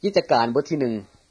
กิจการบทที่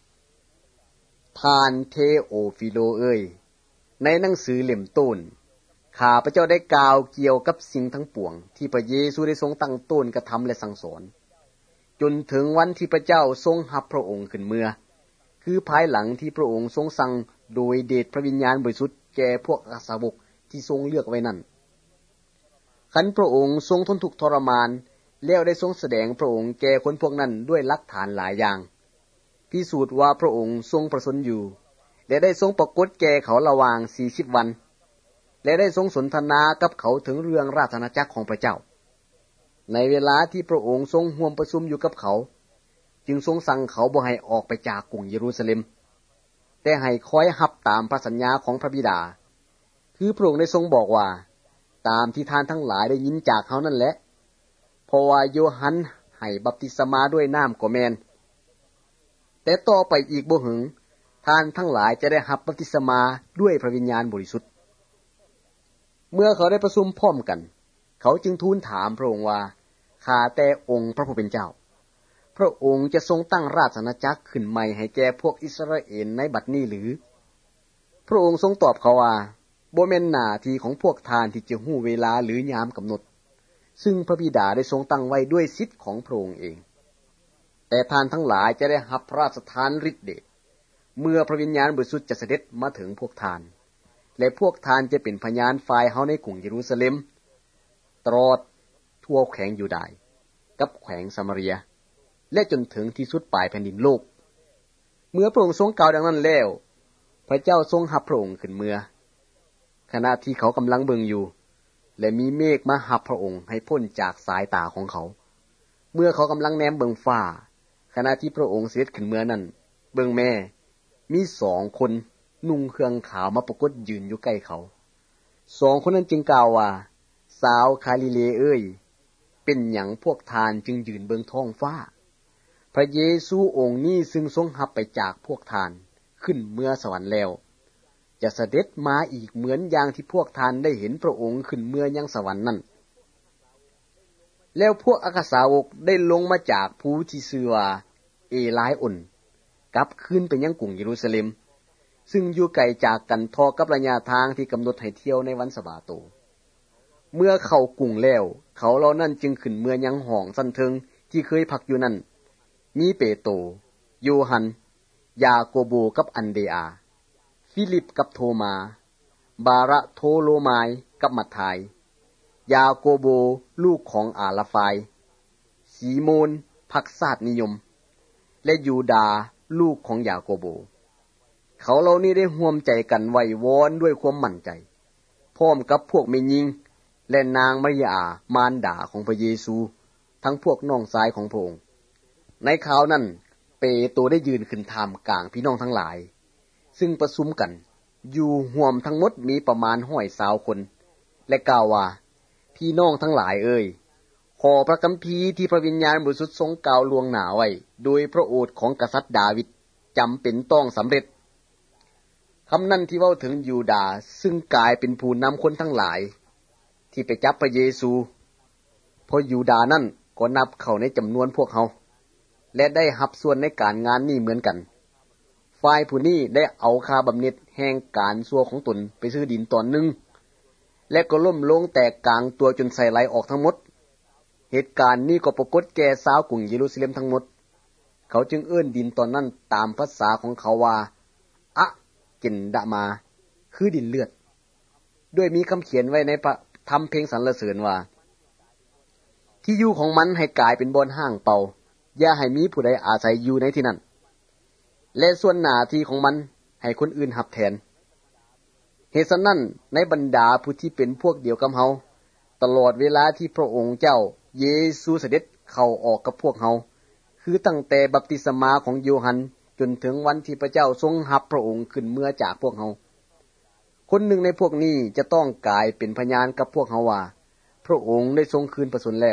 1ท่านเทโอฟิโลเอ้ยในหนังสือเล่มต้นข้าพเจ้าได้กล่าวเกี่ยวกับสิ่งทั้งปวงที่พระเยซูได้ทรงตั้งต้นกระทำและสั่งสอนจนถึงวันที่พระเจ้าทรงรับพระองค์ขึ้นเมื่อคือภายหลังที่พระองค์ทรงสั่งโดยเดชพระวิญญาณบริสุทธิ์แก่พวกอาสาวกที่ทรงเลือกไว้นั้นคันพระองค์ทรงทนทุกข์ทรมานแล้วได้ทรงแสดงพระองค์แก่คนพวกนั้นด้วยหลักฐานหลายอย่างพิสูจน์ว่าพระองค์ทรงประสงค์อยู่และได้ทรงปรากฏแก่เขาระหว่าง40วันและได้ทรงสนทนากับเขาถึงเรื่องราชอาณาจักรของพระเจ้าในเวลาที่พระองค์ทรงร่วมประชุมอยู่กับเขาจึงทรงสั่งเขาบ่ให้ออกไปจากกรุงเยรูซาเล็มแต่ให้คอยรับตามพระสัญญาของพระบิดาคือพระองค์ได้ทรงบอกว่าตามที่ท่านทั้งหลายได้ยินจากเขานั่นแหละเพราะว่าโยฮันให้บัพติศมาด้วยน้ำก็แม่นแต่ต่อไปอีกบ่หึงท่านทั้งหลายจะได้รับบัพติศมาด้วยพระวิญญาณบริสุทธิ์เมื่อเขาได้ประชุมพร้อมกันเขาจึงทูลถามพระองค์ว่าข้าแต่องค์พระผู้เป็นเจ้าพระองค์จะทรงตั้งราชอาณาจักรขึ้นใหม่ให้แก่พวกอิสราเอลในบัดนี้หรือพระองค์ทรงตอบเขาว่าบ่แม่นหน้าที่ของพวกท่านที่จะฮู้เวลาหรือยามกำหนดซึ่งพระบิดาได้ทรงตั้งไว้ด้วยสิทธิ์ของพระองค์เองแต่ท่านทั้งหลายจะได้รับพระราชทานฤทธิ์เดชเมื่อพระวิญญาณบริสุทธิ์จะเสด็จมาถึงพวกท่านและพวกท่านจะเป็นพยานฝ่ายเฮาในกรุงเยรูซาเล็มตลอดทั่วแขวงยูดาห์กับแขวงซามาเรียและจนถึงที่สุดปลายแผ่นดินโลกเมื่อพระองค์ทรงกล่าวดังนั้นแล้วพระเจ้าทรงรับพระองค์ขึ้นเมื่อขณะที่เขากำลังเบิ่งอยู่และมีเมฆมารับพระองค์ให้พ้นจากสายตาของเขาเมื่อเขากำลังแนมเบิ่งฟ้าขณะที่พระองค์เสด็จขึ้นเมื่อนั้นเบิ่งแม่มี2คนนุ่งเครื่องขาวมาปรากฏยืนอยู่ใกล้เขา2คนนั้นจึงกล่าวว่าสาวคาลิเลเอ้ยเป็นหยังพวกทานจึงยืนเบิ่งท้องฟ้าพระเยซูองค์นี้ซึ่งทรงรับไปจากพวกทานขึ้นเมื่อสวรรค์แล้วจะเสด็จมาอีกเหมือนอย่างที่พวกทานได้เห็นพระองค์ขึ้นเมื่อยังสวรรค์นั้นแล้วพวกอัครสาวกได้ลงมาจากภูที่ชื่อว่าเอลายอนกลับคืนไปยังกรุงเยรูซาเล็มซึ่งอยู่ไกลจากกันทอกับระยะทางที่กำหนดให้เที่ยวในวันสะบาโตเมื่อเข้ากรุงแล้วเขาเหล่านั้นจึงขึ้นเมื่อยังห้องสันเทิงที่เคยพักอยู่นั่นมีเปโตรโยฮันยาโกโบกับอันเดอาฟิลิปกับโทมาบาระโทโลมายกับมัทธายยาโกโบลูกของอาลาฟายสีโมนพรรคชาตินิยมและยูดาลูกของยาโกโบเขาเหล่านี้ได้ร่วมใจกันไหว้วอนด้วยความมั่นใจพร้อมกับพวกแม่หญิงและนางมารยามารดาของพระเยซูทั้งพวกน้องชายของพระองค์ในคราวนั้นเปโตรได้ยืนขึ้นท่ามกลางพี่น้องทั้งหลายซึ่งประชุมกันอยู่ร่วมทั้งหมดมีประมาณ120คนและกล่าวว่าพี่น้องทั้งหลายเอ่ยขอพระคัมภีร์ที่พระวิญญาณบริสุทธิ์ทรงกล่าวล่วงหน้าไว้โดยพระโอษฐ์ของกษัตริย์ดาวิดจำเป็นต้องสำเร็จคำนั้นที่เว้าถึงยูดาห์ซึ่งกลายเป็นผู้นำคนทั้งหลายที่ไปจับพระเยซูเพราะยูดาห์นั้นก็นับเข้าในจำนวนพวกเขาและได้รับส่วนในการงานนี้เหมือนกันฝ่ายผู้นี้ได้เอาค่าบำเหน็จแห่งการชั่วของตนไปซื้อดินตอนหนึ่งและก็ล้มลงแตกกลางตัวจนไส้ไหลออกทั้งหมดเหตุการณ์นี้ก็ปรากฏแก่ชาวกรุงเยรูซาเล็มทั้งหมดเขาจึงเอิ้นดินตอนนั้นตามภาษาของเขาว่าอะเกนดะมาคือดินเลือดด้วยมีคำเขียนไว้ในพระธรรมเพลงสรรเสริญว่าที่อยู่ของมันให้กลายเป็นบ่อนห้างเป่าอย่าให้มีผู้ใดอาศัยอยู่ในที่นั้นและส่วนหน้าที่ของมันให้คนอื่นรับแทนเหตุฉะนั้นในบรรดาผู้ที่เป็นพวกเดียวกับเฮาตลอดเวลาที่พระองค์เจ้าเยซูเสด็จเข้าออกกับพวกเฮาคือตั้งแต่บัพติศมาของโยฮันจนถึงวันที่พระเจ้าทรงรับพระองค์ขึ้นเมื่อจากพวกเฮาคนหนึ่งในพวกนี้จะต้องกลายเป็นพยานกับพวกเฮาว่าพระองค์ได้ทรงคืนพระชน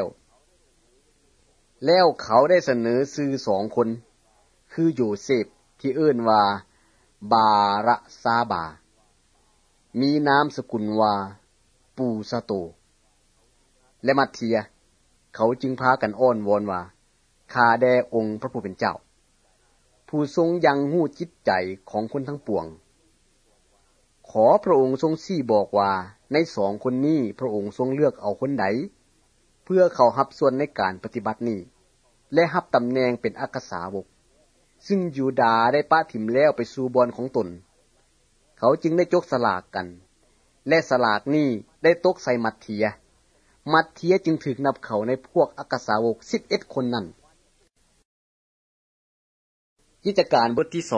แล้วเขาได้เสนอชื่อ2คนคือโยเซฟที่เอิ้นว่าบาระซาบามีนามสกุลว่าปูซาโตและมัทเทียเขาจึงพากันอ้อนวอนว่าข้าแด่องค์พระผู้เป็นเจ้าผู้ทรงยังหู้จิตใจของคนทั้งปวงขอพระองค์ทรงชี้บอกว่าใน2 คนนี้พระองค์ทรงเลือกเอาคนใดเพื่อเขารับส่วนในการปฏิบัตินี้และรับตำแหน่งเป็นอัครสาวกซึ่งยูดาห์ได้ปะถิ่มแล้วไปสู่บ่อนของตนเขาจึงได้จกสลากกันและสลากนี้ได้ตกใส่มัทเทียจึงถูกนับเข้าในพวกอัครสาวก11 คนนั้นกิจการบทที่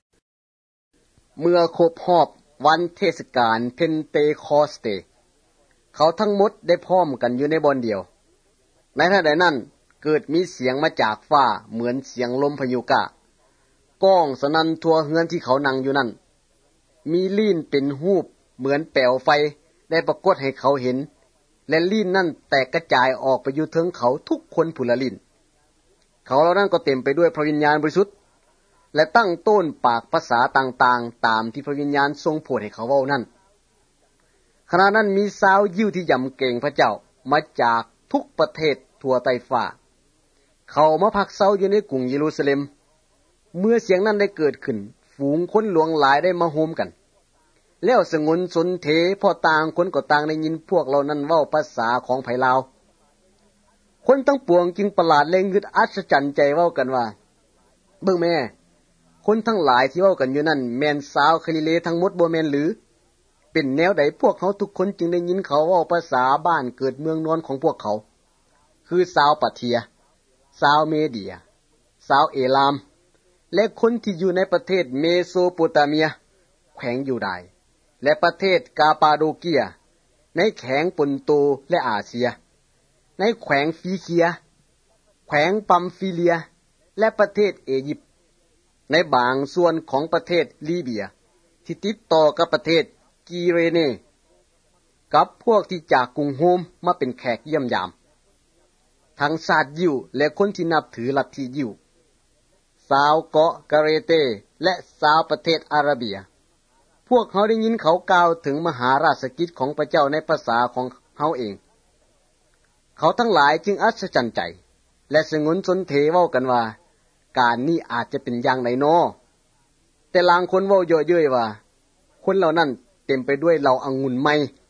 2เมื่อครบรอบวันเทศกาลเพนเตคอสเตเขาทั้งหมดได้พร้อมกันอยู่ในบ่อนเดียวในขณะนั้นเกิดมีเสียงมาจากฟ้าเหมือนเสียงลมพายุกะก้องสนั่นทั่วเฮือนที่เขานั่งอยู่นั้นมีลิ้นเป็นรูปเหมือนแปลวไฟได้ปรากฏให้เขาเห็นและลิ้นนั้นแตกกระจายออกไปอยู่ถึงเขาทุกคนผู้ละลิ้นเขาเหล่านั้นก็เต็มไปด้วยพระวิญญาณบริสุทธิ์และตั้งโต้นปากภาษาต่างๆตามที่พระวิญญาณทรงโปรดให้เขาเว้านั้นขณะนั้นมีชาวยิวที่ยำเกรงพระเจ้ามาจากทุกประเทศทั่วใต้ฟ้าเขามาพักเซาอยู่ในกรุงเยรูซาเล็มเมื่อเสียงนั้นได้เกิดขึ้นฝูงคนหลวงหลายได้มาโฮมกันแล้วสงนสนเทพอต่างคนก็ต่างได้ยินพวกเหล่านั้นเว้าภาษาของไผลาวคนทั้งปวงจึงประหลาดและงึดอัศจรรย์ใจเว้ากันว่าเบิ่งแม่คนทั้งหลายที่เว้ากันอยู่นั่นแม่นชาวคาลิเลทั้งหมดบ่แม่นหรือเป็นแนวใดพวกเขาทุกคนจึงได้ยินเขาเว้าภาษาบ้านเกิดเมืองนอนของพวกเขาคือชาวปาเทียชาวเมเดียชาวเอลามและคนที่อยู่ในประเทศเมโสโปเตเมียแขวงยูดาห์และประเทศกาปาโดเกียในแขวงปนโตและอาเซียในแขวงฟีเคียแขวงปัมฟิเลียและประเทศอียิปต์ในบางส่วนของประเทศลีเบียที่ติดต่อกับประเทศกีเรเนกับพวกที่จากกรุงโฮมมาเป็นแขกเยี่ยมยามทั้งชาติยิวและคนที่นับถือลัทธิยิวชาวเกาะกาเรเตและชาวประเทศอาระเบียพวกเขาได้ยินเขากล่าวถึงมหาราชกิจของพระเจ้าในภาษาของเขาเองเขาทั้งหลายจึงอัศจรรย์ใจและสงนสนเทเว้ากันว่าการนี้อาจจะเป็นอย่างไรน้อแต่ลางคนเว้าเยอะเย้ยว่าคนเหล่านั้นเต็มไปด้วยเหล้าองุ่นไหม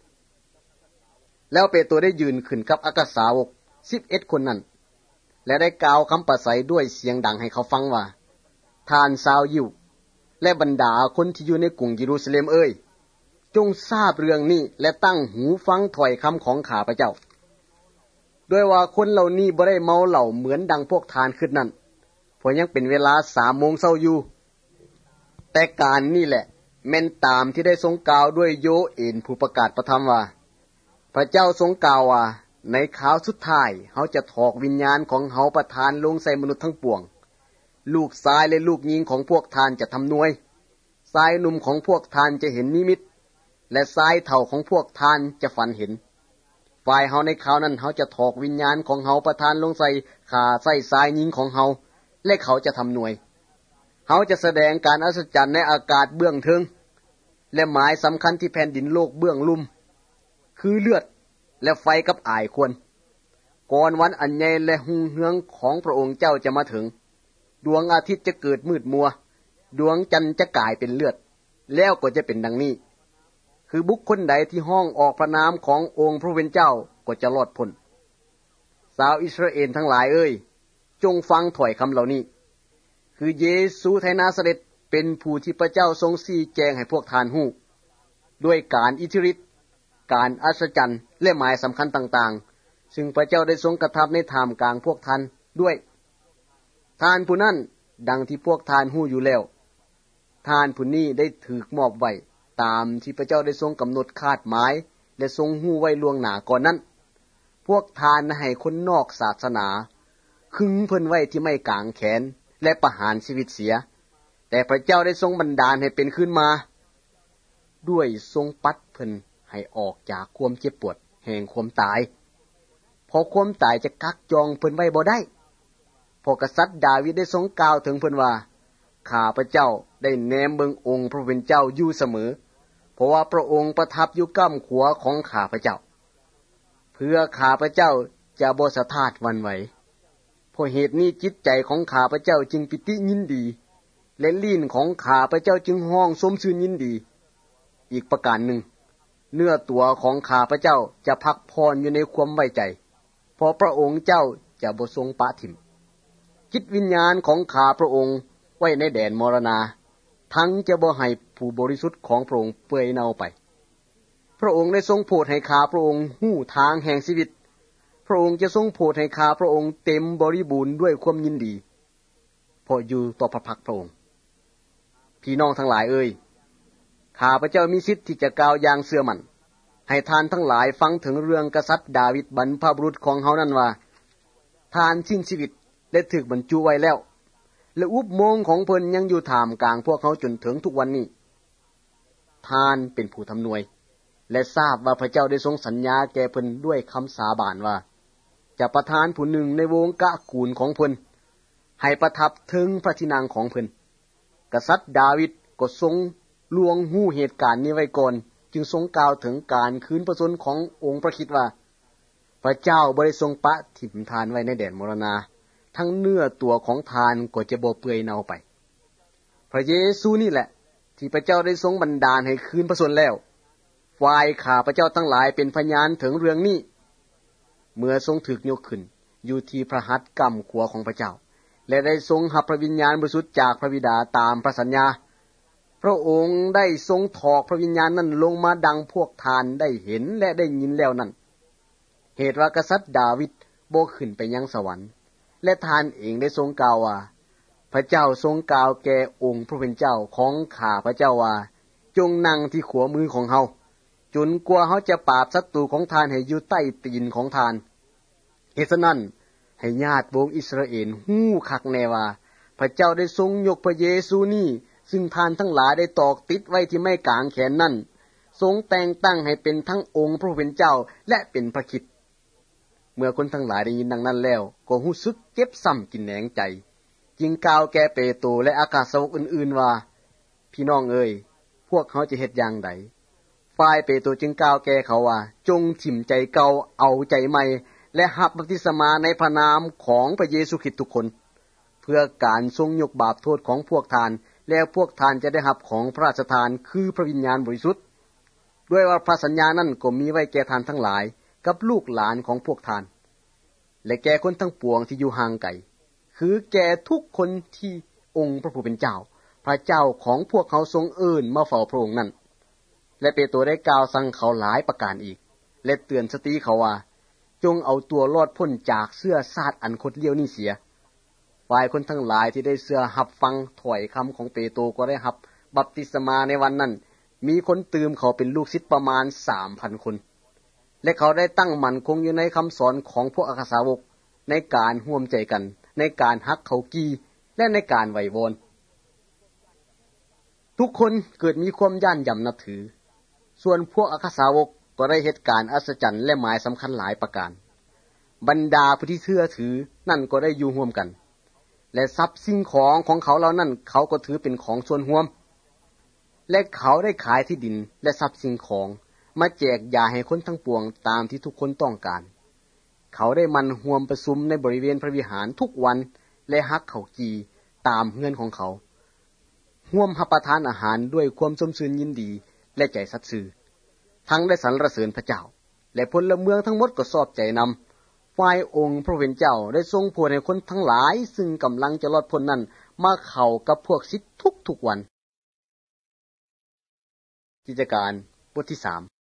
แล้วเปโตรได้ยืนขึ้นกับอัครสาวก11 คนนั้นและได้กล่าวคำปราศัยด้วยเสียงดังให้เขาฟังว่าท่านชาวยิวและบรรดาคนที่อยู่ในกรุงเยรูซาเล็มเอ้ยจงทราบเรื่องนี้และตั้งหูฟังถ้อยคำของข้าพเจ้าด้วยว่าคนเหล่านี้บ่ได้เมาเหล้าเหมือนดังพวกทานคิดนั้นเพราะยังเป็นเวลา3 โมงเช้าอยู่แต่การนี่แหละแม่นตามที่ได้ทรงกล่าวด้วยโยเอลผู้ประกาศประธรรมว่าพระเจ้าทรงกล่าวว่าในคราวสุดท้ายเฮาจะถอกวิญญาณของเฮาประทานลงใส่มนุษย์ทั้งปวงลูกชายและลูกหญิงของพวกทานจะทำนวยชายหนุ่มของพวกทานจะเห็นนิมิตและชายเฒ่าของพวกทานจะฝันเห็นฝ่ายเฮาในคราวนั้นเฮาจะถอกวิญญาณของเฮาประทานลงใส่ขาใส่ชายหญิงของเฮาและเขาจะทำนวยเฮาจะแสดงการอัศจรรย์ในอากาศเบื้องถึงและหมายสำคัญที่แผ่นดินโลกเบื้องลุ่มคือเลือดและไฟกับอายควรก่อนวันอันใหญ่และหุ่งเฮืองของพระองค์เจ้าจะมาถึงดวงอาทิตย์จะเกิดมืดมัวดวงจันทร์จะกลายเป็นเลือดแล้วก็จะเป็นดังนี้คือบุคคลใดที่ห้องออกพระนามขององค์พระผู้เป็นเจ้าก็จะรอดพ้นชาวอิสราเอลทั้งหลายเอ้ยจงฟังถ้อยคำเหล่านี้คือเยซูไทนาซาเร็ตเป็นผู้ที่พระเจ้าทรงชี้แจงให้พวกทานฮู้ด้วยการอิทธิฤทธิ์การอัศจรรย์และหมายสำคัญต่างๆซึ่งพระเจ้าได้ทรงกระทำในท่ามกลางพวกท่านด้วยท่านผู้นั้นดังที่พวกท่านฮู้อยู่แล้วท่านผู้นี้ได้ถูกมอบไว้ตามที่พระเจ้าได้ทรงกำหนดคาดหมายและทรงฮู้ไว้ล่วงหน้าก่อนนั้นพวกท่านให้คนนอกศาสนาขึงเพิ่นไว้ที่ไม้กางแขนและประหารชีวิตเสียแต่พระเจ้าได้ทรงบันดาลให้เป็นขึ้นมาด้วยทรงปัดเพิ่นให้ออกจากความเจ็บปวดแห่งความตายเพราะความตายจะกักจองเพิ่นไว้บ่ได้เพราะกษัตริย์ดาวิดได้ทรงกล่าวถึงเพิ่นว่าข้าพระเจ้าได้แนมเบิ่งองค์พระผู้เป็นเจ้าอยู่เสมอเพราะว่าพระองค์ประทับอยู่ก้ำขวาของข้าพระเจ้าเพื่อข้าพระเจ้าจะบ่สะท้านหวั่นไหวเพราะเหตุนี้จิตใจของข้าพระเจ้าจึงปิติยินดีและลิ้นของข้าพเจ้าจึงห้องสมชื่นยินดีอีกประการหนึ่งเนื้อตัวของข้าพเจ้าจะพักพรอยู่ในความไว้ใจเพราะพระองค์เจ้าจะบ่ทรงปะถิ่มจิตวิญญาณของข้าพระองค์ไว้ในแดนมรณาทั้งจะบ่ให้ผู้บริสุทธิ์ของพระองค์เปื่อยเน่าไปพระองค์ได้ทรงโปรดให้ข้าพระองค์ฮู้ทางแห่งชีวิตพระองค์จะทรงโปรดให้ข้าพระองค์เต็มบริบูรณ์ด้วยความยินดีเพราะอยู่ต่อพระพักพระองค์พี่น้องทั้งหลายเอ่ยข้าพเจ้ามีสิทธิ์ที่จะกล่าวอย่างเชื่อมั่นให้ท่านทั้งหลายฟังถึงเรื่องกษัตริย์ดาวิดบรรพบุรุษของเฮานั้นว่าท่านสิ้นชีวิตได้ถูกบรรจุไว้แล้วและอุปโมงค์ของเพิ่นยังอยู่ท่ามกลางพวกเขาจนถึงทุกวันนี้ท่านเป็นผู้ทำนวยและทราบว่าพระเจ้าได้ทรงสัญญาแก่เพิ่นด้วยคำสาบานว่าจะประทานผู้หนึ่งในวงกะกูลของเพิ่นให้ประทับถึงพระที่นั่งของเพิ่นกษัตริย์ดาวิดก็ทรงลวงหู้เหตุการณ์นี้ไว้ก่อนจึงทรงกล่าวถึงการคืนพระชนขององค์พระคริสต์ว่าพระเจ้าบ่ได้ทรงปะถิ่มทานไว้ในแดนมรณาทั้งเนื้อตัวของทานก็จะบ่เปื่อยเน่าไปพระเยซูนี่แหละที่พระเจ้าได้ทรงบันดาลให้คืนพระชนแล้วฝ่ายข้าพระเจ้าทั้งหลายเป็นพยานถึงเรื่องนี้เมื่อทรงถูกยกขึ้นอยู่ที่พระหัตถ์กำขวาของพระเจ้าและได้ทรงรับพระวิญญาณบริสุทธิ์จากพระบิดาตามพระสัญญาพระองค์ได้ทรงถอกพระวิญญาณนั้นลงมาดังพวกทานได้เห็นและได้ยินแล้วนั้นเหตุว่ากษัตริย์ดาวิดบ่ขึ้นไปยังสวรรค์และทานเองได้ทรงกล่าวว่าพระเจ้าทรงกล่าวแก่องค์พระผู้เป็นเจ้าของข้าพระเจ้าว่าจงนั่งที่ขวามือของเฮาจนกว่าเฮาจะปราบศัตรูของทานให้อยู่ใต้ตีนของทานเหตุฉะนั้นให้ญาติวงอิสราเอลฮู้คักแน่ว่าพระเจ้าได้ทรงยกพระเยซูนี้ซึ่งทานทั้งหลายได้ตอกติดไว้ที่ไม้กางแขนนั้นทรงแต่งตั้งให้เป็นทั้งองค์พระผู้เป็นเจ้าและเป็นพระคริสต์เมื่อคนทั้งหลายได้ยินดังนั้นแล้วก็รู้สึกเจ็บซ้ำกินแหนงใจจึงกล่าวแก่เปโตรและอาคาสาวกอื่นๆว่าพี่น้องเอ๋ยพวกเขาจะเฮ็ดอย่างใดฝ่ายเปโตรจึงกล่าวแก่เขาว่าจงถิ่มใจเก่าเอาใจใหม่และรับบัพติศมาในพระนามของพระเยซูคริสต์ทุกคนเพื่อการทรงยกบาปโทษของพวกทานแล้วพวกทานจะได้รับของพระราชทานคือพระวิญญาณบริสุทธิ์ด้วยว่าพระสัญญานั้นก็มีไว้แก่ทานทั้งหลายกับลูกหลานของพวกทานและแก่คนทั้งปวงที่อยู่ห่างไกลคือแก่ทุกคนที่องค์พระผู้เป็นเจ้าพระเจ้าของพวกเขาทรงเอิ้นมาเฝ้าพระองค์นั้นและเปโตรได้กล่าวสั่งเขาหลายประการอีกและเตือนสติเขาว่าจงเอาตัวรอดพ้นจากเสื้อซาดอันคดเลี้ยวนี้เสียฝ่ายคนทั้งหลายที่ได้เชื่อรับฟังถ้อยคำของเปโตรก็ได้รับบัพติศมาในวันนั้นมีคนตื่มเขาเป็นลูกศิษย์ประมาณ 3,000 คนและเขาได้ตั้งมั่นคงอยู่ในคำสอนของพวกอัครสาวกในการร่วมใจกันในการฮักเขากีและในการไหว้วอนทุกคนเกิดมีความย่านยำนับถือส่วนพวกอัครสาวกก็ได้เหตุการณ์อัศจรรย์และหมายสำคัญหลายประการบรรดาผู้ที่เชื่อถือนั่นก็ได้อยู่ร่วมกันและทรัพย์สิ่งของเขาเหล่านั้นเขาก็ถือเป็นของส่วนรวมและเขาได้ขายที่ดินและทรัพย์สิ่งของมาแจกจ่ายให้คนทั้งปวงตามที่ทุกคนต้องการเขาได้มันร่วมประชุมในบริเวณพระวิหารทุกวันและฮักเขากีตามเฮือนของเขาร่วมรับประทานอาหารด้วยความสมชื่นยินดีและใจสัตย์ซื่อทั้งได้สรรเสริญพระเจ้าและพลเมืองทั้งหมดก็ชอบใจนำฝ่ายองค์พระผู้เป็นเจ้าได้ทรงโปรดให้คนทั้งหลายซึ่งกำลังจะรอดพ้นนั้นมาเข้ากับพวกศิษย์ทุกๆวันกิจการบทที่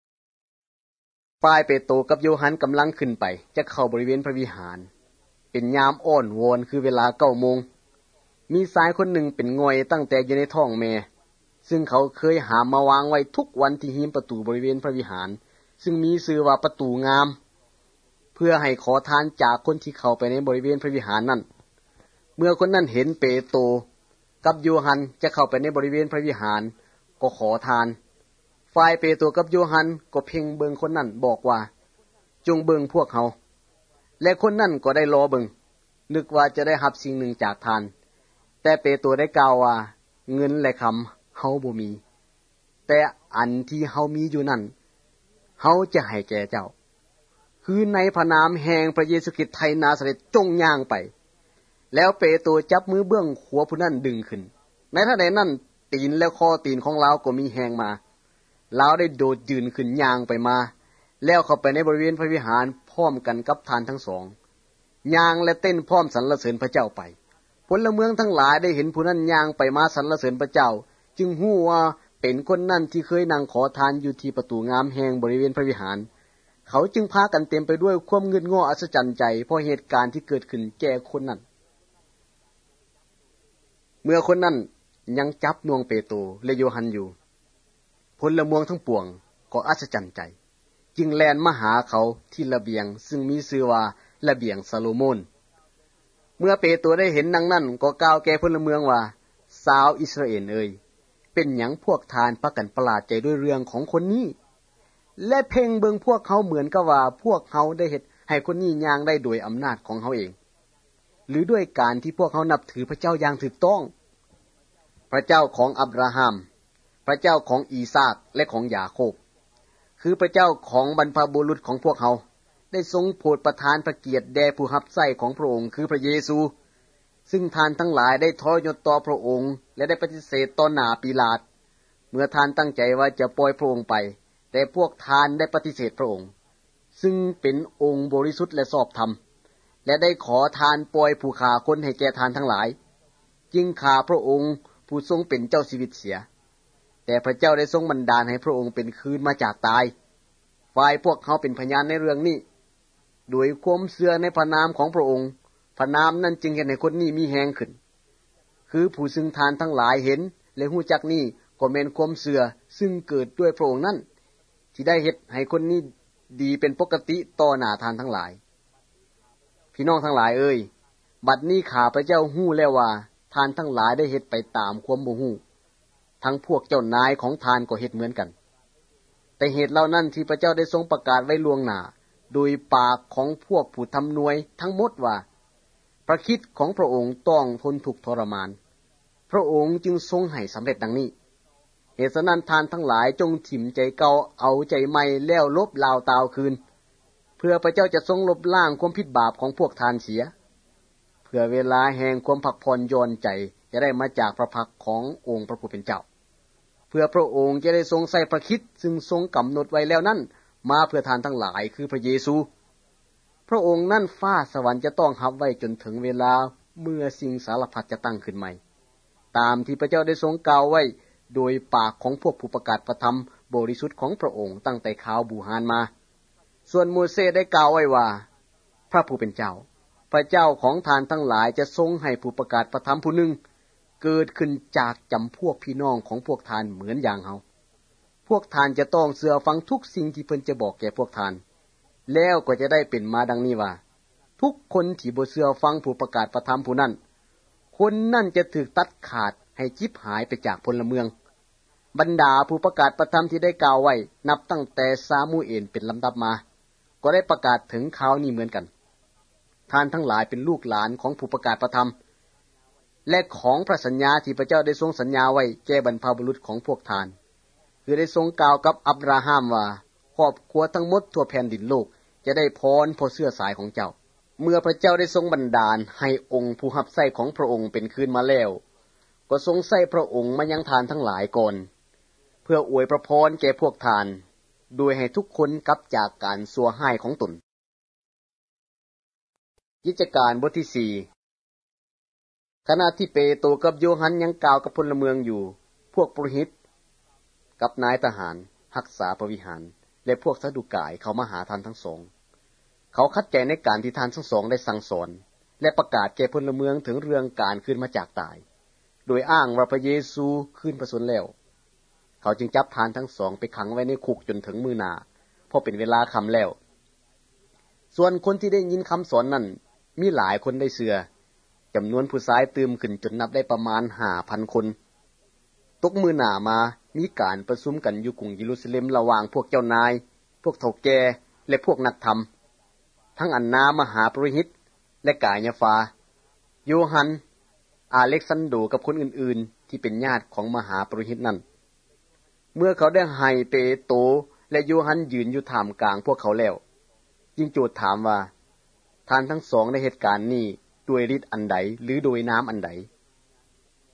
3ฝ่ายเปโตรกับโยฮันกำลังขึ้นไปจะเข้าบริเวณพระวิหารเป็นยามอ้อนวอนคือเวลา 9 โมงมีชายคนหนึ่งเป็นง่อยตั้งแต่อยู่ในท้องแม่ซึ่งเขาเคยหามาวางไว้ทุกวันที่หิมประตูบริเวณพระวิหารซึ่งมีชื่อว่าประตูงามเพื่อให้ขอทานจากคนที่เข้าไปในบริเวณพระวิหารนั้นเมื่อคนนั้นเห็นเปโตรกับโยฮันจะเข้าไปในบริเวณพระวิหารก็ขอทานฝ่ายเปโตรกับโยฮันก็เพ่งเบิงคนนั้นบอกว่าจงเบิงพวกเขาและคนนั้นก็ได้รอเบิงนึกว่าจะได้รับสิ่งหนึ่งจากทานแต่เปโตรได้กล่าวว่าเงินและคำเฮาบ่มีแต่อันที่เฮามีอยู่นั่นเฮาจะให้แก่เจ้าคือในพระนามแห่งพระเยซูคริสต์ไทนาซาเรตจงย่างไปแล้วเปโตรจับมือเบื้องขวาผู้นั้นดึงขึ้นในท่าใดนั้นตีนและคอตีนของเราก็มีแหงมาเราได้โดดยืนขึ้นย่างไปมาแล้วเข้าไปในบริเวณพระวิหารพร้อมกันกับทานทั้งสองย่างและเต้นพร้อมสรรเสริญพระเจ้าไปพลเมืองทั้งหลายได้เห็นผู้นั้นย่างไปมาสรรเสริญพระเจ้าจึงฮู้ว่าเป็นคนนั้นที่เคยนั่งขอทานอยู่ที่ประตูงามแห่งบริเวณพระวิหารเขาจึงพากันเต็มไปด้วยความงึดง้ออัศจรรย์ใจเพราะเหตุการณ์ที่เกิดขึ้นแก่คนนั้นเมื่อคนนั้นยังจับน่วงเปโตรและโยฮันอยู่พลเมืองทั้งปวงก็อัศจรรย์ใจจึงแล่นมาหาเขาที่ระเบียงซึ่งมีชื่อว่าระเบียงซาโลโมนเมื่อเปโตรได้เห็นดังนั้นก็กล่าวแก่พลเมืองว่าชาวอิสราเอลเอ่ยเป็นหยังพวกทานพากันประหลาดใจด้วยเรื่องของคนนี้และเพ่งเบิ่งพวกเขาเหมือนกับว่าพวกเขาได้เฮ็ดให้คนนี้ย่างได้โดยอำนาจของเขาเองหรือด้วยการที่พวกเขานับถือพระเจ้าอย่างถูกต้องพระเจ้าของอับราฮัมพระเจ้าของอีซากและของยาโคบคือพระเจ้าของบรรพบุรุษของพวกเขาได้ทรงโปรดประทานพระเกียรติแด่ผู้รับใช้ของพระองค์คือพระเยซูซึ่งท่านทั้งหลายได้ทรยศต่อพระองค์และได้ปฏิเสธต่อหน้าปิลาตเมื่อท่านตั้งใจว่าจะปล่อยพระองค์ไปแต่พวกท่านได้ปฏิเสธพระองค์ซึ่งเป็นองค์บริสุทธิ์และชอบธรรมและได้ขอทานปล่อยผู้ฆ่าคนให้แก่ทานทั้งหลายจึงฆ่าพระองค์ผู้ทรงเป็นเจ้าชีวิตเสียแต่พระเจ้าได้ทรงบันดาลให้พระองค์เป็นคืนมาจากตายฝ่ายพวกเขาเป็นพยานในเรื่องนี้โดยความเชื่อในพระนามของพระองค์พระนามนั้นจึงเฮ็ดให้คนนี้มีแรงขึ้นคือผู้ซึ่งทานทั้งหลายเห็นและฮู้จักนี้ก็แม่นความเชื่อซึ่งเกิดด้วยพระองค์นั้นที่ได้เฮ็ดให้คนนี้ดีเป็นปกติต่อหน้าทานทั้งหลายพี่น้องทั้งหลายเอ้ยบัดนี้ข้าพระเจ้าฮู้แล้วว่าทานทั้งหลายได้เฮ็ดไปตามความบ่ฮู้ทั้งพวกเจ้านายของทานก็เฮ็ดเหมือนกันแต่เหตุเหล่านั้นที่พระเจ้าได้ทรงประกาศไว้ล่วงหน้าโดยปากของพวกผู้ทำนวยทั้งหมดว่าพระคริสต์ของพระองค์ต้องทนทุกข์ทรมานพระองค์จึงทรงให้สำเร็จดังนี้เหตุฉะนั้นทานทั้งหลายจงถิ่มใจเก่าเอาใจใหม่แล้วลบลาวตาวคืนเพื่อพระเจ้าจะทรงลบล้างความผิดบาปของพวกทานเสียเพื่อเวลาแห่งความพักผ่อนหย่อนใจจะได้มาจากพระพักขององค์พระผู้เป็นเจ้าเพื่อพระองค์จะได้ทรงใส่พระคริสต์ซึ่งทรงกำหนดไว้แล้วนั้นมาเพื่อทานทั้งหลายคือพระเยซูพระองค์นั้นฟ้าสวรรค์จะต้องรับไว้จนถึงเวลาเมื่อสิ่งสารพัดจะตั้งขึ้นใหม่ตามที่พระเจ้าได้ทรงกล่าวไว้โดยปากของพวกผู้ประกาศพระธรรมบริสุทธิ์ของพระองค์ตั้งแต่ข่าวบูฮานมาส่วนโมเสสได้กล่าวไว้ว่าพระผู้เป็นเจ้าพระเจ้าของทานทั้งหลายจะทรงให้ผู้ประกาศพระธรรมผู้หนึ่งเกิดขึ้นจากจำพวกพี่น้องของพวกทานเหมือนอย่างเฮาพวกทานจะต้องเชื่อฟังทุกสิ่งที่เพิ่นจะบอกแก่พวกทานแล้วก็จะได้เป็นมาดังนี้ว่าทุกคนที่บ่เชื่อฟังผู้ประกาศพระธรรมผู้นั้นคนนั้นจะถูกตัดขาดให้จิบหายไปจากพลเมืองบรรดาผู้ประกาศพระธรรมที่ได้กล่าวไว้นับตั้งแต่ซามูเอลเป็นลำดับมาก็ได้ประกาศถึงข่าวนี้เหมือนกันท่านทั้งหลายเป็นลูกหลานของผู้ประกาศพระธรรมและของพระสัญญาที่พระเจ้าได้ทรงสัญญาไว้แก่บรรพบุรุษของพวกท่านคือได้ทรงกล่าวกับอับราฮัมว่าครอบครัวทั้งหมดทั่วแผ่นดินโลกจะได้พรเพราะเชื้อสายของเจ้าเมื่อพระเจ้าได้ทรงบันดาลให้องค์ผู้รับใช้ของพระองค์เป็นคืนมาแล้วก็ทรงใช้พระองค์มายังทานทั้งหลายก่อนเพื่ออวยพระพรแก่พวกทานโดยให้ทุกคนกลับจากการชั่วร้ายของตนกิจการบทที่4ขณะที่เปโตรกับโยฮันยังกล่าวกับพลเมืองอยู่พวกปุโรหิตกับนายทหารรักษาพระวิหารและพวกซาดูกายเข้ามาหาท่านทั้งสองเขาคัดใจในการที่ท่านทั้งสองได้สั่งสอนและประกาศแก่พลเมืองถึงเรื่องการขึ้นมาจากตายโดยอ้างว่าพระเยซูขึ้นพระชนม์แล้วเขาจึงจับท่านทั้งสองไปขังไว้ในคุกจนถึงมื้อหน้าเพราะเป็นเวลาค่ำแล้วส่วนคนที่ได้ยินคำสอนนั้นมีหลายคนได้เชื่อจำนวนผู้ชายตื่มขึ้นจนนับได้ประมาณ 5,000 คนตกมื้อหน้ามามีการประชุมกันอยู่กรุงเยรูซาเล็มระหว่างพวกเจ้านายพวกเฒ่าแก่และพวกนักธรรมทั้งอันนามหาปุโรหิตและกายฟาโยฮันอาเล็กซานโดกับคนอื่นๆที่เป็นญาติของมหาปุโรหิตนั้นเมื่อเขาได้ให้เปโตรและโยฮันยืนอยู่ท่ามกลางพวกเขาแล้วจึงโจทย์ถามว่าท่านทั้งสองในเหตุการณ์นี้ด้วยฤทธิ์อันใดหรือโดยน้ำอันใด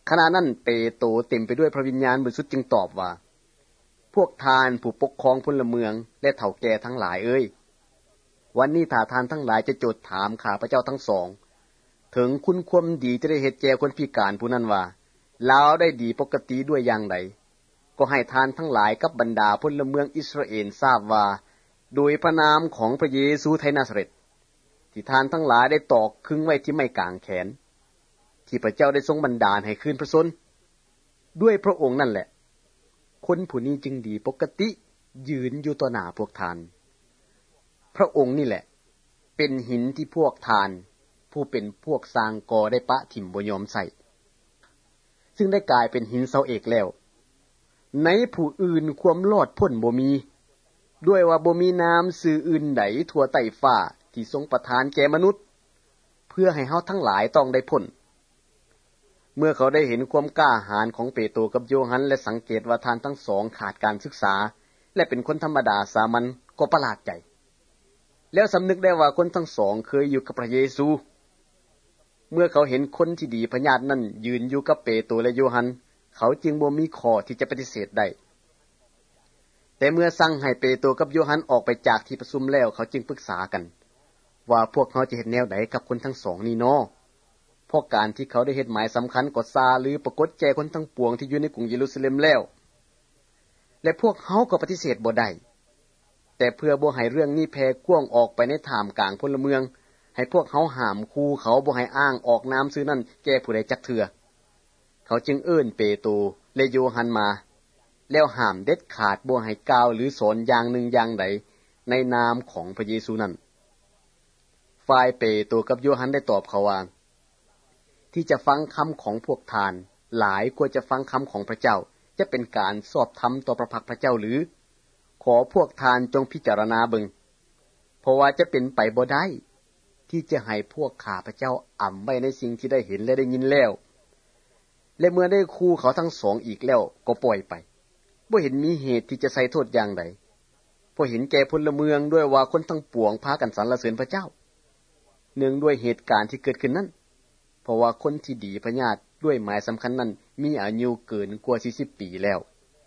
ขณะนั้นเปโตรเต็มไปด้วยพระวิญญาณบริสุทธิ์จึงตอบว่าพวกทานผู้ปกครองพลเมืองและเฒ่าแก่ทั้งหลายเอ้ยวันนี้ถ้าทานทั้งหลายจะโจทย์ถามข้าพเจ้าทั้งสองถึงคุณความดีจะได้เฮ็ดแก่คนพิการผู้นั้นว่าลาวได้ดีปกติด้วยอย่างใดก็ให้ทานทั้งหลายกับบรรดาพลเมืองอิสราเอลทราบว่าโดยพระนามของพระเยซูไทนาซาเร็ตที่ทานทั้งหลายได้ตอกขึงไว้ที่ไม้กางแขนที่พระเจ้าได้ทรงบันดาลให้คืนพระชนด้วยพระองค์นั่นแหละคนผู้นี้จึงดีปกติยืนอยู่ต่อหน้าพวกทานพระองค์นี่แหละเป็นหินที่พวกทานผู้เป็นพวกสร้างก่อได้ปะถิ่มบ่ยอมใส่ซึ่งได้กลายเป็นหินเสาเอกแล้วในผู้อื่นความรอดพ้นบ่มีด้วยว่าบ่มีน้ำสื่ออื่นใดทั่วใต้ฟ้าที่ทรงประทานแก่มนุษย์เพื่อให้เฮาทั้งหลายต้องได้พ้นเมื่อเขาได้เห็นความกล้าหาญของเปโตรกับโยฮันและสังเกตว่าทานทั้งสองขาดการศึกษาและเป็นคนธรรมดาสามัญก็ประหลาดใจแล้วสำนึกได้ว่าคนทั้งสองเคยอยู่กับพระเยซูเมื่อเขาเห็นคนที่ดีพญาตินั้นยืนอยู่กับเปโตรและโยฮันเขาจึงบ่มีข้อที่จะปฏิเสธได้แต่เมื่อสั่งให้เปโตรกับโยฮันออกไปจากที่ประชุมแล้วเขาจึงปรึกษากันว่าพวกเขาจะเฮ็ดแนวใดกับคนทั้งสองนี้น้อเพราะการที่เขาได้เฮ็ดหมายสำคัญก็ซาหรือปรากฏแก่คนทั้งปวงที่อยู่ในกรุงเยรูซาเล็มแล้วและพวกเขาก็ปฏิเสธบ่ได้แต่เพื่อบ่ให้เรื่องนี้แพร่กว้างออกไปในท่ามกลางพลเมืองให้พวกเขาห้ามคูเขาบ่ให้อ้างออกนามชื่อนั้นแก่ผู้ใดจักเทื่อเขาจึงเอิ้นเปโตรและโยฮันมาแล้วห้ามเด็ดขาดบ่ให้กล่าวหรือสอนอย่างหนึ่งอย่างใดในนามของพระเยซูนั้นฝ่ายเปโตรกับโยฮันได้ตอบเขาว่าที่จะฟังคำของพวกทานหลายกว่าจะฟังคำของพระเจ้าจะเป็นการสอบธรรมต่อพระพักพระเจ้าหรือขอพวกทานจงพิจารณาเบิ่งเพราะว่าจะเป็นไปบ่ได้ที่จะให้พวกข้าพระเจ้าอ่ำไว้ในสิ่งที่ได้เห็นและได้ยินแล้วและเมื่อได้คู่เขาทั้งสองอีกแล้วก็ปล่อยไปบ่เห็นมีเหตุที่จะใส่โทษอย่างใดเพราะเห็นแก่พลเมืองด้วยว่าคนทั้งปวงพากันสรรเสริญพระเจ้าเนื่องด้วยเหตุการณ์ที่เกิดขึ้นนั้นเพราะว่าคนที่ดีพญาติด้วยหมายสำคัญนั้นมีอายุเกินกว่า40ปีแล้ว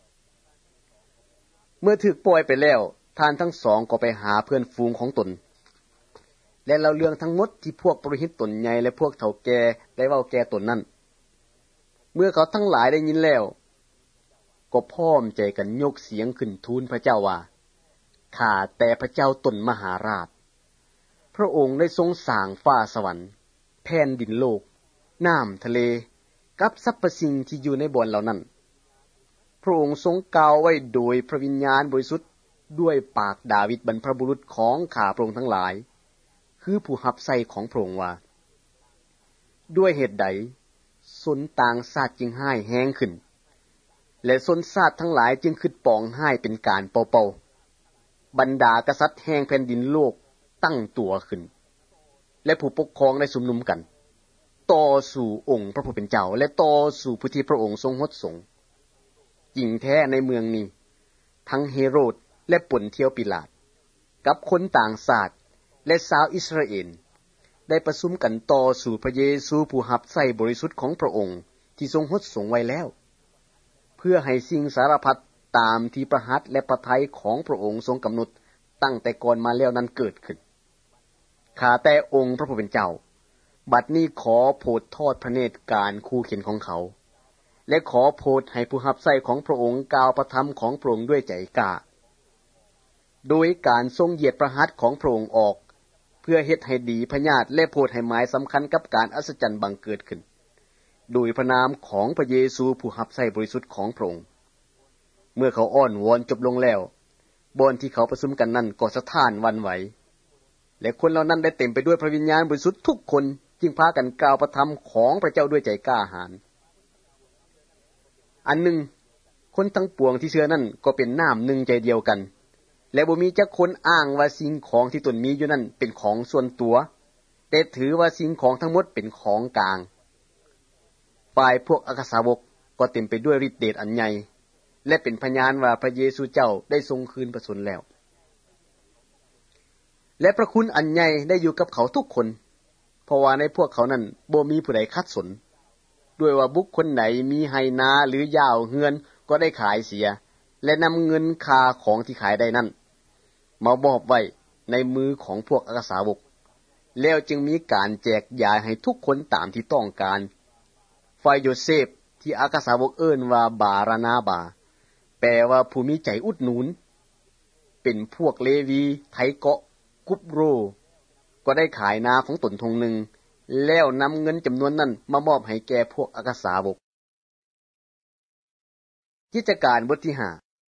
เมื่อถูกปล่อยไปแล้วท่านทั้งสองก็ไปหาเพื่อนฝูงของตนและเล่าเรื่องทั้งหมดที่พวกปุโรหิตตนใหญ่และพวกเฒ่าแก่ได้เว้าแก่ตนนั้นเมื่อเขาทั้งหลายได้ยินแล้วก็พร้อมใจกันยกเสียงขึ้นทูลพระเจ้าว่าข้าแต่พระเจ้าตนมหาราชพระองค์ได้ทรงสร้างฟ้าสวรรค์แผ่นดินโลกน้ำทะเลกับสรรพสิ่งที่อยู่ในบ่อนเหล่านั้นพระองค์ทรงกล่าวไว้โดยพระวิญญาณบริสุทธิ์ด้วยปากดาวิดบรรพบุรุษของข้าพระองค์ทั้งหลายคือผู้รับใช้ของพระองค์ว่าด้วยเหตุใดชนต่างชาติจึงห้ายแห้งขึ้นและชนชาติทั้งหลายจึงคิดปองห้ายเป็นการเป่าๆบรรดากษัตริย์แห่งแผ่นดินโลกตั้งตัวขึ้นและผู้ปกครองได้ชุมนุมกันต่อสู่องค์พระผู้เป็นเจ้าและต่อสู่ผู้ที่พระองค์ทรงฮดสงจริงแท้ในเมืองนี้ทั้งเฮโรดและปนเทียวปิลาตกับคนต่างชาติและชาวอิสราเอลได้ประชุมกันต่อสู่พระเยซูผู้รับใช้บริสุทธิ์ของพระองค์ที่ทรงฮดสงไว้แล้วเพื่อให้สิ่งสารพัดตามที่พระหัตถ์และพระทัยของพระองค์ทรงกำหนดตั้งแต่ก่อนมาแล้วนั้นเกิดขึ้นข้าแต่องค์พระผู้เป็นเจ้าบัดนี้ขอโปรดทอดพระเนตรการคู่เข็นของเขาและขอโปรดให้ผู้รับใช้ของพระองค์กล่าวพระธรรมของพระองค์ด้วยใจกล้าโดยการทรงเหยียดพระหัตถ์ของพระองค์ออกเพื่อเฮ็ดให้ดีพญาติและโปรดให้หมายสำคัญกับการอัศจรรย์บังเกิดขึ้นโดยพระนามของพระเยซูผู้รับใช้บริสุทธิ์ของพระองค์เมื่อเขาอ้อนวอนจบลงแล้วบ่อนที่เขาประชุมกันนั้นก็สะท้านหวั่นไหวและคนเหล่านั้นได้เต็มไปด้วยพระวิญญาณบริสุทธิ์ทุกคนจึงพากันกล่าวพระธรรมของพระเจ้าด้วยใจกล้าหาญอันหนึ่งคนทั้งปวงที่เชื่อนั่นก็เป็นน้ำหนึ่งใจเดียวกันและบ่มีจักคนอ้างว่าสิ่งของที่ตนมีอยู่นั่นเป็นของส่วนตัวแต่ถือว่าสิ่งของทั้งหมดเป็นของกลางฝ่ายพวกอัครสาวกก็เต็มไปด้วยฤทธิ์เดชอันใหญ่และเป็นพยานว่าพระเยซูเจ้าได้ทรงคืนพระชนแล้วและพระคุณอันใหญ่ได้อยู่กับเขาทุกคนเพราะว่าในพวกเขานั้นบ่มีผู้ใดขัดสนด้วยว่าบุคคลไหนมีไร่นาหรือยาวเฮือนก็ได้ขายเสียและนำเงินค่าของที่ขายได้นั้นมามอบไว้ในมือของพวกอัครสาวกแล้วจึงมีการแจกจ่ายให้ทุกคนตามที่ต้องการฝ่ายโยเซฟที่อัครสาวกเอิ้นว่าบารานาบาแปลว่าผู้มีใจอุดหนุนเป็นพวกเลวีไทเกาะกุบโรก็ได้ขายนาของตนทงหนึ่งแล้วนำเงินจำนวนนั้นมามอบให้แก่พวกอัครสาวกกิจการบทที่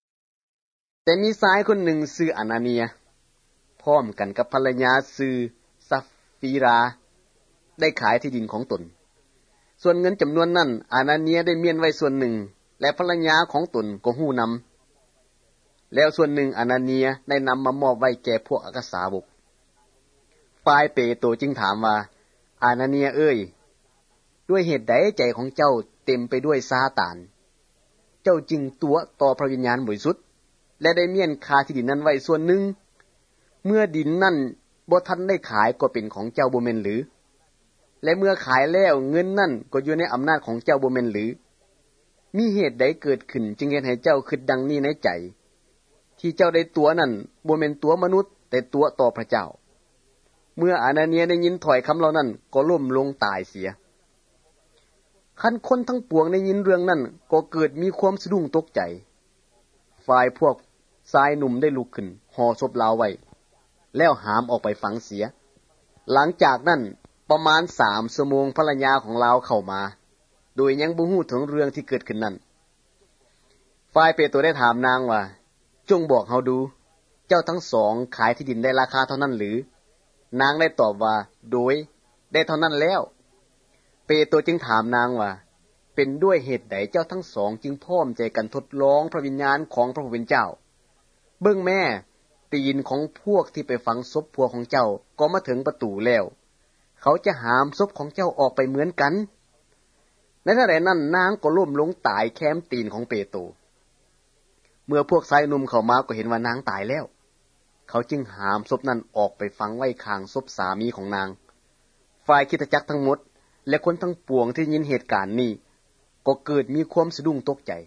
5แต่มีชายคนหนึ่งชื่ออานาเนียพร้อมกันกับภรรยาชื่อซัฟฟีราได้ขายที่ดินของตนส่วนเงินจำนวนนั้นอานาเนียได้เมียนไว้ส่วนหนึ่งและภรรยาของตนก็ฮู้นำแล้วส่วนหนึ่งอานาเนียได้นำมามอบไว้แก่พวกอัครสาวกฝ่ายเปโตรจึงถามว่าอานาเนียเอ้ยด้วยเหตุใดใจของเจ้าเต็มไปด้วยซาตานเจ้าจึงตัวต่อพระวิญญาณบริสุทธิ์และได้เมียนคาที่ดินนั้นไว้ส่วนหนึ่งเมื่อดินนั้นบ่ทันได้ขายก็เป็นของเจ้าบ่แม่นหรือและเมื่อขายแล้วเงินนั้นก็อยู่ในอำนาจของเจ้าบ่แม่นหรือมีเหตุใดเกิดขึ้นจึงเฮ็ดให้เจ้าคิดดังนี้ในใจที่เจ้าได้ตัวนั้นบ่แม่นตัวมนุษย์แต่ตัวต่อพระเจ้าเมื่ออานาเนียได้ยินถ้อยคำเหล่านั้นก็ล้มลงตายเสียคันคนทั้งปวงได้ยินเรื่องนั้นก็เกิดมีความสะดุ้งตกใจฝ่ายพวกชายหนุ่มได้ลุกขึ้นห่อศพลาวไว้แล้วหามออกไปฝังเสียหลังจากนั้นประมาณ3 ชั่วโมงภรรยาของลาวเข้ามาโดยยังบ่ฮู้ถึงเรื่องที่เกิดขึ้นนั้นฝ่ายเปโตรได้ถามนางว่าจงบอกเฮาดูเจ้าทั้งสองขายที่ดินได้ราคาเท่านั้นหรือนางได้ตอบว่าโดยได้เท่านั้นแล้วเปโตรจึงถามนางว่าเป็นด้วยเหตุใดเจ้าทั้งสองจึงพร้อมใจกันทดลองพระวิญญาณของพระผู้เป็นเจ้าเบิ่งแม่ตีนของพวกที่ไปฝังศพผัวของเจ้าก็มาถึงประตูแล้วเขาจะหามศพของเจ้าออกไปเหมือนกันในขณะนั้นนางก็ล้มลงตายแคมตีนของเปโตรเมื่อพวกชายหนุ่มเข้ามาก็เห็นว่านางตายแล้วเขาจึงหามศพนั้นออกไปฝังไว้ข้างศพสามีของนางฝ่ายคริสตจักรทั้งหมดและคนทั้งปวงที่ยินเหตุการณ์นี้ก็เกิดมีความสะดุ้งตกใจ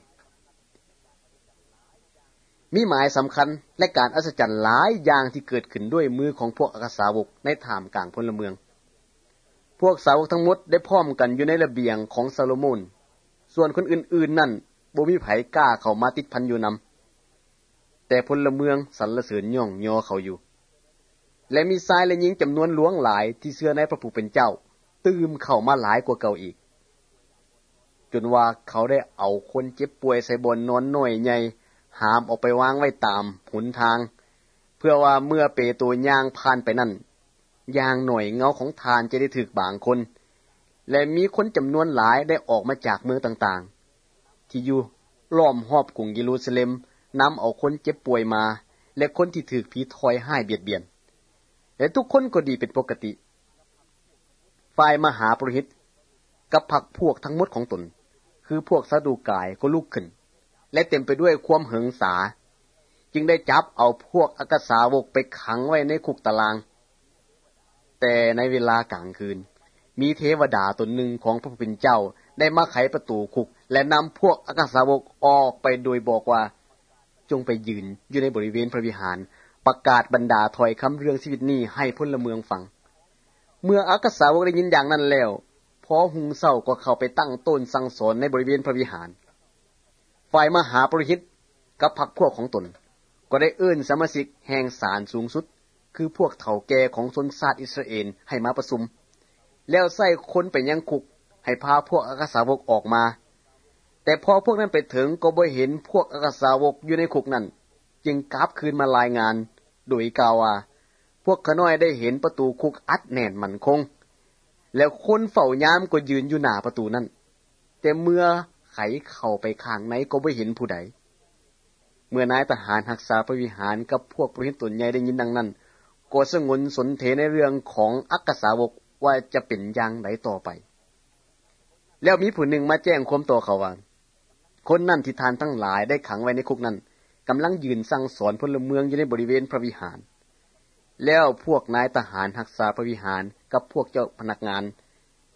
มีหมายสำคัญและการอัศจรรย์หลายอย่างที่เกิดขึ้นด้วยมือของพวกอัครสาวกในท่ามกลางพลเมืองพวกสาวกทั้งหมดได้พร้อมกันอยู่ในระเบียงของซาโลมอนส่วนคนอื่นๆนั่นบ่มีไผกล้าเข้ามาติดพันอยู่นำแต่พลเมืองสรรเสริญย่องยอเขาอยู่และมีชายและหญิงจำนวนหลวงหลายที่เชื่อในพระผู้เป็นเจ้าตื่มเข้ามาหลายกว่าเก่าอีกจนว่าเขาได้เอาคนเจ็บป่วยใส่บนนอนน้อยใหญ่หามออกไปวางไว้ตามหนทางเพื่อว่าเมื่อเปโตรย่างผ่านไปนั่นอย่างหน่อยเงาของทานจะได้ถึกบางคนและมีคนจำนวนหลายได้ออกมาจากเมืองต่างๆที่อยู่ล้อมรอบกรุงเยรูซาเล็มนำเอาคนเจ็บป่วยมาและคนที่ถูกผีถอยห้ายเบียดเบียนและทุกคนก็ดีเป็นปกติฝ่ายมหาปุโรหิตกับพรรคพวกทั้งหมดของตนคือพวกซาดูกายก็ลุกขึ้นและเต็มไปด้วยความหึงสาจึงได้จับเอาพวกอัครสาวกไปขังไว้ในคุกตารางแต่ในเวลากลางคืนมีเทวดาตนหนึ่งของพระผู้เป็นเจ้าได้มาไขประตูคุกและนำพวกอัครสาวกออกไปโดยบอกว่าจงไปยืนอยู่ในบริเวณพระวิหารประกาศบรรดาถ้อยคำเรื่องชีวิตนี้ให้พลเมืองฟังเมื่ออัครสาวกได้ยินอย่างนั้นแล้วพอหุงเศร้าก็เข้าไปตั้งต้นสั่งสอนในบริเวณพระวิหารฝ่ายมหาปุโรหิตกับพรรคพวกของตนก็ได้เอิ้นสมาชิกแห่งศาลสูงสุดคือพวกเฒ่าแก่ของชนชาติอิสราเอลให้มาประชุมแล้วใส่คนไปยังคุกให้พาพวกอัครสาวกออกมาแต่พอพวกนั้นไปถึงก็บ่เห็นพวกอัครสาวกอยู่ในคุกนั้นจึงกลับคืนมารายงานโดยกล่าวว่าพวกขน้อยได้เห็นประตูคุกอัดแน่นมั่นคงแล้วคนเฝ้ายามก็ยืนอยู่หน้าประตูนั้นแต่เมื่อไขเข้าไปข้างในก็บ่เห็นผู้ใดเมื่อนายทหารรักษาพระวิหารกับพวกปุโรหิตตนใหญ่ได้ยินดังนั้นก็สงนสนเทในเรื่องของอัครสาวกว่าจะเป็นอย่างไรต่อไปแล้วมีผู้หนึ่งมาแจ้งความต่อเขาว่าคนนั้นที่ทานทั้งหลายได้ขังไว้ในคุกนั้นกำลังยืนสั่งสอนพลเมืองอยู่ในบริเวณพระวิหารแล้วพวกนายทหารรักษาพระวิหารกับพวกเจ้าพนักงาน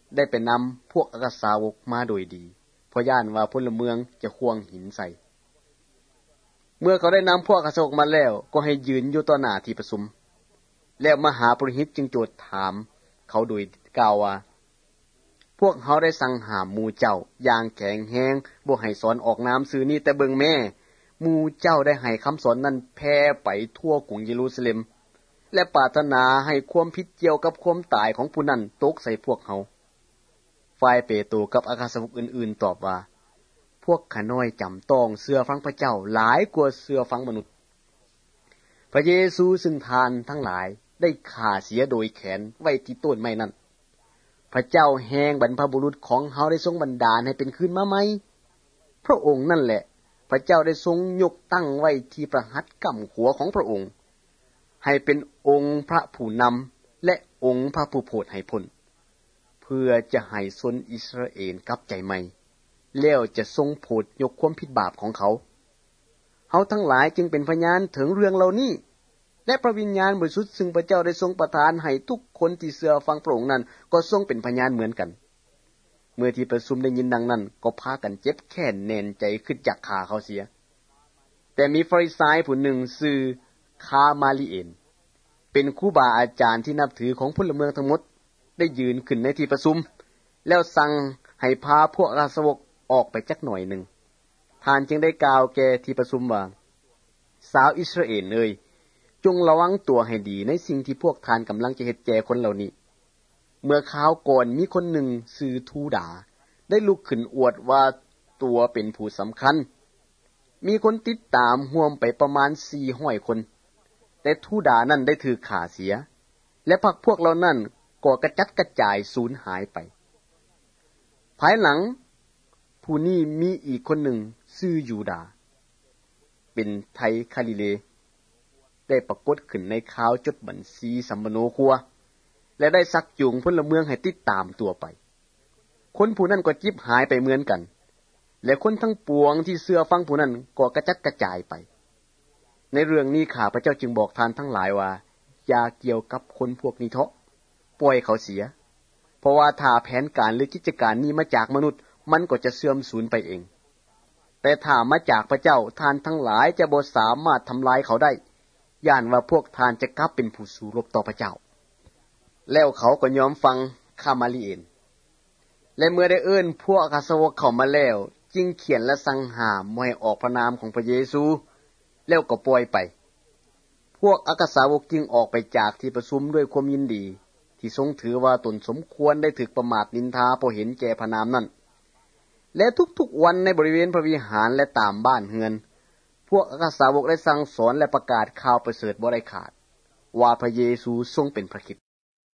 ได้ไปนำพวกอัครสาวกมาโดยดีเพราะย่านว่าพลเมืองจะขว้างหินใส่เมื่อเขาได้นำพวกอัครสาวกมาแล้วก็ให้ยืนอยู่ต่อหน้าที่ประชุมแล้วมหาปุโรหิตจึงโจทย์ถามเขาโดยกล่าวว่าพวกเขาได้สั่งหามหมู่เจ้าอย่างแข็งแรงบ่ให้สอนออกนามสื่อนี้แต่เบิ่งแม่หมู่เจ้าได้ให้คำสอนนั้นแพร่ไปทั่วกรุงเยรูซาเล็มและปรารถนาให้ความผิดเกี่ยวกับความตายของผู้นั้นตกใส่พวกเขาฝ่ายเปโตรกับอัครสาวกอื่นๆตอบว่าพวกข้าน้อยจำต้องเชื่อฟังพระเจ้าหลายกว่าเชื่อฟังมนุษย์พระเยซูซึ่งทานทั้งหลายได้ฆ่าเสียโดยแขนไว้ที่ต้นไม้นั้นพระเจ้าแห่งบรรพบุรุษของเฮาได้ทรงบันดาลให้เป็นขึ้นมาใหม่พระองค์นั่นแหละพระเจ้าได้ทรงยกตั้งไว้ที่ประหัตถ์กำขัวของพระองค์ให้เป็นองค์พระผู้นำและองค์พระผู้โปรดให้พ้นเพื่อจะให้ชนอิสราเอลกลับใจใหม่แล้วจะทรงโปรดยกความผิดบาปของเขาเฮาทั้งหลายจึงเป็นพยานถึงเรื่องเหล่านี้และพระวิญญาณบริสุทธิ์ซึ่งพระเจ้าได้ทรงประทานให้ทุกคนที่เชื่อฟังพระองค์นั้นก็ทรงเป็นพยานเหมือนกันเมื่อที่ประชุมได้ยินดังนั้นก็พากันเจ็บแค้นแน่นใจขึ้นจากฆ่าเขาเสียแต่มีฟาริสัยผู้หนึ่งชื่อคามาลีเอนเป็นครูบาอาจารย์ที่นับถือของพลเมืองทั้งหมดได้ยืนขึ้นในที่ประชุมแล้วสั่งให้พาพวกราชวกออกไปจักหน่อยหนึ่งท่านจึงได้กล่าวแก่ที่ประชุมว่าสาวอิสราเอลเอ่ยจงระวังตัวให้ดีในสิ่งที่พวกท่านกำลังจะเฮ็ดแก่คนเหล่านี้เมื่อคราวก่อนมีคนหนึ่งชื่อทูดาได้ลุกขึ้นอวดว่าตัวเป็นผู้สำคัญมีคนติดตามร่วมไปประมาณ400คนแต่ทูดานั้นได้ถูกฆ่าเสียและพรรคพวกเหล่านั้นก็กระจัดกระจายสูญหายไปภายหลังผู้นี้มีอีกคนหนึ่งชื่อยูดาเป็นไทคาลิเลได้ปรากฏขึ้นในข่าวจดบัญชีสัมมโนครัวและได้ซักจูงพลเมืองให้ติดตามตัวไปคนผู้นั้นก็จิบหายไปเหมือนกันและคนทั้งปวงที่เชื่อฟังผู้นั้นก็กระจัดกระจายไปในเรื่องนี้ข้าพเจ้าจึงบอกท่านทั้งหลายว่าอย่าเกี่ยวกับคนพวกนี้เถาะปล่อยเขาเสียเพราะว่าถ้าแผนการหรือกิจการนี้มาจากมนุษย์มันก็จะเสื่อมสูญไปเองแต่ถ้ามาจากพระเจ้าท่านทั้งหลายจะบ่สามารถทำลายเขาได้ย่านว่าพวกท่านจะกลับเป็นผู้สู้รบต่อพระเจ้าแล้วเขาก็ยอมฟังคามาลีเอนและเมื่อได้เอิ้นพวกอัครสาวกเข้ามาแล้วจึงเขียนและสั่งห้ามไม่ให้ออกพระนามของพระเยซูแล้วก็ปล่อยไปพวกอัครสาวกจึงออกไปจากที่ประชุมด้วยความยินดีที่ทรงถือว่าตนสมควรได้ถูกประมาทนินทาเพราะเห็นแก่พระนามนั้นและทุกๆวันในบริเวณพระวิหารและตามบ้านเฮือนพวกอัครสาวกได้สั่งสอนและประกาศข่าวประเสริฐบ่ได้ขาดว่าพระเยซูทรงเป็นพระคริสต์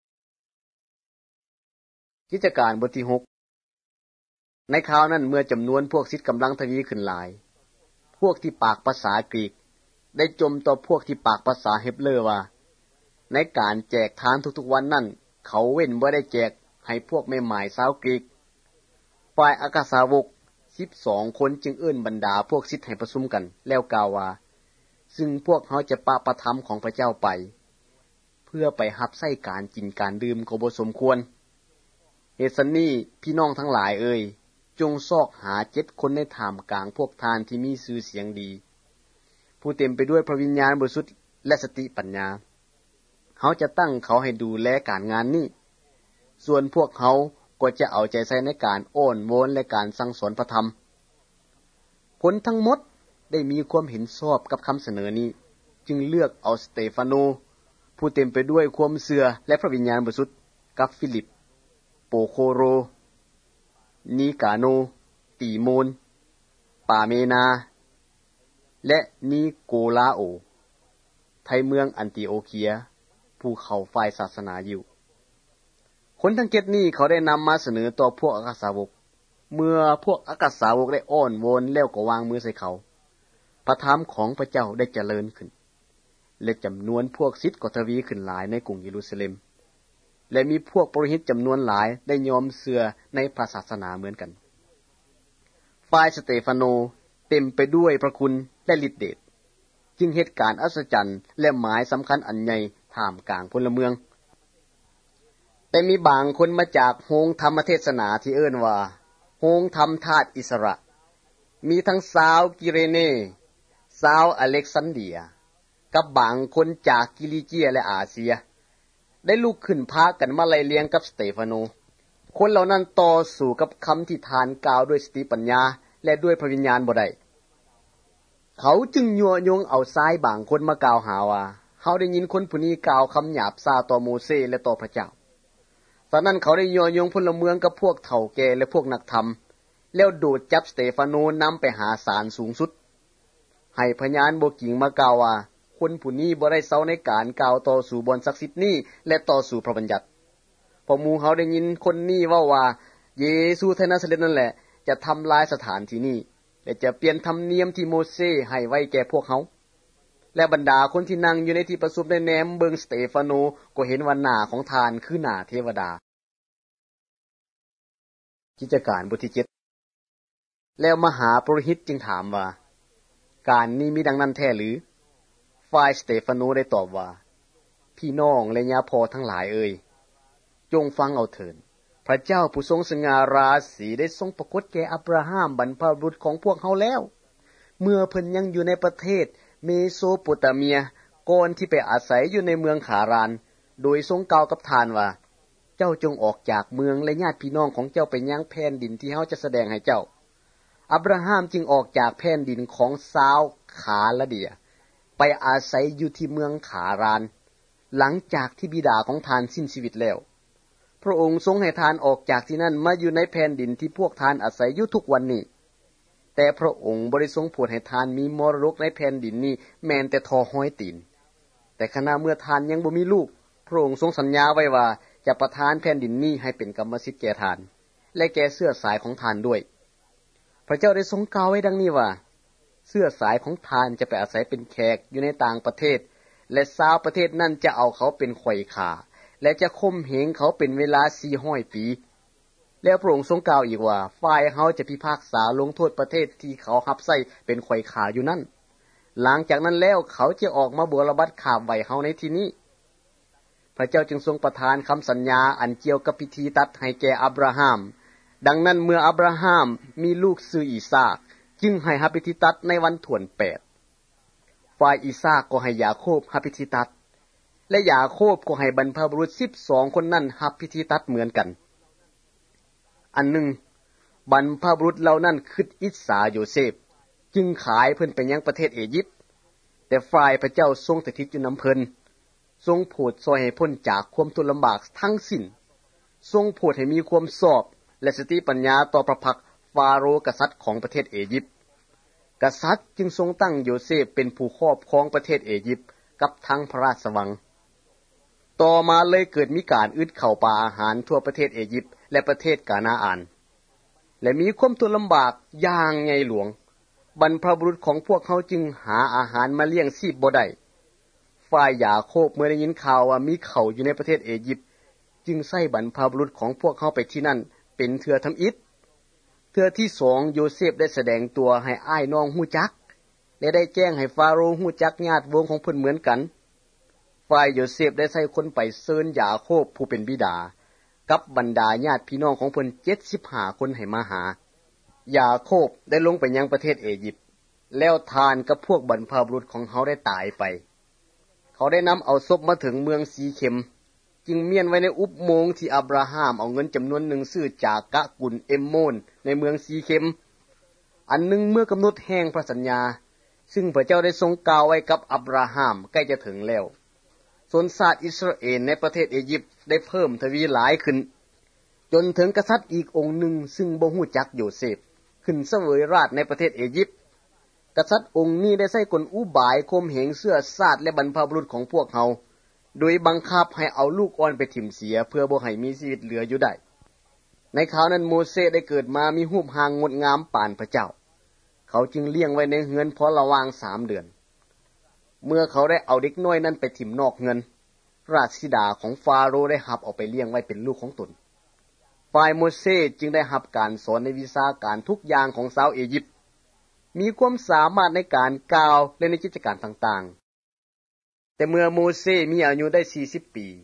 กิจการบทที่6ในคราวนั้นเมื่อจำนวนพวกศิษย์กำลังทวีขึ้นหลายพวกที่ปากภาษากรีกได้จมต่อพวกที่ปากภาษาเฮบเรอว่าในการแจกทานทุกๆวันนั้นเขาเว้นบ่ได้แจกให้พวกแม่หมายชาวกรีกฝ่ายอัครสาวก12คนจึงเอิ้นบรรดาพวกศิษย์ให้ประชุมกันแล้วกล่าวว่าซึ่งพวกเขาจะปะประทับของพระเจ้าไปเพื่อไปรับใช้การกินการดื่มก็บ่สมควรเหตุนี้พี่น้องทั้งหลายเอ่ยจงซอกหา7คนในท่ามกลางพวกทานที่มีชื่อเสียงดีผู้เต็มไปด้วยพระวิญญาณบริสุทธิ์และสติปัญญาเขาจะตั้งเขาให้ดูแลการงานนี้ส่วนพวกเขาก็จะเอาใจใส่ในการอ้อนวอนและการสั่งสอนพระธรรมคนทั้งหมดได้มีความเห็นชอบกับคำเสนอนี้จึงเลือกเอาสเตฟานโนผู้เต็มไปด้วยความเชื่อและพระวิญญาณบริสุทธิ์กับฟิลิปโปโคโรนีกาโนตีโมนปาเมนาและนิโกลาโอไทยเมืองอันติโอเคียผู้เข้าฝ่ายศาสนายิวคนทั้ง7นี้เขาได้นำมาเสนอต่อพวกอัครสาวกเมื่อพวกอัครสาวกได้อ้อนวอนแล้วก็วางมือใส่เขาพระธรรมของพระเจ้าได้เจริญขึ้นและจำนวนพวกศิษย์ก็ทวีขึ้นหลายในกรุงเยรูซาเล็มและมีพวกปุโรหิตจำนวนหลายได้ยอมเชื่อในพระศาสนาเหมือนกันฝ่ายสเตฟานโนเต็มไปด้วยพระคุณและฤทธิ์เดชจึงเหตุการณ์อัศจรรย์และหมายสำคัญอันใหญ่ท่ามกลางพลเมืองแต่มีบางคนมาจากโฮงธรรมเทศนาที่เอิ้นว่าโฮงธรรมทาสอิสระมีทั้งชาวกิเรเนชาวอเล็กซานเดรียกับบางคนจากกิลิเกียและอาเซียได้ลุกขึ้นพากันมาไล่เลียงกับสเตฟานโนคนเหล่านั้นต่อสู้กับคำที่ทานกล่าวด้วยสติปัญญาและด้วยพระวิญญาณบ่ได้เขาจึงยั่วยงเอาทรายบางคนมากล่าวหาว่าเขาได้ยินคนผู้นี้กล่าวคำหยาบซาต่อโมเสสและต่อพระเจ้าตอนนั้นเขาได้ยั่วยงพลเมืองกับพวกเฒ่าแก่และพวกนักธรรมแล้วโดดจับสเตฟานโนนำไปหาศาลสูงสุดให้พยานบ่กิ่งมากล่าวว่าคนผู้นี้บ่ได้เซาในการกล่าวต่อสู่บอนศักดิ์สิทธิ์นี้และต่อสู่พระบัญญัติพอหมู่เขาได้ยินคนนี้เว้าว่าเยซูไทนาซาเรตนั่นแหละจะทำลายสถานที่นี้และจะเปลี่ยนธรรมเนียมที่โมเสสให้ไว้แก่พวกเขาและบรรดาคนที่นั่งอยู่ในที่ประชุมได้แนมเบิงสเตฟานโนก็เห็นว่าหน้าของทานคือหน้าเทวดากิจการบทที่7แล้วมหาปุโรหิตจึงถามว่าการนี้มีดังนั้นแท้หรือฝ่ายสเตฟานโนได้ตอบว่าพี่น้องและญาติพ่อทั้งหลายเอ่ยจงฟังเอาเถิดพระเจ้าผู้ทรงสง่าราศีได้ทรงปรากฏแก่อับราฮัมบรรพบุรุษของพวกเขาแล้วเมื่อเพิ่นยังอยู่ในประเทศเมโสโปเตเมียก่อนที่ไปอาศัยอยู่ในเมืองขารานโดยทรงกล่าวกับทานว่าเจ้าจงออกจากเมืองและญาติพี่น้องของเจ้าไปยังแผ่นดินที่เฮาจะแสดงให้เจ้าอับราฮัมจึงออกจากแผ่นดินของชาวขาลเดียไปอาศัยอยู่ที่เมืองขารานหลังจากที่บิดาของทานสิ้นชีวิตแล้วพระองค์ทรงให้ทานออกจากที่นั่นมาอยู่ในแผ่นดินที่พวกทานอาศัยอยู่ทุกวันนี้แต่พระองค์บ่ได้ทรงโปรดให้ทานมีมรดกในแผ่นดินนี้แม้แต่ทอห้อยตีนแต่ขณะเมื่อทานยังบ่มีลูกพระองค์ทรงสัญญาไว้ว่าจะประทานแผ่นดินนี้ให้เป็นกรรมสิทธิ์แก่ทานและแก่เสื้อสายของทานด้วยพระเจ้าได้ทรงกล่าวไว้ดังนี้ว่าเสื้อสายของทานจะไปอาศัยเป็นแขกอยู่ในต่างประเทศและชาวประเทศนั้นจะเอาเขาเป็นข่อยข่าและจะข่มเหงเขาเป็นเวลา400 ปีแล้วพระองค์ทรงกล่าวอีกว่าฝ่ายเขาจะพิพากษาลงโทษประเทศที่เขารับใช้เป็นข่อยข่าอยู่นั่นหลังจากนั้นแล้วเขาจะออกมาบวรบัตข้ามไว้เขาในที่นี้พระเจ้าจึงทรงประทานคำสัญญาอันเกี่ยวกับพิธีตัดให้แก่อับราฮัมดังนั้นเมื่ออับราฮัมมีลูกชื่ออีซากจึงให้รับพิธีตัดในวันถ่วน8ฝ่ายอีซากก็ให้ยาโคบรับพิธีตัดและยาโคบก็ให้บรรพบุรุษ12คนนั้นรับพิธีตัดเหมือนกันอันหนึ่งบรรพบุรุษเหล่านั้นคิดอิจฉาโยเซฟจึงขายเพิ่นไปยังประเทศอียิปต์แต่ฝ่ายพระเจ้าทรงสถิตอยู่นำเพิ่นทรงโปรดช่วยให้พ้นจากความทุกข์ลำบากทั้งสิ้นทรงโปรดให้มีความชอบและสติปัญญาต่อพระพักฟาโรห์กษัตริย์ของประเทศอียิปต์กษัตริย์จึงทรงตั้งโยเซฟเป็นผู้ครอบครองประเทศอียิปต์กับทั้งพระราชวังต่อมาเลยเกิดมีการอึดเข้าป่าอาหารทั่วประเทศอียิปต์และประเทศกานาอันและมีความทุกข์ลำบากอย่างใหญ่หลวงบรรพบุรุษของพวกเขาจึงหาอาหารมาเลี้ยงชีพบ่ได้ฝ่ายยาโคบเมื่อได้ยินข่าวว่ามีเขาอยู่ในประเทศอียิปต์จึงใส่บรรพบุรุษของพวกเขาไปที่นั่นเป็นเทื่อทำอิฐเทื่อที่2โยเซฟได้แสดงตัวให้อ้ายน้องฮู้จักและได้แจ้งให้ฟาโรห์ฮู้จักญาติวงของเพิ่นเหมือนกันฝ่ายโยเซฟได้ใส่คนไปเชิญยาโคบผู้เป็นบิดากับบรรดาญาติพี่น้องของเพิ่น75คนให้มาหายาโคบได้ลงไปยังประเทศอียิปต์แล้วทานกับพวกบรรพบุรุษของเขาได้ตายไปเขาได้นำเอาศพมาถึงเมืองสีเข็มจึงเมียนไว้ในอุโมงค์ที่อับราฮัมเอาเงินจำนวนหนึ่งซื้อจากกะกุลเอมโมนในเมืองสีเข็มอันหนึ่งเมื่อกำหนดแห่งพระสัญญาซึ่งพระเจ้าได้ทรงกล่าวไว้กับอับราฮัมใกล้จะถึงแล้วชนชาติอิสราเอลในประเทศอียิปต์ได้เพิ่มทวีหลายขึ้นจนถึงกษัตริย์อีกองค์หนึ่งซึ่งบ่ฮู้จักโยเซฟขึ้นเสวยราชในประเทศอียิปต์กษัตริย์องค์นี้ได้ใช้กลอุบายข่มเหงเสื้อชาติและบรรพบุรุษของพวกเขาโดยบังคับให้เอาลูกอ่อนไปถิ่มเสียเพื่อบ่ให้มีชีวิตเหลืออยู่ได้ในคราวนั้นโมเสสได้เกิดมามีรูปร่างงดงามปานพระเจ้าเขาจึงเลี้ยงไว้ในเฮือนพอระหว่าง3 เดือนเมื่อเขาได้เอาเด็กน้อยนั้นไปถิ่มนอกเฮือนราชธิดาของฟาโรห์ได้รับเอาไปเลี้ยงไว้เป็นลูกของตนฝ่ายโมเสสจึงได้รับการสอนในวิชาการทุกอย่างของชาวอียิปต์มีความสามารถในการกล่าวและในกิจการต่างๆแต่เมื่อโมเสสมีอายุได้40 ปี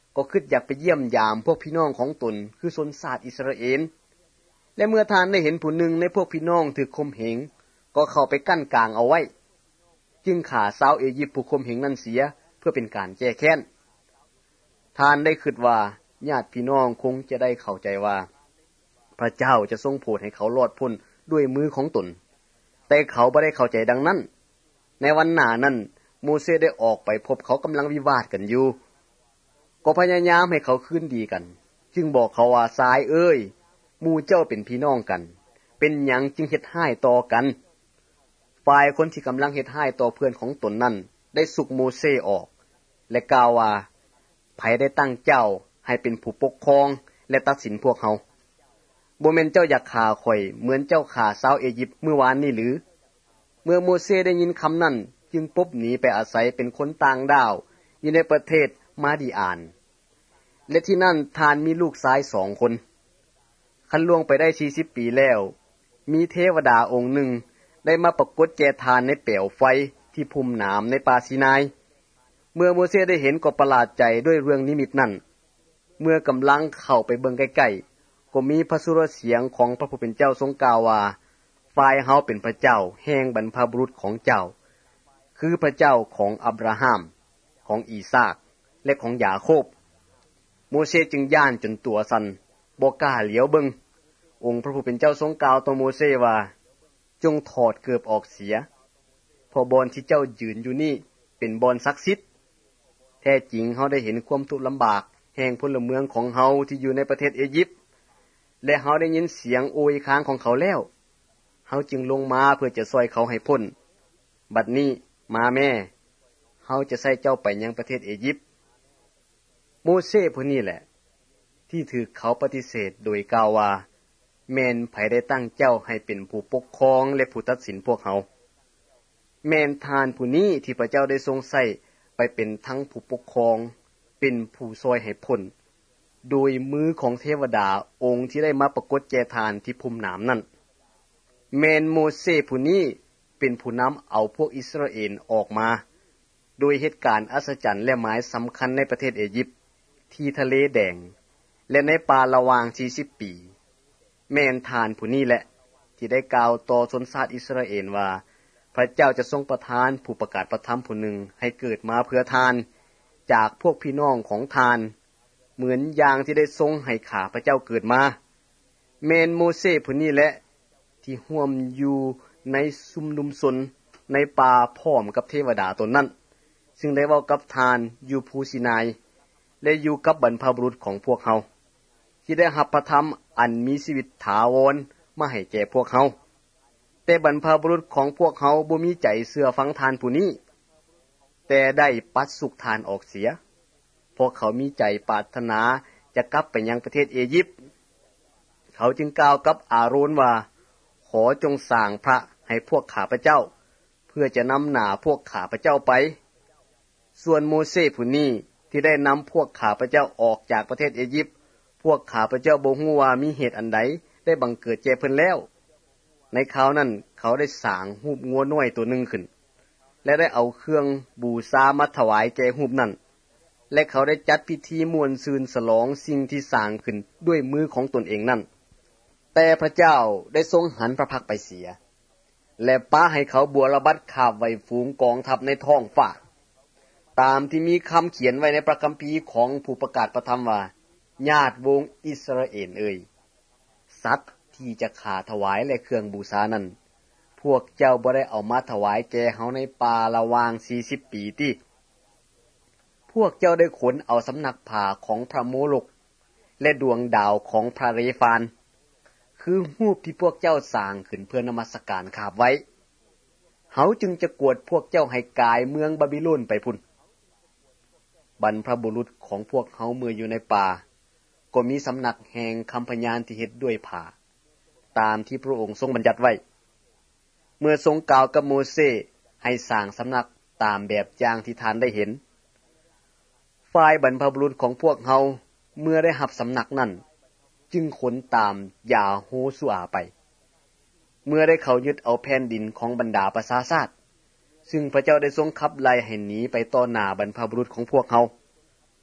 ก็คิดอยากไปเยี่ยมยามพวกพี่น้องของตนคือชนชาติอิสราเอลและเมื่อท่านได้เห็นผู้หนึ่งในพวกพี่น้องถูกข่มเหงก็เข้าไปกั้นกลางเอาไว้จึงฆ่าชาวอียิปต์ผู้ข่มเหงนั้นเสียเพื่อเป็นการแก้แค้นท่านได้คิดว่าญาติพี่น้องคงจะได้เข้าใจว่าพระเจ้าจะทรงโปรดให้เขารอดพ้นด้วยมือของตนแต่เขาบ่ได้เข้าใจดังนั้นในวันหน้านั้นโมเสสได้ออกไปพบเขากำลังวิวาทกันอยู่ก็พยายามให้เขาคืนดีกันจึงบอกเขาว่าสายเอ้ยหมู่เจ้าเป็นพี่น้องกันเป็นหยังจึงเฮ็ดร้ายต่อกันฝ่ายคนที่กำลังเฮ็ดร้ายต่อเพื่อนของตนนั้นได้สุกโมเสสออกและกล่าวว่าไผได้ตั้งเจ้าให้เป็นผู้ปกครองและตัดสินพวกเฮาบ่แม่นเจ้าอยากฆ่าข่อยเหมือนเจ้าฆ่าชาวอียิปต์เมื่อวานนี้หรือเมื่อโมเสสได้ยินคำนั้นจึงปบหนีไปอาศัยเป็นคนต่างดาวอยู่ในประเทศมาดิอานและที่นั่นทานมีลูกชาย2 คนคันล่วงไปได้40 ปีแล้วมีเทวดาองค์หนึ่งได้มาปรากฏแก่ทานในเปลวไฟที่ภูมิหนามในป่าซีนายเมื่อโมเสสได้เห็นก็ประหลาดใจด้วยเรื่องนิมิตนั้นเมื่อกำลังเข้าไปเบิ่งใกล้ๆก็มีพระสุรเสียงของพระผู้เป็นเจ้าทรงกล่าวว่าฝ่ายเฮาเป็นพระเจ้าแห่งบรรพบุรุษของเจ้าคือพระเจ้าของอับราฮัมของอีซากและของยาโคบโมเสสจึงย้านจนตัวสั่นบ่กล้าเหลียวเบิ่งองค์พระผู้เป็นเจ้าทรงกล่าวต่อโมเสสว่าจงถอดเกือบออกเสียเพราะบ่อนที่เจ้ายืนอยู่นี่เป็นบ่อนศักดิ์สิทธิ์แท้จริงเฮาได้เห็นความทุกข์ลำบากแห่งพลเมืองของเฮาที่อยู่ในประเทศอียิปต์และเฮาได้ยินเสียงโอยค้างของเขาแล้วเฮาจึงลงมาเพื่อจะช่วยเขาให้พ้นบัดนี้มาแม่เฮาจะใส่เจ้าไปยังประเทศอียิปต์โมเสสผู้นี้แหละที่ถูกเขาปฏิเสธโดยกล่าวว่าแม่นไผได้ตั้งเจ้าให้เป็นผู้ปกครองและผู้ตัดสินพวกเฮาแม่นทานผู้นี้ที่พระเจ้าได้ทรงใส่ไปเป็นทั้งผู้ปกครองเป็นผู้ช่วยให้พ้นโดยมือของเทวดาองค์ที่ได้มาปรากฏแก่ทานที่ภูมิหนามนั้นแม่นโมเสสผู้นี้เป็นผู้นำเอาพวกอิสราเอลออกมาโดยเหตุการณ์อัศจรรย์และหมายสำคัญในประเทศอียิปต์ที่ทะเลแดงและในป่าละวาง40 ปีแม่นทานผู้นี้แหละที่ได้กล่าวต่อชนชาติอิสราเอลว่าพระเจ้าจะทรงประทานผู้ประกาศประทับผู้หนึ่งให้เกิดมาเพื่อทานจากพวกพี่น้องของทานเหมือนอย่างที่ได้ทรงให้ข้าพระเจ้าเกิดมาแม่นโมเสสผู้นี้แหละที่ร่วมอยู่ในซุมนุมชนในป่าพร้อมกับเทวดาตนนั้นซึ่งได้เว้ากับทานอยู่ภูสินายและอยู่กับบรรพบุรุษของพวกเฮาที่ได้รับพระธรรมอันมีชีวิตถาวรมาให้แก่พวกเฮาแต่บรรพบุรุษของพวกเฮาบ่มีใจเชื่อฟังทานผู้นี้แต่ได้ปัดสุกทานออกเสียเพราะเขามีใจปรารถนาจะกลับไปยังประเทศอียิปต์เขาจึงกล่าวกับอาโรนว่าขอจงสร้างพระให้พวกข้าพเจ้าเพื่อจะนำหน้าพวกข้าพเจ้าไปส่วนโมเสสผู้นี้ที่ได้นำพวกข้าพเจ้าออกจากประเทศอียิปต์พวกข้าพเจ้าบ่ฮู้ว่ามีเหตุอันใดได้บังเกิดแก่เพิ่นแล้วในคราวนั้นเขาได้สร้างรูปงัวน้อยตัวหนึ่งขึ้นและได้เอาเครื่องบูชามาถวายแก่รูปนั้นและเขาได้จัดพิธีม่วนซื่นฉลองสิ่งที่สร้างขึ้นด้วยมือของตนเองนั้นแต่พระเจ้าได้ทรงหันพระพักไปเสียและป้าให้เขาบัวระบัดคาบไว้ฝูงกองทัพในท้องฟ้าตามที่มีคำเขียนไว้ในพระคัมภีร์ของผู้ประกาศประธรรมว่าญาติวงอิสราเอลเอ่ยสัตว์ที่จะฆ่าถวายและเครื่องบูชานั้นพวกเจ้าบ่ได้เอามาถวายแก่เฮาในป่าละวาง40 ปีติพวกเจ้าได้ขนเอาสำนักผ่าของพระโมโลกและดวงดาวของพระเรฟานคือรูปที่พวกเจ้าสร้างขึ้นเพื่อนมัสการคาบไว้เฮาจึงจะกวดพวกเจ้าให้กายเมืองบาบิโลนไปพุ่นบรรพบุรุษของพวกเฮาเมื่ออยู่ในป่าก็มีสำนักแห่งคำพยานที่เฮ็ดด้วยผ้าตามที่พระองค์ทรงบัญญัติไว้เมื่อทรงกล่าวกับโมเสสให้สร้างสำนักตามแบบอย่างที่ท่านได้เห็นฝ่ายบรรพบุรุษของพวกเฮาเมื่อได้รับสำนักนั้นจึงขนตามยาโฮซุอาไปเมื่อได้เขายึดเอาแผ่นดินของบรรดาประชาชาติซึ่งพระเจ้าได้ทรงขับไล่ให้หนีไปต่อหน้าบรรพบุรุษของพวกเฮา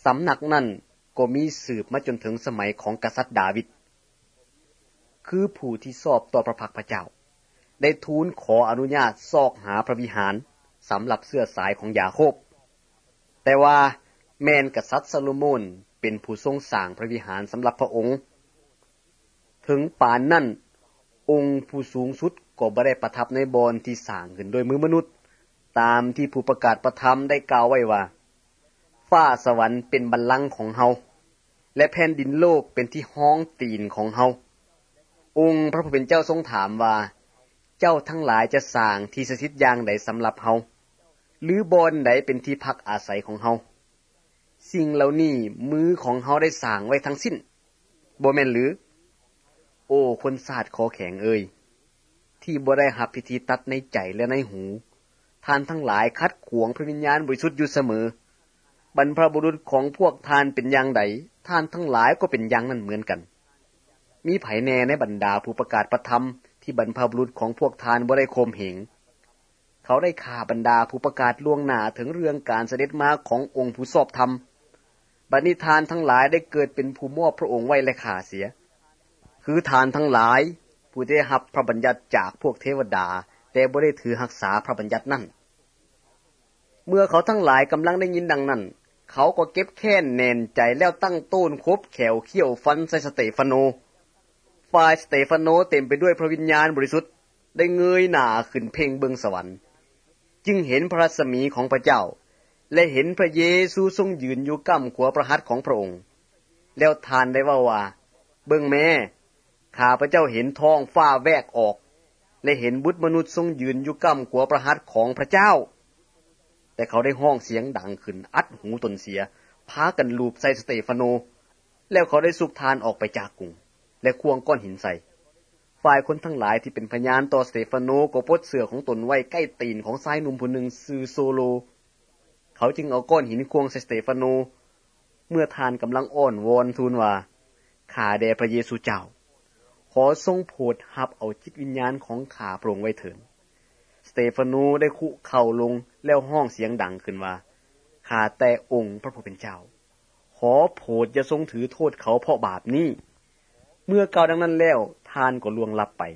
สำนักนั้นก็มีสืบมาจนถึงสมัยของกษัตริย์ดาวิดคือผู้ที่สอบต่อพระพักพระเจ้าได้ทูลขออนุญาตซอกหาพระวิหารสำหรับเสื้อสายของยาโคบแต่ว่าแม่นกษัตริย์ซาโลโมนเป็นผู้ทรงสร้างพระวิหารสำหรับพระองค์ถึงปานนั้นองค์ผู้สูงสุดก็บ่ได้ประทับในบอนที่สร้างขึ้นโดยมือมนุษย์ตามที่ผู้ประกาศประธรรมได้กล่าวไว้ว่าฟ้าสวรรค์เป็นบัลลังก์ของเฮาและแผ่นดินโลกเป็นที่ห้องตีนของเฮาองค์พระผู้เป็นเจ้าทรงถามว่าเจ้าทั้งหลายจะสร้างที่สถิตอย่างใดสำหรับเฮาหรือบอนใดเป็นที่พักอาศัยของเฮาสิ่งเหล่านี้มือของเฮาได้สร้างไว้ทั้งสิ้นบ่แม่นหรือโอ้คนสาดคอแข็งเอ่ยที่บ่ได้รับพิธีตัดในใจและในหูท่านทั้งหลายคัดขวงพระวิญญาณบริสุทธิ์อยู่เสมอบรรพบุรุษของพวกท่านเป็นอย่างใดท่านทั้งหลายก็เป็นอย่างนั้นเหมือนกันมีไผแน่ในบรรดาผู้ประกาศประธรรมที่บรรพบุรุษของพวกท่านบ่ได้ข่มเหงเขาได้ฆ่าบรรดาผู้ประกาศล่วงหน้าถึงเรื่องการเสด็จมาขององค์ผู้สอบธรรมบัดนี้ท่านทั้งหลายได้เกิดเป็นผู้มอบพระองค์ไว้และฆ่าเสียคือท่านทั้งหลายผู้ได้รับพระบัญญัติจากพวกเทวดาแต่บ่ได้ถือรักษาพระบัญญัตินั้นเมื่อเขาทั้งหลายกำลังได้ยินดังนั้นเขาก็เก็บแค้นแน่นใจแล้วตั้งโต้นคบแขวเขี้ยวฟันใส่สเตฟานโนฝ่ายสเตฟานโนเต็มไปด้วยพระวิญญาณบริสุทธิ์ได้เงยหน้าขึ้นเพ่งเบิ่งสวรรค์จึงเห็นพระรัศมีของพระเจ้าและเห็นพระเยซูทรงยืนอยู่ก้ำขวาพระหัตถ์ของพระองค์แล้วทานได้ว่าเบิ่งแม่ข้าพระเจ้าเห็นท้องฟ้าแวกออกและเห็นบุตรมนุษย์ทรงยืนอยู่ก้ำขวาพระหัตถ์ของพระเจ้าแต่เขาได้ห้องเสียงดังขึ้นอัดหูตนเสียพากันลูบใส่สเตฟานโนแล้วเขาได้สุกทานออกไปจากกรุงและควงก้อนหินใส่ฝ่ายคนทั้งหลายที่เป็นพยานต่อสเตฟานโนก็ปลดเสื้อของตนไว้ใกล้ตีนของชายหนุ่มผู้หนึ่งชื่อโซโลเขาจึงเอาก้อนหินควงใส่สเตฟานโนเมื่อทานกำลังอ้อนวอนทูลว่าข้าแด่พระเยซูเจ้าขอทรงโปรดรับเอาจิตวิญญาณของข้าพระองค์ไว้เถิดสเตฟานโนได้คุเข่าลงแล้วห้องเสียงดังขึ้นว่าข้าแต่องค์พระผู้เป็นเจ้าขอโปรดอย่าทรงถือโทษเขาเพราะบาปนี้เมื่อกล่าวดังนั้นแล้วทานก็ล่วงลับไป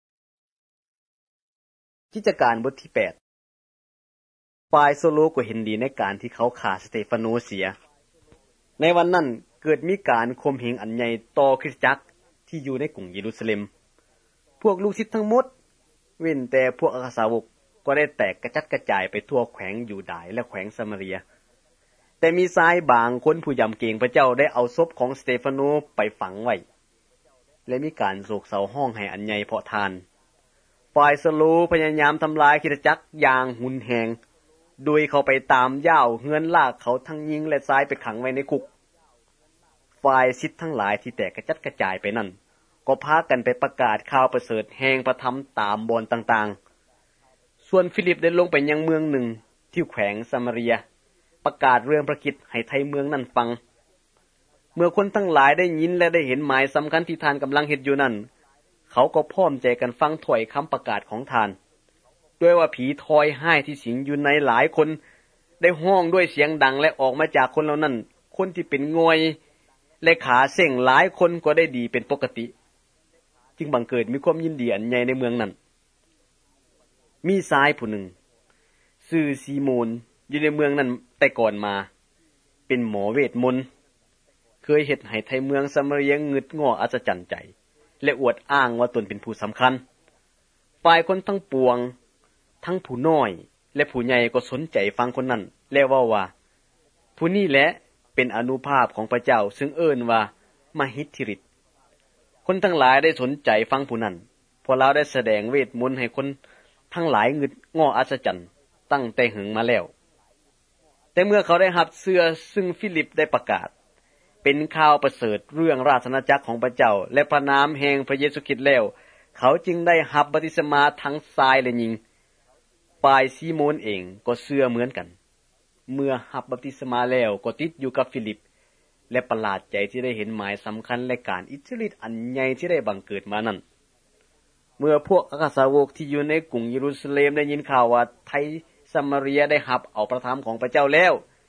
กิจการบทที่8ฝ่ายโซโลก็เห็นดีในการที่เขาฆ่าสเตฟานโนเสียในวันนั้นเกิดมีการข่มเหงอันใหญ่ต่อคริสตจักรที่อยู่ในกรุงเยรูซาเล็มพวกลูกศิษย์ทั้งหมดเว้นแต่พวกอัครสาวกก็ได้แตกกระจัดกระจายไปทั่วแขวงยูดาห์และแขวงซามาเรียแต่มีชายบางคนผู้ยำเกรงพระเจ้าได้เอาศพของสเตฟานโนไปฝังไว้และมีการโศกเศร้าห้องไห้อันใหญ่เพราะทานฝ่ายสโลพยายามทำลายคริสตจักรอย่างหุนแหงโดยเขาไปตามย่าวเฮือนลากเขาทั้งยิงและซ้ายไปขังไว้ในคุกฝ่ายศิษย์ทั้งหลายที่แตกกระจัดกระจายไปนั่นก็พากันไปประกาศข่าวประเสริฐแห่งพระธรรมตามบ่อนต่างๆส่วนฟิลิปได้ลงไปยังเมืองหนึ่งที่แขวงซามาเรียประกาศเรื่องพระคริสต์ให้ไทยเมืองนั้นฟังเมื่อคนทั้งหลายได้ยินและได้เห็นหมายสำคัญที่ทานกำลังเฮ็ดอยู่นั่นเขาก็พร้อมใจกันฟังถ้อยคำประกาศของทานด้วยว่าผีทอยห้ายที่สิงอยู่ในหลายคนได้ห้องด้วยเสียงดังและออกมาจากคนเหล่านั้นคนที่เป็นงอยและขาเส้งหลายคนก็ได้ดีเป็นปกติจึงบังเกิดมีความยินดีอันใหญ่ในเมืองนั้นมีชายผู้หนึ่งชื่อซีโมนอยู่ในเมืองนั้นแต่ก่อนมาเป็นหมอเวทมนต์เคยเฮ็ดให้ไทยเมืองซามาเรียงึดง้ออัศจรรย์ใจและอวดอ้างว่าตนเป็นผู้สำคัญฝ่ายคนทั้งปวงทั้งผู้น้อยและผู้ใหญ่ก็สนใจฟังคนนั้นและว่าผู้นี้แหละเป็นอานุภาพของพระเจ้าซึ่งเอิ้นว่ามหิทธิฤทธิ์คนทั้งหลายได้สนใจฟังผู้นั้นเพราะเราได้แสดงเวทมนต์ให้คนทั้งหลายงึดง้ออัศจรรย์ตั้งแต่หึงมาแล้วแต่เมื่อเขาได้รับเสื้อซึ่งฟิลิปได้ประกาศเป็นข่าวประเสริฐเรื่องราชอาณาจักรของพระเจ้าและพระนามแห่งพระเยซูคริสต์แล้วเขาจึงได้รับบัพติศมาทั้งชายและหญิงฝ่ายซีโมนเองก็เชื่อเหมือนกันเมื่อรับบัพติศมาแล้วก็ติดอยู่กับฟิลิปและประหลาดใจที่ได้เห็นหมายสำคัญและการอิทธิฤทธิ์อันใหญ่ที่ได้บังเกิดมานั้นเมื่อพวกอัครสาวกที่อยู่ในกรุงเยรูซาเล็มได้ยินข่าวว่าไทยซามาเรียได้รับเอาพระธรรมของพระเจ้าแล้ว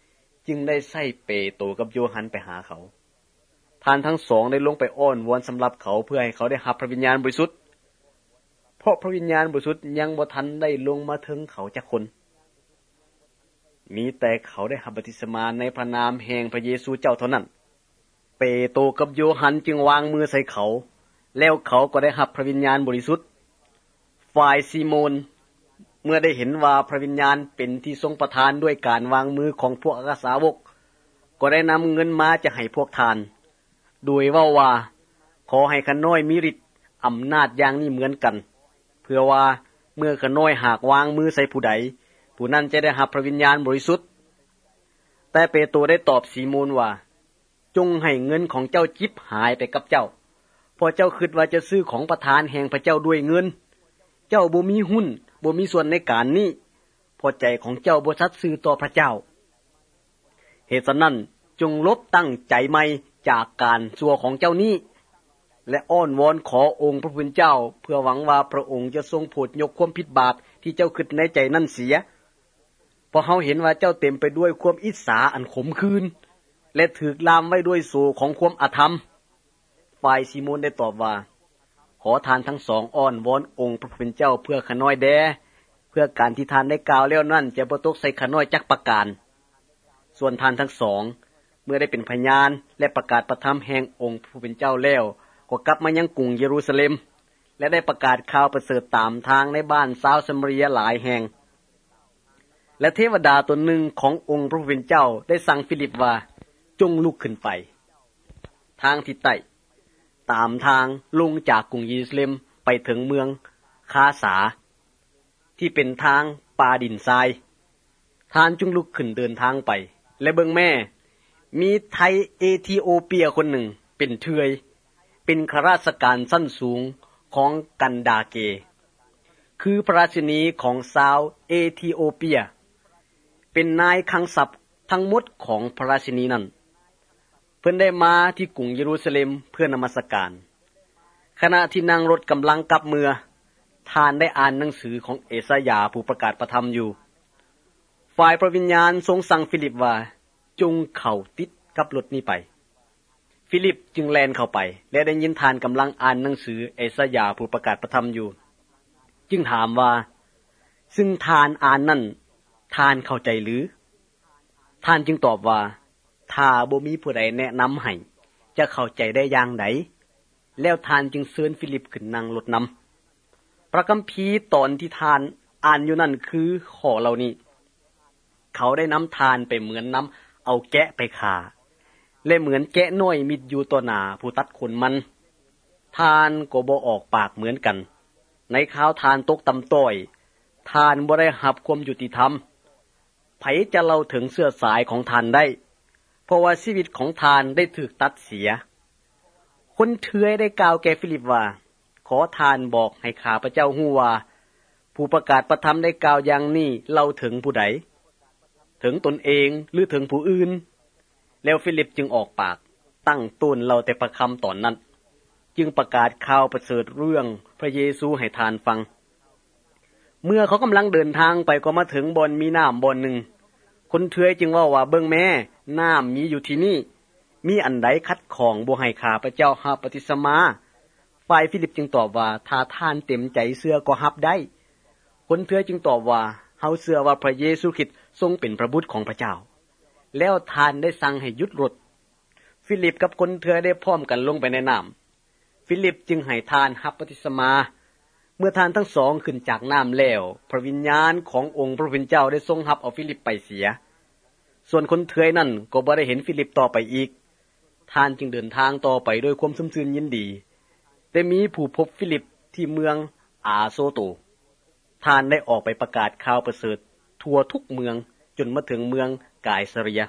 จึงได้ใส่เปโตรกับโยฮันไปหาเขาท่านทั้งสองได้ลงไปอ้อนวอนสำหรับเขาเพื่อให้เขาได้รับพระวิญญาณบริสุทธิ์เพราะพระวิญญาณบริสุทธิ์ยังบ่ทันได้ลงมาถึงเขาจักคนมีแต่เขาได้รับบัพติศมาในพระนามแห่งพระเยซูเจ้าเท่านั้นเปโตรกับโยฮันจึงวางมือใส่เขาแล้วเขาก็ได้รับพระวิญญาณบริสุทธิ์ฝ่ายซีโมนเมื่อได้เห็นว่าพระวิญญาณเป็นที่ทรงประทานด้วยการวางมือของพวกอัครสาวกก็ได้นำเงินมาจะให้พวกทานโดยว่าขอให้ข้าน้อยมีฤทธิ์อำนาจอย่างนี้เหมือนกันเพื่อว่าเมื่อข้าน้อยหากวางมือใส่ผู้ใดผู้นั้นจะได้รับพระวิญญาณบริสุทธิ์แต่เปโตรได้ตอบซีโมนว่าจงให้เงินของเจ้าจิบหายไปกับเจ้าเพราะเจ้าคิดว่าจะซื้อของประทานแห่งพระเจ้าด้วยเงินเจ้าบ่มีหุ้นบ่มีส่วนในการนี้เพราะใจของเจ้าบ่สัตย์ซื่อต่อพระเจ้าเหตุฉะนั้นจงลบตั้งใจใหม่จากการชั่วของเจ้านี้และอ้อนวอนขอองค์พระผู้เป็นเจ้าเพื่อหวังว่าพระองค์จะทรงโปรดยกความผิดบาปที่เจ้าคิดในใจนั่นเสียเพราะเฮาเห็นว่าเจ้าเต็มไปด้วยความอิจฉาอันขมขื่นและถูกลามไว้ด้วยโซ่ของความอธรรมฝ่ายซีโมนได้ตอบว่าขอทานทั้งสองอ้อนวอนองค์พระผู้เป็นเจ้าเพื่อข้าน้อยแดเพื่อการที่ทานได้กล่าวแล้วนั่นจะบ่ตกใส่ข้าน้อยจักประการส่วนทานทั้งสองเมื่อได้เป็นพยานและประกาศประทับแห่งองค์ผู้เป็นเจ้าแล้วก็กลับมายังกรุงเยรูซาเล็มและได้ประกาศข่าวประเสริฐตามทางในบ้านชาวซัมมารียหลายแห่งและเทวดาตนหนึ่งขององค์พระผู้เป็นเจ้าได้สั่งฟิลิปว่าจงลุกขึ้นไปทางทิศใต้ตามทางลงจากกรุงเยรูซาเล็มไปถึงเมืองคาสาที่เป็นทางป่าดินทรายท่านจงลุกขึ้นเดินทางไปและเบิ่งแม่มีไทยเอธิโอเปียคนหนึ่งเป็นเทือยเป็นข้าราชการชั้นสูงของกันดาเกคือพระราชินีของชาวเอธิโอเปียเป็นนายคลังทรัพย์ทั้งหมดของพระราชินีนั้นเพิ่นได้มาที่กรุงเยรูซาเล็มเพื่อนมัสการขณะที่นั่งรถกำลังกลับเมืองท่านได้อ่านหนังสือของเอสายาผู้ประกาศพระธรรมอยู่ฝ่ายพระวิญญาณทรงสั่งฟิลิปว่าจงเข้าติดกับรถนี้ไปฟิลิปจึงแล่นเข้าไปและได้ยินท่านกำลังอ่านหนังสือเอสายาผู้ประกาศพระธรรมอยู่จึงถามว่าซึ่งท่านอ่านนั่นท่านเข้าใจหรือท่านจึงตอบว่าถ้าบ่มีผู้ใดแนะนำให้จะเข้าใจได้อย่างไดแล้วท่านจึงเชิญฟิลิปขึ้นนั่งรถนำพระคัมภีร์ตอนที่ท่านอ่านอยู่นั่นคือข้อเหล่านี้เขาได้นำทานไปเหมือนนำเอาแกะไปฆ่าและเหมือนแกะน้อยมิดอยู่ต่อหน้าผู้ตัดขนมันทานก็บ่ออกปากเหมือนกันในคราวทานตกต่ำต้อยทานบ่ได้รับความยุติธรรมไผจะเล่าถึงเสื้อสายของทานได้เพราะว่าชีวิตของทานได้ถูกตัดเสียคนเทือยได้กล่าวแก่ฟิลิปว่าขอทานบอกให้ข้าพเจ้าฮู้ว่าผู้ประกาศพระธรรมได้กล่าวอย่างนี้เล่าถึงผู้ใดถึงตนเองหรือถึงผู้อื่นแล้วฟิลิปจึงออกปากตั้งต้นเล่าแต่พระคำตอนนั้นจึงประกาศข่าวประเสริฐเรื่องพระเยซูให้ทานฟังเมื่อเขากำลังเดินทางไปก็มาถึงบ่อนมีน้ำบ่อนหนึ่งคนเทือยจึงว่าเบิ่งแม่น้ำมีอยู่ที่นี่มีอันใดขัดของบ่ให้ข้าพเจ้ารับบัพติศมาฝ่ายฟิลิปจึงตอบว่าถ้าท่านเต็มใจเชื่อก็รับได้คนเทือยจึงตอบว่าเฮาเชื่อว่าพระเยซูคริสต์ทรงเป็นพระบุตรของพระเจ้าแล้วท่านได้สั่งให้หยุดรถฟิลิปกับคนเทือยได้พร้อมกันลงไปในน้ำฟิลิปจึงให้ทานรับบัพติศมาเมื่อทานทั้งสองขึ้นจากน้ำแล้วพระวิญญาณขององค์พระผู้เป็นเจ้าได้ทรงรับเอาฟิลิปไปเสียส่วนคนเทือยนั่นก็บ่ได้เห็นฟิลิปต่อไปอีกท่านจึงเดินทางต่อไปด้วยความชุ่มชื่นยินดีแต่มีผู้พบฟิลิปที่เมืองอาโซโตท่านได้ออกไปประกาศข่าวประเสริฐทั่วทุกเมืองจนมาถึงเมืองกายซาเรีย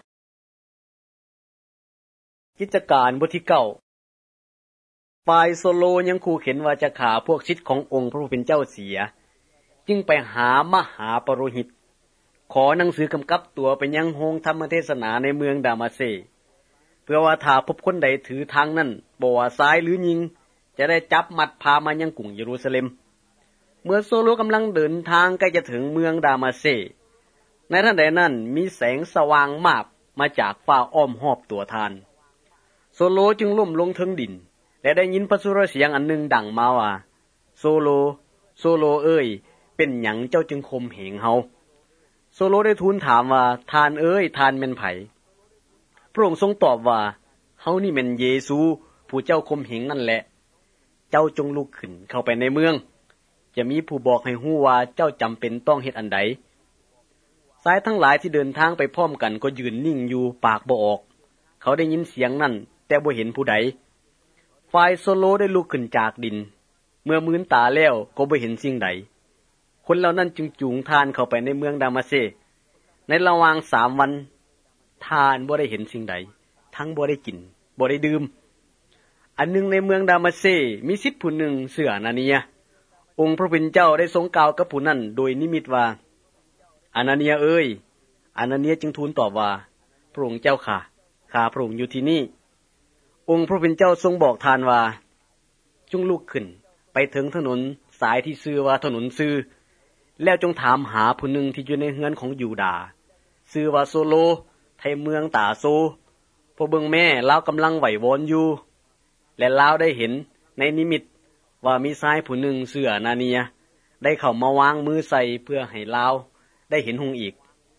กิจการบทที่9ฝ่ายโซโลยังขู่เข็นว่าจะฆ่าพวกศิษย์ขององค์พระผู้เป็นเจ้าเสียจึงไปหามหาปโรหิตขอหนังสือกำกับตัวไปยังโรงธรรมเทศนาในเมืองดามาสเพื่อว่าถ้าพบคนใดถือทางนั้นบ่ว่าซ้ายหรือยิงจะได้จับมัดพามายังกรุงเยรูซาเล็มเมื่อโซโลกำลังเดินทางใกล้จะถึงเมืองดามาสในทันใดนั้นมีแสงสว่างมากมาจากฟ้าอ้อมหอบตัวทานโซโลจึงล้มลงถึงดินและได้ยินพระสุรเสียงอันหนึ่งดังมาว่าโซโลโซโลเอ้ยเป็นหยังเจ้าจึงข่มเหงเฮาโซโลได้ทูลถามว่าทานเอ้ยทานแม่นไผพระองค์ทรงตอบว่าเฮานี่แม่นเยซูผู้เจ้าข่มเหงนั่นแหละเจ้าจงลุกขึ้นเข้าไปในเมืองจะมีผู้บอกให้ฮู้ว่าเจ้าจำเป็นต้องเฮ็ดอันใดสายทั้งหลายที่เดินทางไปพร้อมกันก็ยืนนิ่งอยู่ปากบ่ออกเขาได้ยินเสียงนั่นแต่บ่เห็นผู้ใดฝ่ายโซโลได้ลุกขึ้นจากดินเมื่อมื้นตาแล้วก็บ่เห็นสิ่งใดคนเหล่านั้นจึงจูงทานเข้าไปในเมืองดามาสเสกในระหว่าง3 วันทานบ่ได้เห็นสิ่งใดทั้งบ่ได้กินบ่ได้ดื่มอันหนึ่งในเมืองดามาสเสกมีศิษย์ผู้หนึ่งชื่ออานาเนียองค์พระผู้เป็นเจ้าได้ทรงกล่าวกับผู้นั้นโดยนิมิตว่าอานาเนียเอ้ยอานาเนียจึงทูลตอบว่าพระองค์เจ้าข้าพระองค์อยู่ที่นี่องค์พระผู้เป็นเจ้าทรงบอกทานว่าจงลุกขึ้นไปถึงถนนสายที่ชื่อว่าถนนซื่อแล้วจงถามหาผู้หนึ่งที่อยู่ในเฮือนของยูดาห์ชื่อว่าโซโลไทเมืองตาโซเพราะเบิ่งแม่ลาวกำลังไหววอนอยู่และลาวได้เห็นในนิมิตว่ามีชายผู้หนึ่งชื่ออานาเนียได้เข้ามาวางมือใส่เพื่อให้ลาวได้เห็นหงอีก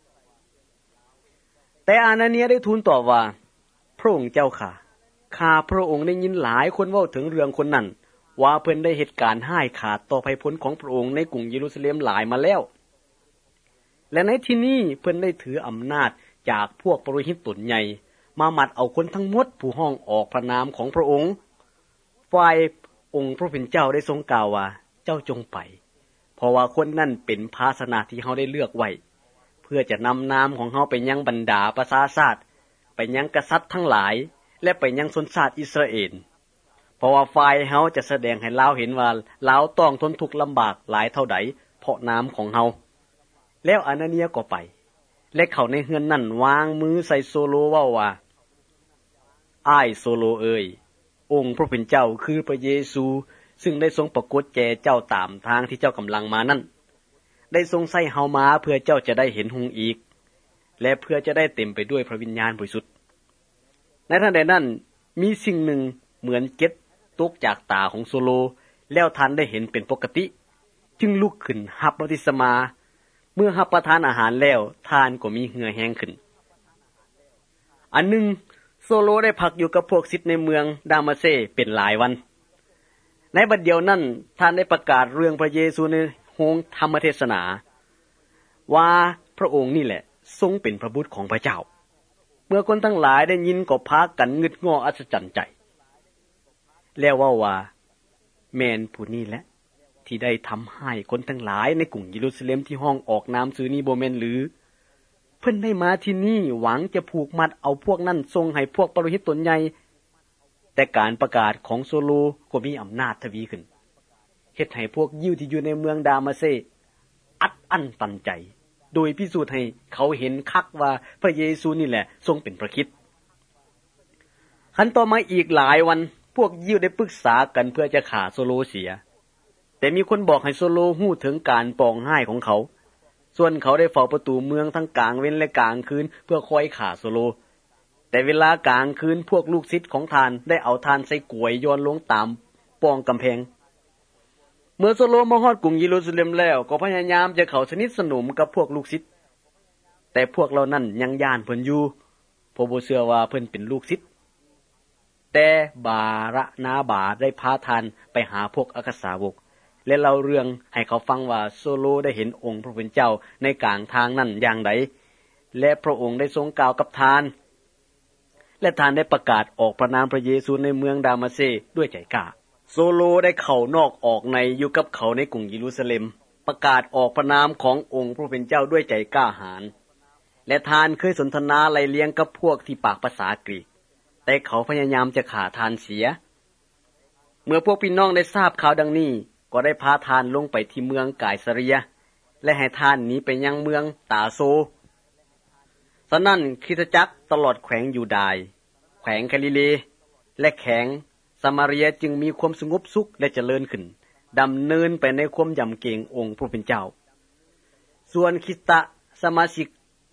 แต่อานาเนียได้ทูลตอบว่าพระองค์เจ้าข้าพระองค์ได้ยินหลายคนเว้าถึงเรื่องคนนั้นว่าเพิ่นได้เหตุการณ์ห้ายขาดต่อภัยพ้นของพระองค์ในกรุงเยรูซาเล็มหลายมาแล้วและในที่นี้เพิ่นได้ถืออำนาจจากพวกปุโรหิตตนใหญ่มามัดเอาคนทั้งหมดผู้ห้องออกพระนามของพระองค์ฝ่ายองค์พระผู้เป็นเจ้าได้ทรงกล่าวว่าเจ้าจงไปเพราะว่าคนนั้นเป็นภาสนะที่เฮาได้เลือกไว้เพื่อจะนำนามของเฮาไปยังบรรดาประชาชาติไปยังกษัตริย์ทั้งหลายและไปยังชนชาติอิสราเอลเพราะว่าฝ่ายเฮาจะแสดงให้ลาวเห็นว่าลาวต้องทนทุกข์ลำบากหลายเท่าใดเพราะนามของเฮาแล้วอานาเนียก็ไปและเข้าในเฮือนนั่นวางมือใส่โซโลเว้าว่าอ้ายโซโลเอ้ยองค์พระผู้เป็นเจ้าคือพระเยซูซึ่งได้ทรงปรากฏแก่เจ้าตามทางที่เจ้ากำลังมานั่นได้ทรงใส่เฮามาเพื่อเจ้าจะได้เห็นหงอีกและเพื่อจะได้เต็มไปด้วยพระวิญญาณบริสุทธิ์ในทันใดนั้นมีสิ่งหนึ่งเหมือนเก็ดตกจากตาของโซโลแล้วท่านได้เห็นเป็นปกติจึงลุกขึ้นรับบัพติศมาเมื่อรับประทานอาหารแล้วท่านก็มีเหงื่อแห้งขึ้นอันหนึ่งโซโลได้พักอยู่กับพวกศิษย์ในเมืองดามาสเสกเป็นหลายวันในบัดเดียวนั้นท่านได้ประกาศเรื่องพระเยซูในโรงธรรมเทศนาว่าพระองค์นี่แหละทรงเป็นพระบุตรของพระเจ้าเมื่อคนทั้งหลายได้ยินก็พากันงึดงออัศจรรย์ใจแล้วว่าแม่นผู้นี้แหละที่ได้ทำให้คนทั้งหลายในกรุงเยรูซาเล็มที่ห้องออกนามชื่อนี้บ่แม่นหรือเพิ่นได้มาที่นี่หวังจะผูกมัดเอาพวกนั้นส่งให้พวกปุโรหิตตนใหญ่แต่การประกาศของโซโลก็มีอำนาจทวีขึ้นเฮ็ดให้พวกยิวที่อยู่ในเมืองดามาสเสกอัดอั้นตันใจโดยพิสูจน์ให้เขาเห็นคักว่าพระเยซูนี่แหละทรงเป็นพระคริสต์คันต่อมาอีกหลายวันพวกยิวได้ปรึกษากันเพื่อจะฆ่าโซโลเสียแต่มีคนบอกให้โซโลฮู้ถึงการปองห้ายของเขาส่วนเขาได้เฝ้าประตูเมืองทั้งกลางเว้นและกลางคืนเพื่อคอยฆ่าโซโลแต่เวลากลางคืนพวกลูกศิษย์ของทานได้เอาทานใส่กวยโยนลงตามปองกำแพงเมื่อโซโลมาฮอดกรุงเยรูซาเล็มแล้วก็พยายามจะเข้าสนิทสนมกับพวกลูกศิษย์แต่พวกเหล่านั้นยังย้านเพิ่นอยู่เพราะบ่เชื่อว่าเพิ่นเป็นลูกศิษย์แต่บาระนาบาได้พาทานไปหาพวกอัครสาวกและเล่าเรื่องให้เขาฟังว่าโซโลได้เห็นองค์พระผู้เป็นเจ้าในกลางทางนั้นอย่างใดและพระองค์ได้ทรงกล่าวกับทานและทานได้ประกาศออกพระนามพระเยซูในเมืองดามาสเสกด้วยใจกล้าโซโลได้เข้านอกออกในอยู่กับเขาในกรุงเยรูซาเล็มประกาศออกพระนามขององค์พระผู้เป็นเจ้าด้วยใจกล้าหาญและทานเคยสนทนาไล่เลี้ยงกับพวกที่ปากภาษากรีกแต่เขาพยายามจะฆ่าทานเสียเมื่อพวกพี่น้องได้ทราบข่าวดังนี้ก็ได้พาทานลงไปที่เมืองกายซาเรียและให้ทานหนีไปยังเมืองตาโซฉะนั้นคริสตจักรตลอดแขวงยูดาห์แขวงกาลิเลและแขวงซามาเรียจึงมีความสงบสุขและเจริญขึ้นดำเนินไปในความยำเกรงองค์พระผู้เป็นเจ้าส่วนคริสตสมาชิก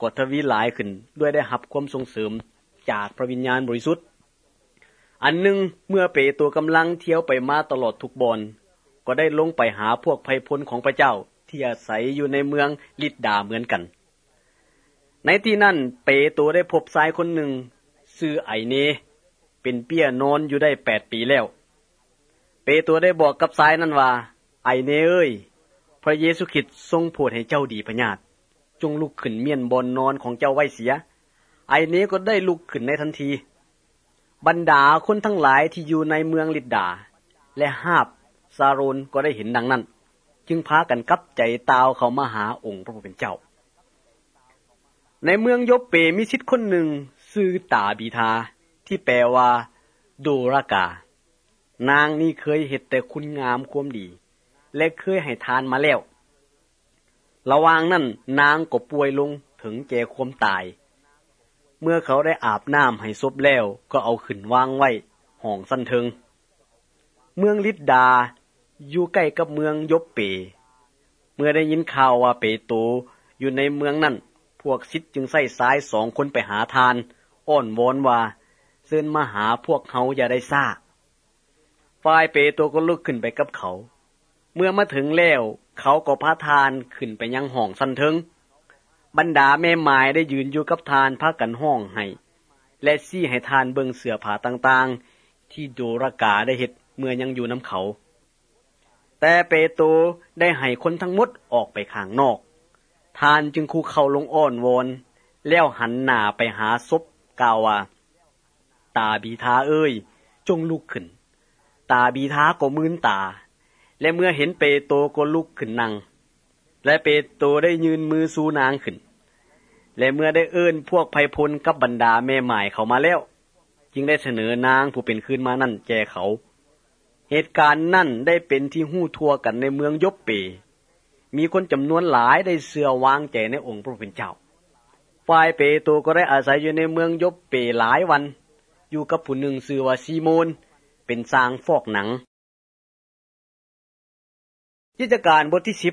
ก็ทวีหลายขึ้นด้วยได้รับความส่งเสริมจากพระวิญญาณบริสุทธิ์อันหนึ่งเมื่อเปโตรกำลังเที่ยวไปมาตลอดทุกบอนก็ได้ลงไปหาพวกไพพลของพระเจ้าที่อาศัยอยู่ในเมืองลิดดาเหมือนกันในที่นั้นเปโตรได้พบชายคนหนึ่งชื่อไอเนเป็นเปี้ยนอนอยู่ได้8 ปีแล้วเปโตรได้บอกกับชายนั้นว่าไอเนเอ้ยพระเยซูคริสต์ทรงโปรดให้เจ้าดีพระญาติจงลุกขึ้นเมียนบอนนอนของเจ้าไว้เสียไอเนก็ได้ลุกขึ้นในทันทีบรรดาคนทั้งหลายที่อยู่ในเมืองลิดดาและฮาบซาโรนก็ได้เห็นดังนั้นจึงพากันกลับใจตาวเข้ามาหาองค์พระผู้เป็นเจ้าในเมืองยปเปมีศิษย์คนหนึ่งชื่อตาบีทาที่แปลว่าโดรากานางนี้เคยเฮ็ดแต่คุณงามความดีและเคยให้ทานมาแล้วระหว่างนั้นนางก็ป่วยลงถึงแก่ความตายเมื่อเขาได้อาบน้ำให้ศพแล้วก็เอาขึ้นวางไว้ห้องสั้นเทิงเมืองลิดดาอยู่ใกล้กับเมืองยปเปเมื่อได้ยินข่าวว่าเปโตรอยู่ในเมืองนั้นพวกศิษย์จึงใส่สาย2 คนไปหาทานอ้อนวอนว่าเชิญมาหาพวกเขาอย่าได้ซ่าฝ่ายเปโตรก็ลุกขึ้นไปกับเขาเมื่อมาถึงแล้วเขาก็พาทานขึ้นไปยังห้องสั้นเทิงบรรดาแม่หมายได้ยืนอยู่กับทานพากันห้องให้และซี้ให้ทานเบิ่งเสื้อผ้าต่างๆที่โดรากาได้เฮ็ดเมื่อยังอยู่นำเขาแต่เปโตรได้ให้คนทั้งหมดออกไปข้างนอกทานจึงคุกเข่าลงอ้อนวอนแล้วหันหน้าไปหาศพกล่าวว่าตาบีทาเอ้ยจงลุกขึ้นตาบีทาก็มืนตาและเมื่อเห็นเปโตรก็ลุกขึ้นนั่งและเปโตรได้ยืนมือสู่นางขึ้นและเมื่อได้เอิ้นพวกไพพลกับบรรดาแม่หมายเข้ามาแล้วจึงได้เสนอนางผู้เป็นคืนมานั่นแก่เขาเหตุการณ์นั่นได้เป็นที่ฮู้ทั่วกันในเมืองยปเปมีคนจำนวนหลายได้เชื่อวางใจในองค์พระผู้เป็นเจ้าฝ่ายเปโตรก็ได้อาศัยอยู่ในเมืองยปเปหลายวันอยู่กับผู้หนึ่งชื่อว่าซีโมนเป็นสร้างฟอกหนังกิจการบทที่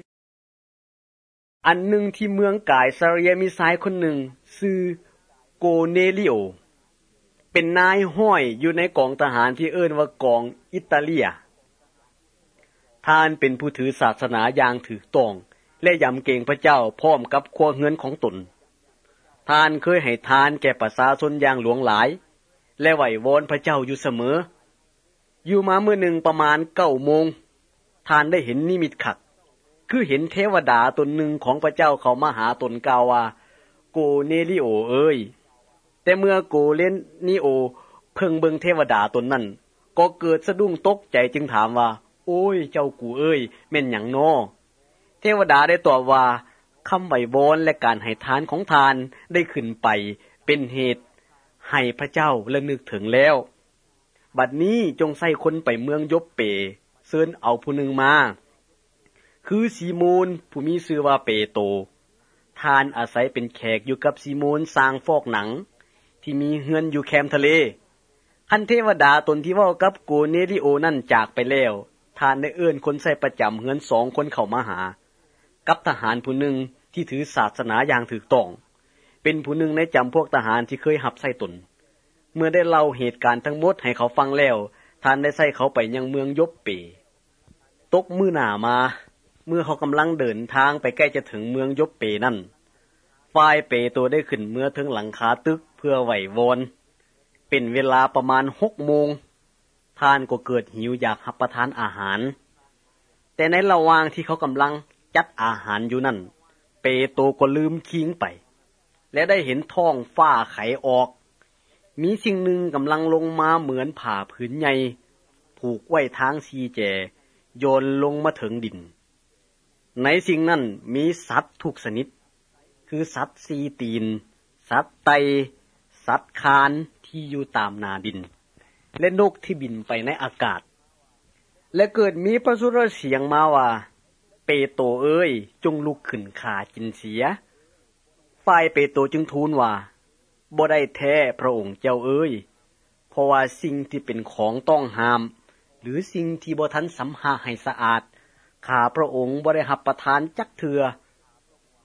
10อันหนึ่งที่เมืองกายซาเรียมีชายคนหนึ่งชื่อโกเนลิโอเป็นนายห้อยอยู่ในกองทหารที่เอิ้นว่ากองอิตาเลียท่านเป็นผู้ถือศาสนาอย่างถูกต้องและยำเกรงพระเจ้าพร้อมกับครัวเรือนของตนท่านเคยให้ทานแก่ประชาชนอย่างหลวงหลายและไหว้วอนพระเจ้าอยู่เสมออยู่มาเมื่อหนึ่งประมาณ9 โมงท่านได้เห็นนิมิตคักคือเห็นเทวดาตนหนึ่งของพระเจ้าเข้ามาหาตนกล่าวว่าโกเนลิโอเอ้ยแต่เมื่อโกเลนิโอเพิ่งเบิ่งเทวดาตนนั้นก็เกิดสะดุ้งตกใจจึงถามว่าโอ้ยเจ้ากูเอ้ยแม่นหยังน้อเทวดาได้ตอบว่าคำไหว้วอนและการให้ทานของทานได้ขึ้นไปเป็นเหตุให้พระเจ้าระลึกถึงแล้วบัดนี้จงใส่คนไปเมืองยปเปเชิญเอาผู้หนึ่งมาคือซีโมนผู้มีชื่อว่าเปโตรทานอาศัยเป็นแขกอยู่กับซีโมนสร้างฟอกหนังที่มีเฮือนอยู่แคมทะเลคันเทวดาตนที่เว้ากับโกเนลิโอนั่นจากไปแล้วทานได้เอิ้นคนใส่ประจำเฮือน2 คนเข้ามาหากับทหารผู้หนึ่งที่ถือศาสนาอย่างถูกต้องเป็นผู้หนึ่งในจำพวกทหารที่เคยรับใส่ตนเมื่อได้เล่าเหตุการณ์ทั้งหมดให้เขาฟังแล้วท่านได้ใส่เขาไปยังเมืองยปเปตกมื้อหน้ามาเมื่อเขากำลังเดินทางไปใกล้จะถึงเมืองยปเปนั่นฝ่ายเปโตรได้ขึ้นเมื่อถึงหลังคาตึกเพื่อไหว้วอนเป็นเวลาประมาณ6 โมงท่านก็เกิดหิวอยากรับประทานอาหารแต่ในระหว่างที่เขากำลังจัดอาหารอยู่นั่นเปโตรก็ลืมคิงไปและได้เห็นท้องฟ้าไขออกมีสิ่งหนึ่งกำลังลงมาเหมือนผ้าผืนใหญ่ผูกไว้ทาง4 แจโยนลงมาถึงดินในสิ่งนั้นมีสัตว์ทุกชนิดคือสัตว์4 ตีนสัตว์ไตสัตว์คานที่อยู่ตามนาดินและนกที่บินไปในอากาศและเกิดมีพระสุรเสียงมาว่าเปโตรเอ้ยจงลุกขึ้นฆ่ากินเสียฝ่ายเปโตรจึงทูลว่าบ่ได้แท้พระองค์เจ้าเอ้ยเพราะว่าสิ่งที่เป็นของต้องห้ามหรือสิ่งที่บ่ทันสำหาให้สะอาดข้าพระองค์บ่ได้รับประทานจักเทื่อ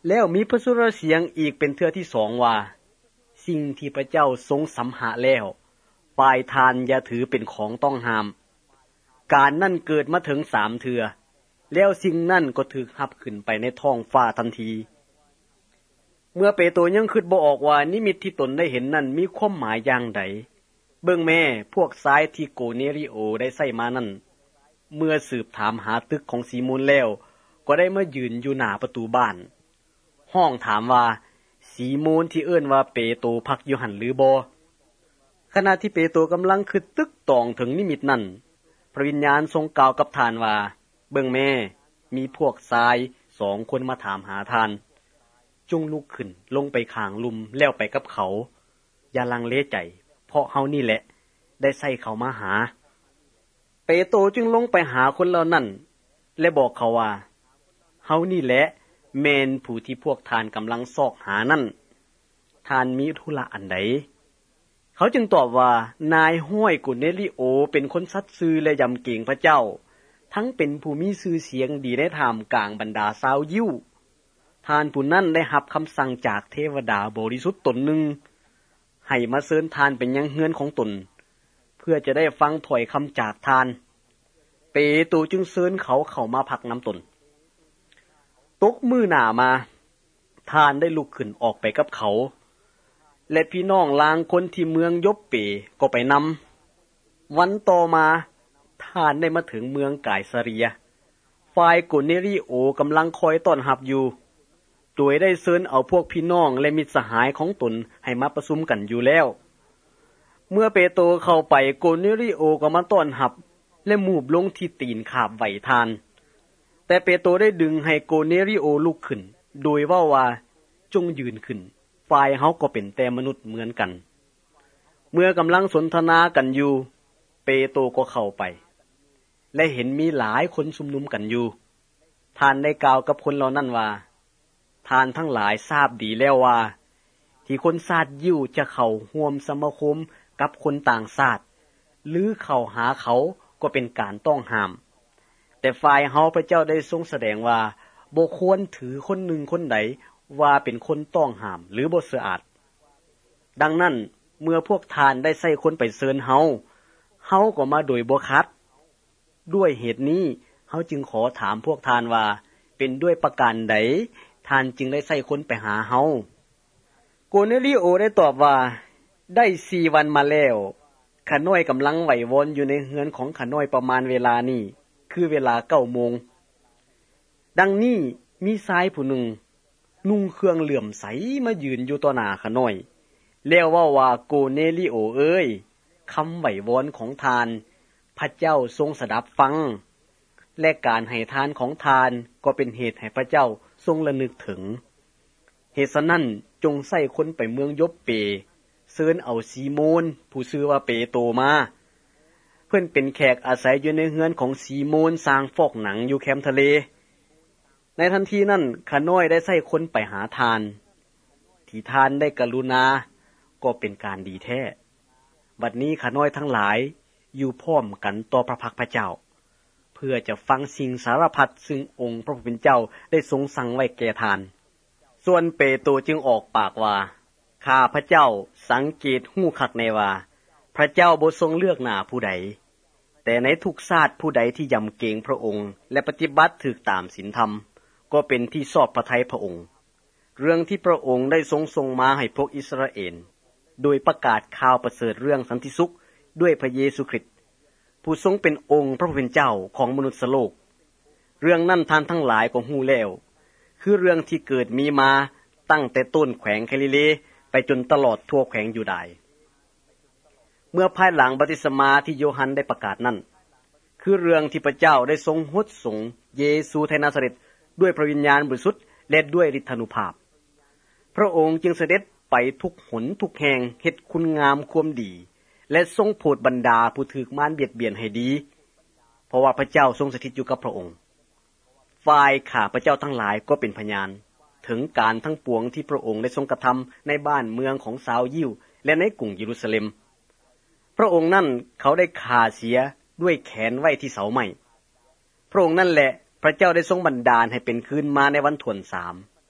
แล้วมีพระสุรเสียงอีกเป็นเทื่อที่สองว่าสิ่งที่พระเจ้าทรงสำหะแล้วฝ่ายทานอย่าถือเป็นของต้องห้ามการนั่นเกิดมาถึง3เทื่อแล้วสิ่งนั่นก็ถูกหับขึ้นไปในท้องฟ้าทันทีเมื่อเปโตรยังคิดบ่ออกว่านิมิตที่ตนได้เห็นนั้นมีความหมายอย่างใดเบิ่งแม่พวกซ้ายที่โกเนริโอได้ใส่มานั้นเมื่อสืบถามหาตึกของซีโมนแล้วก็ได้มายืนอยู่หน้าประตูบ้านห้องถามว่าซีโมนที่เอิ้นว่าเปโตรพักอยู่หั่นหรือบ่ขณะที่เปโตรกำลังคิดตึกตองถึงนิมิตนั้นพระวิญญาณทรงกล่าวกับท่านว่าเบิ่งแม่มีพวกชาย2คนมาถามหาท่านจงลุกขึ้นลงไปข้างลุมแล้วไปกับเขาอย่าลังเลใจเพราะเฮานี่แหละได้ใส่เขามาหาเปโตรจึงลงไปหาคนเหล่านั้นและบอกเขาว่าเฮานี่แหละแม่นผู้ที่พวกท่านกำลังซอกหานั่นท่านมีธุระอันใดเขาจึงตอบว่านายห้อยกุเนลิโอเป็นคนสัตย์ซื่อและยำเกรงพระเจ้าทั้งเป็นผู้มีชื่อเสียงดีในท่ามกลางบรรดาชาวยิวท่านผู้นั้นได้รับคำสั่งจากเทวดาบริสุทธิ์ตนหนึ่งให้มาเชิญทานเป็นยังเฮือนของตนเพื่อจะได้ฟังถ้อยคำจากทานเปโตรจึงเชิญเขาเข้ามาพักน้ำตนตกมื้อหน้ามาทานได้ลุกขึ้นออกไปกับเขาและพี่น้องลางคนที่เมืองยปเปก็ไปนำวันต่อมาท่านได้มาถึงเมืองไกซาเรียฝ่ายโกเนริโอกำลังคอยต้อนรับอยู่โดยได้เชิญเอาพวกพี่น้องและมิตรสหายของตนให้มาประชุมกันอยู่แล้วเมื่อเปโตรเข้าไปโกเนริโอก็มาต้อนรับและมูบลงที่ตีนขาบไหวทานแต่เปโตรได้ดึงให้โกเนริโอลุกขึ้นโดยว่าจงยืนขึ้นฝ่ายเฮาก็เป็นแต่มนุษย์เหมือนกันเมื่อกำลังสนทนากันอยู่เปโตรก็เข้าไปและเห็นมีหลายคนชุมนุมกันอยู่ท่านได้กล่าวกับคนเหล่านั้นว่าท่านทั้งหลายทราบดีแล้วว่าที่คนชาติยิวจะเข้าร่วมสมาคมกับคนต่างชาติหรือเข้าหาเขาก็เป็นการต้องห้ามแต่ฝ่ายเฮาพระเจ้าได้ทรงแสดงว่าบ่ควรถือคนหนึ่งคนใดว่าเป็นคนต้องห้ามหรือบ่สะอาดดังนั้นเมื่อพวกทานได้ใส่คนไปเชิญเฮาก็มาโดยบ่คัดด้วยเหตุนี้เฮาจึงขอถามพวกทานว่าเป็นด้วยประการใดทานจึงได้ใส่คนไปหาเฮาโกเนริโอได้ตอบว่าได้4วันมาแล้วข้าน้อยกำลังไหววนอยู่ในเฮือนของข้าน้อยประมาณเวลานี้คือเวลา 9 โมงดังนี้มีชายผู้หนึ่งนุ่งเครื่องเหลื่อมใสมายืนอยู่ต่อหน้าข้าน้อยแล้วว่าโกเนริโอเอ้ยคำไหววอนของทานพระเจ้าทรงสดับฟังและการให้ทานของทานก็เป็นเหตุให้พระเจ้าทรงระลึกถึงเหตุฉะนั้นจงใส่คนไปเมืองยปเปเชิญเอาซีโมนผู้ชื่อว่าเปโตรมาเพิ่นเป็นแขกอาศัยอยู่ในเฮือนของซีโมนสร้างฟอกหนังอยู่แคมป์ทะเลในทันทีนั้นข้าน้อยได้ใส่คนไปหาทานที่ทานได้กรุณาก็เป็นการดีแท้บัดนี้ข้าน้อยทั้งหลายอยู่พร้อมกันต่อพระพักพระเจ้าเพื่อจะฟังสิ่งสารพัดซึ่งองค์พระผู้เป็นเจ้าได้ทรงสั่งไว้แก่ทานส่วนเปโตรจึงออกปากว่าข้าพระเจ้าสังเกตหู้คักแน่ว่าพระเจ้าบ่ทรงเลือกหน้าผู้ใดแต่ในทุกชาติผู้ใดที่ยำเกรงพระองค์และปฏิบัติถูกตามศีลธรรมก็เป็นที่ชอบพระทัยพระองค์เรื่องที่พระองค์ได้ทรงส่งมาให้พวกอิสราเอลโดยประกาศข่าวประเสริฐเรื่องสันติสุขด้วยพระเยซูคริสต์ผู้ทรงเป็นองค์พระผู้เป็นเจ้าของมนุษย์โลกเรื่องนั้นท่านทั้งหลายก็ฮู้แล้วคือเรื่องที่เกิดมีมาตั้งแต่ต้นแขวงกาลิเลไปจนตลอดทั่วแขวงยูดาห์เมื่อภายหลังบัพติศมาที่โยฮันได้ประกาศนั้นคือเรื่องที่พระเจ้าได้ทรงฮดสงเยซูไทนาซาเร็ตด้วยพระวิญญาณบริสุทธิ์และด้วยฤทธานุภาพพระองค์จึงเสด็จไปทุกหนทุกแห่งเฮ็ดคุณงามความดีและทรงโปรดบรรดาผู้ถูกมารเบียดเบียนให้ดีเพราะว่าพระเจ้าทรงสถิตอยู่กับพระองค์ฝ่ายข้าพระเจ้าทั้งหลายก็เป็นพยานถึงการทั้งปวงที่พระองค์ได้ทรงกระทำในบ้านเมืองของชาวยิวและในกรุงเยรูซาเล็มพระองค์นั้นเขาได้ฆ่าเสียด้วยแขนไว้ที่เสาไม้พระองค์นั่นแหละพระเจ้าได้ทรงบันดาลให้เป็นคืนมาในวันถ่วน3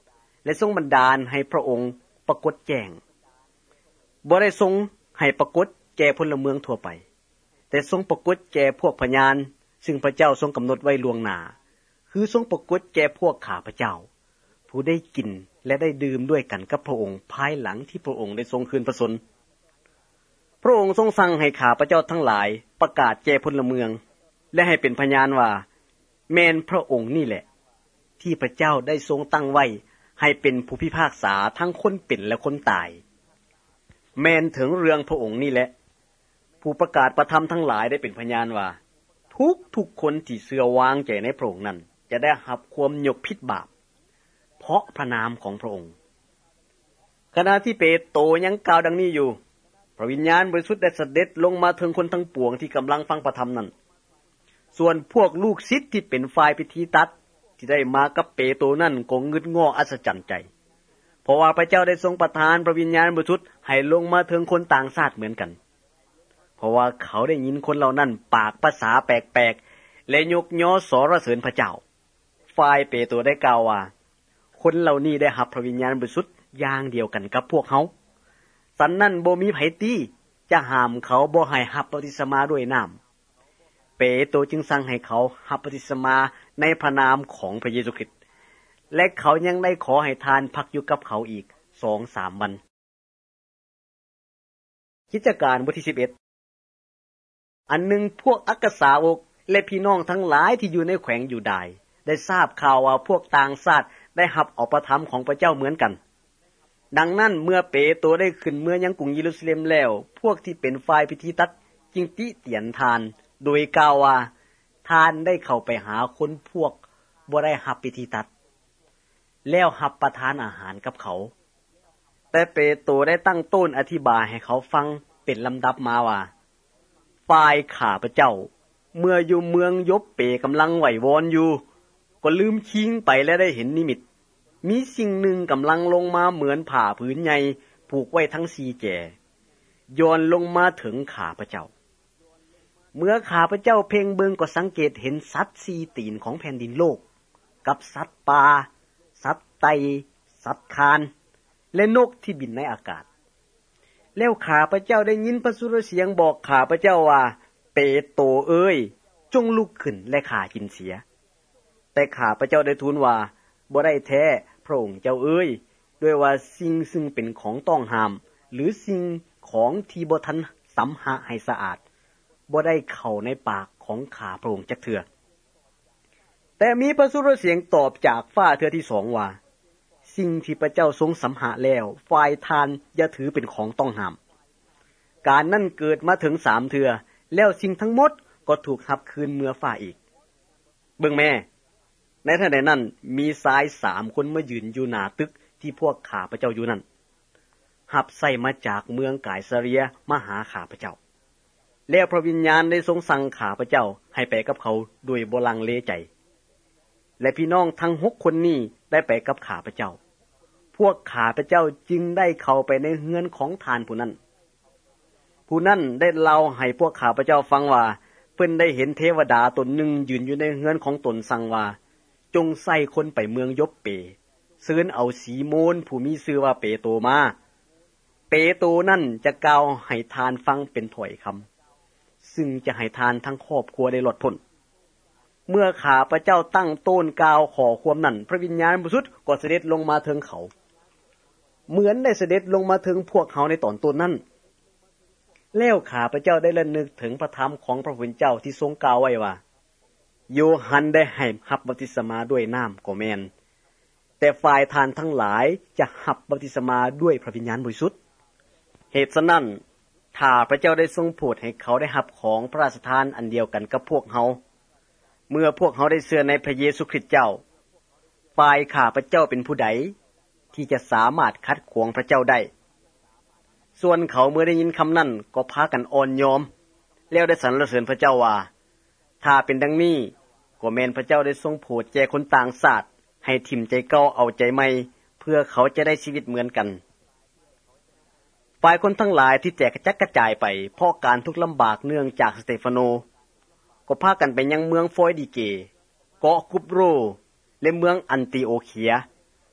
และทรงบันดาลให้พระองค์ปรากฏแจ้งบ่ได้ทรงให้ปรากฏแก่พลเมืองทั่วไปแต่ทรงปรากฏแก่พวกพญานซึ่งพระเจ้าทรงกำหนดไว้ล่วงหน้าคือทรงปรากฏแก่พวกข้าพเจ้าผู้ได้กินและได้ดื่มด้วยกันกับพระองค์ภายหลังที่พระองค์ได้ทรงคืนพระชนพระองค์ทรงสั่งให้ข้าพเจ้าทั้งหลายประกาศแก่พลเมืองและให้เป็นพยานว่าแม่นพระองค์นี่แหละที่พระเจ้าได้ทรงตั้งไว้ให้เป็นผู้พิพากษาทั้งคนเป็นและคนตายแม่นถึงเรื่องพระองค์นี่แหละผู้ประกาศประธรรมทั้งหลายได้เป็นพยานว่าทุกคนที่เชื่อวางใจในพระองค์นั้นจะได้รับความยกผิดบาปเพราะพระนามของพระองค์ขณะที่เปโตรยังกล่าวดังนี้อยู่พระวิญญาณบริสุทธิ์ได้เสด็จลงมาถึงคนทั้งปวงที่กำลังฟังพระธรรมนั้นส่วนพวกลูกศิษย์ที่เป็นฝ่ายพิธีตัดที่ได้มากับเปโตรนั้นก็งึดง้ออัศจรรย์ใจเพราะว่าพระเจ้าได้ทรงประทานพระวิญญาณบริสุทธิ์ให้ลงมาถึงคนต่างชาติเหมือนกันเพราะว่าเขาได้ยินคนเหล่านั้นปากภาษาแปลกๆและยกย่อสรรเสริญพระเจ้าฝ่ายเปโตรได้กล่าวว่าคนเหล่านี้ได้รับพระวิญญาณบริสุทธิ์อย่างเดียวกันกับพวกเขาสันนั้นบ่มีไผตี้จะห้ามเขาบ่ให้รับบัพติศมาด้วยน้ำเปโตรจึงสั่งให้เขารับบัพติศมาในพระนามของพระเยซูคริสต์และเขายังได้ขอให้ทานพักอยู่กับเขาอีก 2-3 วันกิจการบทที่11อันหนึ่งพวกอักษาวกและพี่น้องทั้งหลายที่อยู่ในแขวงยูดาห์ได้ทราบข่าวว่าพวกต่างชาติได้รับเอาพระธรรมของพระเจ้าเหมือนกันดังนั้นเมื่อเปโตรได้ขึ้นเมืองยังกรุงเยรูซาเล็มแล้วพวกที่เป็นฝ่ายพิธีตัดจึงติเตียนทานโดยกล่าวว่าทานได้เข้าไปหาคนพวกบ่ได้รับพิธีตัดแล้วรับประทานอาหารกับเขาแต่เปโตรได้ตั้งต้นอธิบายให้เขาฟังเป็นลำดับมาว่าฝ่ายข้าพเจ้าเมื่ออยู่เมืองยปเปกำลังไหววอนอยู่ก็ลืมคิงไปและได้เห็นนิมิตมีสิ่งหนึ่งกำลังลงมาเหมือนผ้าผืนใหญ่ผูกไว้ทั้ง4แก่ย้อนลงมาถึงข้าพเจ้าเมื่อข้าพเจ้าเพ่งเบิ่งก็สังเกตเห็นสัตว์4ตีนของแผ่นดินโลกกับสัตว์ป่าสัตว์ไตสัตว์คานและนกที่บินในอากาศแล้วข้าพเจ้าได้ยินพระสุรเสียงบอกข้าพเจ้าว่าเปโตรเอ้ยจงลุกขึ้นและฆ่ากินเสียแต่ข้าพเจ้าได้ทูลว่าบ่ได้แท้พระองค์เจ้าเอ้ยด้วยว่าสิ่งซึ่งเป็นของต้องห้ามหรือสิ่งของที่บ่ทันสำหะให้สะอาดบ่ได้เข้าในปากของข้าพระองค์จักเทื่อแต่มีพระสุรเสียงตอบจากฟ้าเทื่อที่2ว่าสิ่งที่พระเจ้าทรงสำหะแล้วฝ่ายทานอย่าถือเป็นของต้องห้ามการนั้นเกิดมาถึง3เทื่อแล้วสิ่งทั้งหมดก็ถูกรับคืนเมื่อฟ้าอีกเบิ่งแม่ในขณะนั้นมีชาย3คนมายืนอยู่หน้าตึกที่พวกข้าพเจ้าอยู่นั่นรับใส่มาจากเมืองกายซาเรียมาหาข้าพเจ้าแล้วพระวิญญาณได้ทรงสั่งข้าพเจ้าให้ไปกับเขาด้วยบ่ลังเลใจและพี่น้องทั้ง6คนนี้ได้ไปกับข้าพเจ้าพวกข้าพเจ้าจึงได้เข้าไปในเฮือนของทานผู้นั้นได้เล่าให้พวกข้าพเจ้าฟังว่าเพิ่นได้เห็นเทวดาตนหนึ่งยืนอยู่ในเฮือนของตนสั่งว่าจงใส่คนไปเมืองยปเปเชิญเอาสีโมนผู้มีชื่อว่าเปโตรมาเปโตรนั่นจะกล่าวให้ทานฟังเป็นถ้อยคำซึ่งจะให้ทานทั้งครอบครัวได้หลอดพ้นเมื่อข้าพเจ้าตั้งโต้นกล่าวขอความนั้นพระวิญญาณบริสุทธิ์ก็เสด็จลงมาถึงเขาเหมือนได้เสด็จลงมาถึงพวกเขาในตอนต้นนั้นแล้วข้าพเจ้าได้ระลึกถึงพระธรรมของพระผู้เป็นเจ้าที่ทรงกล่าวไว้ว่าโยฮันได้ให้รับบัพติศมาด้วยน้ำก็แม่นแต่ฝ่ายทานทั้งหลายจะรับบัพติศมาด้วยพระวิญญาณบริสุทธิ์เหตุฉะนั้นถ้าพระเจ้าได้ทรงโปรดให้เขาได้รับของพระราชทานอันเดียวกันกับพวกเขาเมื่อพวกเขาได้เชื่อในพระเยซูคริสต์เจ้าฝ่ายข้าพเจ้าเป็นผู้ใดที่จะสามารถขัดขวางพระเจ้าได้ส่วนเขาเมื่อได้ยินคำนั้นก็พากันอ่อนยอมแล้วได้สรรเสริญพระเจ้าว่าถ้าเป็นดังนี้ก็แม่นพระเจ้าได้ทรงโปรดแก่คนต่างชาติให้ถิ่มใจเก่าเอาใจใหม่เพื่อเขาจะได้ชีวิตเหมือนกันฝ่ายคนทั้งหลายที่แตกกระจัดกระจายไปเพราะการทุกข์ลำบากเนื่องจากสเตฟานโนก็พากันไปยังเมืองฟอยดิเกเกาะกุปโรและเมืองอันติโอเคีย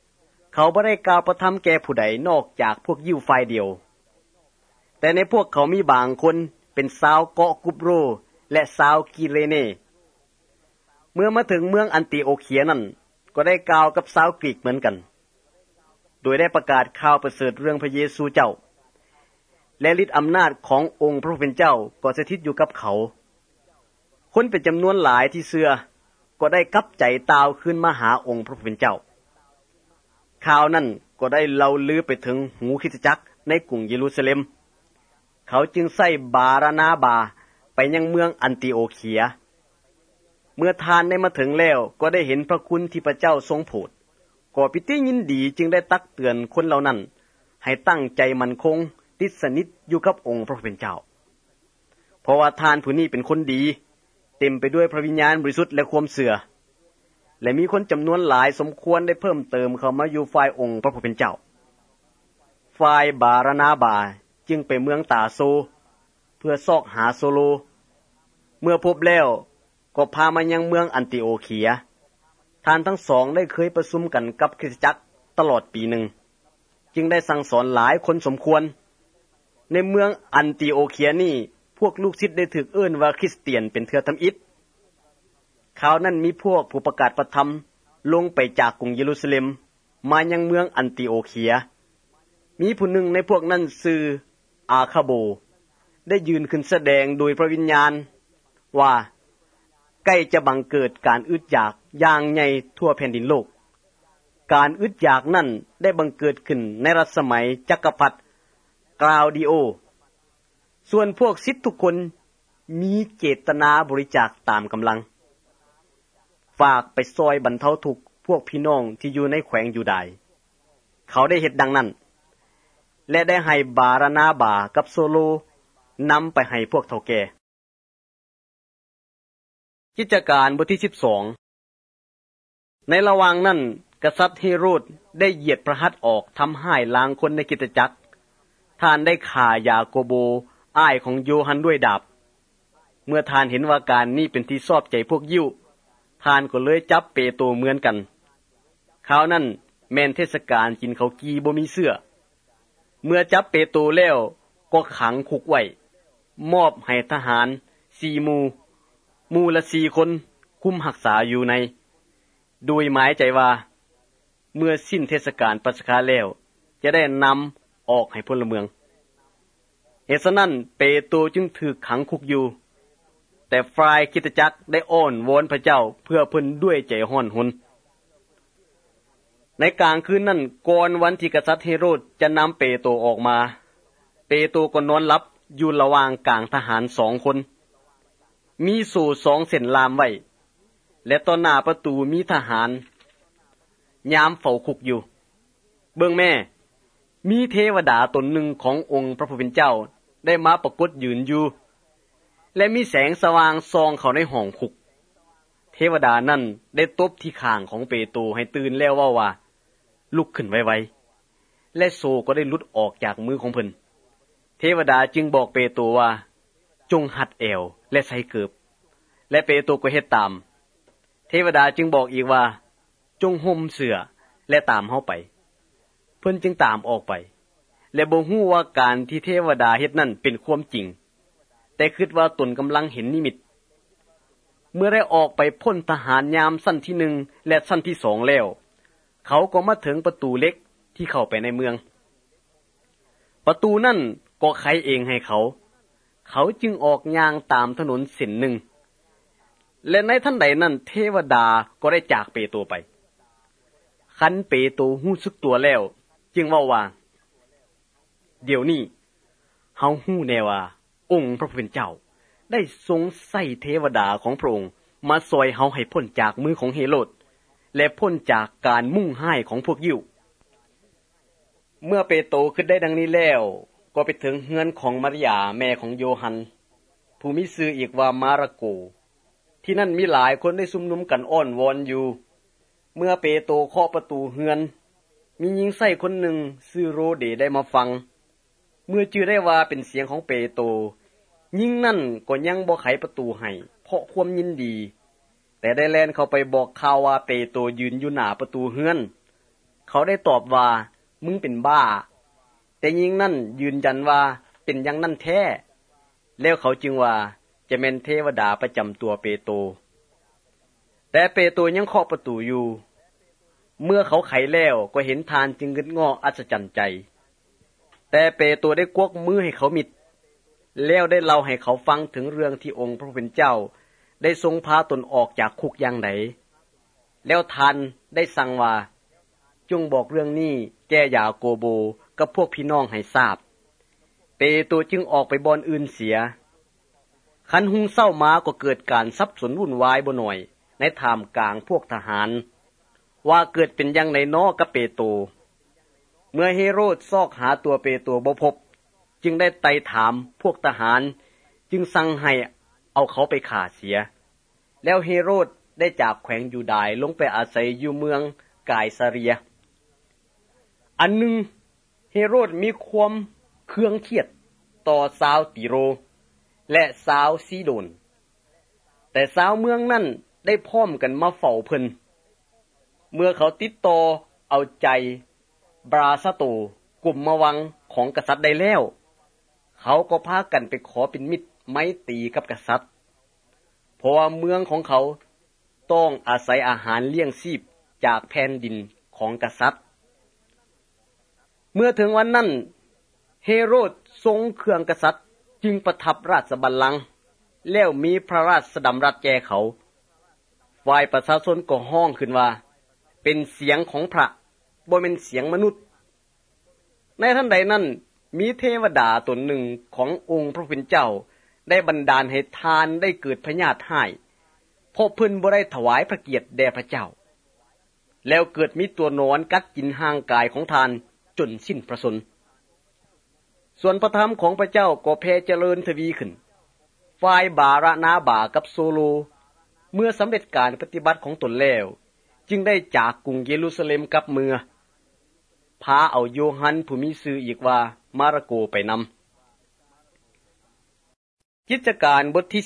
เขาบ่ได้กล่าวประทับแก่ผู้ใดนอกจากพวกยิวฝ่ายเดียวแต่ในพวกเขามีบางคนเป็นชาวเกาะกุปโรและชาวกิเรเนเมื่อมาถึงเมืองอันติโอเคียนั้นก็ได้กล่าวกับชาวกรีกเหมือนกันโดยได้ประกาศข่าวประเสริฐเรื่องพระเยซูเจ้าและฤทธิ์อำนาจขององค์พระผู้เป็นเจ้าก็สถิตอยู่กับเขาคนเป็นจำนวนหลายที่เชื่อก็ได้กลับใจตาวขึ้นมาหาองค์พระผู้เป็นเจ้าข่าวนั้นก็ได้เล่าลือไปถึงหูคริสตจักรในกรุงเยรูซาเล็มเขาจึงใส่บารานาบาไปยังเมืองอันติโอเคียเมื่อทานได้มาถึงแล้วก็ได้เห็นพระคุณที่พระเจ้าทรงโปรดก็ปิติยินดีจึงได้ตักเตือนคนเหล่านั้นให้ตั้งใจมั่นคงติดสนิทอยู่กับองค์พระผู้เป็นเจ้าเพราะว่าทานผู้นี้เป็นคนดีเต็มไปด้วยพระวิญญาณบริสุทธิ์และความเชื่อและมีคนจำนวนหลายสมควรได้เพิ่มเติมเข้ามาอยู่ฝ่ายองค์พระผู้เป็นเจ้าฝ่ายบารานาบาจึงไปเมืองตาโซเพื่อซอกหาโซโลเมื่อพบแล้วก็พามายังเมืองอันติโอเคียท่านทั้งสองได้เคยประชุมกันกับคริสตจักรตลอดปีหนึ่งจึงได้สั่งสอนหลายคนสมควรในเมืองอันติโอเคียนี่พวกลูกศิษย์ได้ถูกเอิ้นว่าคริสเตียนเป็นเทือทำอิฐคราวนั้นมีพวกผู้ประกาศพระธรรมลงไปจากกรุงเยรูซาเล็มมายังเมืองอันติโอเคียมีผู้หนึ่งในพวกนั้นชื่ออาคาโบได้ยืนขึ้นแสดงโดยพระวิญญาณว่าใกล้จะบังเกิดการอึดอยากอย่างใหญ่ทั่วแผ่นดินโลกการอึดอยากนั้นได้บังเกิดขึ้นในรัชสมัยจักรพรรดิกลาวดิโอส่วนพวกศิษย์ทุกคนมีเจตนาบริจาคตามกำลังฝากไปซอยบรรเทาทุกข์พวกพี่น้องที่อยู่ในแขวงยูดาห์เขาได้เฮ็ดดังนั้นและได้ให้บารานาบากับโซโลนำไปให้พวกเฒ่าแก่กิจการบทที่12ในระหว่างนั้นกษัตริย์เฮโรดได้เหยียดพระหัตถ์ออกทำให้ล้างคนในคริสตจักรท่านได้ฆ่ายาโกโบอ้ายของโยฮันด้วยดาบเมื่อท่านเห็นว่าการนี้เป็นที่ชอบใจพวกยิวท่านก็เลยจับเปโตรเหมือนกันคราวนั้นแม่นเทศกาลกินข้าวกีบ่มีเสื้อเมื่อจับเปโตรแล้วก็ขังคุกไว้มอบให้ทหาร4หมู่ละ4คนคุมรักษาอยู่ในโดยหมายใจว่าเมื่อสิ้นเทศกาลปัสกาแล้วจะได้นำออกให้พลเมืองเหตุฉะนั้นเปโตรจึงถูกขังคุกอยู่แต่ฝ่ายคริสตจักรได้อ้อนวอนพระเจ้าเพื่อเพิ่นด้วยใจร้อนหนในกลางคืนนั้นก่อนวันที่กษัตริย์เฮโรดจะนำเปโตรออกมาเปโตรก็นอนหลับอยู่ระหว่างกลางทหาร2คนมีโซ่2เส้นลามไว้และต่อหน้าประตูมีทหารยามเฝ้าคุกอยู่เบิ่งแม่มีเทวดาตนหนึ่งขององค์พระผู้เป็นเจ้าได้มาปรากฏยืนอยู่และมีแสงสว่างส่องเข้าในห้องคุกเทวดานั้นได้ตบที่ข้างของเปโตรให้ตื่นแล้วว่าลุกขึ้นไวๆและโซ่ก็ได้หลุดออกจากมือของเพิ่นเทวดาจึงบอกเปโตรว่าจงหัดแอวและใส่เกิบและเปโตรก็เฮ็ดตามเทวดาจึงบอกอีกว่าจงห่มเสื้อและตามเฮาไปเพิ่นจึงตามออกไปและบ่ฮู้ว่าการที่เทวดาเฮ็ดนั้นเป็นความจริงแต่คิดว่าตนกำลังเห็นนิมิตเมื่อได้ออกไปพ้นทหารยามสั้นที่1และสั้นที่2แล้วเขาก็มาถึงประตูเล็กที่เข้าไปในเมืองประตูนั่นก็ไขเองให้เขาจึงออกย่างตามถนนเส้นหนึ่งและในทันใดนั้นเทวดาก็ได้จากเปโตรไปคันเปโตรรู้สึกตัวแล้วจึงว่าเดี๋ยวนี้เฮาฮู้แน่ว่าองค์พระผู้เป็นเจ้าได้ทรงใส่เทวดาของพระองค์มาช่วยเฮาให้พ้นจากมือของเฮโรดและพ้นจากการมุ่งห้ายของพวกยิวเมื่อเปโตรขึ้นได้ดังนี้แล้วก็ไปถึงเฮือนของมาริยาแม่ของโยฮันผู้มีชื่ออีกว่ามาระโกที่นั่นมีหลายคนได้ซุ่มนุมกันอ้อนวอนอยู่เมื่อเปโตรเคาะประตูเฮือนมีหญิงไส้คนหนึ่งชื่อโรเดได้มาฟังเมื่อจื้อได้ว่าเป็นเสียงของเปโตรหญิงนั่นก็ยังบ่ไขประตูให้เพราะความยินดีแต่ได้แล่นเข้าไปบอกข่าวว่าเปโตรยืนอยู่หน้าประตูเฮือนเขาได้ตอบว่ามึงเป็นบ้าแต่หญิงนั่นยืนยันว่าเป็นอย่างนั้นแท้แล้วเขาจึงว่าจะแม่นเทวดาประจำตัวเปโตรแต่เปโตรยังเคาะประตูอยู่เมื่อเขาไขแล้วก็เห็นทานจึงงึดงออัศจรรย์ใจแต่เปโตรได้กวักมือให้เขามิดแล้วได้เล่าให้เขาฟังถึงเรื่องที่องค์พระผู้เป็นเจ้าได้ทรงพาตนออกจากคุกอย่างไหนแล้วทานได้สั่งว่าจงบอกเรื่องนี้แก่ยาโกโบกับพวกพี่น้องให้ทราบเปโตรจึงออกไปบ่อนอื่นเสียคันหุงเศร้ามาก็เกิดการสับสนวุ่นวายบ่หน่อยในท่ามกลางพวกทหารว่าเกิดเป็นอย่างไรน้อกับเปโตรเมื่อเฮโรดซอกหาตัวเปโตรบ่พบจึงได้ไต่ถามพวกทหารจึงสั่งให้เอาเขาไปฆ่าเสียแล้วเฮโรดได้จากแขวงยูดาห์ลงไปอาศัยอยู่เมืองกายซาเรียอันหนึ่งเฮโรดมีความเครื่องเครียดต่อชาวติโรและชาวซีโดนแต่ชาวเมืองนั้นได้พร้อมกันมาเฝ้าเพิ่นเมื่อเขาติดต่อเอาใจบราซาโตกลุ่มมวังของกษัตริย์ได้แล้วเขาก็พากันไปขอเป็นมิตรไมตรีกับกษัตริย์เพราะว่าเมืองของเขาต้องอาศัยอาหารเลี้ยงชีพจากแผ่นดินของกษัตริย์เมื่อถึงวันนั้นเฮโรดทรงเครื่องกษัตริย์จึงประทับราชบัลลังก์แล้วมีพระราชดำรัสแก่เขาฝ่ายประชาชนก็ฮ้องขึ้นว่าเป็นเสียงของพระบ่แม่นเสียงมนุษย์ในทันใดนั้นมีเทวดาตนหนึ่งขององค์พระผู้เป็นเจ้าได้บันดาลให้ทานได้เกิดพยาธิให้เพราะเพิ่นบ่ได้ถวายพระเกียรติแด่พระเจ้าแล้วเกิดมีตัวหนอนกัดกินห่างกายของทานจนสิ้นพระชนส่วนพระธรรมของพระเจ้าก็แผ่เจริญทวีขึ้นฝ่ายบารานาบากับโซโลเมื่อสำเร็จการปฏิบัติของตนแล้วจึงได้จากกรุงเยรูซาเล็มกลับเมืองพาเอาโยฮันผู้มีชื่ออีกว่ามาระโกไปนำกิจการบทที่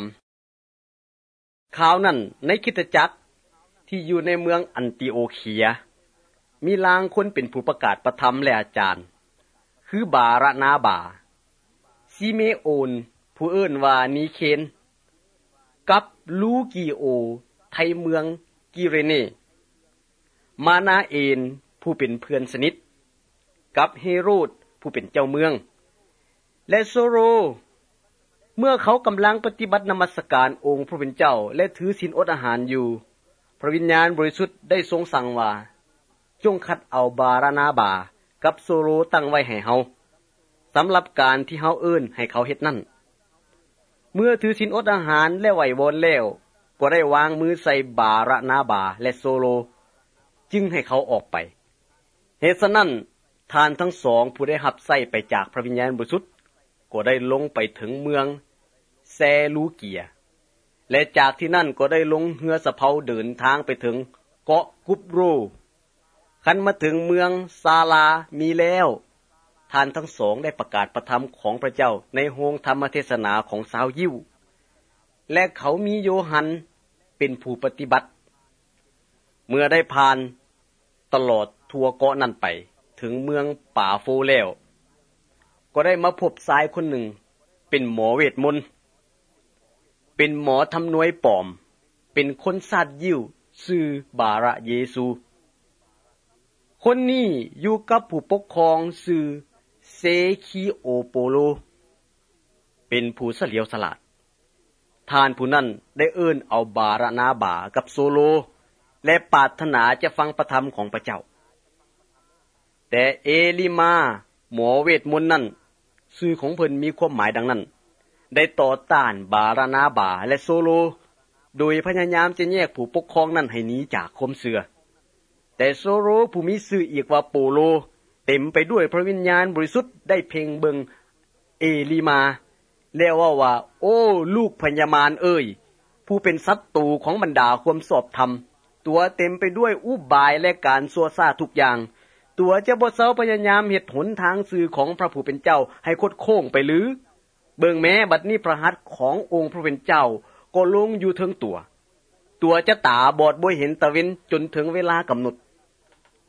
13ข่าวนั้นในคริสตจักรที่อยู่ในเมืองอันติโอเคียมีลางคนเป็นผู้ประกาศพระธรรมและอาจารย์คือบารานาบาซิเมโอนผู้เอิ้นว่านีเคนกับลูกิโอไทเมืองกิเรเนมานาเอนผู้เป็นเพื่อนสนิทกับเฮโรดผู้เป็นเจ้าเมืองและโซโรเมื่อเขากำลังปฏิบัตินมัสการองค์พระผู้เป็นเจ้าและถือศีลอดอาหารอยู่พระวิญญาณบริสุทธิ์ได้ทรงสั่งว่าจงคัดเอาบารานาบากับโซโรตั้งไว้ให้เฮาสำหรับการที่เฮาเอิ้นให้เขาเฮ็ดนั่นเมื่อถือศีลอดอาหารและไหว้วอนแล้วก็ได้วางมือใส่บารานาบาและโซโลจึงให้เขาออกไปเหตุฉะนั้นทานทั้งสองผู้ได้รับใช้ไปจากพระวิญญาณบริสุทธิ์ก็ได้ลงไปถึงเมืองแซลูเกียและจากที่นั่นก็ได้ลงเรือสะเพาเดินทางไปถึงเกาะกุบโรคันมาถึงเมืองซาลามีแล้วท่านทั้งสองได้ประกาศพระธรรมของพระเจ้าในโรงธรรมเทศนาของชาวยิวและเขามีโยฮันเป็นผู้ปฏิบัติเมื่อได้ผ่านตลอดทั่วเกาะนั้นไปถึงเมืองป่าโฟแล้วก็ได้มาพบชายคนหนึ่งเป็นหมอเวทมนต์เป็นหมอทำนวยปลอมเป็นคนชาติยิวชื่อบาระเยซูคนนี้อยู่กับผู้ปกครองชื่อเซคิโอโปโลเป็นผู้เฉลียวฉลาดท่านผู้นั้นได้เอิ้นเอาบารานาบากับโซโลและปรารถนาจะฟังพระธรรมของพระเจ้าแต่เอลิมาหมอเวทมนต์นั้นชื่อของเพิ่นมีความหมายดังนั้นได้ต่อต้านบารานาบาและโซโลโดยพยายามจะแยกผู้ปกครองนั้นให้หนีจากความเชื่อแต่โซโลผู้มีชื่ออีกว่าโปโลเต็มไปด้วยพระวิญญาณบริสุทธิ์ได้เพ่งเบิงเอลิมาแล้วว่าโอ้ลูกพญามารเอ้ยผู้เป็นศัตรูของบรรดาความชอบธรรมตัวเต็มไปด้วยอุบายและการซั่วซ่าทุกอย่างตัวจะบ่เซาพยายามเฮ็ดหนทางสื่อของพระผู้เป็นเจ้าให้คดโค้งไปหรือเบิ่งแม้บัดนี้พระหัตถ์ขององค์พระผู้เป็นเจ้าก็ลงอยู่ถึงตัวจะตาบอดบ่เห็นตะเว้นจนถึงเวลากำหนด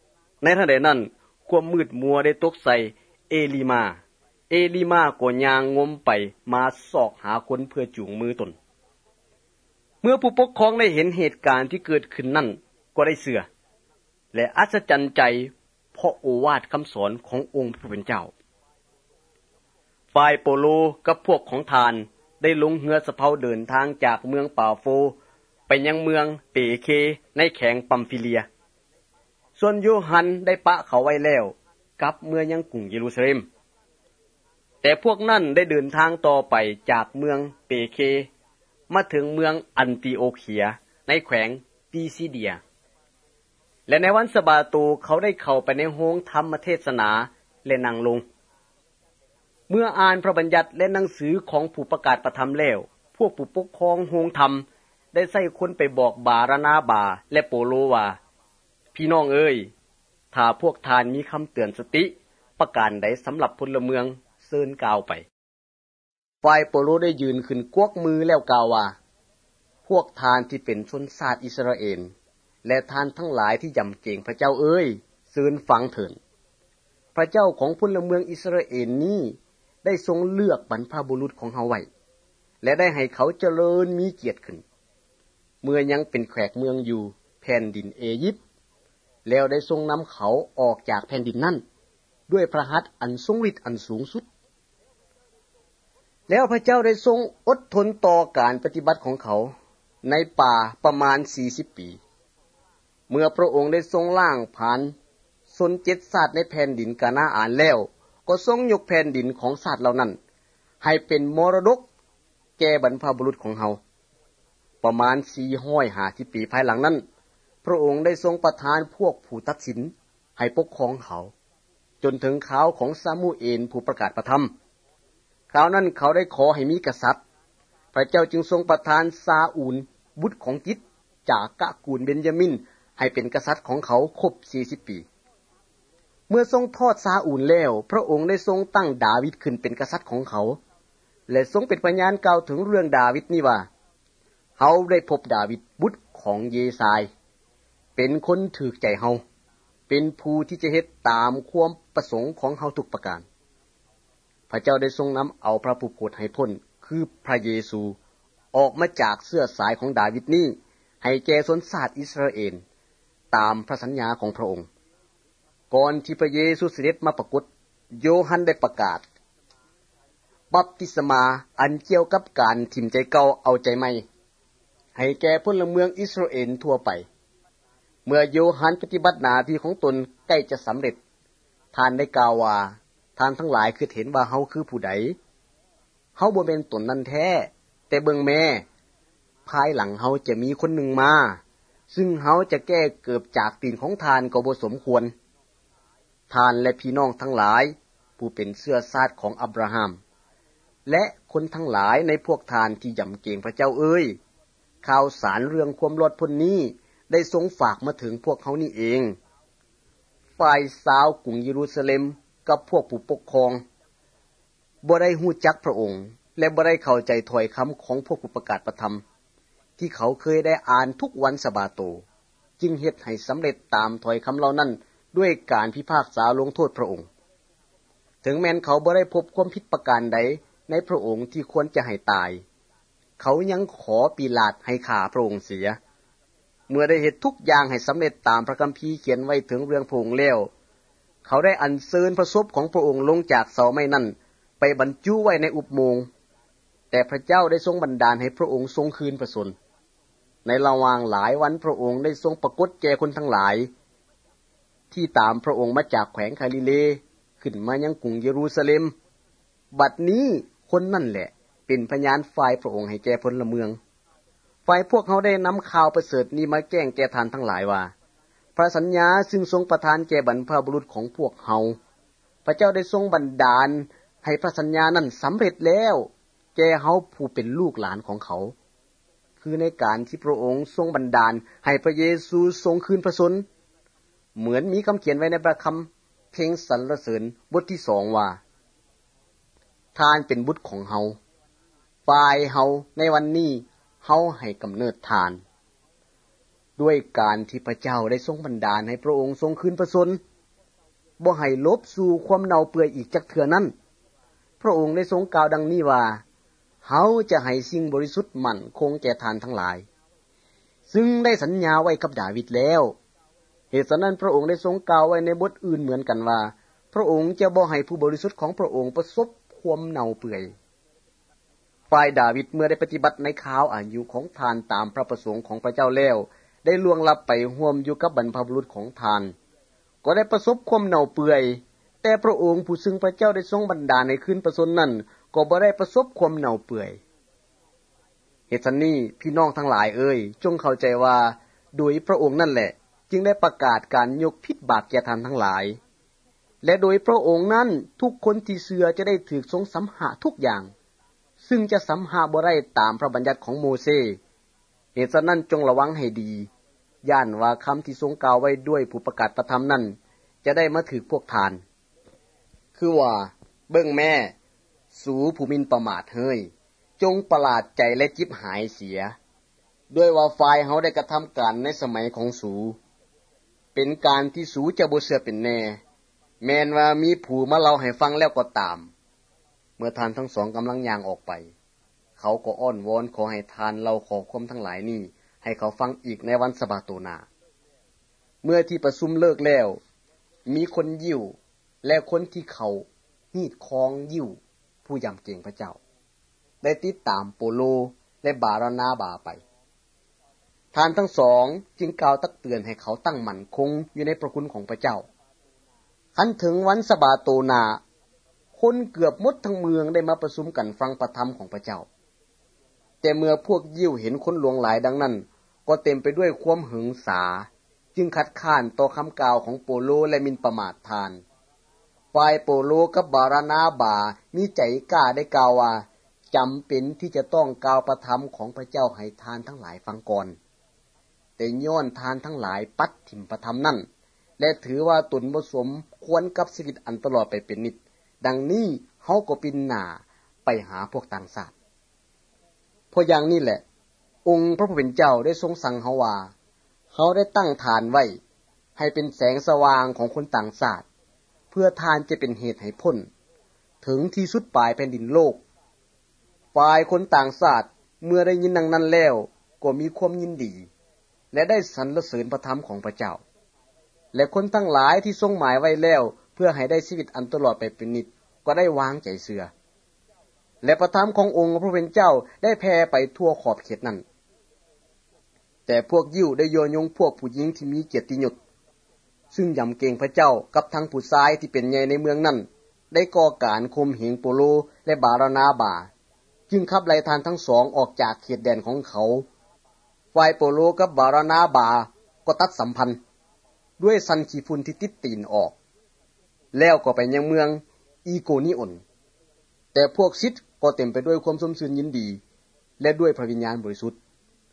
ในทันใดนั้นความมืดมัวได้ตกใส่เอลีมาก็ย่างงมไปมาสอกหาคนเพื่อจูงมือตนเมื่อผู้ปกครองได้เห็นเหตุการณ์ที่เกิดขึ้นนั่นก็ได้เชื่อและอัศจรรย์ใจเพราะโอวาทคำสอนขององค์พระผู้เป็นเจ้าฝ่ายโปโลกับพวกของทานได้ลงเรือสะเพาเดินทางจากเมืองป่าโฟไปยังเมืองเปเคในแขวงปัมฟิเลียส่วนโยฮันได้ปะเขาไว้แล้วกลับเมื่อยังกรุงเยรูซาเล็มแต่พวกนั้นได้เดินทางต่อไปจากเมืองเปเคมาถึงเมืองอันติโอเคียในแขวงปีซิเดียและในวันสะบาโตเขาได้เข้าไปในโรงธรรมเทศนาและนั่งลงเมื่ออ่านพระบัญญัติและหนังสือของผู้ประกาศประธรรมแล้วพวกผู้ปกครองโรงธรรมได้ใส่คนไปบอกบารานาบาและโปโลว่าพี่น้องเอ้ยถ้าพวกทานมีคำเตือนสติประการใดสำหรับพลเมืองเชิญกล่าวไปฝ่ายโปโลได้ยืนขึ้นกวักมือแล้วกล่าวว่าพวกทานที่เป็นชนชาติอิสราเอลและทานทั้งหลายที่ยำเกรงพระเจ้าเอ้ยเชิญฟังเถิดพระเจ้าของพลเมืองอิสราเอลนี้ได้ทรงเลือกบรรพบุรุษของเฮาไว้และได้ให้เขาเจริญมีเกียรติขึ้นเมื่อยังเป็นแขกเมืองอยู่แผ่นดินอียิปต์แล้วได้ทรงนำเขาออกจากแผ่นดินนั้นด้วยพระหัตถ์อันทรงฤทธิ์อันสูงสุดแล้วพระเจ้าได้ทรงอดทนต่อการปฏิบัติของเขาในป่าประมาณ40ปีเมื่อพระองค์ได้ทรงล่างผ่านชน7ชาติในแผ่นดินกานาอานแล้วก็ทรงยกแผ่นดินของชาติเหล่านั้นให้เป็นมรดกแก่บรรพบุรุษของเฮาประมาณ450ปีภายหลังนั้นพระองค์ได้ทรงประทานพวกผู้ตัดสินให้ปกครองเขาจนถึงคราวของซามูเอลผู้ประกาศพระธรรมคราวนั้นเขาได้ขอให้มีกษัตริย์พระเจ้าจึงทรงประทานซาอูลบุตรของกิตจากตระกูลเบนยามินให้เป็นกษัตริย์ของเขาครบ40ปีเมื่อทรงทอดซาอูลแล้วพระองค์ได้ทรงตั้งดาวิดขึ้นเป็นกษัตริย์ของเขาและทรงเป็นพยานกล่าวถึงเรื่องดาวิดนี้ว่าเฮาได้พบดาวิดบุตรของเยซายเป็นคนถูกใจเฮาเป็นผู้ที่จะเฮ็ดตามความประสงค์ของเฮาทุกประการพระเจ้าได้ทรงนำเอาพระผู้โปรดให้พ้นคือพระเยซูออกมาจากเสื้อสายของดาวิดนี้ให้แก่ชนชาติอิสราเอลตามพระสัญญาของพระองค์ก่อนที่พระเยซูเสด็จมาปรากฏโยฮันได้ประกาศบัพติศมาอันเกี่ยวกับการถิ่มใจเก่าเอาใจใหม่ให้แก่พลเมืองอิสราเอลทั่วไปเมื่อโยฮันปฏิบัติหน้าที่ของตนใกล้จะสำเร็จท่านได้กล่าวว่าท่านทั้งหลายคือเห็นว่าเฮาคือผู้ใดเฮาบ่แม่นตนนั้นแท้แต่เบิ่งแม่ภายหลังเฮาจะมีคนหนึ่งมาซึ่งเฮาจะแก้เกิบจากตีนของทานก็บ่สมควรทานและพี่น้องทั้งหลายผู้เป็นเชื้อชาติของอับราฮัมและคนทั้งหลายในพวกทานที่ยำเกรงพระเจ้าเอ้ยข่าวสารเรื่องความรอดพ้นนี้ได้ทรงฝากมาถึงพวกเขานี่เองฝ่ายชาวกรุงเยรูซาเล็มกับพวกผู้ปกครองบ่ได้ฮู้จักพระองค์และบ่ได้เข้าใจถ้อยคำของพวกผู้ประกาศประธรรมที่เขาเคยได้อ่านทุกวันสะบาโตจึงเฮ็ดให้สำเร็จตามถ้อยคำเหล่านั้นด้วยการพิพากษาลงโทษพระองค์ถึงแม้นเขาบ่ได้พบความผิดประการใดในพระองค์ที่ควรจะให้ตายเขายังขอปิลาตให้ฆ่าพระองค์เสียเมื่อได้เฮ็ดทุกอย่างให้สำเร็จตามพระคัมภีร์เขียนไว้ถึงเรื่องพระองค์แล้วเขาได้อัญเชิญพระศพของพระองค์ลงจากเสาไม้นั้นไปบรรจุไว้ในอุโมงค์แต่พระเจ้าได้ทรงบันดาลให้พระองค์ทรงคืนพระชนในระหว่างหลายวันพระองค์ได้ทรงปรากฏแก่คนทั้งหลายที่ตามพระองค์มาจากแขวงกาลิเลขึ้นมายังกรุงเยรูซาเล็มบัดนี้คนนั่นแหละเป็นพยานฝ่ายพระองค์ให้แก่พลเมืองฝ่ายพวกเขาได้นำข่าวประเสริฐนี้มาแจ้งแก่ท่านทั้งหลายว่าพระสัญญาซึ่งทรงประทานแก่บรรพบุรุษของพวกเฮาพระเจ้าได้ทรงบันดาลให้พระสัญญานั้นสำเร็จแล้วแก่เฮาผู้เป็นลูกหลานของเขาคือในการที่พระองค์ทรงบันดาลให้พระเยซูทรงคืนพระชนเหมือนมีคำเขียนไว้ในพระคัมภีร์เพลงสรรเสริญบทที่2ว่าท่านเป็นบุตรของเฮาฝ่ายเฮาในวันนี้เฮาให้กำเนิดทานด้วยการที่พระเจ้าได้ทรงบันดาลให้พระองค์ทรงคืนพระชนบ่ให้ลบสู่ความเน่าเปื่อยอีกจักเทื่อนั้นพระองค์ได้ทรงกล่าวดังนี้ว่าเฮาจะให้สิ่งบริสุทธิ์มั่นคงแก่ทานทั้งหลายซึ่งได้สัญญาไว้กับดาวิดแล้วเหตุฉะนั้นพระองค์ได้ทรงกล่าวไว้ในบทอื่นเหมือนกันว่าพระองค์จะบ่ให้ผู้บริสุทธิ์ของพระองค์ประสบความเน่าเปื่อยฝ่ายดาวิดเมื่อได้ปฏิบัติในข่าวอายุของทานตามพระประสงค์ของพระเจ้าแล้วได้ล่วงลับไปร่วมอยู่กับบรรพบุรุษของทานก็ได้ประสบความเน่าเปื่อยแต่พระองค์ผู้ซึ่งพระเจ้าได้ทรงบันดาลให้ขึ้นประสนนั้นก็บ่ได้ประสบความเน่าเปื่อยเหตุฉะนี้พี่น้องทั้งหลายเอ่ยจงเข้าใจว่าโดยพระองค์นั่นแหละจึงได้ประกาศการยกผิดบาปแก่ท่านทั้งหลายและโดยพระองค์นั้นทุกคนที่เชื่อจะได้ถูกทรงสัมหะทุกอย่างซึ่งจะสัมหะบ่ได้ตามพระบัญญัติของโมเสสเหตุฉะนั้นจงระวังให้ดีย่านว่าคำที่ทรงกล่าวไว้ด้วยผู้ประกาศประธรรมนั้นจะได้มาถึกพวกทานคือว่าเบิ่งแม่สูผู้มินประมาทเฮ้ยจงประหลาดใจและจิบหายเสียด้วยว่าฝ่ายเฮาได้กระทำการในสมัยของสูเป็นการที่สูจะบ่เชื่อเป็นแน่แม้นว่ามีผู้มาเล่าให้ฟังแล้วก็ตามเมื่อทานทั้งสองกำลังย่างออกไปเขาก็อ้อนวอนขอให้ทานเล่าขอความทั้งหลายนี้ให้เขาฟังอีกในวันสะบาโตนาเมื่อที่ประชุมเลิกแล้วมีคนยิวและคนที่เขาฮีดคองยิวผู้ยำเกรงพระเจ้าได้ติดตามโปโลและบารานาบาไปทานทั้งสองจึงกล่าวตักเตือนให้เขาตั้งมั่นคงอยู่ในพระคุณของพระเจ้าคันถึงวันสะบาโตนาคนเกือบหมดทั้งเมืองได้มาประชุมกันฟังพระธรรมของพระเจ้าแต่เมื่อพวกยิวเห็นคนหลวงหลายดังนั้นก็เต็มไปด้วยความหึงสาจึงคัดค้านต่อคำกล่าวของโปโลและมินประมาททานฝ่ายโปโลกับบารานาบามีใจกล้าได้กล่าวว่าจำเป็นที่จะต้องกล่าวพระธรรมของพระเจ้าให้ทานทั้งหลายฟังก่อนแต่ย้อนทานทั้งหลายปัดถิ่มพระธรรมนั้นและถือว่าตนบ่สมควรกับชีวิตอันตลอดไปเป็นนิจดังนี้เฮาก็ปินหน้าไปหาพวกต่างชาติเพราะอย่างนี้แหละองค์พระผู้เป็นเจ้าได้ทรงสั่งเฮาว่าเฮาได้ตั้งฐานไว้ให้เป็นแสงสว่างของคนต่างชาติเพื่อทานจะเป็นเหตุให้พ้นถึงที่สุดปลายแผ่นดินโลกฝ่ายคนต่างชาติเมื่อได้ยินดังนั้นแล้วก็มีความยินดีและได้สรรเสริญพระธรรมของพระเจ้าและคนทั้งหลายที่ทรงหมายไว้แล้วเพื่อให้ได้ชีวิตอันตลอดไปเป็นนิจก็ได้วางใจเชื่อและพระธรรมขององค์พระผู้เป็นเจ้าได้แผ่ไปทั่วขอบเขตนั้นแต่พวกยิวได้ยั่วยงพวกผู้หญิงที่มีเกียรติยศซึ่งยำเกรงพระเจ้ากับทั้งผู้ชายที่เป็นใหญ่ในเมืองนั้นได้ก่อการข่มเหงโปโลและบารานาบาจึงขับไล่ทานทั้งสองออกจากเขตแดนของเขาฝ่ายโปโลกับบารานาบาก็ตัดสัมพันธ์ด้วยสันขี้ฝุ่นที่ติดตีนออกแล้วก็ไปยังเมืองอีโกนิออนแต่พวกซิดก็เต็มไปด้วยความสมชื่นยินดีและด้วยพระวิญญาณบริสุทธิ์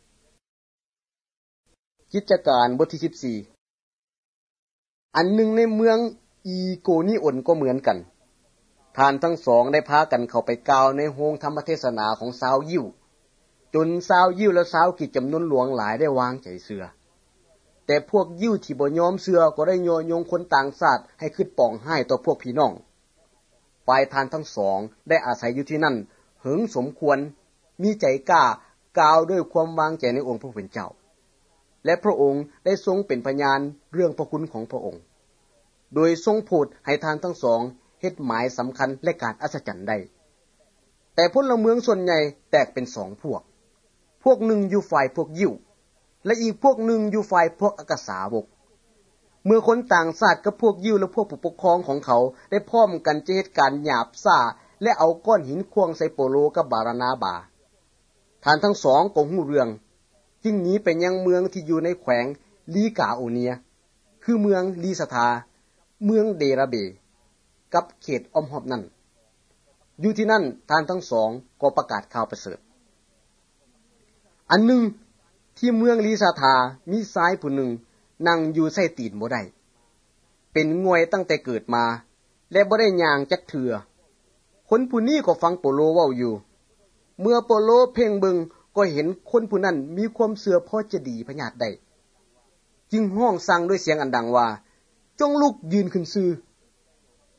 กิจการบทที่14อันหนึ่งในเมืองอีโกนิออนก็เหมือนกันท่านทั้งสองได้พากันเข้าไปกล่าวในโรงธรรมเทศนาของชาวยิวจนชาวยิวและชาวกิจจำนวนหลวงหลายได้วางใจเชื่อแต่พวกยิวที่บ่ยอมเชื่อก็ได้ยั่วยงคนต่างชาติให้คิดปองร้ายต่อพวกพี่น้องฝ่ายท่านทั้งสองได้อาศัยอยู่ที่นั่นหึงสมควรมีใจกล้ากล่าวด้วยความวางใจในองค์พระผู้เป็นเจ้าและพระองค์ได้ทรงเป็นพยานเรื่องพระคุณของพระองค์โดยทรงพูดให้ท่านทั้งสองเฮ็ดหมายสำคัญและการอัศจรรย์ได้แต่พลเมืองส่วนใหญ่แตกเป็น2พวกหนึ่งอยู่ฝ่ายพวกยิวและอีกพวกหนึ่งอยู่ฝ่ายพวกอักษาวกเมื่อคนต่างชาติกับพวกยิวและพวกผู้ปกครองของเขาได้พร้อมกันจะเฮ็ดการหยาบซ่าและเอาก้อนหินขว้างใส่โปโลกับบารานาบาท่านทั้งสองก็ฮู้เรื่องจึงหนีไปยังเมืองที่อยู่ในแขวงลีกาโอเนียคือเมืองลีสธาเมืองเดราเบกับเขตอ้อมหอบนั้นอยู่ที่นั่นท่านทั้งสองก็ประกาศข่าวประเสริฐอันหนึ่งที่เมืองลีสธามีชายผู้หนึ่งนั่งอยู่ใส่ตีนบ่ได้เป็นง่วยตั้งแต่เกิดมาและบ่ได้ย่างจักเทื่อคนผู้นี้ก็ฟังโปโลเว้าอยู่เมื่อโปโลเพ่งเบิงก็เห็นคนผู้นั้นมีความเชื่อพอจะดีพญาติได้จึงห้องสั่งด้วยเสียงอันดังว่าจงลุกยืนขึ้นซื่อ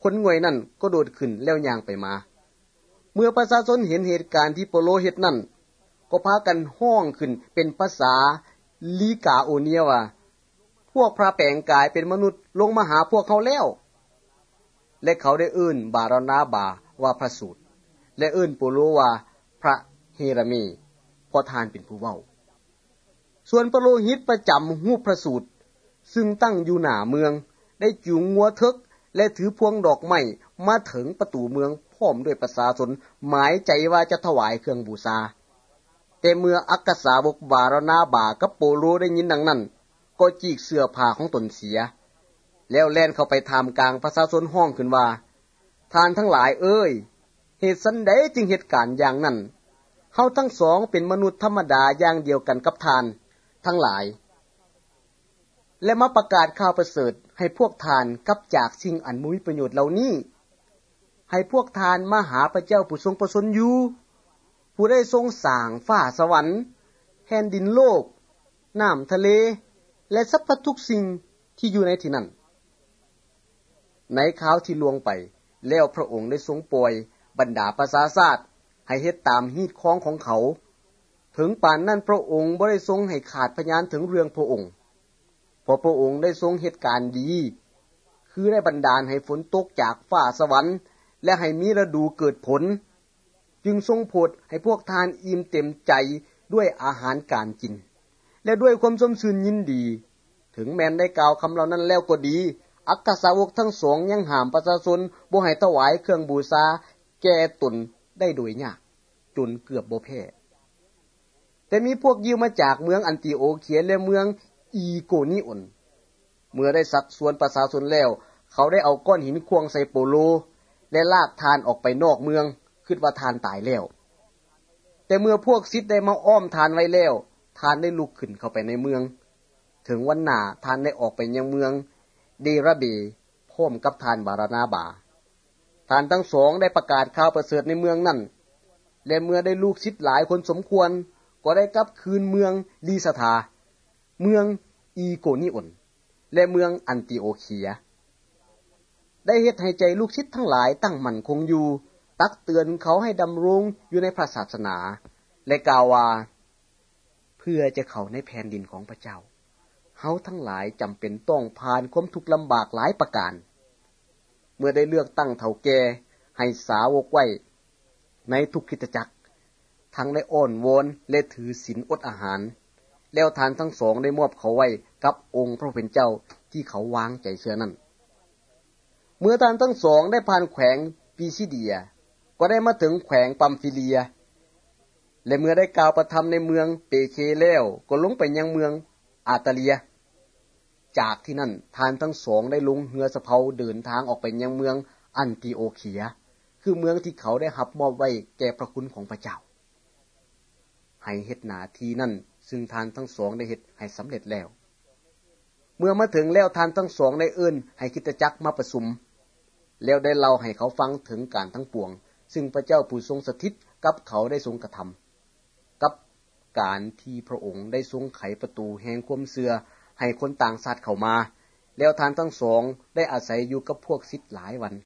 คนง่วยนั่นก็โดดขึ้นแล้วย่างไปมาเมื่อประชาชนเห็นเหตุการณ์ที่เปโลเฮ็ดนั่นก็พากันห้องขึ้นเป็นภาษาลีกาโอเนียว่าพวกพระแปลงกายเป็นมนุษย์ลงมาหาพวกเขาแล้วและเขาได้เอิ้นบารานาบาว่าพระสูตรและเอิ้นเปโลว่าพระเฮรามีเพราะทานเป็นผู้เว้าส่วนพระโลหิตประจำรูปพระสูตรซึ่งตั้งอยู่หน้าเมืองได้จูงงัวทึกและถือพวงดอกไม้มาถึงประตูเมืองพร้อมด้วยประชาชนหมายใจว่าจะถวายเครื่องบูชาแต่เมื่ออักษาวกบารานาบากับโปโลได้ยินดังนั้นก็จีกเสื้อผ้าของตนเสียแล้วแล่นเข้าไปท่ามกลางประชาชนห้องขึ้นว่าท่านทั้งหลายเอ้ยเหตุสันใดจึงเหตุการณ์อย่างนั้นเฮาทั้งสองเป็นมนุษย์ธรรมดาอย่างเดียวกันกับท่านทั้งหลายและมาประกาศข่าวประเสริฐให้พวกทานกลับจากสิ่งอันบ่มีประโยชน์เหล่านี้ให้พวกทานมาหาพระเจ้าผู้ทรงประสงค์อยู่ผู้ได้ทรงสร้างฟ้าสวรรค์แผ่นดินโลกน้ำทะเลและสรรพทุกสิ่งที่อยู่ในที่นั้นในข่าวที่ลวงไปแล้วพระองค์ได้ทรงปล่อยบรรดาประชาชาติให้เฮ็ดตามฮีดคล้องของเขาถึงป่านนั้นพระองค์บ่ได้ทรงให้ขาดพยานถึงเรื่องพระองค์เพราะพระองค์ได้ทรงเหตุการณ์ดีคือได้บันดาลให้ฝนตกจากฟ้าสวรรค์และให้มีฤดูเกิดผลจึงทรงโปรดให้พวกทานอิ่มเต็มใจด้วยอาหารการกินและด้วยความสมชื่นยินดีถึงแม้นได้กล่าวคำเหล่านั้นแล้วก็ดีอัครสาวกทั้งสองยังห้ามประชาชนบ่ให้ถวายเครื่องบูชาแก่ตนได้โดยยากจนเกือบบ่แพ้แต่มีพวกยิวมาจากเมืองอันติโอเคียและเมืองอีโกนิออนเมื่อได้สักส่วนประชาชนแล้วเขาได้เอาก้อนหินควงใส่โปโลและลากทานออกไปนอกเมืองคิดว่าทานตายแล้วแต่เมื่อพวกซิดได้มาอ้อมทานไว้แล้วทานได้ลุกขึ้นเข้าไปในเมืองถึงวันหน้าทานได้ออกไปยังเมืองเดราเบพร้อมกับทานบารานาบาทานทั้งสองได้ประกาศข่าวประเสริฐในเมืองนั้นและเมื่อได้ลูกศิษย์หลายคนสมควรก็ได้กลับคืนเมืองลีสถาเมืองอีโกนิออนและเมืองอันติโอเคียได้เฮ็ดให้ใจลูกศิษย์ทั้งหลายตั้งมั่นคงอยู่ตักเตือนเขาให้ดำรงอยู่ในพระศาสนาและกล่าวว่าเพื่อจะเข้าในแผ่นดินของพระเจ้าเฮาทั้งหลายจำเป็นต้องผ่านความทุกข์ลำบากหลายประการเมื่อได้เลือกตั้งเฒ่าแก่ให้สาวกไว้ในทุกคริสตจักรทั้งได้อ้อนวอนและถือศีลอดอาหารแล้วทานทั้งสองได้มอบเขาไว้กับองค์พระผู้เป็นเจ้าที่เขาวางใจเชื่อนั้นเมื่อทานทั้งสองได้ผ่านแขวงปิซิเดียก็ได้มาถึงแขวงปัมฟิเลียและเมื่อได้กล่าวประธรรมในเมืองเปเคแล้วก็ลงไปยังเมืองอาตาเลียจากที่นั่นทานทั้งสองได้ลงเรือสะเพาเดินทางออกไปยังเมืองอันติโอเคียคือเมืองที่เขาได้รับมอบไว้แก่พระคุณของพระเจ้าให้เฮ็ดหน้าที่นั้นซึ่งทานทั้งสองได้เฮ็ดให้สำเร็จแล้วเมื่อมาถึงแล้วทานทั้งสองได้เอิ้นให้คริสตจักรมาประชุมแล้วได้เล่าให้เขาฟังถึงการทั้งปวงซึ่งพระเจ้าผู้ทรงสถิตกับเขาได้ทรงกระทำกับการที่พระองค์ได้ทรงไขประตูแห่งความเชื่อให้คนต่างชาติเข้ามาแล้วทานทั้งสองได้อาศัยอยู่กับพวกศิษย์หลายวัน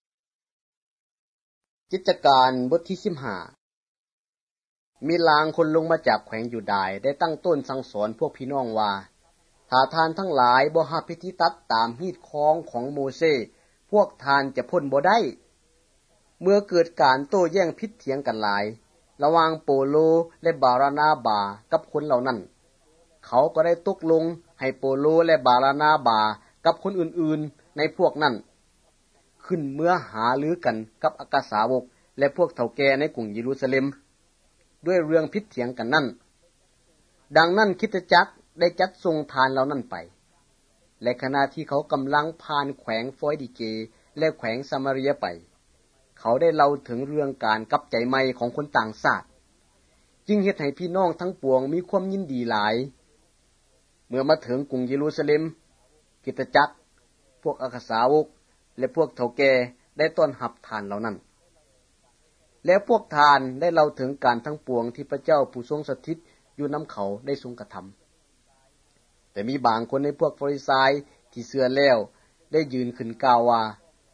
กิจการบทที่15มีลางคนลงมาจากแขวงยูดาห์ได้ตั้งต้นสั่งสอนพวกพี่น้องว่าถ้าทานทั้งหลายบ่รับพิธีตัดตามฮีดคล้องของโมเสสพวกทานจะพ้นบ่ได้เมื่อเกิดการโต้แย้งผิดเถียงกันหลายระหว่างโปโลและบารานาบากับคนเหล่านั้นเขาก็ได้ตกลงให้โปโลและบารานาบากับคนอื่นๆในพวกนั้นขึ้นเมื่อหารือกันกับอัครสาวกและพวกเฒ่าแก่ในกรุงเยรูซาเล็มด้วยเรื่องผิดเถียงกันนั้นดังนั้นคริสตจักรได้จัดส่งทานเหล่านั้นไปและขณะที่เขากำลังผ่านแขวงฟอยดิเกและแขวงซามาเรียไปเขาได้เล่าถึงเรื่องการกลับใจใหม่ของคนต่างชาติจึงเฮ็ดให้พี่น้องทั้งปวงมีความยินดีหลายเมื่อมาถึงกรุงเยรูซาเล็มคริสตจักรพวกอัครสาวกและพวกเฒ่าแก่ได้ต้อนรับทานเหล่านั้นและพวกทานได้เล่าถึงการทั้งปวงที่พระเจ้าผู้ทรงสถิตอยู่นำเขาได้ทรงกระทำแต่มีบางคนในพวกฟาริสายที่เชื่อแล้วได้ยืนขึ้นกล่าวว่าค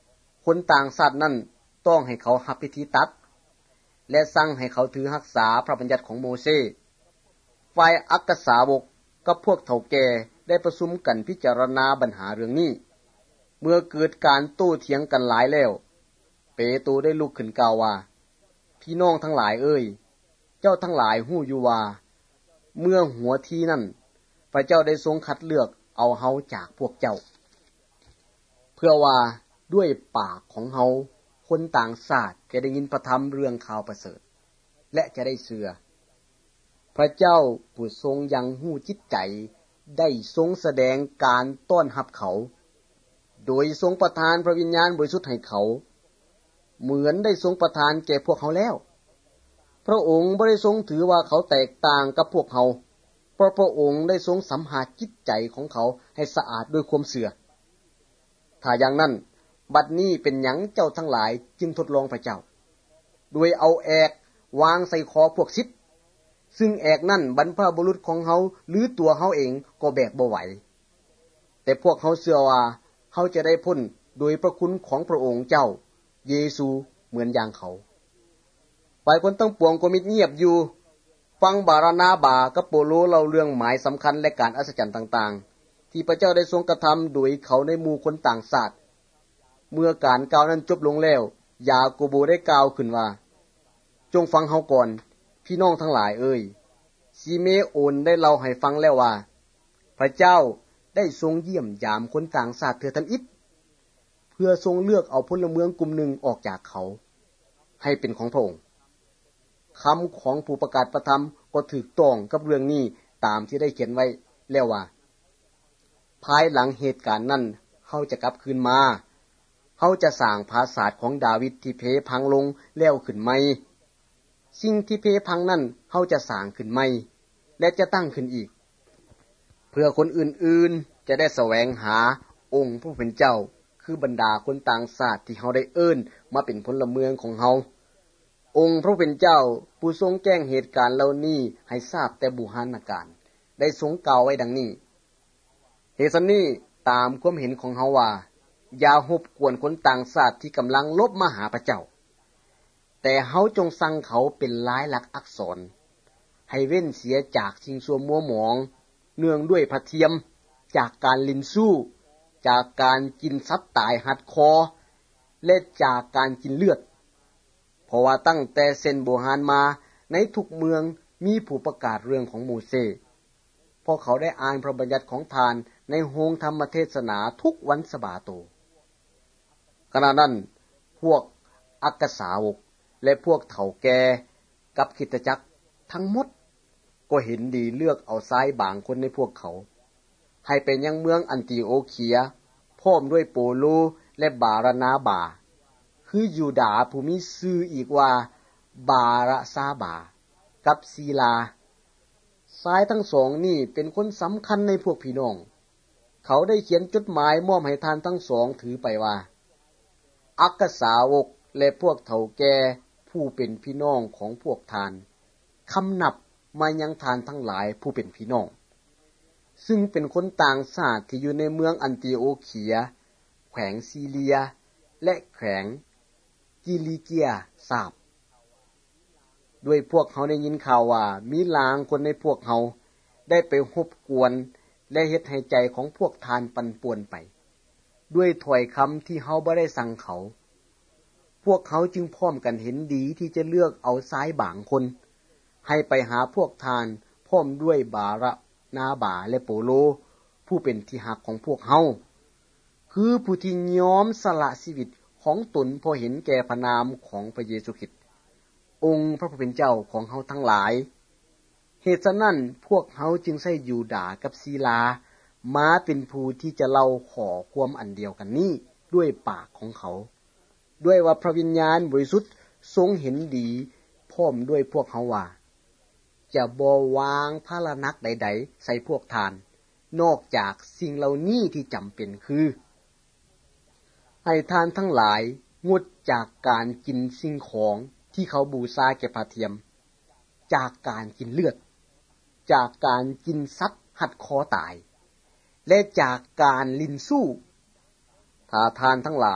คนต่างชาตินั้นต้องให้เขารับพิธีตัดและสั่งให้เขาถือรักษาพระบัญญัติของโมเสสฝ่ายอักษาวกกับพวกเฒ่าแก่ได้ประชุมกันพิจารณาปัญหาเรื่องนี้เมื่อเกิดการโต้เถียงกันหลายแล้วเปโตรได้ลุกขึ้นกล่าวว่าพี่น้องทั้งหลายเอ้ยเจ้าทั้งหลายฮู้อยู่ว่าเมื่อหัวทีนั้นพระเจ้าได้ทรงคัดเลือกเอาเฮาจากพวกเจ้าเพื่อว่าด้วยปากของเฮาคนต่างชาติจะได้ยินพระธรรมเรื่องข่าวประเสริฐและจะได้เชื่อพระเจ้าผู้ทรงยังหู้จิตใจได้ทรงแสดงการต้อนรับเขาโดยทรงประทานพระวิญญาณบริสุทธิ์ให้เขาเหมือนได้ทรงประทานแก่พวกเขาแล้วพระองค์บ่ได้ทรงถือว่าเขาแตกต่างกับพวกเขาเพราะพระองค์ได้ทรงสัมผัสจิตใจของเขาให้สะอาดด้วยความเชื่อถ้าอย่างนั้นบัดนี้เป็นหยังเจ้าทั้งหลายจึงทดลองพระเจ้าโดยเอาแอกวางใส่คอพวกศิษย์ซึ่งแอกนั่นบรรพบุรุษของเฮาหรือตัวเฮาเองก็แบกบ่ไหวแต่พวกเฮาเชื่อว่าเฮาจะได้พ้นโดยพระคุณของพระองค์เจ้าเยซูเหมือนอย่างเขาฝ่ายคนทั้งปวงก็มิดเงียบอยู่ฟังบารานาบากับโปโลเล่าเรื่องหมายสำคัญและการอัศจรรย์ต่างๆที่พระเจ้าได้ทรงกระทำโดยเขาในหมู่คนต่างชาติเมื่อการกล่าวนั้นจบลงแล้วยาโกโบได้กล่าวขึ้นว่าจงฟังเฮาก่อนพี่น้องทั้งหลายเอ้ยซิเมโอนได้เล่าให้ฟังแล้วว่าพระเจ้าได้ทรงเยี่ยมยามคนต่างชาติเถื่อทันอิฐเพื่อทรงเลือกเอาพลเมืองกลุ่มหนึ่งออกจากเขาให้เป็นของพระองค์คำของผู้ประกาศประธรรมก็ถูกต้องกับเรื่องนี้ตามที่ได้เขียนไว้แล้วว่าภายหลังเหตุการณ์นั้นเฮาจะกลับคืนมาเฮาจะสร้างปราสาทของดาวิดที่เพพังลงแล้วขึ้นใหม่สิ่งที่เพพังนั้นเฮาจะสร้างขึ้นใหม่และจะตั้งขึ้นอีกเพื่อคนอื่นๆจะได้แสวงหาองค์ผู้เป็นเจ้าคือบรรดาคนต่างชาติที่เฮาได้เอิ้นมาเป็นพลเมืองของเฮาองค์พระผู้เป็นเจ้าผู้ทรงแจ้งเหตุการณ์เหล่านี้ให้ทราบแต่บูหานาการได้ทรงกล่าวไว้ดังนี้เหตุนี้ตามความเห็นของเฮาว่าอย่ารบกวนคนต่างชาติที่กำลังลบมาหาพระเจ้าแต่เฮาจงสั่งเขาเป็นลายลักษณ์อักษรให้เว้นเสียจากสิ่งชั่วมัวหมองเนื่องด้วยพระเทียมจากการลินสู้จากการกินสัตว์ตายหัดคอและจากการกินเลือดเพราะว่าตั้งแต่เส้นโบราณมาในทุกเมืองมีผู้ประกาศเรื่องของโมเสสเพราะเขาได้อ่านพระบัญญัติของทานในโรงธรรมเทศนาทุกวันสะบาโตขณะนั้นพวกอักษาวกและพวกเฒ่าแก่กับคริสตจักรทั้งหมดก็เห็นดีเลือกเอาชายบางคนในพวกเขาให้ไปยังเมืองอันติโอเคียพร้อมด้วยโปโลและบารานาบาคือยูดาห์ผู้มีชื่ออีกว่าบาราซาบากับซีลาชายทั้งสองนี่เป็นคนสำคัญในพวกพี่น้องเขาได้เขียนจดหมายมอบให้ท่านทั้งสองถือไปว่าอักษาวกและพวกเฒ่าแก่ผู้เป็นพี่น้องของพวกทานคำนับมายังทานทั้งหลายผู้เป็นพี่น้องซึ่งเป็นคนต่างชาติที่อยู่ในเมืองอันติโอเคียแขวงซีเลียและแขวงกิลิเกียทราบด้วยพวกเขาได้ยินข่าวว่ามีลางคนในพวกเขาได้ไปรบกวนและเฮ็ดให้ใจของพวกทานปั่นป่วนไปด้วยถ้อยคำที่เฮาบ่ได้สั่งเขาพวกเขาจึงพร้อมกันเห็นดีที่จะเลือกเอาซ้ายบางคนให้ไปหาพวกทานพร้อมด้วยบาระนาบาและโปโลผู้เป็นที่ฮักของพวกเฮาคือผู้ที่ยอมสละชีวิตของตนเพราะเห็นแก่พระนามของพระเยซูคริสต์องค์พระผู้เป็นเจ้าของเฮาทั้งหลายเหตุฉะนั้นพวกเฮาจึงใช้ยูดาห์กับซีลามาเป็นผู้ที่จะเล่าขอความอันเดียวกันนี้ด้วยปากของเขาด้วยว่าพระวิญญาณบริสุทธิ์ทรงเห็นดีพร้อมด้วยพวกเขาว่าจะบ่วางภาระหนักใดๆใส่พวกทานนอกจากสิ่งเหล่านี้ที่จำเป็นคือให้ทานทั้งหลายงดจากการกินสิ่งของที่เขาบูชาแก่พระเทียมจากการกินเลือดจากการกินสัตว์หัดคอตายและจากการลิ้นสู้ถ้าทานทั้งหลาย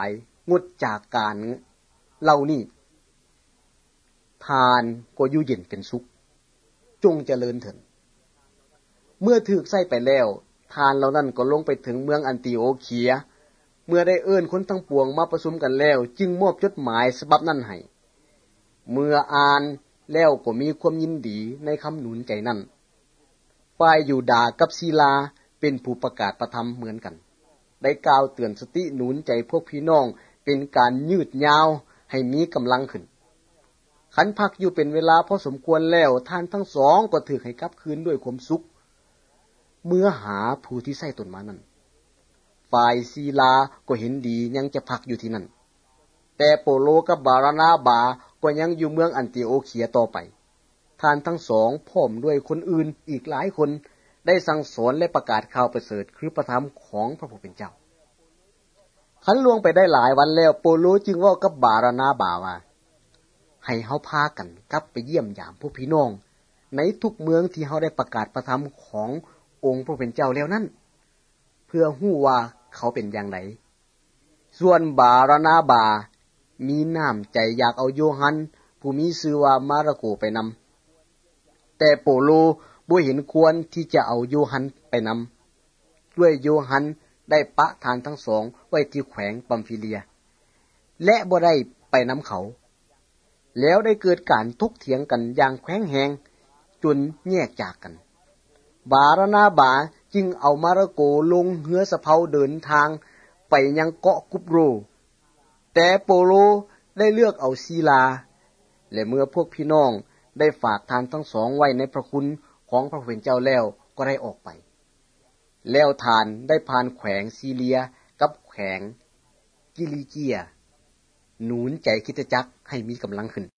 งดจากการเหล่านี้ทานก็อยู่เย็นเป็นสุขจงเจริญเถิดเมื่อถูกใส่ไปแล้วทานเหล่านั้นก็ลงไปถึงเมืองอันติโอเคียเมื่อได้เอิ้นคนทั้งปวงมาประชุมกันแล้วจึงมอบจดหมายฉบับนั้นให้เมื่ออ่านแล้วก็มีความยินดีในคำหนุนใจนั้นฝ่ายยูดาห์กับศิลาเป็นผู้ประกาศประธรรมเหมือนกันได้กล่าวเตือนสติหนุนใจพวกพี่น้องเป็นการยืดยาวให้มีกำลังขึ้นขันพักอยู่เป็นเวลาพอสมควรแล้วท่านทั้งสองก็ถูกให้กลับคืนด้วยความสุขเมื่อหาผู้ที่ใส่ตนมานั้นฝ่ายศิลาก็เห็นดียังจะพักอยู่ที่นั่นแต่โปโลกับบารานาบาก็ยังอยู่เมืองอันติโอเคียต่อไปท่านทั้งสองพร้อมด้วยคนอื่นอีกหลายคนได้สั่งสอนและประกาศข่าวประเสริฐคือพระธรรมของพระผู้เป็นเจ้าขันล่วงไปได้หลายวันแล้วโปโลจึงเว้ากับบารานาบาว่าให้เฮาพากันกลับไปเยี่ยมยามพวกพี่น้องในทุกเมืองที่เฮาได้ประกาศพระธรรมขององค์พระผู้เป็นเจ้าแล้วนั้นเพื่อฮู้ว่าเขาเป็นอย่างไรส่วนบารานาบามีน้ำใจอยากเอาโยฮันผู้มีชื่อว่ามาระโกไปนำแต่โปโลบ่เห็นควรที่จะเอาโยฮันไปนำด้วยโยฮันได้ปะทานทั้งสองไว้ที่แขวงปัมฟิเลียและบ่ได้ไปนำเขาแล้วได้เกิดการทกเถียงกันอย่างแข็งแรงจนแยกจากกันบารานาบาจึงเอามาระโกลงเรือสะเพาเดินทางไปยังเกาะกุปโรแต่โปโลได้เลือกเอาศิลาและเมื่อพวกพี่น้องได้ฝากทานทั้งสองไว้ในพระคุณของพระผู้เป็นเจ้าแล้วก็ได้ออกไปแล้วทานได้ผ่านแขวงซีเลียกับแขวงกิลิเกียหนุนใจคริสตจักรให้มีกำลังขึ้น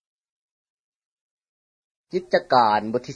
กิจการบทที่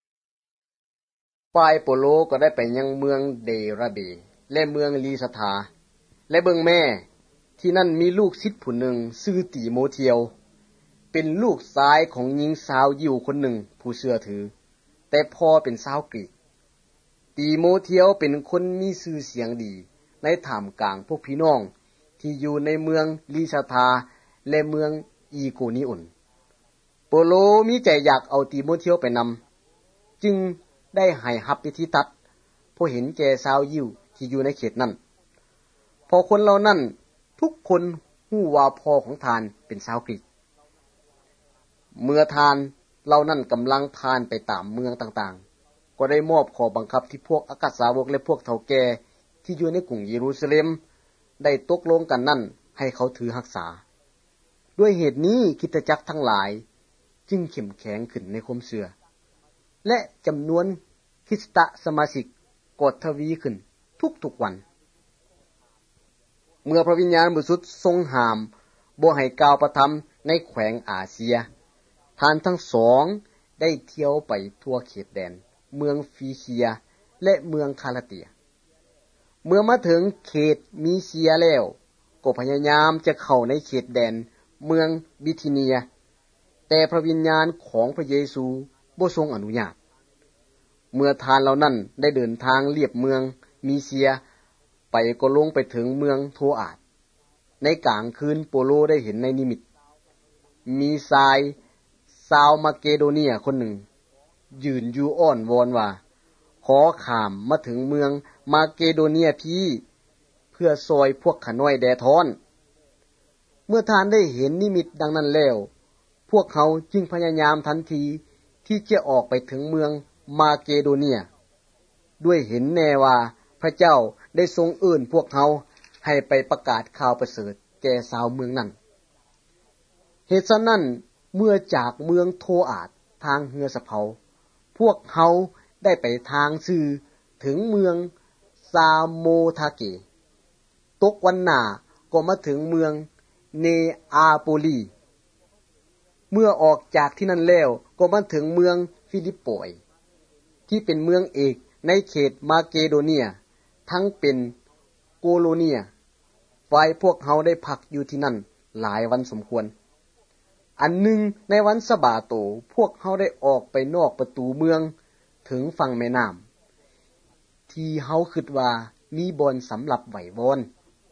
16ฝ่ายโปโลก็ได้ไปยังเมืองเดราเบและเมืองลีสถาและเบิ่งแม่ที่นั่นมีลูกศิษย์ผู้หนึ่งชื่อติโมเทียวเป็นลูกชายของหญิงสาวยิวคนหนึ่งผู้เชื่อถือแต่พ่อเป็นชาวกรีกติโมเทียวเป็นคนมีชื่อเสียงดีในท่ามกลางพวกพี่น้องที่อยู่ในเมืองลีสถาและเมืองอีโกนิอุนโปโลมีใจอยากเอาติโมเทียวไปนำจึงได้ให้รับพิธีตัดเพราะเห็นแก่ชาวยิวที่อยู่ในเขตนั้นพอคนเหล่านั้นทุกคนฮู้ว่าพ่อของทานเป็นชาวกรีกเมื่อทานเหล่านั้นกำลังผ่านไปตามเมืองต่างๆก็ได้มอบข้อบังคับที่พวกอัครสาวกและพวกเฒ่าแก่ที่อยู่ในกรุงเยรูซาเล็มได้ตกลงกันนั่นให้เขาถือรักษาด้วยเหตุนี้คริสตจักรทั้งหลายจึงเข้มแข็งขึ้นในความเชื่อและจำนวนคริสตสมาชิกก็ทวีขึ้นทุกๆวันเมื่อพระวิญญาณบริสุทธิ์ทรงห้ามบ่ให้กล่าวประธรรมในแขวงอาเซียท่านทั้งสองได้เที่ยวไปทั่วเขตแดนเมืองฟีเคียและเมืองคาลาเตียเมื่อมาถึงเขตมีเซียแล้วก็พยายามจะเข้าในเขตแดนเมืองบิธิเนียแต่พระวิญญาณของพระเยซูบ่ทรงอนุญาตเมื่อทานเหล่านั้นได้เดินทางเลียบเมืองมีเซียไปก็ลงไปถึงเมืองโทอาดในกลางคืนโปโลได้เห็นในนิมิตมีชายชาวมาเกโดเนียคนหนึ่งยืนอยู่อ้อนวอนว่าขอข้ามมาถึงเมืองมาเกโดเนียพี่เพื่อซอยพวกข้าน้อยแดทอนเมื่อทานได้เห็นนิมิตดังนั้นแล้วพวกเขาจึงพยายามทันทีที่จะออกไปถึงเมืองมาเกโดเนียด้วยเห็นแน่ว่าพระเจ้าได้ทรงเอื้อนพวกเขาให้ไปประกาศข่าวประเสริฐแก่ชาวเมืองนั้นเหตุฉะนั้นเมื่อจากเมืองโทอาดทางเรือสะเพาพวกเขาได้ไปทางซื่อถึงเมืองซาโมทาเกตกวันหน้าก็มาถึงเมืองเนอาโปลีเมื่อออกจากที่นั่นแล้วก็มาถึงเมืองฟิลิปโปยที่เป็นเมืองเอกในเขตมาเกโดเนียทั้งเป็นโกโลเนียฝ่ายพวกเขาได้พักอยู่ที่นั่นหลายวันสมควรอันหนึ่งในวันสะบาโตพวกเขาได้ออกไปนอกประตูเมืองถึงฝั่งแม่น้ำที่เขาคิดว่ามีบ่อนสำหรับไหว้วอน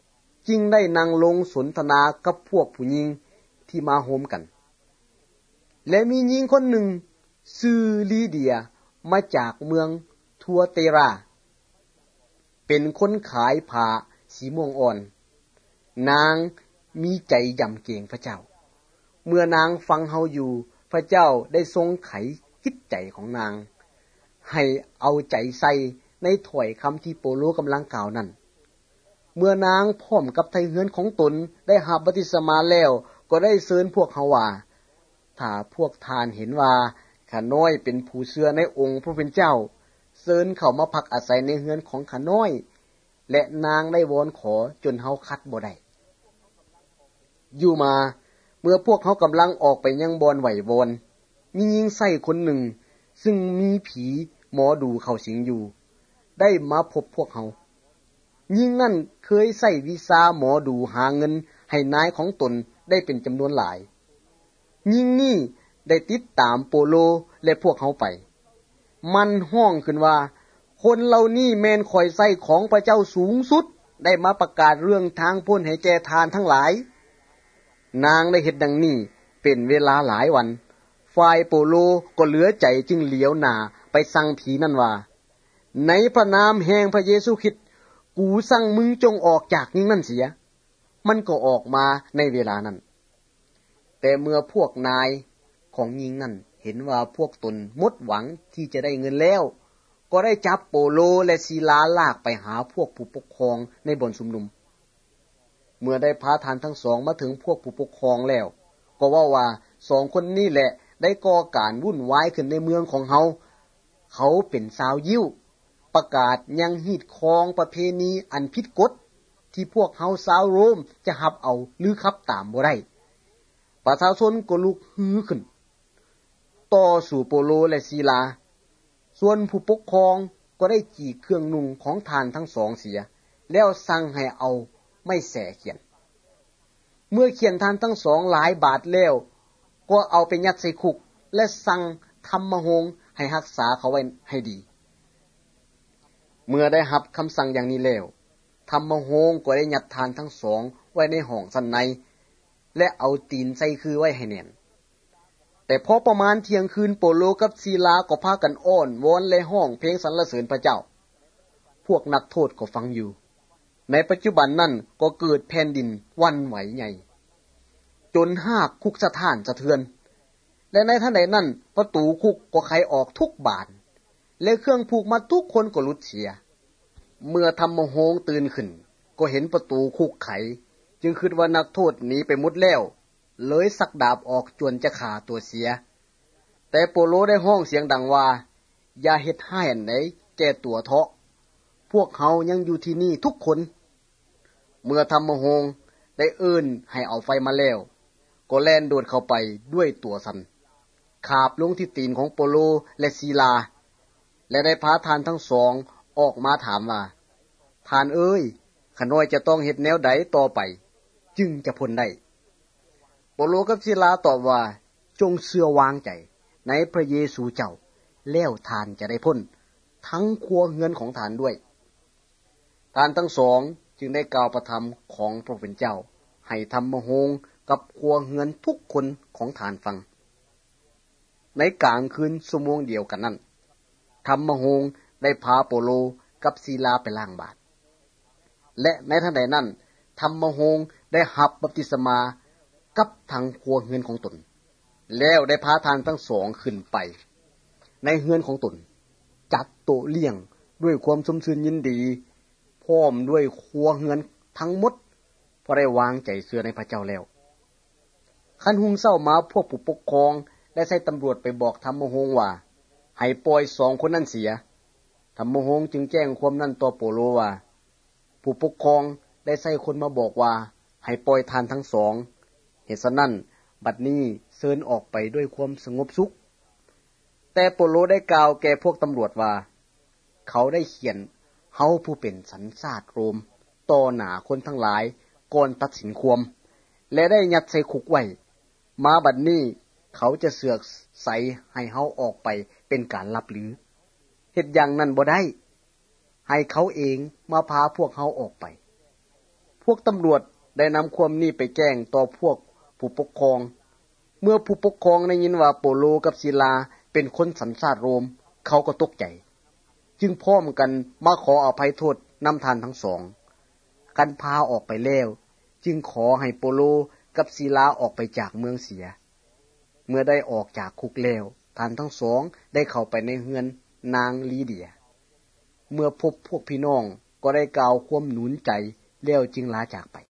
จึงได้นั่งลงสนทนากับพวกผู้หญิงที่มาโฮมกันและมีหญิงคนหนึ่งชื่อลีเดียมาจากเมืองทัวเตราเป็นคนขายผ้าสีม่วงอ่อนนางมีใจยำเกรงพระเจ้าเมื่อนางฟังเฮาอยู่พระเจ้าได้ทรงไขจิตใจของนางให้เอาใจใส่ในถ้อยคำที่โปโลกำลังกล่าวนั้นเมื่อนางพร้อมกับไทเฮือนของตนได้รับบัพติศมาแล้วก็ได้เชิญพวกเฮาว่าถ้าพวกทานเห็นว่าข้าน้อยเป็นผู้เชื่อในองค์พระผู้เป็นเจ้าเชิญเข้ามาพักอาศัยในเฮือนของข้าน้อยและนางได้วอนขอจนเฮาคัดบ่ได้อยู่มาเมื่อพวกเขากำลังออกไปยังบอนไหววอนมีหญิงไส้คนหนึ่งซึ่งมีผีหมอดูเข้าสิงอยู่ได้มาพบพวกเขาหญิงนั่นเคยใส่วิชาหมอดูหาเงินให้นายของตนได้เป็นจำนวนหลายหญิงนี่ได้ติดตามโปโลและพวกเขาไปมันห้องขึ้นว่าคนเหล่านี้แม่นข่อยใส่ของพระเจ้าสูงสุดได้มาประกาศเรื่องทางพ้นให้แก่ทานทั้งหลายนางได้เฮ็ดดังนี้เป็นเวลาหลายวันฝ่ายโปโลก็เหลือใจจึงเหลียวหน้าไปสั่งผีนั่นว่าในพระนามแห่งพระเยซูคริสต์กูสั่งมึงจงออกจากนี้นั่นเสียมันก็ออกมาในเวลานั้นแต่เมื่อพวกนายของหญิงนั่นเห็นว่าพวกตนหมดหวังที่จะได้เงินแล้วก็ได้จับโปโลและซีลาลากไปหาพวกผู้ปกครองในบ่อนชุมนุมเมื่อได้พาทานทั้งสองมาถึงพวกผู้ปกครองแล้วก็ว่าสองคนนี้แหละได้ก่อการวุ่นวายขึ้นในเมืองของเขาเป็นชาวยิวประกาศยังฮีดครองประเพณีอันผิดกฎที่พวกเฮาชาวโรมจะรับเอาหรือขับตามบ่ได้ประชาชนก็ลุกฮือขึ้นต่อสู่โปโลและซีลาส่วนผู้ปกครองก็ได้จีเครื่องนุ่งของทานทั้งสองเสียแล้วสั่งให้เอาไม่แส่เขียนเมื่อเขียนทานทั้งสองหลายบาทแล้วก็เอาไปยัดใส่คุกและสั่งธรรมโหงให้รักษาเขาไว้ให้ดีเมื่อได้รับคำสั่งอย่างนี้แล้วธรรมโหงก็ได้ยัดทานทั้งสองไว้ในห้องชั้นในและเอาตีนใส่คือไว้ให้แน่นแต่พอประมาณเที่ยงคืนโปโลกับซีลาก็พากันอ้อนวอนและห้องเพลงสรรเสริญพระเจ้าพวกนักโทษก็ฟังอยู่ในปัจจุบันนั้นก็เกิดแผ่นดินวันไหวใหญ่จนหากคุกสถานสะเทือนและในทันใดนั้นประตูคุกก็ไขออกทุกบานและเครื่องผูกมัดทุกคนก็หลุดเสียเมื่อธรรมโหงตื่นขึ้นก็เห็นประตูคุกไขจึงคิดว่านักโทษหนีไปหมดแล้วเลยสักดาบออกจวนจะฆ่าตัวเสียแต่โปโลได้ห้องเสียงดังว่าอย่าเฮ็ดให้อันใดแก่ตัวเถาะพวกเขายังอยู่ที่นี่ทุกคนเมื่อธรรมโหงได้เอิ้นให้เอาไฟมาแล้วก็แล่นโดดเข้าไปด้วยตัวสั่นคาบลงที่ตีนของโปโลและซีลาและได้พาทานทั้งสองออกมาถามว่าทานเอ้ยข้าน้อยจะต้องเฮ็ดแนวใดต่อไปจึงจะพ้นได้โปโลกับซีลาตอบว่าจงเชื่อวางใจในพระเยซูเจ้าแล้วทานจะได้พ้นทั้งครัวเรือนของทานด้วยทานทั้งสองจึงได้กล่าวประธรรมของพระผู้เป็นเจ้าให้ธรรมโหงกับครัวเรือนทุกคนของทานฟังในกลางคืนชั่วโมงเดียวกันนั้นธรรมโหงได้พาโปโลกับซีลาไปล้างบาตรและในทันใดนั้นธรรมโหงได้รับบัพติศมากับทางครัวเรือนของตนแล้วได้พาทานทั้งสองขึ้นไปในเรือนของตนจัดโต๊ะเลี้ยงด้วยความสมชื่นยินดีพร้อมด้วยครัวเรือนทั้งหมดเพราะได้วางใจเชื่อในพระเจ้าแล้วคันหุงเช้ามาพวกผู้ปกครองได้ใช้ตำรวจไปบอกธรรมโหงว่าให้ปล่อยสองคนนั้นเสียธรรมโหงจึงแจ้งความนั้นต่อโปโลว่าผู้ปกครองได้ใช้คนมาบอกว่าให้ปล่อยทานทั้งสองเหตุฉะนั้นบัดนี้เชิญออกไปด้วยความสงบสุขแต่โปโลได้กล่าวแก่พวกตำรวจว่าเขาได้เขียนเฮาผู้เป็นสัญชาติโรมต่อหน้าคนทั้งหลายก่อนตัดสินความและได้ยัดใส่คุกไว้มาบัดนี้เขาจะเสือกใส่ให้เฮาออกไปเป็นการลับหรือเฮ็ดอย่างนั้นบ่ได้ให้เขาเองมาพาพวกเฮาออกไปพวกตำรวจได้นำความนี้ไปแจ้งต่อพวกผู้ปกครองเมื่อผู้ปกครองได้ยินว่าโปโลกับศิลาเป็นคนสัญชาติโรมเขาก็ตกใจจึงพร้อมกันมาขออภัยโทษนำทานทั้งสองกันพาออกไปแล้วจึงขอให้โปโลกับศิลาออกไปจากเมืองเสียเมื่อได้ออกจากคุกแล้วท่านทั้งสองได้เข้าไปในเฮือนนางลีเดียเมื่อพบพวกพี่น้องก็ได้กล่าวความหนุนใจแล้วจึงลาจากไป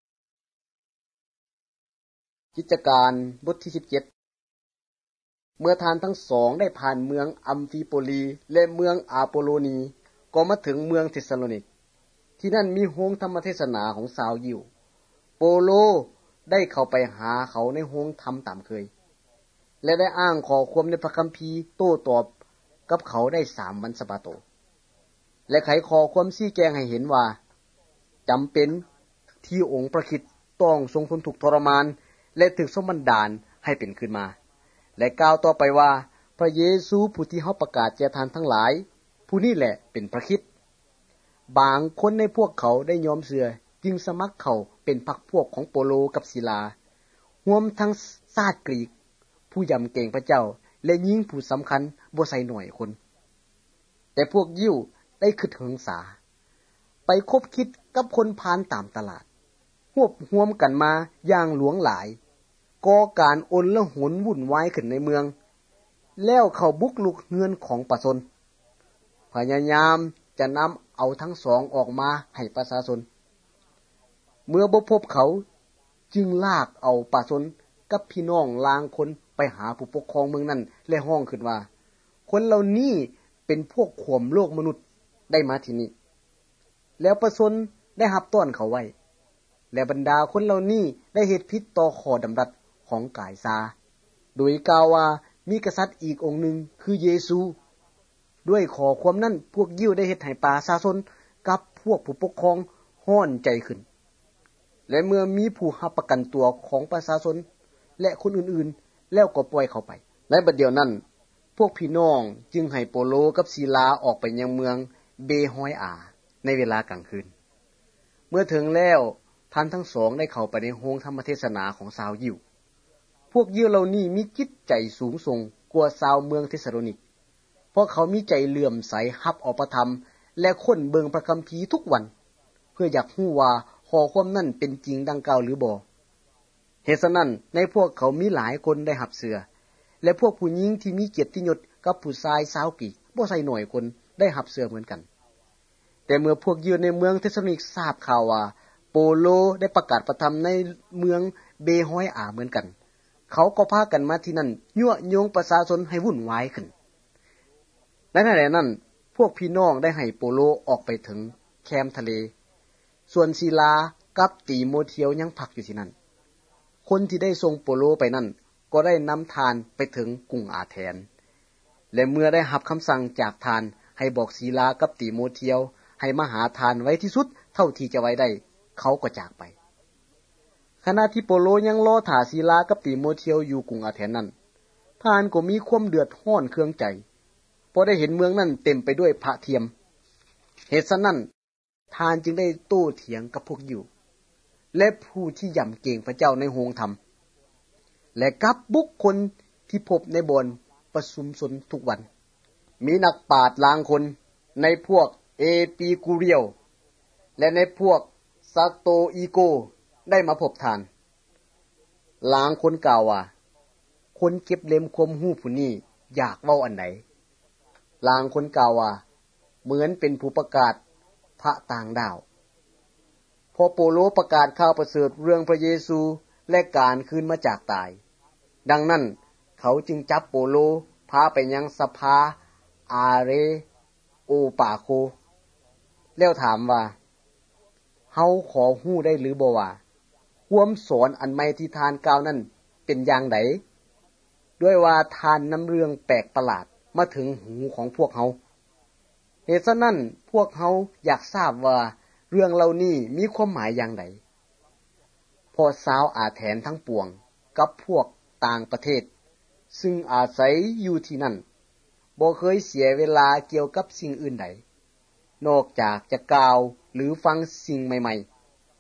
กิจการบทที่17เมื่อท่านทั้งสองได้ผ่านเมืองอัมฟิโปลีและเมืองอาโปโลนีก็มาถึงเมืองเธสซาโลนิกที่นั่นมีโรงธรรมเทศนาของชาวยิวโปโลได้เข้าไปหาเขาในโรงธรรมตามเคยและได้อ้างขอความในพระคัมภีร์โต้ตอบกับเขาได้3 วันสะบาโตและไขขอความชี้แจงให้เห็นว่าจำเป็นที่องค์พระคริสต์ต้องทรงทนทุกข์ทรมานและถึกทรงบันดาลให้เป็นขึ้นมาและกล่าวต่อไปว่าพระเยซูผู้ที่เฮาประกาศแก่ท่านทั้งหลายผู้นี้แหละเป็นพระคริสต์บางคนในพวกเขาได้ยอมเชื่อจึงสมัครเข้าเป็นพรรคพวกของโปโลกับศิลารวมทั้งชาติกรีกผู้ยำเกรงพระเจ้าและหญิงผู้สำคัญบ่ใส่หน่อยคนแต่พวกยิวได้คิดหึงษาไปคบคิดกับคนพาลตามตลาดรวบรวมกันมาอย่างหลวงหลายก่อการโอนละหนวุ่นวายขึ้นในเมืองแล้วเข้าบุกลุกเฮือนของประชาชนพยายามจะนำเอาทั้งสองออกมาให้ประชาชนเมื่อบ่พบเขาจึงลากเอาประชาชนกับพี่น้องลางคนไปหาผู้ปกครองเมืองนั้นและห้องขึ้นว่าคนเหล่านี้เป็นพวกข่มโลกมนุษย์ได้มาที่นี่แล้วประชาชนได้รับต้อนเขาไว้และบรรดาคนเหล่านี้ได้เฮ็ดผิดต่อข้อดำรัสของกายซาโดยกล่าวว่ามีกษัตริย์อีกองค์หนึ่งคือเยซูด้วยขอความนั้นพวกยิวได้เฮ็ดให้ประชาชนกับพวกผู้ปกครองฮ้อนใจขึ้นและเมื่อมีผู้รับประกันตัวของประชาชนและคนอื่นๆแล้วก็ปล่อยเขาไปในบัดเดียวนั้นพวกพี่น้องจึงให้โปโลกับศิลาออกไปยังเมืองเบฮอยอาในเวลากลางคืนเมื่อถึงแล้วท่านทั้งสองได้เข้าไปในโรงธรรมเทศนาของชาวยิวพวกยิวเหล่านี้มีจิตใจสูงส่งกว่าชาวเมืองเธสซาโลนิกเพราะเขามีใจเลื่อมใสรับเอาพระธรรมและค้นเบิ่งพระคัมภีร์ทุกวันเพื่ออยากรู้ว่าข้อความนั้นเป็นจริงดังกล่าวหรือบ่เหตุฉะนั้นในพวกเขามีหลายคนได้รับเชื่อและพวกผู้หญิงที่มีเกียรติยศกับผู้ชายชาวกรีกบ่ใส่น้อยคนได้รับเชื่อเหมือนกันแต่เมื่อพวกยิวในเมืองเธสซาโลนิกทราบข่าวว่าโปโลได้ประกาศพระธรรมในเมืองเบฮอยอาเหมือนกันเขาก็พากันมาที่นั่นยั่วโยงประชาชนให้วุ่นวายขึ้นในขณะนั้นพวกพี่น้องได้ให้โปโลออกไปถึงแคมป์ทะเลส่วนศิลากับติโมเธียวยังพักอยู่ที่นั่นคนที่ได้ส่งโปโลไปนั่นก็ได้นำทานไปถึงกรุงอาเธนและเมื่อได้รับคำสั่งจากทานให้บอกศิลากับติโมเธียวให้มาหาทานไว้ที่สุดเท่าที่จะไว้ได้เขาก็จากไปขณะที่โปโลยังรอท่าศิลากับติโมเธียวอยู่กรุงอาเธนนั้นทานก็มีความเดือดร้อนเครื่องใจเพราะได้เห็นเมืองนั้นเต็มไปด้วยพระเทียมเหตุฉะนั้นทานจึงได้โต้เถียงกับพวกยิวและผู้ที่ยำเกรงพระเจ้าในโรงธรรมและกับบุคคลที่พบในบ่อนประชุมชนทุกวันมีนักปราชญ์ลางคนในพวกเอปิคูเรียวและในพวกสโตอีโกได้มาพบทานลางคนกล่าวว่าคนเก็บเล็มความรู้ผู้นี้อยากเว้าอันใดลางคนกล่าวว่าเหมือนเป็นผู้ประกาศพระต่างดาวพอโปโลประกาศข่าวประเสริฐเรื่องพระเยซูและการคืนมาจากตายดังนั้นเขาจึงจับโปโลพาไปยังสภาอาเรโอปาโคแล้วถามว่าเฮาขอฮู้ได้หรือบ่ว่าความสอนอันใหม่ที่ทานกล่าวนั้นเป็นอย่างไดด้วยว่าทานนำเรื่องแปลกประหลาดมาถึงหูของพวกเฮาเหตุฉะนั้นพวกเฮาอยากทราบว่าเรื่องเหล่านี้มีความหมายอย่างไดพอชาวอาแถนทั้งปวงกับพวกต่างประเทศซึ่งอาศัยอยู่ที่นั่นบ่เคยเสียเวลาเกี่ยวกับสิ่งอื่นใดนอกจากจะกล่าวหรือฟังสิ่งใหม่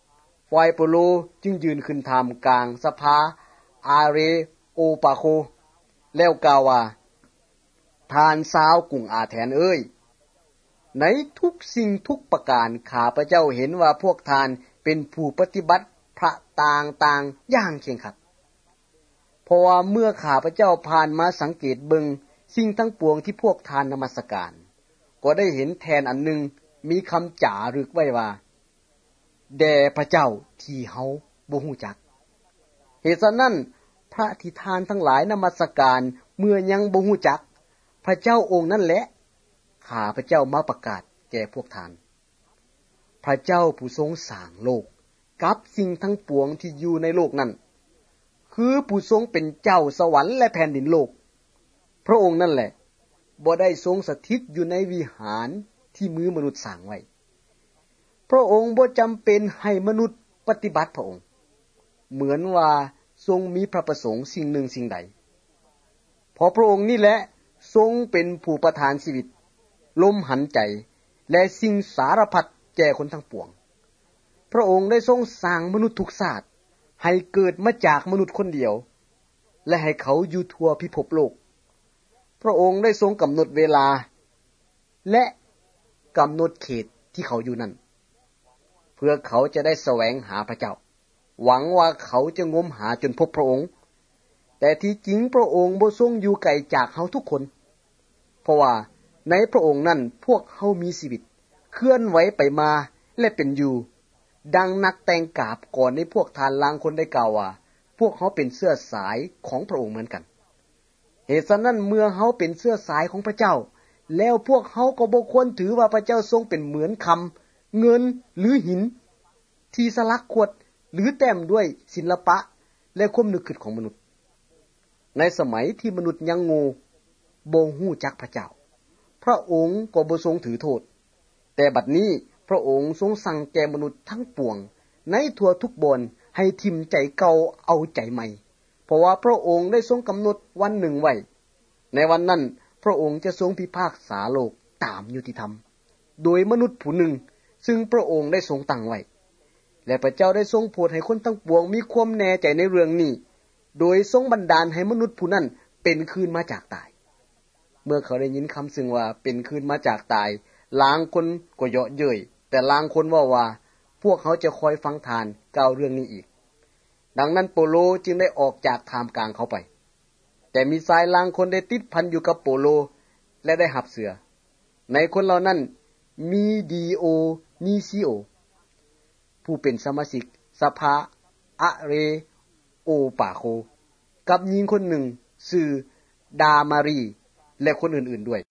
ฝ่ายเปโลจึงยืนขึ้นท่ามกลางสภาอาเรโอปาโคแล้วกล่าวว่าท่านชาวกรุงอาแธนเอ้ยในทุกสิ่งทุกประการข้าพเจ้าเห็นว่าพวกท่านเป็นผู้ปฏิบัติพระต่างๆอย่างเคร่งครัดเพราะว่าเมื่อข้าพเจ้าผ่านมาสังเกตเบิ่งสิ่งทั้งปวงที่พวกท่านนมัสการก็ได้เห็นแทนอันหนึ่งมีคำจารึกไว้ว่าแด่พระเจ้าที่เฮาบ่ฮู้จักเหตุฉะนั้นพระที่ทานทั้งหลายนมัสการเมื่อยังบ่ฮู้จักพระเจ้าองค์นั้นแหละข้าพเจ้ามาประกาศแก่พวกท่านพระเจ้าผู้ทรงสร้างโลกกับสิ่งทั้งปวงที่อยู่ในโลกนั้นคือผู้ทรงเป็นเจ้าสวรรค์และแผ่นดินโลกพระองค์นั่นแหละบ่ได้ทรงสถิตอยู่ในวิหารที่มือมนุษย์สร้างไว้พระองค์บ่จำเป็นให้มนุษย์ปฏิบัติพระองค์เหมือนว่าทรงมีพระประสงค์สิ่งหนึ่งสิ่งใดเพราะพระองค์นี่แหละทรงเป็นผู้ประทานชีวิตลมหายใจและสิ่งสารพัดแก่คนทั้งปวงพระองค์ได้ทรงสร้างมนุษย์ทุกชาติให้เกิดมาจากมนุษย์คนเดียวและให้เขาอยู่ทั่วพิภพโลกพระองค์ได้ทรงกำหนดเวลาและกำหนดเขตที่เขาอยู่นั้นเพื่อเขาจะได้แสวงหาพระเจ้าหวังว่าเขาจะงมหาจนพบพระองค์แต่ที่จริงพระองค์บ่ทรงอยู่ไกลจากเฮาทุกคนเพราะว่าในพระองค์นั้นพวกเฮามีชีวิตเคลื่อนไหวไปมาและเป็นอยู่ดังนักแต่งกาบก่อนในพวกทานลางคนได้กล่าวว่าพวกเฮาเป็นเสื้อสายของพระองค์เหมือนกันเหตุฉะนั้นเมื่อเฮาเป็นเสื้อสายของพระเจ้าแล้วพวกเฮาก็บ่ควรถือว่าพระเจ้าทรงเป็นเหมือนคำเงินหรือหินที่สลักขวดหรือแต้มด้วยศิลปะและความนึกคิดของมนุษย์ในสมัยที่มนุษย์ยังโง่บ่ฮู้จักพระเจ้าพระองค์ก็บ่ทรงถือโทษแต่บัดนี้พระองค์ทรงสั่งแก่มนุษย์ทั้งปวงในทั่วทุกบอนให้ทิ่มใจเก่าเอาใจใหม่เพราะว่าพระองค์ได้ทรงกำหนดวันหนึ่งไว้ในวันนั้นพระองค์จะทรงพิพากษาโลกตามยุติธรรมโดยมนุษย์ผู้หนึ่งซึ่งพระองค์ได้ทรงตั้งไว้และพระเจ้าได้ทรงโปรดให้คนทั้งปวงมีความแน่ใจในเรื่องนี้โดยทรงบันดาลให้มนุษย์ผู้นั้นเป็นคืนมาจากตายเมื่อเขาได้ยินคำซึ่งว่าเป็นคืนมาจากตายลางคนก็เยาะเย้ยแต่ลางคนว่าพวกเขาจะคอยฟังทานกล่าวเรื่องนี้อีกดังนั้นโปโลจึงได้ออกจากท่ามกลางเขาไปแต่มีชายลางคนได้ติดพันอยู่กับโปโลและได้หับเสือในคนเหล่านั้นมีดีโอนิซิโอผู้เป็นสมาชิกสภาอะเรโอปาโคกับหญิงคนหนึ่งชื่อดามารีและคนอื่นๆด้วย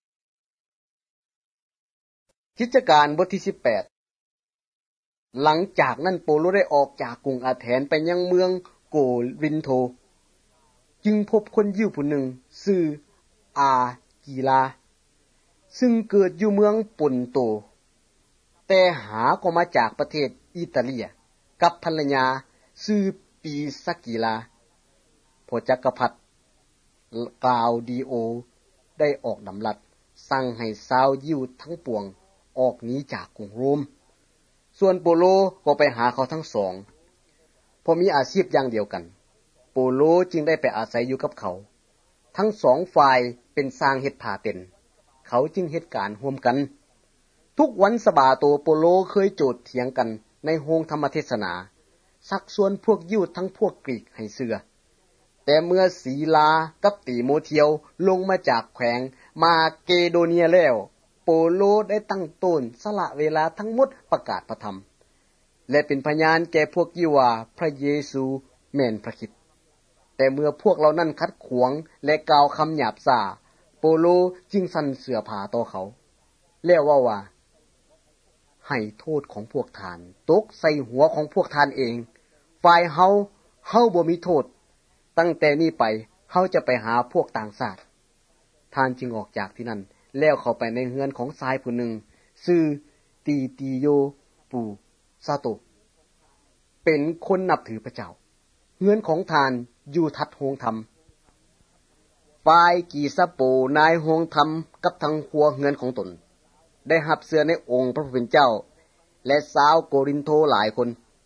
กิจการบทที่18หลังจากนั้นโปโลได้ออกจากกรุงอาแธนไปยังเมืองโกรินโธจึงพบคนยิวผู้หนึ่งชื่ออากีลาซึ่งเกิดอยู่เมืองปนโตแต่หาก็มาจากประเทศอิตาลีกับภรรยาชื่อปีสกิลาพระจักรพรรดิกลาวดีโอได้ออกดำรัสสั่งให้ชาวยิวทั้งปวงออกหนีจากกรุงโรมส่วนโปโลก็ไปหาเขาทั้งสองเพราะมีอาชีพอย่างเดียวกันโปโลจึงได้ไปอาศัยอยู่กับเขาทั้งสองฝ่ายเป็นสร้างเฮ็ดผ้าเป็นเขาจึงเฮ็ดการร่วมกันทุกวันสะบาโตโปโลเคยโจทย์เถียงกันในโรงธรรมเทศนาชักชวนพวกยิวทั้งพวกกรีกให้เชื่อแต่เมื่อศีลากับติโมเธียวลงมาจากแขวงมาเกโดเนียแล้วโปโลได้ตั้งต้นสละเวลาทั้งหมดประกาศพระธรรมและเป็นพยานแก่พวกยิวว่าพระเยซูแม่นพระคริสต์แต่เมื่อพวกเรานั้นขัดขวางและกล่าวคำหยาบซ่าโปโลจึงสั่นเสื้อผ้าต่อเขาแล้วว่าให้โทษของพวกทานตกใส่หัวของพวกทานเองฝ่ายเฮาบ่มีโทษตั้งแต่นี้ไปเฮาจะไปหาพวกต่างชาติท่านจึงออกจากที่นั่นแล้วเข้าไปในเฮือนของชายผู้หนึ่งชื่อตีติโยปูซาโตเป็นคนนับถือพระเจ้าเฮือนของท่านอยู่ทัดโรงธรรมฝ่ายกีซาโปนายโรงธรรมกับทั้งครัวเฮือนของตนได้รับเชื่อในองค์พระผู้เป็นเจ้าและชาวโกรินโธหลายคน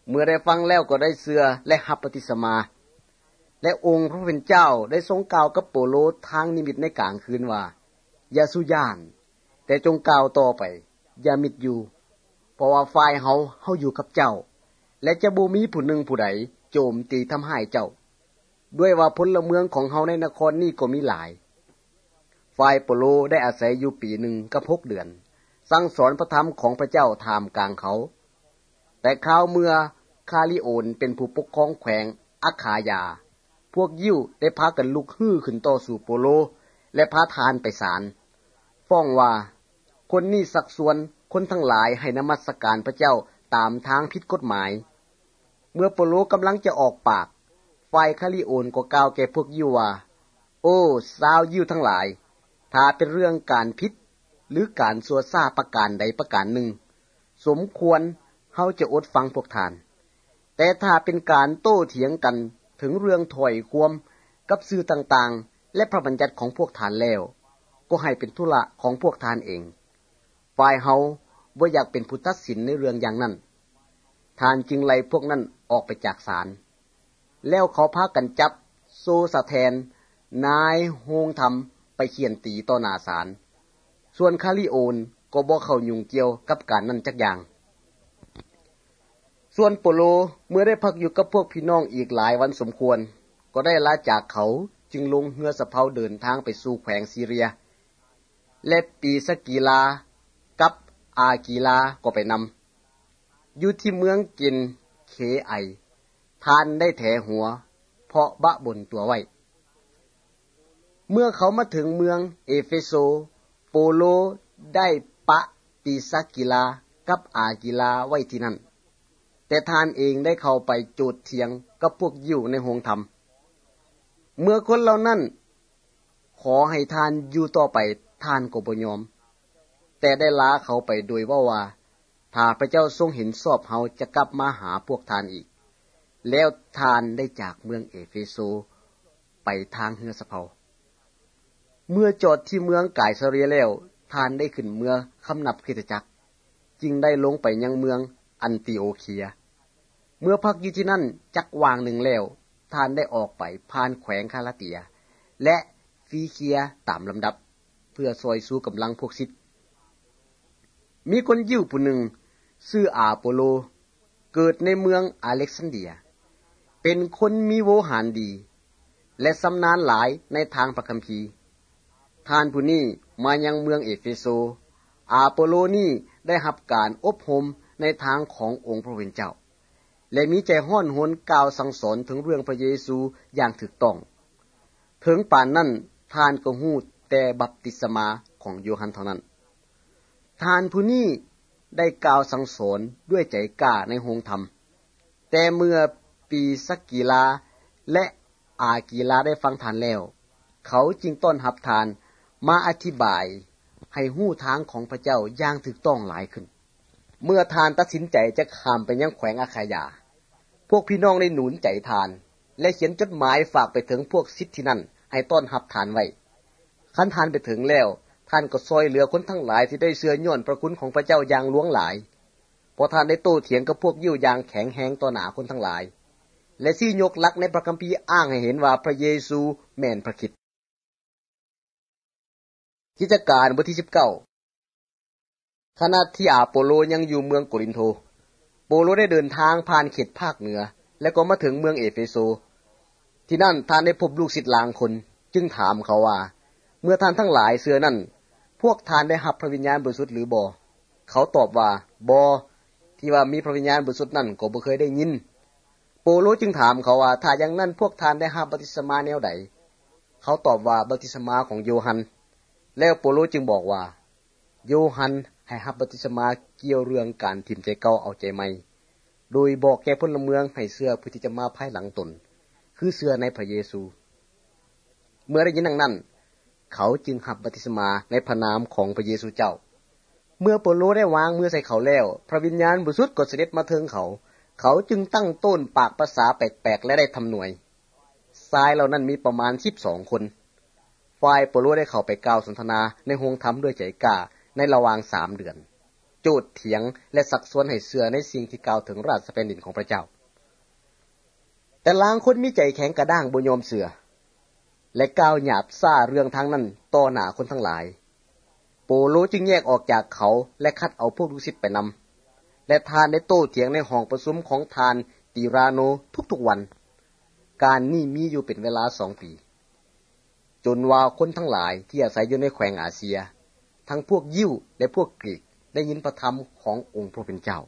เมื่อได้ฟังแล้วก็ได้เชื่อและรับบัพติศมาและองค์พระผู้เป็นเจ้าได้ทรงกล่าวกับโปโลทางนิมิตในกลางคืนว่าอย่าสุย่านแต่จงกล่าวต่อไปอย่ามิดอยู่เพราะว่าฝ่ายเฮาอยู่กับเจ้าและจะบ่มีผู้หนึ่งผู้ใดโจมตีทำให้เจ้าด้วยว่าพลเมืองของเฮาในนครนี้ก็มีหลายฝ่ายโปโลได้อาศัยอยู่ปีหนึ่งกับ6 เดือนสั่งสอนพระธรรมของพระเจ้าท่ามกลางเขาแต่คราวเมื่อคาลิโอนเป็นผู้ปกครองแขวงอัคคายาพวกยิวได้พากันลุกฮื้อขึ้นต่อสู่โปโลและพาทานไปศาลฟ้องว่าคนนี้สักส่วนคนทั้งหลายให้นมัสการพระเจ้าตามทางผิดกฎหมายเมื่อโปโลกำลังจะออกปากฝ่ายคาลิโอนก็กล่าวแก่พวกยิวว่าโอ้ชาวยิวทั้งหลายถ้าเป็นเรื่องการผิดหรือการสั่วซ่าประการใดประการหนึ่งสมควรเฮาจะอดฟังพวกท่านแต่ถ้าเป็นการโต้เถียงกันถึงเรื่องถ้อยความกับสื่อต่างๆและพระบัญญัติของพวกท่านแล้วก็ให้เป็นธุระของพวกท่านเองฝ่ายเฮาบ่อยากเป็นผู้ตัดสินในเรื่องอย่างนั้นท่านจึงไล่พวกนั้นออกไปจากศาลแล้วเขาพากันจับโซสะแทนนายโฮงธรรมไปเขียนตีต่อหน้าศาลส่วนคาลิโอนก็บ่เข้ายุ่งเกี่ยวกับการนั้นจักอย่างส่วนโปโลเมื่อได้พักอยู่กับพวกพี่น้องอีกหลายวันสมควรก็ได้ลาจากเขาจึงลงเรือสะเภาเดินทางไปสู่แขวงซีเรียและปีสกีลากับอากีลาก็ไปนำอยู่ที่เมืองกินเคไอทานได้แถหัวเพราะบะบนตัวไว้เมื่อเขามาถึงเมืองเอเฟโซโปโลได้ปะปีสกีลากับอากีลาไว้ที่นั่นแต่ท่านเองได้เข้าไปโจทย์เถียงกับพวกยิวในโรงธรรมเมื่อคนเหล่านั้นขอให้ท่านอยู่ต่อไปท่านก็บ่ยอมแต่ได้ลาเขาไปโดยว่าถ้าพระเจ้าทรงเห็นชอบเฮาจะกลับมาหาพวกท่านอีกแล้วท่านได้จากเมืองเอเฟโซไปทางเรือสะเภาเมื่อจอดที่เมืองไกซาเรียแล้วท่านได้ขึ้นเรือคำนับคริสตจักรจึงได้ลงไปยังเมืองอันติโอเคียเมื่อพักอยู่ที่นั่นจักวางหนึ่งแล้วท่านได้ออกไปผ่านแขวงคาลาเตียและฟีเคียตามลำดับเพื่อซอยสู้กำลังพวกซิดมีคนยิวผู้หนึ่งชื่ออาโปโลเกิดในเมืองอเล็กซานเดรียเป็นคนมีโวหารดีและสำนาญหลายในทางพระคัมภีร์ท่านผู้นี้มายังเมืองเอเฟโซอาโปโลนี้ได้รับการอบรมในทางขององค์พระผู้เป็นเจ้าและมีใจห้อนหนกล่าวสั่งสอนถึงเรื่องพระเยซูอย่างถูกต้องถึงป่านนั้นท่านก็ฮู้แต่บัพติศมาของโยฮันเท่านั้นท่านผู้นี้ได้กล่าวสั่งสอนด้วยใจกล้าในโรงธรรมแต่เมื่อปีสกีลาและอากีลาได้ฟังท่านแล้วเขาจึงต้อนรับท่านมาอธิบายให้ฮู้ทางของพระเจ้าอย่างถูกต้องหลายขึ้นเมื่อท่านตัดสินใจจะข้ามไปยังแขวงอาคายาพวกพี่น้องได้หนุนใจท่านและเขียนจดหมายฝากไปถึงพวกซิดที่นั่นให้ต้อนรับท่านไว้คันท่านไปถึงแล้วท่านก็ซอยเหลือคนทั้งหลายที่ได้เชื่อย้อนพระคุณของพระเจ้าอย่างหลวงหลายเพราะท่านได้โต้เถียงกับพวกยิวอย่างแข็งแรงต่อหน้าคนทั้งหลายและชี้ยกหลักในพระคัมภีร์อ้างให้เห็นว่าพระเยซูแม่นพระคริสต์กิจการบทที่19ขณะที่อาโปโลยังอยู่เมืองโกรินโธโปโลได้เดินทางผ่านเขตภาคเหนือและก็มาถึงเมืองเอเฟโซที่นั่นท่านได้พบลูกศิษย์หลายคนจึงถามเขาว่าเมื่อท่านทั้งหลายเชื่อนั้นพวกท่านได้รับพระวิญญาณบริสุทธิ์หรือบ่เขาตอบว่าบ่ที่ว่ามีพระวิญญาณบริสุทธิ์นั้นก็บ่เคยได้ยินโปโลจึงถามเขาว่าถ้าอย่างนั้นพวกท่านได้รับบัพติศมาแนวใดเขาตอบว่าบัพติศมาของโยฮันแล้วโปโลจึงบอกว่าโยฮันให้รับบัพติศมาเกี่ยวเรื่องการถิ่มใจเก่าเอาใจใหม่โดยบอกแก่พลเมืองให้เชื่อผู้ที่จะมาภายหลังตนคือเชื่อในพระเยซูเมื่อได้ยินดังนั้นเขาจึงรับบัพติศมาในพระนามของพระเยซูเจ้าเมื่อโปโลได้วางมือใส่เขาแล้วพระวิญญาณบริสุทธิ์ก็เสด็จมาถึงเขาเขาจึงตั้งต้นปากภาษาแปลกๆและได้ทำหน่วยชายเหล่านั้นมีประมาณ12คนฝ่ายโปโลได้เข้าไปกล่าวสนทนาในโรงธรรมด้วยใจกล้าในระหว่าง3 เดือนโจทย์เถียงและสักซ้วนให้เชื่อในสิ่งที่กล่าวถึงราชแผ่นดินของพระเจ้าแต่ลางคนมีใจแข็งกระด้างบ่ยอมเชื่อและกล่าวหยาบซ่าเรื่องทางนั้นต่อหน้าคนทั้งหลายโปโลจึงแยกออกจากเขาและคัดเอาพวกลูกศิษย์ไปนำและทานได้โต้เถียงในห้องประชุมของทานติราโนทุกๆวันการนี้มีอยู่เป็นเวลา2 ปีจนว่าคนทั้งหลายที่อาศัยอยู่ในแขวงอาเซียทั้งพวกยิวและพวกกรีกได้ยินพระธรรมขององค์พระผู้เป็นเจ้า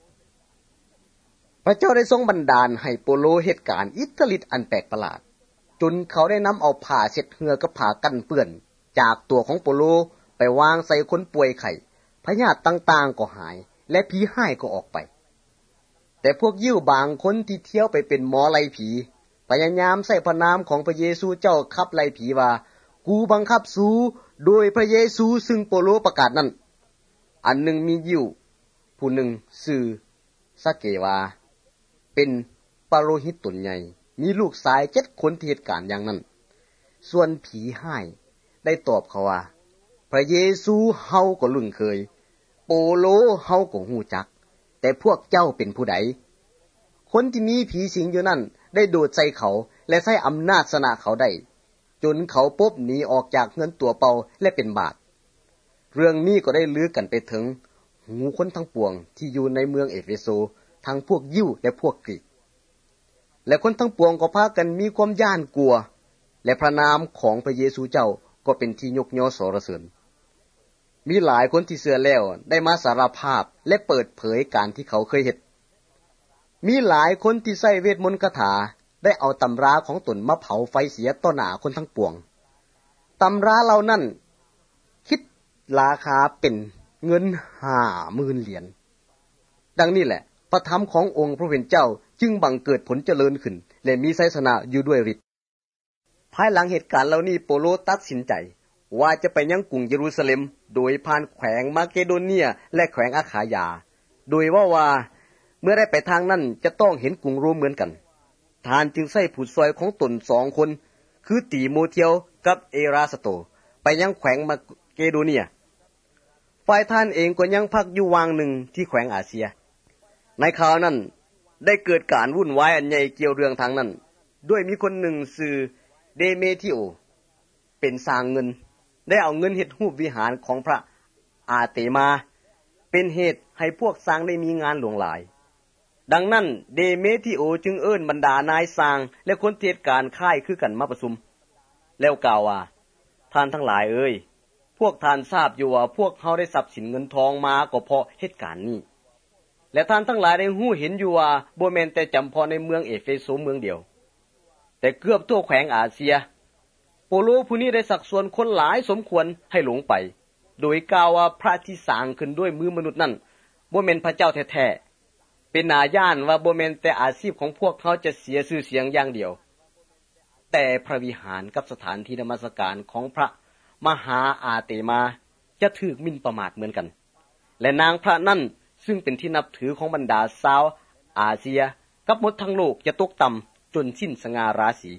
พระเจ้าได้ทรงบันดาลให้โปโลเหตุการณ์อิทธิฤทธิ์อันแปลกประหลาดจนเขาได้นำเอาผ้าเช็ดเหงื่อกับผ้ากันเปื้อนจากตัวของโปโลไปวางใส่คนป่วยไข้พยาธิต่างๆก็หายและผีห้ายก็ออกไปแต่พวกยิวบางคนที่เที่ยวไปเป็นหมอไล่ผีพยายามใส่พระนามของพระเยซูเจ้าขับไล่ผีว่ากูบังคับสูโดยพระเยซูซึ่งโปโลประกาศนั้นอันหนึ่งมียิวผู้หนึ่งชื่อซาเกวาเป็นปาโรหิตตนใหญ่มีลูกชาย7 คนที่เหตุการณ์อย่างนั้นส่วนผีห้ายได้ตอบเขาว่าพระเยซูเฮาก็ลุ่นเคยโปโลเฮาก็ฮู้จักแต่พวกเจ้าเป็นผู้ใดคนที่มีผีสิงอยู่นั่นได้โดดใส่เขาและใช้อำนาจชนะเขาได้จนเขาปบหนีออกจากเงินตัวเปล่าและเป็นบาปเรื่องนี้ก็ได้ลือกันไปถึงหูคนทั้งปวงที่อยู่ในเมืองเอเฟโซทั้งพวกยิวและพวกกรีกและคนทั้งปวงก็พากันมีความย่านกลัวและพระนามของพระเยซูเจ้าก็เป็นที่ยกย่อสรรเสริญมีหลายคนที่เชื่อแล้วได้มาสารภาพและเปิดเผยการที่เขาเคยเฮ็ดมีหลายคนที่ใช้เวทมนต์คาถาได้เอาตำราของตนมาเผาไฟเสียต่อหน้าคนทั้งปวงตำราเหล่านั้นคิดราคาเป็นเงิน 50,000 เหรียญดังนี้แหละพระธรรมขององค์พระผู้เป็นเจ้าจึงบังเกิดผลเจริญขึ้นและมีชัยชนะอยู่ด้วยฤทธิ์ภายหลังเหตุการณ์เหล่านี้โปโลตัดสินใจว่าจะไปยังกรุงเยรูซาเล็มโดยผ่านแขวงมาเกโดเนียและแขวงอาขายาโดยว่าเมื่อได้ไปทางนั้นจะต้องเห็นกรุงโรมเหมือนกันทานจึงใส่ผู้ซอยของตน2 คนคือติโมเทโอกับเอราสโตไปยังแขวงมาเกโดเนียฝ่ายท่านเองก็ยังพักอยู่วางหนึ่งที่แขวงอาเซียในคราวนั้นได้เกิดการวุ่นวายอันใหญ่เกี่ยวเรื่องทางนั้นด้วยมีคนหนึ่งชื่อเดเมทิโอเป็นสร้างเงินได้เอาเงินเฮ็ดรูปวิหารของพระอาเตมาเป็นเหตุให้พวกสร้างได้มีงานหลวงหลายดังนั้นเดเมทิโอจึงเอิ้นบรรดานายสร้างและคนที่เหตุการณ์ค่ายคือกันมาประชุมแล้วกล่าวว่าท่านทั้งหลายเอ้ยพวกท่านทราบอยู่ว่าพวกเฮาได้ทรัพย์สินเงินทองมาก็เพราะเหตุการณ์นี้และท่านทั้งหลายได้ฮู้เห็นอยู่ว่าบ่แม่นแต่จำเพาะในเมืองเอเฟโซเมืองเดียวแต่เกือบทั่วแขวงอาเซียโปโลผู้นี้ได้สักส่วนคนหลายสมควรให้หลงไปโดยกล่าวว่าพระที่สร้างขึ้นด้วยมือมนุษย์นั้นบ่แม่นพระเจ้าแท้ๆเป็นน่าย่านว่าบ่แม่นแต่อาชีพของพวกเขาจะเสียชื่อเสียงอย่างเดียวแต่พระวิหารกับสถานที่นมัสการของพระมหาอาเตมาจะถูกหมิ่นประมาทเหมือนกันและนางพระนั้นซึ่งเป็นที่นับถือของบรรดาชาวอาเซียกับหมดทั้งโลกจะตกต่ำจนสิ้นสง่าราศี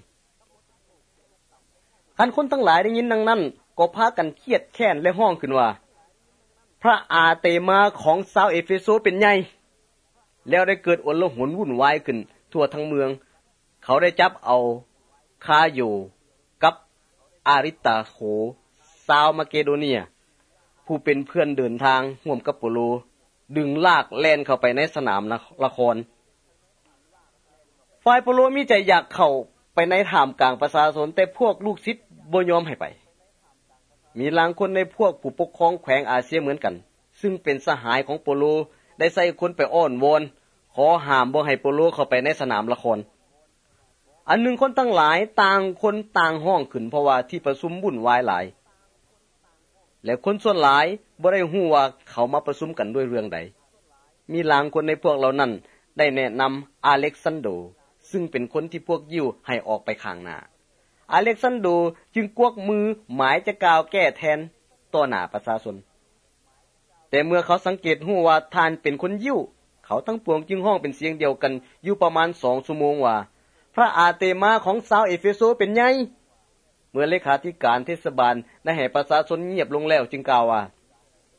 คันคนทั้งหลายได้ยินดังนั้นก็พากันเครียดแค้นและห้องขึ้นว่าพระอาเตมาของชาวเอเฟโซเป็นใหญ่แล้วได้เกิดอลหนวุ่นวายขึ้นทั่วทั้งเมืองเขาได้จับเอาคาโยกับอาริตาโคชาวมาเกโดเนียผู้เป็นเพื่อนเดินทางร่วมกับโปโลดึงลากแล่นเข้าไปในสนามละครฝ่ายโปโลมีใจอยากเข้าไปในท่ามกลางประชาชนแต่พวกลูกศิษย์บ่ยอมให้ไปมีหลายคนในพวกผู้ปกครองแขวงอาเซียเหมือนกันซึ่งเป็นสหายของโปโลได้ใส่คนไปอ้อนวอนขอห้ามบ่ให้โปโลเข้าไปในสนามละครอันหนึ่งคนทั้งหลายต่างคนต่างห้องขึ้นเพราะว่าที่ประชุมวุ่นวายหลายและคนส่วนหลายบ่ได้ฮู้ว่าเขามาประชุมกันด้วยเรื่องใดมีหลายคนในพวกเหล่านั้นได้แนะนำอเล็กซานโดซึ่งเป็นคนที่พวกยิวให้ออกไปข้างหน้าอเล็กซานโดจึงกวักมือหมายจะกล่าวแก้แทนต่อหน้าประชาชนแต่เมื่อเขาสังเกตฮู้ว่าท่านเป็นคนยิวเขาทั้งปวงจึงห้องเป็นเสียงเดียวกันอยู่ประมาณ2 ชั่วโมงว่าพระอาเตมาของชาวเอเฟโซเป็นไงเมื่อเลขาธิการเทศบาลได้ให้ประชาชนเงียบลงแล้วจึงกล่าวว่า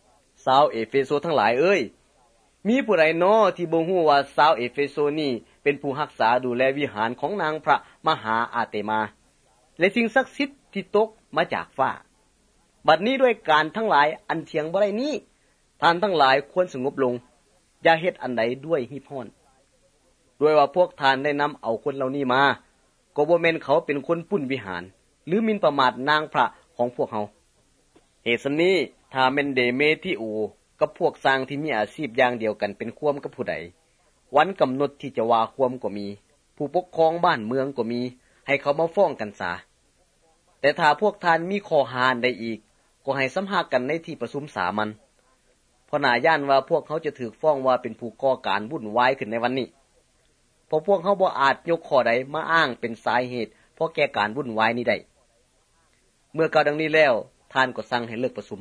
ชาวเอเฟโซทั้งหลายเอ้ยมีผู้ใดน้อที่บ่ฮู้ว่าชาวเอเฟโซนี้เป็นผู้รักษาดูแลวิหารของนางพระมหาอาเตมาและสิ่งศักดิ์สิทธิ์ที่ตกมาจากฟ้าบัดนี้ด้วยการทั้งหลายอันเถียงบ่ได้นี้ท่านทั้งหลายควรสงบลงอย่าเฮ็ดอันใดด้วยหิพร้อนด้วยว่าพวกท่านได้นำเอาคนเหล่านี้มาก็บ่แม่นเขาเป็นคนปุ้นวิหารหรือหมิ่นประมาทนางพระของพวกเฮาเหตุนี้ถ้าแม่นเดเมทิโอกับพวกสร้างที่มีอาชีพอย่างเดียวกันเป็นควมกับผู้ใดวันกำหนดที่จะว่าควมก็มีผู้ปกครองบ้านเมืองก็มีให้เขามาฟ้องกันซะแต่ถ้าพวกท่านมีข้อหานใดอีกก็ให้สัมภาษณ์กันในที่ประชุมสามัญเพราะน่าย่านว่าพวกเขาจะถูกฟ้องว่าเป็นผู้ก่อการวุ่นวายขึ้นในวันนี้เพราะพวกเขาบ่อาจยกข้อใดมาอ้างเป็นสาเหตุเพราะแก่การวุ่นวายนี้ได้เมื่อกล่าวดังนี้แล้วท่านก็สั่งให้เลิกประชุม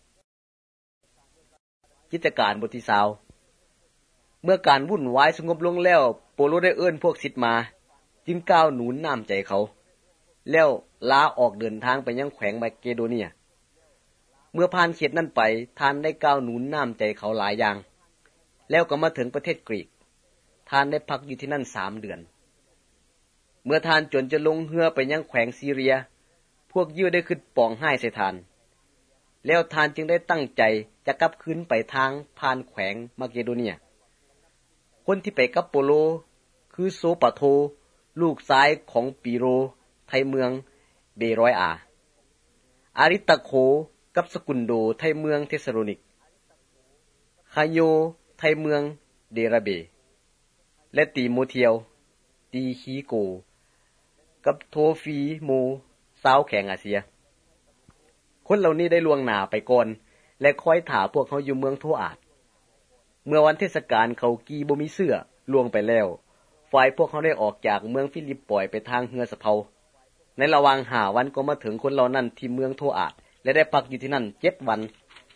กิจการบทที่20เมื่อการวุ่นวายสงบลงแล้วโปโลได้เอิ้นพวกศิษย์มาจึงกล่าวหนุนน้ำใจเขาแล้วลาออกเดินทางไปยังแขวงมาเกโดเนียเมื่อผ่านเขตนั้นไปท่านได้กล่าวหนุนน้ำใจเขาหลายอย่างแล้วก็มาถึงประเทศกรีกท่านได้พักอยู่ที่นั่น3 เดือนเมื่อท่านจนจะลงเรือไปยังแขวงซีเรียพวกยิวได้ขึ้นปองไห้ใส่ท่านแล้วท่านจึงได้ตั้งใจจะกลับคืนไปทางผ่านแขวงมาเกโดเนียคนที่ไปกับโปโลคือโซปาโทลูกชายของปีโรไทเมืองเบรอยอาริตาโคกับสกุนโดไทเมืองเทสโลนิกคาโยไทเมืองเดราเบและตีโมเทียวตีคีโกกับโทฟีโมสาวแข่งอาเซียคนเหล่านี้ได้ล่วงหน้าไปก่อนและคอยถ่าพวกเขาอยู่เมืองโทอาดเมื่อวันเทศกาลเขากีบ่มีเสื้อล่วงไปแล้วฝ่ายพวกเขาได้ออกจากเมืองฟิลิปปอยไปทางเรือสะเพาในระหว่าง5 วันก็มาถึงคนเหล่านั้นที่เมืองโทอาดและได้พักอยู่ที่นั่น7 วัน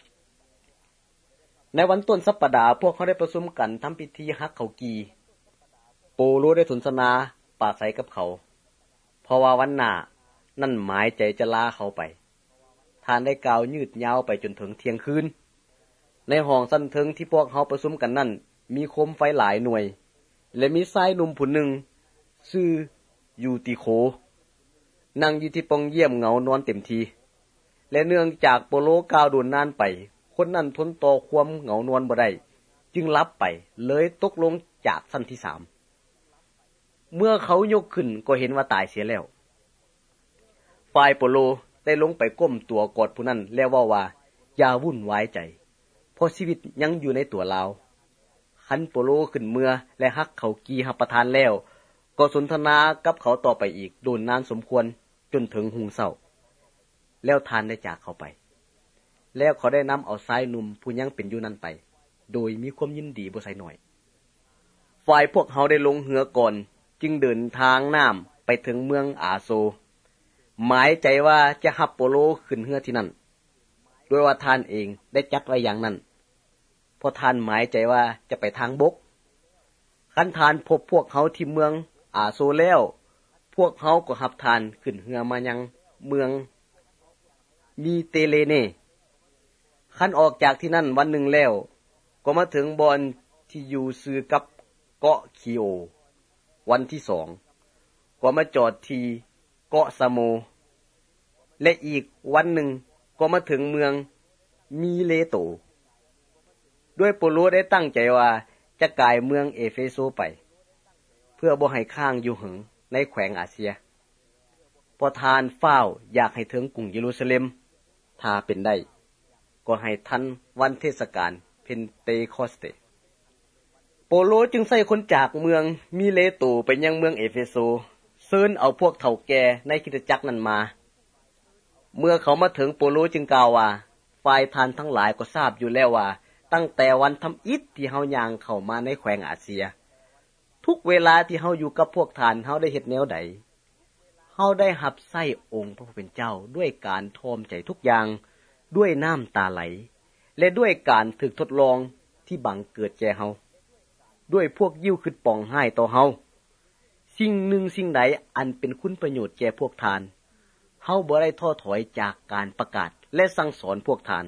ในวันต้นสัปดาห์พวกเขาได้ประชุมกันทำพิธีฮักเขากีโปโลได้สนทนาปราศัยกับเขาเพราะว่าวันหน้านั่นหมายใจจะลาเขาไปท่านได้กล่าวยืดยาวไปจนถึงเที่ยงคืนในห้องสันเทิงที่พวกเขาประชุมกันนั่นมีโคมไฟหลายหน่วยและมีชายหนุ่มผู้หนึ่งชื่อยูติโคนั่งอยู่ที่ปองเยี่ยมเหงานอนเต็มทีและเนื่องจากโปโลกล่าวโดนนานไปคนนั้นทนต่อความเหงานอนบ่ได้จึงหลับไปเลยตกลงจากชั้นที่3เมื่อเขายกขึ้นก็เห็นว่าตายเสียแล้วฝ่ายโปโลได้ลงไปก้มตัวกอดผู้นั้นแล้วว่าอย่าวุ่นวายใจเพราะชีวิตยังอยู่ในตัวเราคันโปโลขึ้นเมื่อและฮักเขากีหับประทานแล้วก็สนทนากับเขาต่อไปอีกโดนนานสมควรจนถึงหุงเศร้าแล้วทานได้จากเขาไปแล้วเขาได้นำเอาชายหนุ่มผู้ยังเป็นอยู่นั้นไปโดยมีความยินดีบ่ใส่น้อยฝ่ายพวกเขาได้ลงเรือก่อนจึงเดินทางน้ำไปถึงเมืองอาโซหมายใจว่าจะหับโปโลขึ้นเรือที่นั่นด้วยว่าท่านเองได้จัดไว้อย่างนั้นเพราะท่านหมายใจว่าจะไปทางบกคันท่านพบพวกเขาที่เมืองอาโซแล้วพวกเขาก็หับท่านขึ้นเรือมายังเมืองมีเตเลเนคันออกจากที่นั่นวันหนึ่งแล้วก็มาถึงบอนที่อยู่ซื่อกับเกาะคีโอวันที่2ก็มาจอดที่เกาะซาโมและอีกวันหนึ่งก็มาถึงเมืองมีเลโตด้วยโปโลได้ตั้งใจว่าจะกายเมืองเอเฟโซไปเพื่อบ่ให้ข้างอยู่หึงในแขวงอาเซียเพราะทานเฝ้าอยากให้ถึงกรุงเยรูซาเล็มถ้าเป็นได้ก็ให้ทันวันเทศกาลเพนเตคอสเตโปโลจึงใส่คนจากเมืองมิเลโตไปยังเมืองเอเฟโซเชิญเอาพวกเฒ่าแก่ในคริสตจักรนั้นมาเมื่อเขามาถึงโปโลจึงกล่าวว่าฝ่ายทานทั้งหลายก็ทราบอยู่แล้วว่าตั้งแต่วันทำอิฐที่เฮาย่างเข้ามาในแขวงอาเซียทุกเวลาที่เฮาอยู่กับพวกทานเฮาได้เฮ็ดแนวใดเฮาได้รับใช้องค์พระผู้เป็นเจ้าด้วยการทอมใจทุกอย่างด้วยน้ำตาไหลและด้วยการฝึกทดลองที่บังเกิดแก่เฮาด้วยพวกยิวขึ้นป่องไห้ต่อเฮาสิ่งหนึ่งสิ่งใดอันเป็นคุณประโยชน์แก่พวกทานเฮาบ่ได้ท้อถอยจากการประกาศและสั่งสอนพวกทาน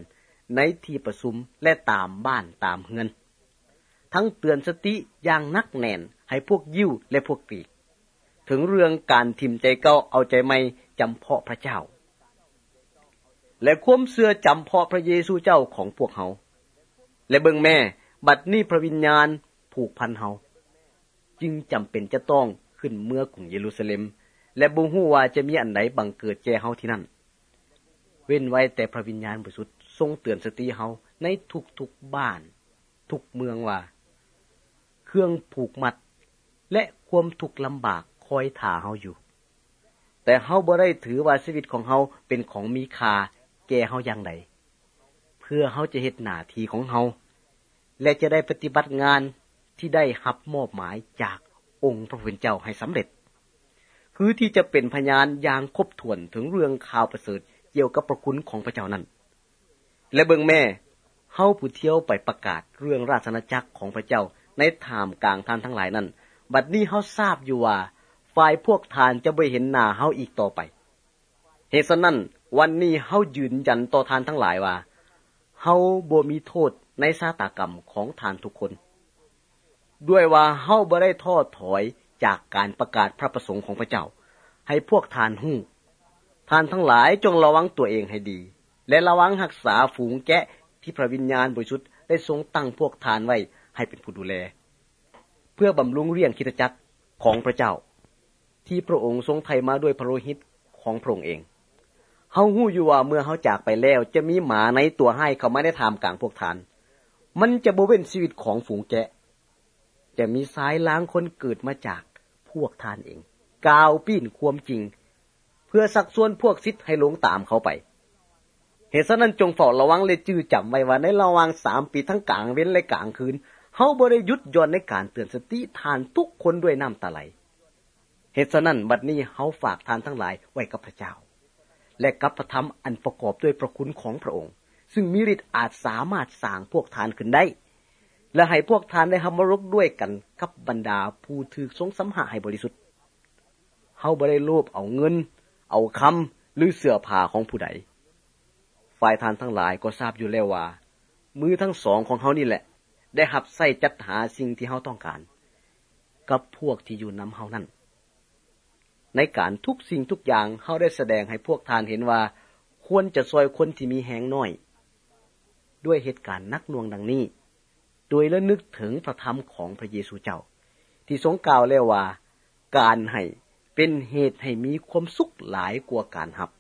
ในที่ประชุมและตามบ้านตามเฮือนทั้งเตือนสติอย่างนักแน่นให้พวกยิวและพวกกรีกถึงเรื่องการทิ่มใจเก่าเอาใจใหม่จำเพาะพระเจ้าและความเชื่อจำเพาะพระเยซูเจ้าของพวกเฮาและเบิ่งแม่บัดนี้พระวิญญาณผูกพันเฮาจึงจำเป็นจะต้องขึ้นเมืองกรุงเยรูซาเล็มและบ่ฮู้ว่าจะมีอันใดบังเกิดแก่เฮาที่นั่นเว้นไว้แต่พระวิญญาณบริสุทธิ์ทรงเตือนสติเฮาในทุกๆบ้านทุกเมืองว่าเครื่องผูกมัดและความทุกข์ลำบากคอยท่าเฮาอยู่แต่เฮาบ่ได้ถือว่าชีวิตของเฮาเป็นของมีค่าแก่เฮาอย่างใดเพื่อเฮาจะเฮ็ดหน้าที่ของเฮาและจะได้ปฏิบัติงานที่ได้รับมอบหมายจากองค์พระผู้เป็นเจ้าให้สำเร็จคือที่จะเป็นพยานอย่างครบถ้วนถึงเรื่องข่าวประเสริฐเกี่ยวกับพระคุณของพระเจ้านั้นและเบิ่งแม่เฮาผู้เที่ยวไปประกาศเรื่องราชอาณาจักรของพระเจ้าในท่ามกลางท่านทั้งหลายนั้นบัดนี้เฮาทราบอยู่ว่าฝ่ายพวกทานจะบ่เห็นหน้าเฮาอีกต่อไปเหตุฉะนั้นวันนี้เฮายืนยันต่อทานทั้งหลายว่าเฮาบ่มีโทษในชะตากรรมของทานทุกคนด้วยว่าเฮาบ่ได้ท้อถอยจากการประกาศพระประสงค์ของพระเจ้าให้พวกทานฮู้ทานทั้งหลายจงระวังตัวเองให้ดีและระวังรักษาฝูงแกะที่พระวิญญาณบริสุทธิ์ได้ทรงตั้งพวกทานไว้ให้เป็นผู้ดูแลเพื่อบำรุงเลี้ยงคริสตจักรของพระเจ้าที่พระองค์ทรงไถ่มาด้วยพระโลหิตของพระองค์เองเฮาฮู้อยู่ว่าเมื่อเฮาจากไปแล้วจะมีหมาในตัวให้เข้ามาในท่ามกลางพวกทานมันจะบ่เว้นชีวิตของฝูงแกะจะมีสายล้างคนเกิดมาจากพวกทานเองกาวปีนความจริงเพื่อสักส่วนพวกศิษย์ให้หลงตามเขาไปเหตุฉะนั้นจงเฝ้าระวังและจื้อจำไว้ว่าในระหว่าง3 ปีทั้งกลางเว้นและกลางคืนเฮาบ่ได้หยุดหย่อนในการเตือนสติทานทุกคนด้วยน้ำตาไหลเหตุฉะนั้นบัดนี้เฮาฝากทานทั้งหลายไว้กับพระเจ้าและกับพระธรรมอันประกอบด้วยพระคุณของพระองค์ซึ่งมีฤทธิ์อาจสามารถสร้างพวกทานขึ้นได้และให้พวกทานได้หำมรกด้วยกันกับบรรดาผู้ถูกทรงสำหะให้บริสุทธิ์เฮาบ่ได้โลภเอาเงินเอาคำหรือเสื้อผ้าของผู้ใดฝ่ายทานทั้งหลายก็ทราบอยู่แล้วว่ามือทั้งสองของเฮานี่แหละได้รับใช้จัดหาสิ่งที่เฮาต้องการกับพวกที่อยู่นำเฮานั้นในการทุกสิ่งทุกอย่างเฮาได้แสดงให้พวกทานเห็นว่าควรจะช่วยคนที่มีแฮงน้อยด้วยเหตุการณ์นักหน่วงดังนี้โดยระลึกถึงพระธรรมของพระเยซูเจ้าที่ทรงกล่าวแล้วว่าการให้เป็นเหตุให้มีความสุขหลายกว่าการรับ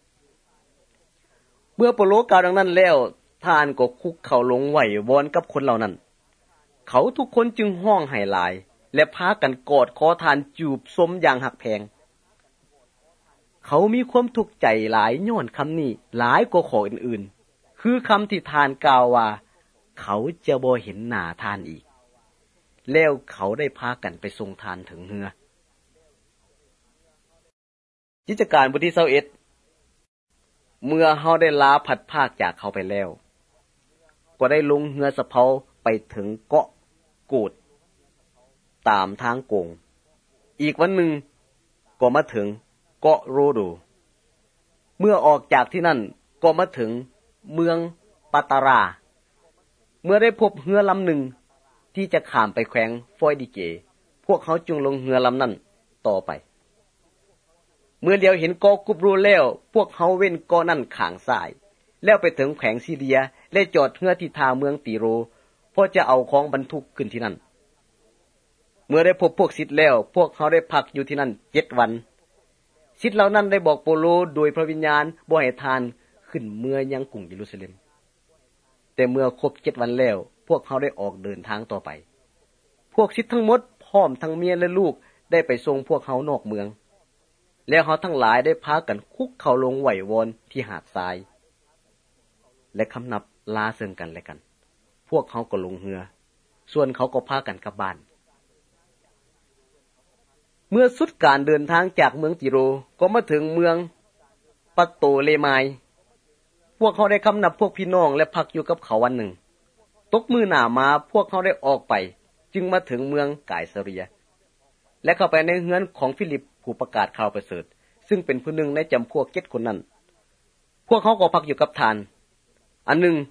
เมื่อเปาโลกล่าวดังนั้นแล้วท่านก็คุกเข่าลงไหว้วอนกับคนเหล่านั้นเขาทุกคนจึงห้องไห้หลายและพากันกอดคอท่านจูบสมอย่างหักแพงเขามีความทุกข์ใจหลายย้อนคำนี้หลายกว่าข้ออื่นๆคือคำที่ท่านกล่าวว่าเขาจะบ่เห็นหน้าท่านอีกแล้วเขาได้พากันไปส่งทานถึงเรือกิจการบทที่21เมื่อเฮาได้ลาผัดภาคจากเขาไปแล้วก็ได้ลงเรือสะเพาไปถึงเกาะโกดตามทางโกงอีกวันหนึ่งก็มาถึงเกาะโรโดเมื่อออกจากที่นั่นก็มาถึงเมืองปาตาราเมื่อได้พบเรือลำหนึ่งที่จะข้ามไปแขวงฟอยดิเกพวกเขาจึงลงเรือลำนั้นต่อไปเมื่อเดียวเห็นเกาะกุบรูแล้วพวกเขาเว้นเกาะนั้นข้างซ้ายแล้วไปถึงแขวงซีเรียและจอดเรือที่ท่าเมืองติโรเพราะจะเอาของบรรทุกขึ้นที่นั่นเมื่อได้พบพวกศิษย์แล้วพวกเขาได้พักอยู่ที่นั่น7 วันศิษย์เหล่านั้นได้บอกเปาโลโดยพระวิญญาณบ่ให้ทานขึ้นเมืองยังกรุงเยรูซาเล็มแต่เมื่อครบ7 วันแล้วพวกเขาได้ออกเดินทางต่อไปพวกศิษย์ทั้งหมดพร้อมทั้งเมียและลูกได้ไปส่งพวกเขานอกเมืองแล้วเขาทั้งหลายได้พากันคุกเข่าลงไหว้วอนที่หาดทรายและคำนับลาซึ่งกันและกันพวกเขาก็ลงเรือส่วนเขาก็พากันกลับบ้านเมื่อสุดการเดินทางจากเมืองติโรก็มาถึงเมืองปาโตเลไมายพวกเขาได้คำนับพวกพี่น้องและพักอยู่กับเขาวันหนึ่งตกมื้อหน้ามาพวกเขาได้ออกไปจึงมาถึงเมืองไกซาเรียและเข้าไปในเรือนของฟิลิปผู้ประกาศข่าวประเสริฐซึ่งเป็นผู้หนึ่งในจำพวก7 คนนั้นพวกเขาก็พักอยู่กับทานอันหนึ่ง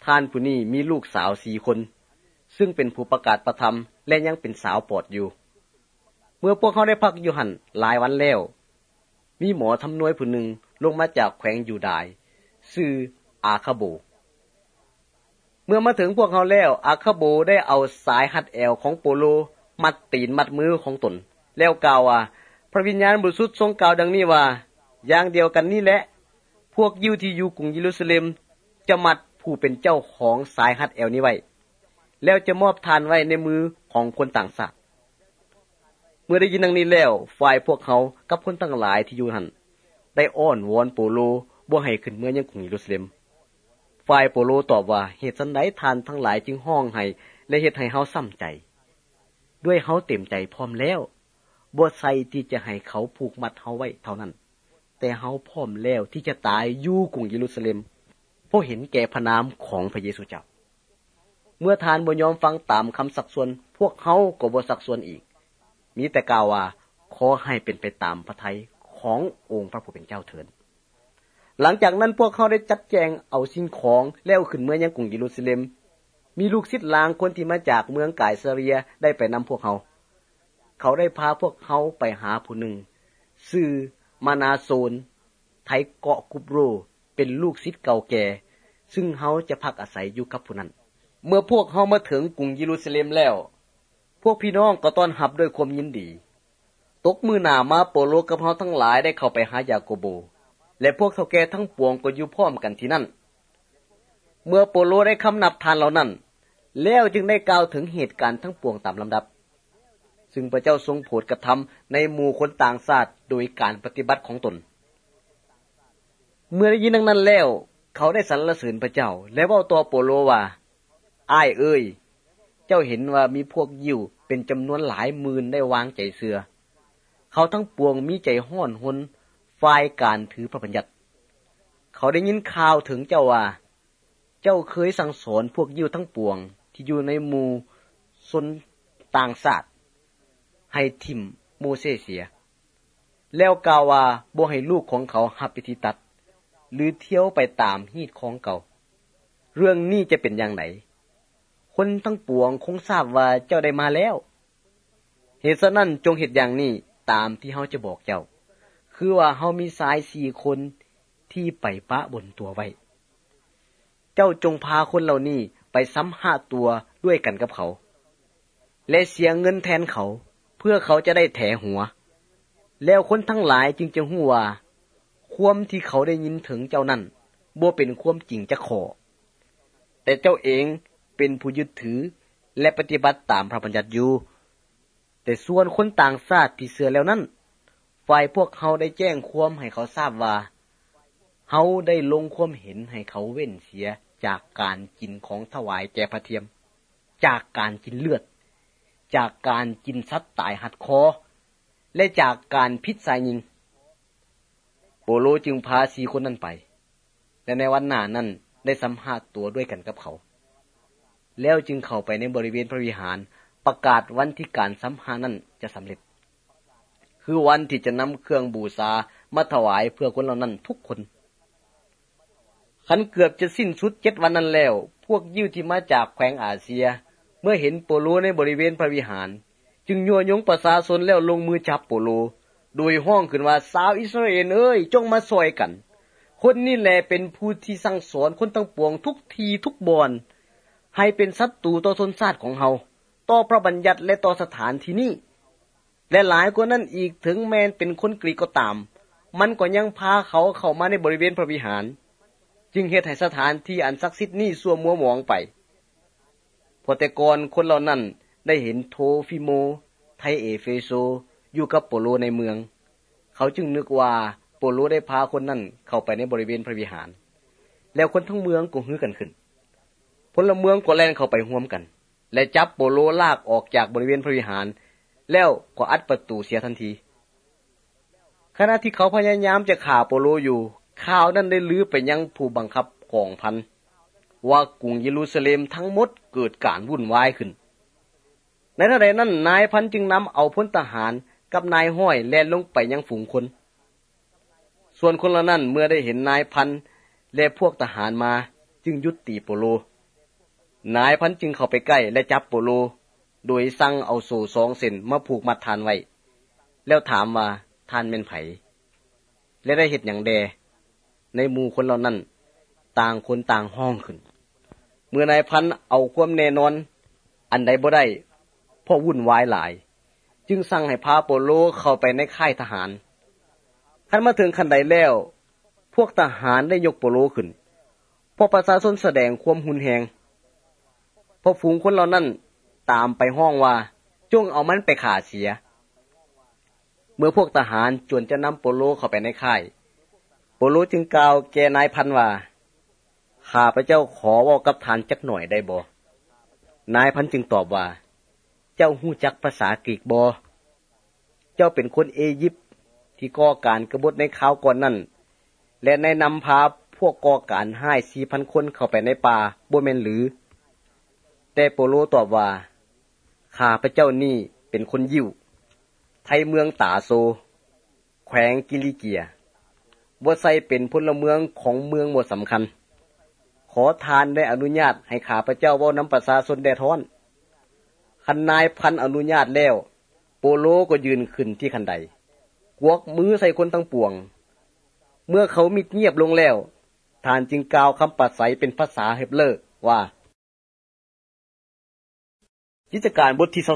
ท่านผู้นี้มีลูกสาว4 คนซึ่งเป็นผู้ประกาศประธรรมและยังเป็นสาวปอดอยู่เมื่อพวกเขาได้พักอยู่หั่นหลายวันแล้วมีหมอทำนวยผู้หนึ่งลงมาจากแขวงยูดาห์ชื่ออาคาโบเมื่อมาถึงพวกเขาแล้วอาคาโบได้เอาสายหัดแอวของโปโลมัดตีนมัดมือของตนแล้วกล่าวว่าพระวิญญาณบริสุทธิ์ทรงกล่าวดังนี้ว่าอย่างเดียวกันนี้แหละพวกยิวที่อยู่กรุงเยรูซาเล็มจะมัดผู้เป็นเจ้าของสายหัดแอวนี้ไว้แล้วจะมอบทานไว้ในมือของคนต่างชาติเมื่อได้ยินดังนี้แล้วฝ่ายพวกเขากับคนทั้งหลายที่อยู่หั่นได้อ้อนวอนโปโลบ่ให้ขึ้นเมืองยังกรุงเยรูซาเล็มฝ่ายโปโลตอบว่าเหตุไฉนท่านทั้งหลายจึงห้องให้และเฮ็ดให้เฮาซ้ำใจด้วยเฮาเต็มใจพร้อมแล้วบ่ใส่ที่จะให้เขาผูกมัดเฮาไว้เท่านั้นแต่เฮาพร้อมแล้วที่จะตายอยู่กรุงเยรูซาเล็มเพราะเห็นแก่พระนามของพระเยซูเจ้าเมื่อทานบ่ยอมฟังตามคำสักส่วนพวกเฮาก็บ่สักส่วนอีกมีแต่กล่าวว่าขอให้เป็นไปตามพระทัยขององค์พระผู้เป็นเจ้าเถิดหลังจากนั้นพวกเขาได้จัดแจงเอาสิ่งของแล้วขึ้นเมืองยังกรุงเยรูซาเล็มมีลูกศิษย์ลางคนที่มาจากเมืองกายซาเรียได้ไปนำพวกเขาได้พาพวกเขาไปหาผู้หนึ่งชื่อมานาโซนไทเกาะกุบโรเป็นลูกศิษย์เก่าแก่ซึ่งเฮาจะพักอาศัยอยู่กับผู้นั้นเมื่อพวกเฮามาถึงกรุงเยรูซาเล็มแล้วพวกพี่น้องก็ต้อนรับด้วยความยินดีตกมื้อหน้ามาโปโลกับเฮาทั้งหลายได้เข้าไปหายาโกโบและพวกเฒ่าแก่ทั้งปวงก็อยู่พร้อมกันที่นั่นเมื่อโปโลได้คำนับทานเหล่านั้นแล้วจึงได้กล่าวถึงเหตุการณ์ทั้งปวงตามลำดับซึ่งพระเจ้าทรงโปรดกระทำในหมู่คนต่างชาติโดยการปฏิบัติของตนเมื่อได้ยินดังนั้นแล้วเขาได้สรรเสริญพระเจ้าและเว้าต่อโปโลว่าอ้ายเอ้ยเจ้าเห็นว่ามีพวกยิวเป็นจำนวนหลายหมื่นได้วางใจเชื่อเขาทั้งปวงมีใจห้อนหนฝ่ายการถือพระบัญญัติเขาได้ยินข่าวถึงเจ้าว่าเจ้าเคยสั่งสอนพวกยิวทั้งปวงที่อยู่ในหมู่ชนต่างชาติให้ทิ่มโมเสสเสียแล้วกล่าวว่าบ่ให้ลูกของเขารับพิธีตัดหรือเที่ยวไปตามฮีดของเก่าเรื่องนี้จะเป็นอย่างไรคนทั้งปวงคงทราบว่าเจ้าได้มาแล้วเหตุฉะนั้นจงเฮ็ดอย่างนี้ตามที่เฮาจะบอกเจ้าคือว่าเฮามีชาย4 คนที่ไปปะบนตัวไว้เจ้าจงพาคนเหล่านี้ไปสัมภาษณ์ตัวด้วยกันกับเขาและเสียเงินแทนเขาเพื่อเขาจะได้แถหัวแล้วคนทั้งหลายจึงจะฮู้ว่าความที่เขาได้ยินถึงเจ้านั้นบ่เป็นความจริงจักข้อแต่เจ้าเองเป็นผู้ยึดถือและปฏิบัติตามพระบัญญัติอยู่แต่ส่วนคนต่างชาติที่เชื่อแล้วนั้นฝ่ายพวกเขาได้แจ้งความให้เขาทราบว่าเฮาได้ลงความเห็นให้เขาเว้นเสียจากการกินของถวายแก่พระเทียมจากการกินเลือดจากการกินสัตว์ตายหัดคอและจากการพิษสายยิงโปโลจึงพา4 คนนั้นไปและในวันหน้านั้นได้สัมภาษณ์ตัวด้วยกันกับเขาแล้วจึงเข้าไปในบริเวณพระวิหารประกาศวันที่การสัมภาษณ์นั้นจะสำเร็จคือวันที่จะนำเครื่องบูชามาถวายเพื่อคนเหล่านั้นทุกคนคันเกือบจะสิ้นสุด7 วันนั้นแล้วพวกยิวที่มาจากแคว้นอาเซียเมื่อเห็นโปโลในบริเวณพระวิหารจึงยั่วยงประชาชนแล้วลงมือจับโปโลโดยห้องขึ้นว่าชาวอิสราเอลเอ้ยจงมาช่วยกันคนนี้แหละเป็นผู้ที่สั่งสอนคนทั้งปวงทุกทีทุกบอนให้เป็นศัตรูต่อชนชาติของเฮาต่อพระบัญญัติและต่อสถานที่นี้และหลายกว่านั้นอีกถึงแม้นเป็นคนกรีกก็ตามมันก็ยังพาเขาเข้ามาในบริเวณพระวิหารจึงเฮ็ดให้สถานที่อันศักดิ์สิทธิ์นี้ซั่วมัวหมองไปพอแต่ก่อนคนเหล่านั้นได้เห็นโทฟิโมไทเอเฟโซอยู่กับโปโลในเมืองเขาจึงนึกว่าโปโลได้พาคนนั้นเข้าไปในบริเวณพระวิหารแล้วคนทั้งเมืองก็ฮือกันขึ้นพลเมืองก็แล่นเข้าไปร่วมกันและจับโปโลลากออกจากบริเวณพระวิหารแล้วก็อัดประตูเสียทันทีขณะที่เขาพยายามจะฆ่าโปโลอยู่ข่าวนั้นได้ลือไปยังผู้บังคับกองพันว่ากรุงเยรูซาเล็มทั้งหมดเกิดการวุ่นวายขึ้นในขณะนั้นนายพันจึงนำเอาพลทหารกับนายห้อยแล่นลงไปยังฝูงคนส่วนคนเหล่านั้นเมื่อได้เห็นนายพันและพวกทหารมาจึงยุติโปโลนายพันจึงเข้าไปใกล้และจับโปโลโดยสั่งเอาโซ่2 เส้นมาผูกมัดทานไว้แล้วถามว่าท่านเป็นไผและได้เฮ็ดหยังแดในหมู่คนเหล่านั้นต่างคนต่างห้องขึ้นเมื่อนายพันเอาความแน่นอนอันใดบ่ได้เพราะวุ่นวายหลายจึงสั่งให้พาโปโลเข้าไปในค่ายทหารคันมาถึงคันใดแล้วพวกทหารได้ยกโปโลขึ้นพอประชาชนแสดงความหุนแหงพอฝูงคนเหล่านั้นตามไปห้องว่าจงเอามันไปฆ่าเสียเมื่อพวกทหารจวนจะนำโปโลเข้าไปในค่ายโปโลจึงกล่าวแก่นายพันว่าข้าพเจ้าขอเว้ากับท่านจักหน่อยได้บ่นายพันจึงตอบว่าเจ้าฮู้จักภาษากรีกบ่เจ้าเป็นคนอียิปต์ที่ก่อการกบฏในคราวก่อนนั้นและได้นำพาพวกก่อการห้าย 4,000 คนเข้าไปในป่าบ่แม่นหรือแต่โปโลตอบว่าข้าพเจ้านี่เป็นคนยิวไทยเมืองตาโซแขวงกิลิเกียบ่ใช่เป็นพลเมืองของเมืองบ่สำคัญขอทานได้อนุญาตให้ข้าพเจ้าเว้านำประชาชนได้ท้อนคันนายพันอนุญาตแล้วโปโลก็ยืนขึ้นที่คันใดกวกมือใส่คนทั้งปวงเมื่อเขามิดเงียบลงแล้วท่านจึงกล่าวคำปราศัยเป็นภาษาเฮบเรอว่ากิจการบทที่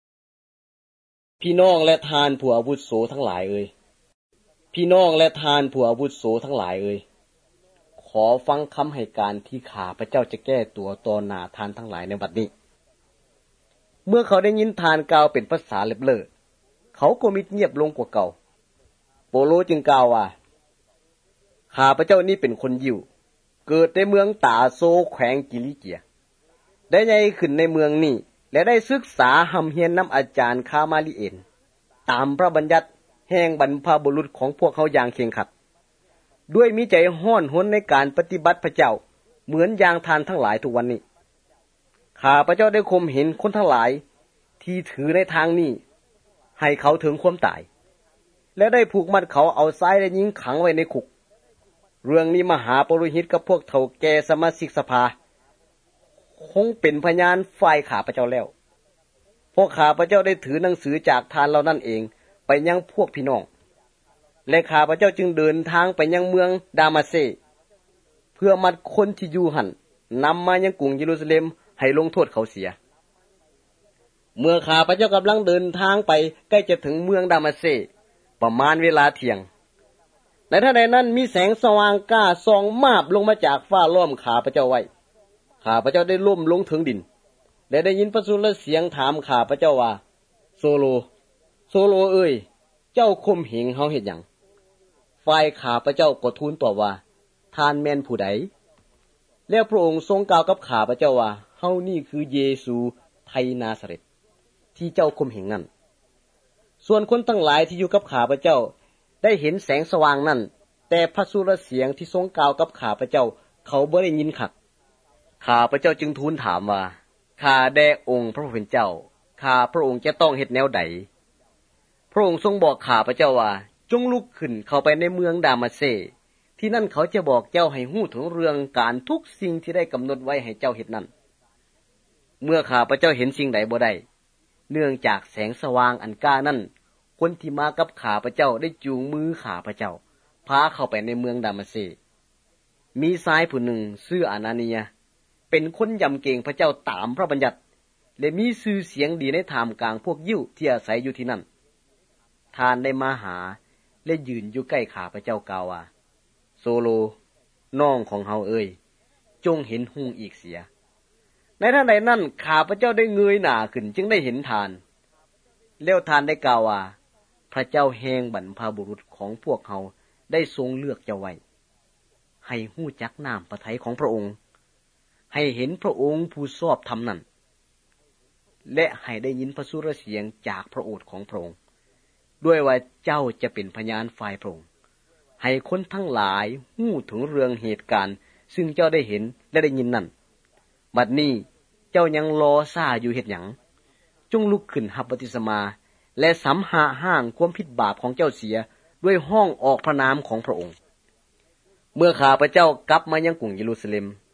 22พี่น้องและทานผู้อาวุโสทั้งหลายเอ่ยพี่น้องและทานผู้อาวุโสทั้งหลายเอ่ยขอฟังคำให้การที่ข้าพเจ้าจะแก้ตัวต่อหน้าทานทั้งหลายในบัดนี้เมื่อเขาได้ยินทานกล่าวเป็นภาษาเฮบเรอเขาก็มิดเงียบลงกว่าเก่าโปโลจึงกล่าวว่าข้าพเจ้านี่เป็นคนยิวเกิดในเมืองตาโซแขวงกิลิเกียได้ใหญ่ขึ้นในเมืองนี้และได้ศึกษาหำเฮียนนำอาจารย์คามาลิเอนตามพระบัญญัติแห่งบรรพบุรุษของพวกเขาอย่างเคร่งครัดด้วยมีใจห้อนหนในการปฏิบัติพระเจ้าเหมือนอย่างทานทั้งหลายทุกวันนี้ข้าพเจ้าได้คมเห็นคนทั้งหลายที่ถือในทางนี้ให้เขาถึงความตายและได้ผูกมัดเขาเอาทรายและยิงขังไว้ในคุกเรื่องนี้มหาปุโรหิตกับพวกเฒ่าแก่สมาชิกสภาคงเป็นพยานฝ่ายข้าพเจ้าแล้วเพราะข้าพเจ้าได้ถือหนังสือจากทานเหล่านั้นเองไปยังพวกพี่น้องและข้าพเจ้าจึงเดินทางไปยังเมืองดามาเซเพื่อมัดคนที่อยู่หั่นนำมายังกรุงเยรูซาเล็มให้ลงโทษเขาเสียเมื่อข้าพเจ้ากำลังเดินทางไปใกล้จะถึงเมืองดามาเซประมาณเวลาเที่ยงในท่าใดนั้นมีแสงสว่างกล้าส่องมาบลงมาจากฟ้าล้อมข้าพเจ้าไว้ข้าพเจ้าได้ล้มลงถึงดินและได้ยินพระสุรเสียงถามข้าพเจ้าว่าโซโลโซโลเอ้ยเจ้าข่มเหงเฮาเฮ็ดหยังฝ่ายข้าพเจ้าก็ทูลตอบว่าท่านแม่นผู้ใดแล้วพระองค์ทรงกล่าวกับข้าพเจ้าว่าเฮานี่คือเยซูไทนาซาเร็ตที่เจ้าข่มเหงนั่นส่วนคนทั้งหลายที่อยู่กับข้าพเจ้าได้เห็นแสงสว่างนั่นแต่พระสุรเสียงที่ทรงกล่าวกับข้าพเจ้าเขาบ่ได้ยินคักข้าพเจ้าจึงทูลถามว่าข้าแด่องค์พระผู้เป็นเจ้าข้าพระองค์จะต้องเฮ็ดแนวใดพระองค์ทรงบอกข้าพเจ้าว่าจงลุกขึ้นเข้าไปในเมืองดามาเซที่นั่นเขาจะบอกเจ้าให้ฮู้ถึงเรื่องการทุกสิ่งที่ได้กำหนดไว้ให้เจ้าเฮ็ดนั้นเมื่อข้าพเจ้าเห็นสิ่งใดบ่ได้เนื่องจากแสงสว่างอันกล้านั้นคนที่มากับข้าพเจ้าได้จูงมือข้าพเจ้าพาเข้าไปในเมืองดามาเซมีชายผู้หนึ่งชื่ออานานียเป็นคนยำเกรงพระเจ้าตามพระบัญญัติและมีชื่อเสียงดีในท่ามกลางพวกยิวที่อาศัยอยู่ที่นั่นท่านได้มาหาและยืนอยู่ใกล้ข้าพเจ้ากล่าวว่าโซโลน้องของเฮาเอ้ยจงเห็นหุ่งอีกเสียในท่านใดนั้นข้าพเจ้าได้เงยหน้าขึ้นจึงได้เห็นทานแล้วทานได้กล่าวว่าพระเจ้าแห่งบรรพบุรุษของพวกเฮาได้ทรงเลือกเจ้าไว้ให้ฮู้จักน้ำพระทัยของพระองค์ให้เห็นพระองค์ผู้ชอบธรรมนั้นและให้ได้ยินพระสุรเสียงจากพระโอษฐ์ของพระองค์ด้วยว่าเจ้าจะเป็นพยานฝ่ายพระองค์ให้คนทั้งหลายฮู้ถึงเรื่องเหตุการณ์ซึ่งเจ้าได้เห็นและได้ยินนั่นบัดนี้เจ้ายังรอซ่าอยู่เฮ็ดหยังจงลุกขึ้นรับบัพติศมาและสำหะห้างความผิดบาปของเจ้าเสียด้วยห้องออกพระนามของพระองค์เมื่อข้าพเจ้ากลับมายังกรุงเยรูซาเล็ม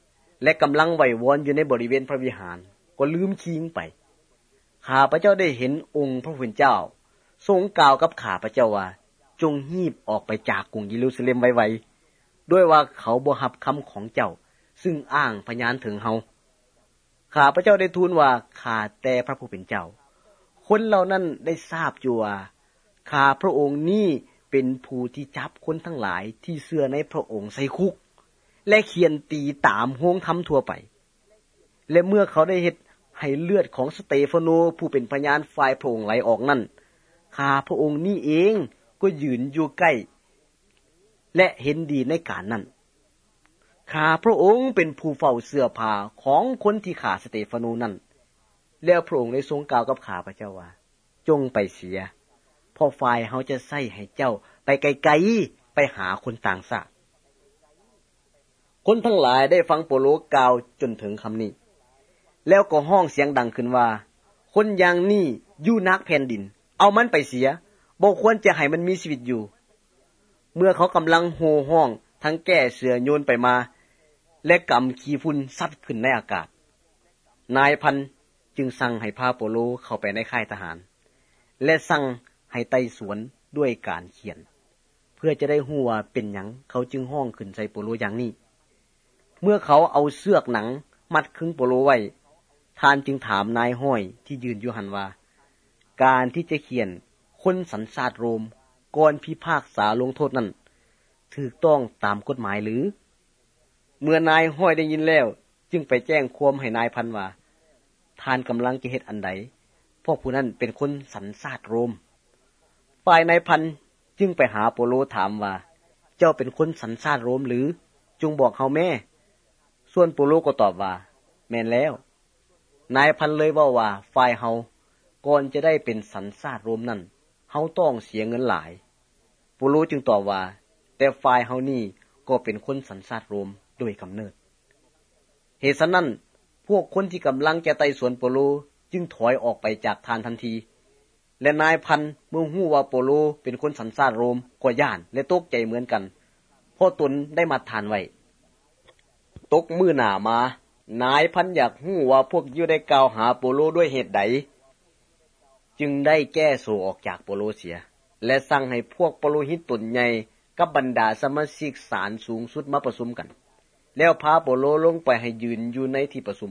และกำลังไหว้วอนอยู่ในบริเวณพระวิหารก็ลืมคิงไปข้าพระเจ้าได้เห็นองค์พระผู้เป็นเจ้าทรงกล่าวกับข้าพระเจ้าว่าจงหีบออกไปจากกรุงเยรูซาเล็มไวๆด้วยว่าเขาบ่รับคำของเจ้าซึ่งอ้างพยานถึงเฮาข้าพระเจ้าได้ทูลว่าข้าแต่พระผู้เป็นเจ้าคนเหล่านั้นได้ทราบอยู่ว่าข้าพระองค์นี้เป็นผู้ที่จับคนทั้งหลายที่เชื่อในพระองค์ใส่คุกและเขียนตีตามโฮงธรรมทั่วไปและเมื่อเขาได้เฮ็ดให้เลือดของสเตฟานโนผู้เป็นพยานฝ่ายพระองค์ไหลออกนั้นข้าพระองค์นี้เองก็ยืนอยู่ใกล้และเห็นดีในการนั้นข้าพระองค์เป็นผู้เฝ้าเสื้อผ้าของคนที่ฆ่าสเตฟานโนนั้นแล้วพระองค์ได้ทรงกล่าวกับข้าพระเจ้าว่าจงไปเสียเพราะฝ่ายเฮาจะใส่ให้เจ้าไปไกลๆไปหาคนต่างชาติคนทั้งหลายได้ฟังเปาโลกล่าวจนถึงคำนี้แล้วก็ห้องเสียงดังขึ้นว่าคนอย่างนี้อยู่นักแผ่นดินเอามันไปเสียบ่ควรจะให้มันมีชีวิตอยู่เมื่อเขากำลังโห่ห้องทั้งแก้เสือโยนไปมาและกำขี้ฝุ่นซัดขึ้นในอากาศนายพันจึงสั่งให้พาเปาโลเข้าไปในค่ายทหารและสั่งให้ไต่สวนด้วยการเขียนเพื่อจะได้ฮู้ว่าเป็นหยังเขาจึงห้องขึ้นใส่เปาโลอย่างนี้เมื่อเขาเอาเสือกหนังมัดขึงเปาโลไว้ท่านจึงถามนายห้อยที่ยืนอยู่หันว่าการที่จะเขียนคนสัญชาติโรมก่อนพิพากษาลงโทษนั้นถูกต้องตามกฎหมายหรือเมื่อนายห้อยได้ยินแล้วจึงไปแจ้งความให้นายพันว่าท่านกำลังจะเฮ็ดอันใดเพราะผู้นั้นเป็นคนสัญชาติโรมฝ่ายนายพันจึงไปหาเปาโลถามว่าเจ้าเป็นคนสัญชาติโรมหรือจงบอกเฮาแม่ส่วนเปาโลก็ตอบว่าแม่นแล้วนายพันเลยเว้าว่าฝ่ายเฮาก่อนจะได้เป็นสัญชาติโรมนั้นเฮาต้องเสียเงินหลายเปาโลจึงตอบว่าแต่ฝ่ายเฮานี่ก็เป็นคนสัญชาติโรมโดยกำเนิดเหตุฉะนั้นพวกคนที่กำลังจะไต่สวนเปาโลจึงถอยออกไปจากทานทันทีและนายพันเมื่อฮู้ว่าเปาโลเป็นคนสัญชาติโรมก็ย้านและตกใจเหมือนกันเพราะตนได้มัดทานไว้ตกมื้อหน้ามานายพันอยากฮู้ว่าพวกยิวได้กล่าวหาเปาโลด้วยเหตุใดจึงได้แก้โซออกจากเปาโลเสียและสั่งให้พวกเปาโลหิตตนใหญ่กับบรรดาสมาชิกศาลสูงสุดมาประชุมกันแล้วพาเปาโลลงไปให้ยืนอยู่ในที่ประชุม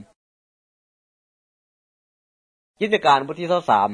กิจการบทที่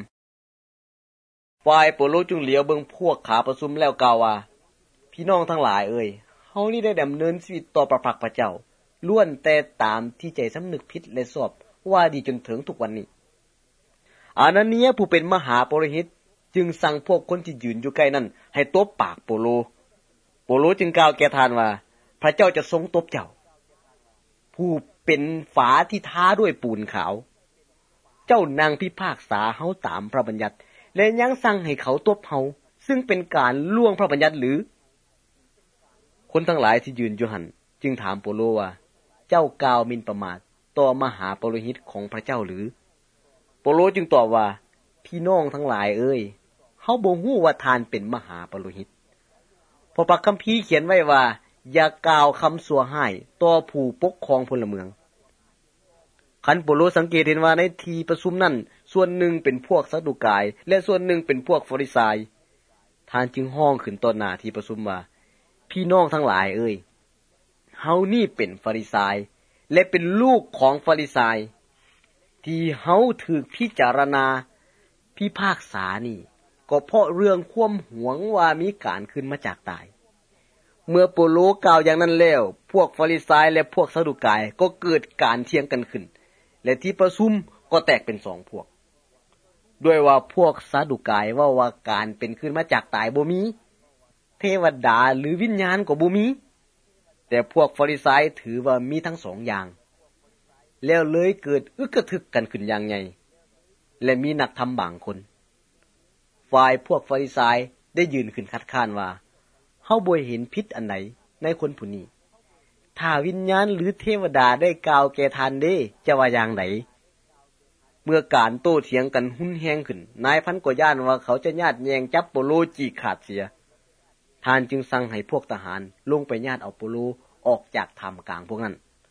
23ฝ่ายเปาโลจึงเหลียวเบิ่งพวกขาประชุมแล้วกล่าวว่าพี่น้องทั้งหลายเอ่ยเฮานี่ได้ดำเนินชีวิตต่อพระพักพระเจ้าล้วนแต่ตามที่ใจสำนึกผิดและชอบว่าดีจนถึงทุกวันนี้อานาเนียผู้เป็นมหาปุโรหิตจึงสั่งพวกคนที่ยืนอยู่ใกล้นั้นให้ตบปากเปาโลจึงกล่าวแก่ทานว่าพระเจ้าจะทรงตบเจ้าผู้เป็นฝาที่ทาด้วยปูนขาวเจ้านางพิพากษาเฮาตามพระบัญญัติและยังสั่งให้เขาตบเฮาซึ่งเป็นการล่วงพระบัญญัติหรือคนทั้งหลายที่ยืนอยู่หั่นจึงถามเปาโลว่าเจ้ากล่าวหมิ่นประมาทต่อมหาปุโรหิตของพระเจ้าหรือเปาโลจึงตอบว่าพี่น้องทั้งหลายเอ้ยเฮาบ่ฮู้ว่าท่านเป็นมหาปุโรหิตเพราะพระคัมภีร์เขียนไว้ว่าอย่ากล่าวคำชั่วร้ายต่อผู้ปกครองพลเมืองคันเปาโลสังเกตเห็นว่าในที่ประชุมนั้นส่วนหนึ่งเป็นพวกซาดูกายและส่วนหนึ่งเป็นพวกฟาริสัยท่านจึงห้องขึ้นต่อหน้าที่ประชุมว่าพี่น้องทั้งหลายเอ้ยเฮานี่เป็นฟาริสัยและเป็นลูกของฟาริสัยที่เฮาถูกพิจารณาพิพากษานี่ก็เพราะเรื่องความหวงว่ามีการขึ้นมาจากตายเมื่อเปาโลกล่าวอย่างนั้นแล้วพวกฟาริสัยและพวกซาดูกายก็เกิดการเถียงกันขึ้นและที่ประชุมก็แตกเป็น2พวกด้วยว่าพวกซาดูกายว่าการเป็นขึ้นมาจากตายบ่มีเทวดาหรือวิญญาณก็บ่มีแต่พวกฟาริสัยถือว่ามีทั้ง2อย่างแล้วเลยเกิดอึกกระทึกกันขึ้นอย่างใหญ่และมีนักธรรมบางคนฝ่ายพวกฟาริสัยได้ยืนขึ้นคัดค้านว่าเฮาบ่เห็นผิดอันใดในคนผู้นี้ถ้าวิญญาณหรือเทวดาได้กล่าวแก่ท่านเด้จะว่าอย่างไดเมื่อการโต้เถียงกันหุ้นแฮงขึ้นนายพันก็ย่านว่าเขาจะญาติแยงจับเปาโลจี้ขาดเสียท่านจึงสั่งให้พวกทหารลงไปญาติเอาเปาโลออกจากถ้ำกลางพวกนั้น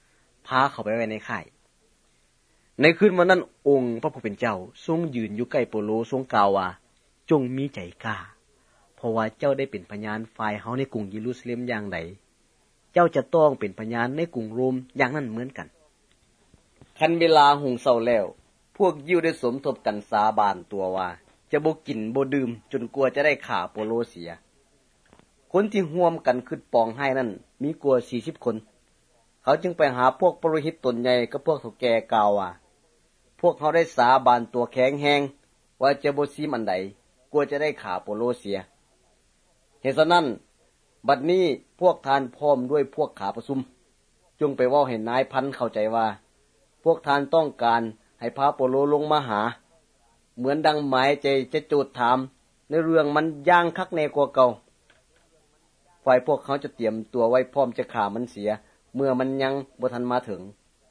พาเขาไปไว้ในค่ายในคืนวันนั้นองค์พระผู้เป็นเจ้าทรงยืนอยู่ใกล้โปโลทรงกล่าวว่าจงมีใจกล้าเพราะว่าเจ้าได้เป็นพยานฝ่ายเฮาในกรุงเยรูซาเล็มอย่างใดเจ้าจะต้องเป็นพยานในกรุงโรมอย่างนั้นเหมือนกันคันเวลาหุงเช้าแล้วพวกยิวได้สมทบกันสาบานตัวว่าจะบ่กินบ่ดื่มจนกลัวจะได้ฆ่าโปโลเสียคนที่ร่วมกันขึ้นปองให้นั้นมีกว่า40คนเขาจึงไปหาพวกปุโรหิตตนใหญ่กับพวกเฒ่าแก่กล่าวว่าพวกเขาได้สาบานตัวแข็งแรงว่าจะบ่ซีมอันใดกลัวจะได้ฆ่าโปโลเสียเหตุฉะนั้นบัดนี้พวกทานพร้อมด้วยพวกขาประชุมจงไปเว้าให้นายพันเข้าใจว่าพวกทานต้องการให้พาโปโลลงมาหาเหมือนดังหมายใจจะโจทย์ถามในเรื่องมันย่างคักแน่กว่าเก่าฝ่ายพวกเขาจะเตรียมตัวไว้พร้อมจะฆ่ามันเสียเมื่อมันยังบ่ทันมาถึง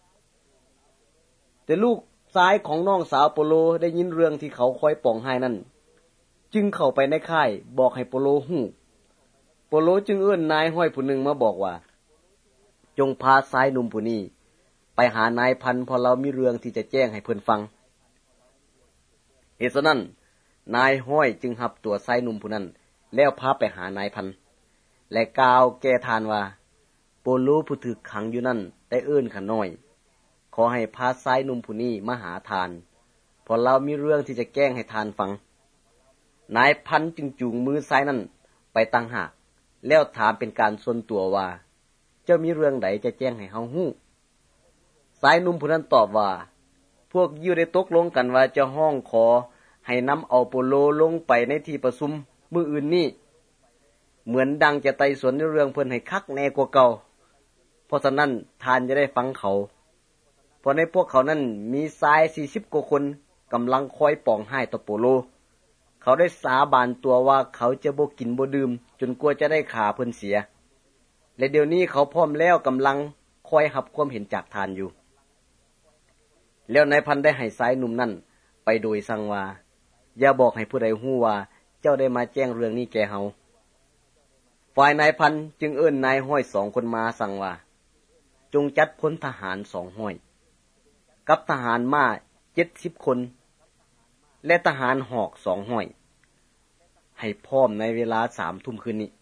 แต่ลูกชายของน้องสาวโปโลได้ยินเรื่องที่เขาคอยป่องให้นั่นจึงเข้าไปในค่ายบอกให้โปโลฮู้โปโลจึงเอื้อนนายห้อยผู้หนึ่งมาบอกว่าจงพาชายหนุ่มผู้นี้ไปหานายพันเพราะเรามีเรื่องที่จะแจ้งให้เพิ่นฟังเหตุฉะนั้นนายห้อยจึงรับตัวชายหนุ่มผู้นั้นแล้วพาไปหานายพันและกล่าวแก่ทานว่าโปโลผู้ถูกขังอยู่นั่นได้เอื้อนข้าน้อยขอให้พาชายหนุ่มผู้นี้มาหาทานเพราะเรามีเรื่องที่จะแจ้งให้ทานฟังนายพันจึงจูงมือชายนั้นไปตั้งหากแล้วถามเป็นการส่วนตัวว่าเจ้ามีเรื่องใดจะแจ้งให้เฮาฮู้ชายหนุ่มผู้นั้นตอบว่าพวกยิวได้ตกลงกันว่าจะห้องขอให้นำเอาโปโลลงไปในที่ประชุมมื้ออื่นนี้เหมือนดังจะไต่สวนในเรื่องเพิ่นให้คักแน่กว่าเก่าเพราะฉะนั้นทานจะได้ฟังเขาเพราะในพวกเขานั้นมีชาย40กว่าคนกำลังคอยป่องให้ต่อโปโลเขาได้สาบานตัวว่าเขาจะบ่กินบ่ดื่มจนกว่าจะได้ฆ่าเพิ่นเสียและเดี๋ยวนี้เขาพร้อมแล้วกำลังคอยรับความเห็นจากทานอยู่แล้วนายพันได้ให้ชายหนุ่มนั้นไปโดยสั่งว่าอย่าบอกให้ผู้ใดฮู้ว่าเจ้าได้มาแจ้งเรื่องนี้แก่เฮาฝ่ายนายพันจึงเอิ้นนายห้อย2คนมาสั่งว่าจงจัดพลทหาร2ห้อยกับทหารม้า70คนและทหารหอก2ห้อยให้พร้อมในเวลา 3 ทุ่มคืนนี้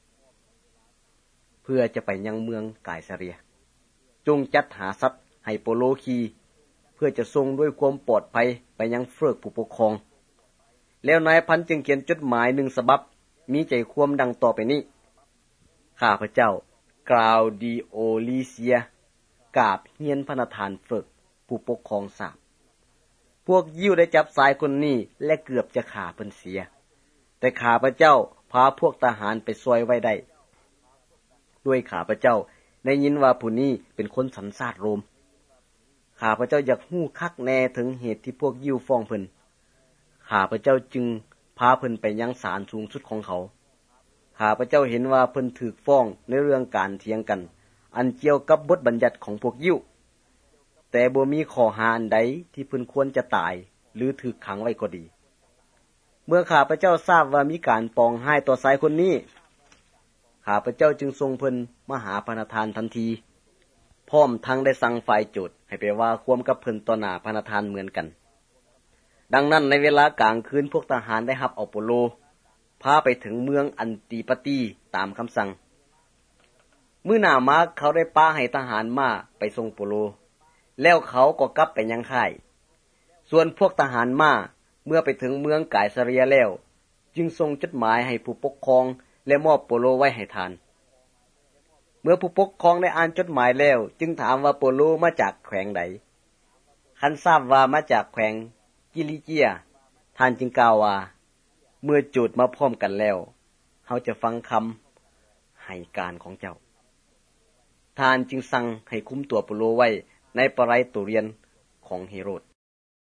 เพื่อจะไปยังเมืองกายซาเรียจงจัดหาทรัพย์ให้โปโลขี่เพื่อจะส่งด้วยความปลอดภัยไปยังเฟิกผู้ปกครองแล้วนายพันจึงเขียนจดหมาย1ฉบับมีใจความดังต่อไปนี้ข้าพเจ้ากล่าวดีโอลิเซียกราบเฮียนพระประธานเฟิกผู้ปกครองทราบพวกยิวได้จับชายคนนี้และเกือบจะฆ่าเพิ่นเสียแต่ข้าพเจ้าพาพวกทหารไปซอยไว้ได้ด้วยข้าพเจ้าได้ยินว่าผู้นี้เป็นคนสัญชาติโรมข้าพเจ้าอยากฮู้คักแน่ถึงเหตุที่พวกยิวฟ้องเพิ่นข้าพเจ้าจึงพาเพิ่นไปยังศาลสูงสุดของเขาข้าพเจ้าเห็นว่าเพิ่นถูกฟ้องในเรื่องการเถียงกันอันเกี่ยวกับบทบัญญัติของพวกยิวแต่บ่มีข้อหาอันใดที่เพิ่นควรจะตายหรือถูกขังไว้ก็ดีเมื่อข้าพเจ้าทราบว่ามีการปองร้ายต่อชายคนนี้ข้าพเจ้าจึงส่งเพิ่นมาหาพระประธานทันทีพร้อมทั้งได้สั่งฝ่ายโจทก์ให้ไปว่าความกับเพิ่นต่อหน้าพระประธานเหมือนกันดังนั้นในเวลากลางคืนพวกทหารได้รับเอาโปโลพาไปถึงเมืองอันติปาตีตามคำสั่งมื้อหน้ามาเขาได้ป้าให้ทหารมาไปส่งโปโลแล้วเขาก็กลับไปยังค่ายส่วนพวกทหารมาเมื่อไปถึงเมืองกายซาเรียแล้วจึงส่งจดหมายให้ผู้ปกครองและมอบโปโลไว้ให้ทานเมื่อผู้ปกครองได้อ่านจดหมายแล้วจึงถามว่าโปโลมาจากแขวงใดคันทราบว่ามาจากแขวงกิลิเกียท่านจึงกล่าวว่าเมื่อโจทย์มาพร้อมกันแล้วเฮาจะฟังคำให้การของเจ้าท่านจึงสั่งให้คุมตัวโปโลไว้ในปไรโตเรียนของเฮโรด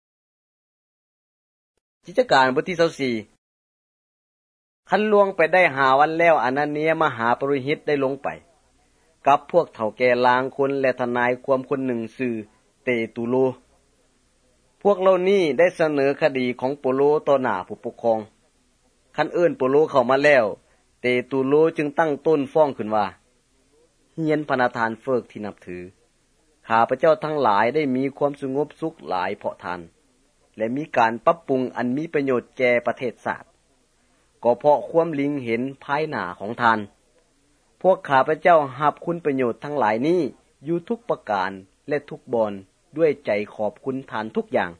กิจการบทที่24คันล่วงไปได้5 วันแล้วอานาเนียมหาปริหิตได้ลงไปกับพวกเฒ่าแก่ลางคนและทนายความคนหนึ่งชื่อเตตุโลพวกเหล่านี้ได้เสนอคดีของโปโลต่อหน้าผู้ปกครองคันเอิ้นโปโลเข้ามาแล้วเตตุโลจึงตั้งต้นฟ้องขึ้นว่าเฮียนพระประธานเฟิกที่นับถือข้าพเจ้าทั้งหลายได้มีความสงบสุขหลายเพราะทานและมีการปรับปรุงอันมีประโยชน์แก่ประเทศชาติก็เพราะความลิงเห็นภายหน้าของทานพวกข้าพเจ้ารับคุณประโยชน์ทั้งหลายนี้อยู่ทุกประการและทุกบอนด้วยใจขอบคุณทานทุกอย่าง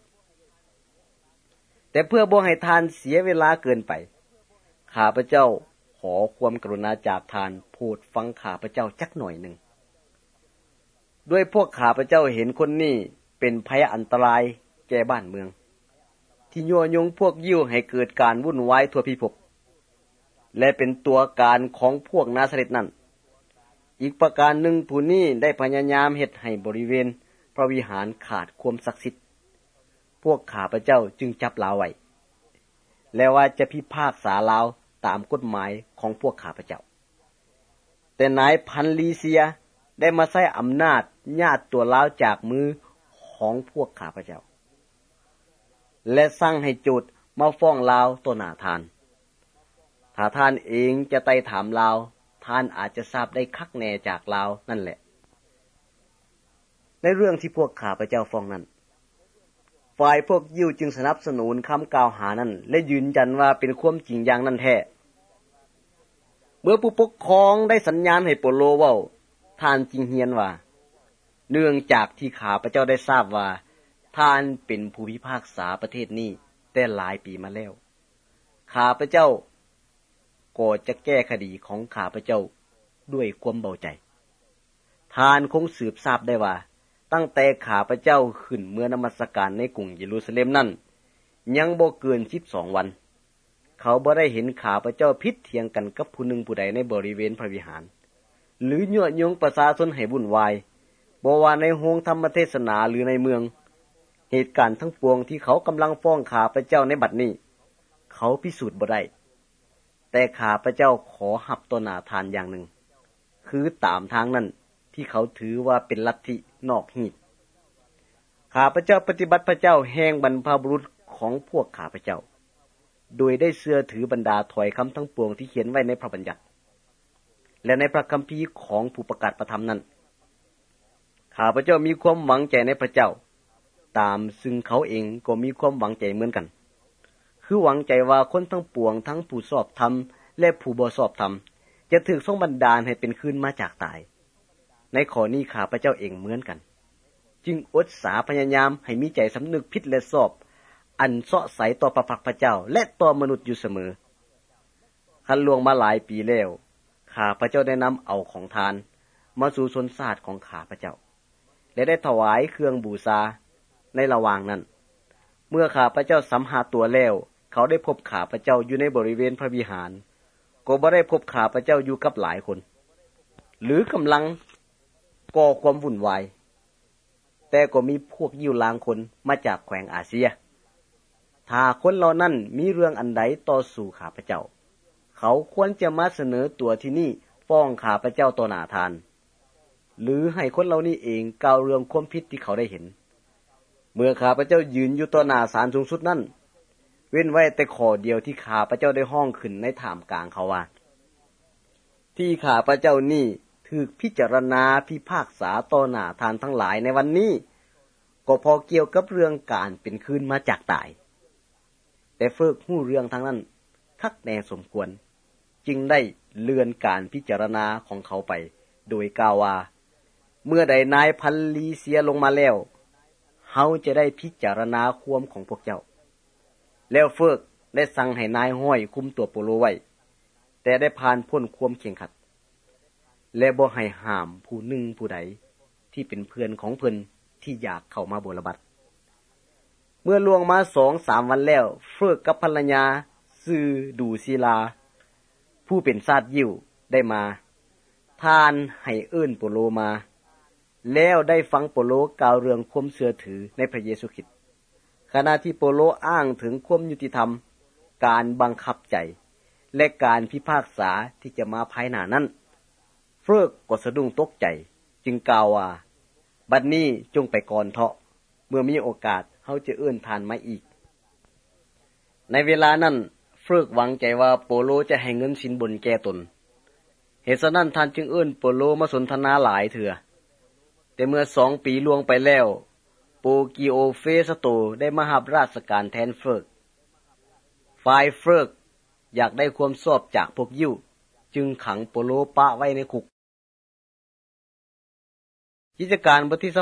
แต่เพื่อบ่ให้ทานเสียเวลาเกินไปข้าพเจ้าขอความกรุณาจากทานโปรดฟังข้าพเจ้าจักหน่อยหนึ่งด้วยพวกข้าพเจ้าเห็นคนนี้เป็นภัยอันตรายแก่บ้านเมืองที่ยั่วยงพวกยิวให้เกิดการวุ่นวายทั่วพิภพและเป็นตัวการของพวกนาซาเร็ตนั้นอีกประการหนึ่งผู้นี้ได้พยายามเฮ็ดให้บริเวณพระวิหารขาดความศักดิ์สิทธิ์พวกข้าพเจ้าจึงจับลาวไว้และว่าจะพิพากษาลาวตามกฎหมายของพวกข้าพเจ้าแต่นายพันลีเซียได้มาใช้อำนาจญาติตัวลาวจากมือของพวกข้าพเจ้าและสั่งให้โจทก์มาฟ้องลาวต่อหน้าทานถ้าท่านเองจะไต่ถามลาวท่านอาจจะทราบได้คักแน่จากลาวนั่นแหละในเรื่องที่พวกข้าพเจ้าฟ้องนั้นฝ่ายพวกยิวจึงสนับสนุนคำกล่าวหานั้นและยืนยันว่าเป็นความจริงอย่างนั้นแท้เมื่อผู้ปกครองได้สัญญาณให้โปโลเว้าท่านจึงเฮียนว่าเนื่องจากที่ข้าพเจ้าได้ทราบว่าท่านเป็นผู้พิพากษาประเทศนี้แต่หลายปีมาแล้วข้าพเจ้าก็จะแก้คดีของข้าพเจ้าด้วยความเบาใจท่านคงสืบทราบได้ว่าตั้งแต่ข้าพเจ้าขึ้นเมื่อนมัสการในกรุงเยรูซาเล็มนั้นยังบ่เกิน12 วันเขาบ่ได้เห็นข้าพเจ้าพิดเถียงกันกับผู้หนึ่งผู้ใดในบริเวณพระวิหารหรือยั่วยงประชาชนให้วุ่นวายบ่ว่าในโรงธรรมเทศนาหรือในเมืองเหตุการณ์ทั้งปวงที่เขากำลังฟ้องข้าพเจ้าในบัดนี้เขาพิสูจน์บ่ได้แต่ข้าพเจ้าขอหับต่อหน้าทานอย่างหนึ่งคือตามทางนั้นที่เขาถือว่าเป็นลัทธินอกหีบข้าพเจ้าปฏิบัติพระเจ้าแห่งบรรพบุรุษของพวกข้าพเจ้าโดยได้เชื่อถือบรรดาถ้อยคำทั้งปวงที่เขียนไว้ในพระบัญญัติและในพระคัมภีร์ของผู้ประกาศประธรรมนั้นข้าพเจ้ามีความหวังใจในพระเจ้าตามซึ่งเขาเองก็มีความหวังใจเหมือนกันคือหวังใจว่าคนทั้งปวงทั้งผู้ชอบธรรมและผู้บ่ชอบธรรมจะถูกทรงบันดาลให้เป็นคืนมาจากตายในข้อนี้ข้าพเจ้าเองเหมือนกันจึงอดสาพยายามให้มีใจสำนึกผิดและชอบอันเสาะใสต่อพระพักพระเจ้าและต่อมนุษย์อยู่เสมอคันล่วงมาหลายปีแล้วข้าพเจ้าได้นำเอาของทานมาสู่ชนชาติของข้าพเจ้าและได้ถวายเครื่องบูชาในระหว่างนั้นเมื่อข้าพเจ้าสัมหาตัวแล้วเขาได้พบข้าพเจ้าอยู่ในบริเวณพระวิหารก็บ่ได้พบข้าพเจ้าอยู่กับหลายคนหรือกำลังก่อความวุ่นวายแต่ก็มีพวกยิวลางคนมาจากแขวงอาเซียถ้าคนเหล่านั้นมีเรื่องอันใดต่อสู่ข้าพเจ้าเขาควรจะมาเสนอตัวที่นี่ฟ้องข้าพเจ้าต่อหน้าทานหรือให้คนเหล่านี้เองกล่าวเรื่องความผิดที่เขาได้เห็นเมื่อข้าพเจ้ายืนอยู่ต่อหน้าศาลสูงสุดนั้นเว้นไว้แต่ข้อเดียวที่ข้าพเจ้าได้ห้องขึ้นในท่ามกลางเขาว่าที่ข้าพเจ้านี่ถูกพิจารณาพิพากษาต่อหน้าทานทั้งหลายในวันนี้ก็พอเกี่ยวกับเรื่องการเป็นคืนมาจากตายแต่เฟิกฮู้เรื่องทางนั้นคักแน่สมควรจึงได้เลื่อนการพิจารณาของเขาไปโดยกล่าวว่าเมื่อใดนายพันลีเซียลงมาแล้วเฮาจะได้พิจารณาความของพวกเจ้าแล้วเฟิกได้สั่งให้นายห้อยคุมตัวโปโลไว้แต่ได้ผ่านพ้นความเข็งขัดและบ่ให้ห้ามผู้หนึ่งผู้ใดที่เป็นเพื่อนของเพิ่นที่อยากเข้ามาบวชบัดเมื่อล่วงมา 2-3 วันแล้วเฟิกกับภรรยาชื่อดูศิลาผู้เป็นชาติยิวได้มาท่านให้เอิ้นโปโลมาแล้วได้ฟังโปโลกล่าวเรื่องความเชื่อถือในพระเยซูคริสต์ขณะที่โปโลอ้างถึงความยุติธรรมการบังคับใจและการพิพากษาที่จะมาภายหน้านั้นเฟิกก็สะดุ้งตกใจจึงกล่าวว่าบัดนี้จงไปก่อนเถาะเมื่อมีโอกาสเฮาจะเอิ้นท่านมาอีกในเวลานั้นเฟิกหวังใจว่าโปโลจะให้เงินสินบนแก่ตนเหตุฉะนั้นท่านจึงเอิ้นโปโลมาสนทนาหลายเถื่อแต่เมื่อ2 ปีล่วงไปแล้วโปกิโอเฟสโตได้มารับราชการแทนเฟิร์กฝ่ายเฟิร์กอยากได้ความชอบจากพวกยิวจึงขังโปโลปะไว้ในคุกกิจการบทที่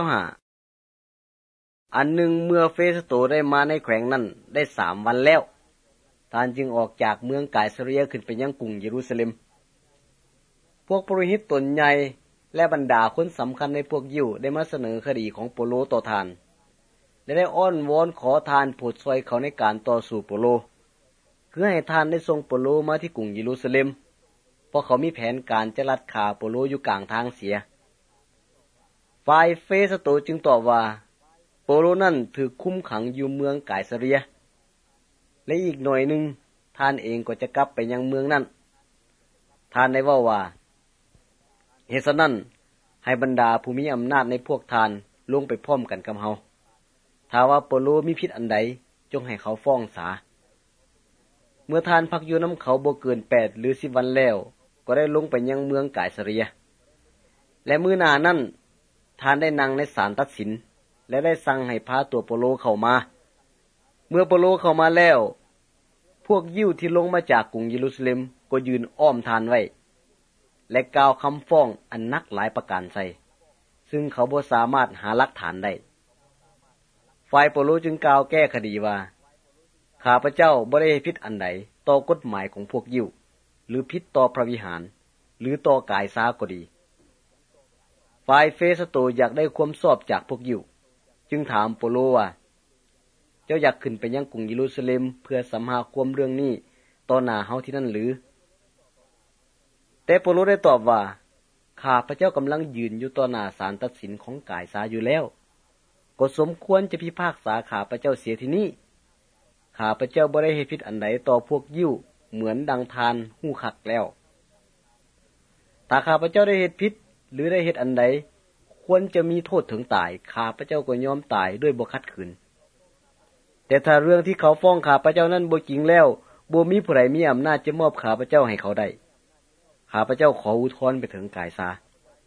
25อันหนึ่งเมื่อเฟสโตได้มาในแขวงนั้นได้3 วันแล้วท่านจึงออกจากเมืองไกซาเรียขึ้นไปยังกรุงเยรูซาเล็มพวกปุโรหิตตนใหญ่และบรรดาคนสำคัญในพวกยิวได้มาเสนอคดีของโปโลต่อทานและได้อ้อนวอนขอทานโปรดช่วยเขาในการต่อสู้โปโลคือให้ทานได้ส่งโปโลมาที่กรุงเยรูซาเล็มเพราะเขามีแผนการจะลัดขาโปโลอยู่กลางทางเสียฝ่ายเฟสโตจึงตอบว่าโปโลนั้นถูกคุมขังอยู่เมืองไกซาเรียและอีกหน่อยหนึ่งท่านเองก็จะกลับไปยังเมืองนั้นท่านได้เว้าว่าเหตุฉะนั้นให้บรรดาผู้มีอำนาจในพวกท่านลงไปพร้อมกันกับเฮาถ้าว่าโปโลมีผิดอันใดจงให้เขาฟ้องศาเมื่อท่านพักอยู่น้ำเขาบ่เกิน8 หรือ 10 วันแล้วก็ได้ลงไปยังเมืองไกซาเรียและมื้อหน้านั้นท่านได้นั่งในศาลตัดสินและได้สั่งให้พาตัวโปโลเข้ามาเมื่อโปโลเข้ามาแล้วพวกยิวที่ลงมาจากกรุงเยรูซาเล็มก็ยืนอ้อมท่านไว้และกล่าวคำฟ้องอันหนักหลายประการใส่ซึ่งเขาบ่สามารถหาหลักฐานได้ฝ่ายโปโลจึงกล่าวแก้คดีว่าข้าพเจ้าบ่ได้ผิดอันใดต่อกฎหมายของพวกยิวหรือผิดต่อพระวิหารหรือต่อกายซาก็ดีฝ่ายเฟสโตอยากได้ความชอบจากพวกยิวจึงถามโปโลว่าเจ้าอยากขึ้นไปยังกรุงเยรูซาเล็มเพื่อสัมภาษณ์ความเรื่องนี้ต่อหน้าเฮาที่นั่นหรือแต่โปโลได้ตอบว่าข้าพเจ้ากำลังยืนอยู่ต่อหน้าศาลตัดสินของกายซาอยู่แล้วก็สมควรจะพิพากษาข้าพเจ้าเสียที่นี่ข้าพเจ้าบ่ได้เฮ็ดผิดอันใดต่อพวกยิวเหมือนดังทานฮู้คักแล้วถ้าข้าพเจ้าได้เฮ็ดผิดหรือได้เฮ็ดอันใดควรจะมีโทษถึงตายข้าพเจ้าก็ยอมตายด้วยบ่ขัดขืนแต่ถ้าเรื่องที่เขาฟ้องข้าพเจ้านั้นบ่จริงแล้วบ่มีผู้ใดมีอำนาจจะมอบข้าพเจ้าให้เขาได้ข้าพเจ้าขออุทธรณ์ไปถึงกายซา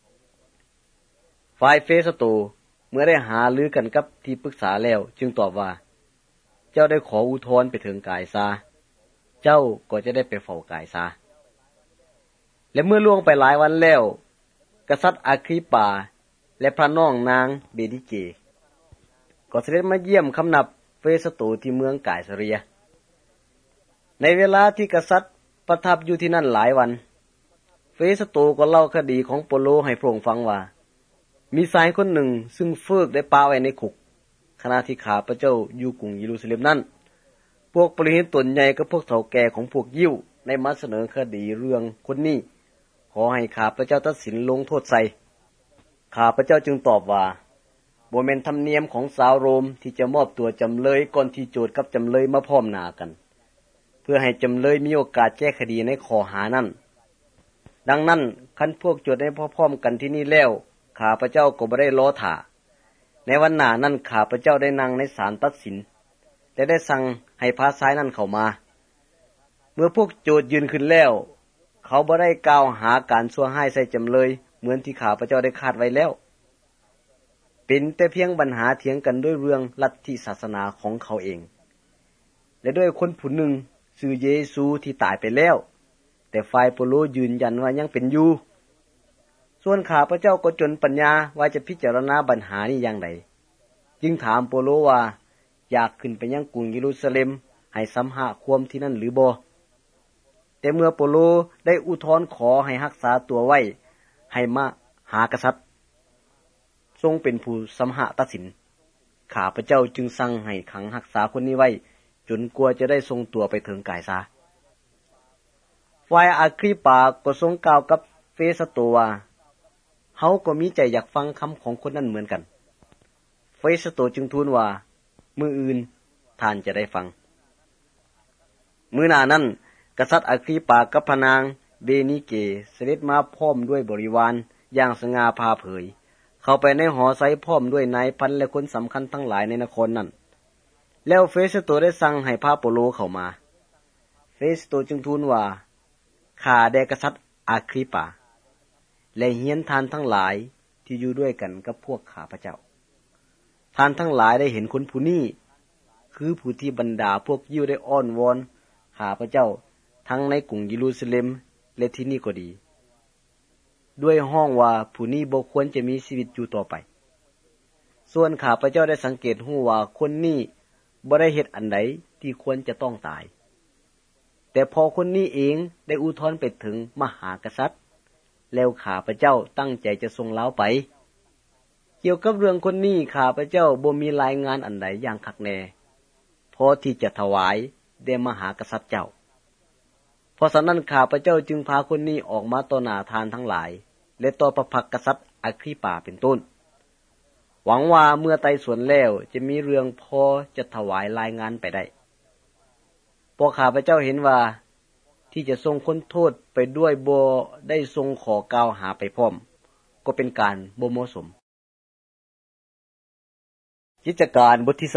ฝ่ายเฟสโตเมื่อได้หารือกันกับที่ปรึกษาแล้วจึงตอบว่าเจ้าได้ขออุทธรณ์ไปถึงกายซาเจ้าก็จะได้ไปเฝ้ากายซาและเมื่อล่วงไปหลายวันแล้วกษัตริย์อาคริปาและพระน้องนางเบดิเจก็เสด็จมาเยี่ยมคำนับเฟสโตที่เมืองกายซาเรียในเวลาที่กษัตริย์ประทับอยู่ที่นั่นหลายวันเฟสโตก็เล่าคดีของโปโลให้พระองค์ฟังว่ามีชายคนหนึ่งซึ่งเฟิกได้ปาไว้ในคุกขณะที่ข้าพเจ้าอยู่กรุงเยรูซาเล็มนั้นพวกปุโรหิตตนใหญ่กับพวกเฒ่าแก่ของพวกยิวได้มาเสนอคดีเรื่องคนนี้ขอให้ข้าพเจ้าตัดสินลงโทษใส่ข้าพเจ้าจึงตอบว่าบ่แม่นธรรมเนียมของชาวโรมที่จะมอบตัวจำเลยก่อนที่โจทก์กับจำเลยมาพร้อมหน้ากันเพื่อให้จำเลยมีโอกาสแก้คดีในข้อหานั้นดังนั้นคันพวกโจทก์ได้พร้อมกันที่นี่แล้วข้าพเจ้าก็บ่ได้รอท่าในวันหน้านั้นข้าพเจ้าได้นั่งในศาลตัดสินและได้สั่งให้พาชายนั้นเข้ามาเมื่อพวกโจทก์ยืนขึ้นแล้วเขาบ่ได้กล่าวหาการชั่วร้ายใส่จำเลยเหมือนที่ข้าพเจ้าได้คาดไว้แล้วเป็นแต่เพียงปัญหาเถียงกันด้วยเรื่องลัทธิศาสนาของเขาเองและด้วยคนผู้หนึ่งชื่อเยซูที่ตายไปแล้วแต่ฝ่ายโปโลยืนยันว่ายังเป็นอยู่ส่วนข้าพเจ้าก็จนปัญญาว่าจะพิจารณาปัญหานี้อย่างไรจึงถามโปโลว่าอยากขึ้นไปยังกรุงเยรูซาเล็มให้สัมภาษณ์ความที่นั่นหรือบ่แต่เมื่อโปโลได้อุทธรณ์ขอให้รักษาตัวไว้ให้มาหากษัตริย์ทรงเป็นผู้สัมภาษณ์ตัดสินข้าพเจ้าจึงสั่งให้ขังรักษาคนนี้ไว้จนกว่าจะได้ส่งตัวไปถึงกายซาฝ่ายอาคริปาก็ทรงกล่าวกับเฟสโตว่าเฮาก็มีใจอยากฟังคำของคนนั้นเหมือนกันเฟสโตจึงทูลว่ามื้ออื่นท่านจะได้ฟังมื้อหน้านั้นกษัตริย์อาคริปากับพระนางเบนิเกเสด็จมาพร้อมด้วยบริวารอย่างสง่าผ่าเผยเข้าไปในหอไซพร้อมด้วยนายพันและคนสำคัญทั้งหลายในนครนั้นแล้วเฟสโตได้สั่งให้พาโปโลเข้ามาเฟสโตจึงทูลว่าข้าแด่กษัตริย์อาคริปาและเฮียนทานทั้งหลายทที่อยู่ด้วยกันกับพวกข้าพเจ้าท่านทั้งหลายได้เห็นคนผู้นี้คือผู้ที่บรรดาพวกยิวได้อ้อนวอนข้าพเจ้าทั้งในกรุงเยรูซาเล็มและที่นี่ก็ดีด้วยห้องว่าผู้นี้บ่ควรจะมีชีวิตอยู่ต่อไปส่วนข้าพเจ้าได้สังเกตรู้ว่าคนนี้บ่ได้เฮ็ดอันใดที่ควรจะต้องตายแต่พอคนนี้เองได้อุทธรณ์ไปถึงมหากษัตริย์แล้วข้าพเจ้าตั้งใจจะส่งเลาไปเกี่ยวกับเรื่องคนนี้ข้าพเจ้าบ่มีรายงานอันใดอย่างคักแน่พอที่จะถวายแด่มหากษัตริย์เจ้าเพราะฉะนั้นข้าพเจ้าจึงพาคนนี้ออกมาต่อหน้าทานทั้งหลายและต่อพระพักกษัตริย์อัคริปาเป็นต้นหวังว่าเมื่อไต่สวนแล้วจะมีเรื่องพอจะถวายรายงานไปได้เพราะข้าพเจ้าเห็นว่าที่จะทรงพ้นโทษไปด้วยบ่ได้ทรงขอกล่าวหาไปพร้อมก็เป็นการบ่เหมาะสมกิจการบทที่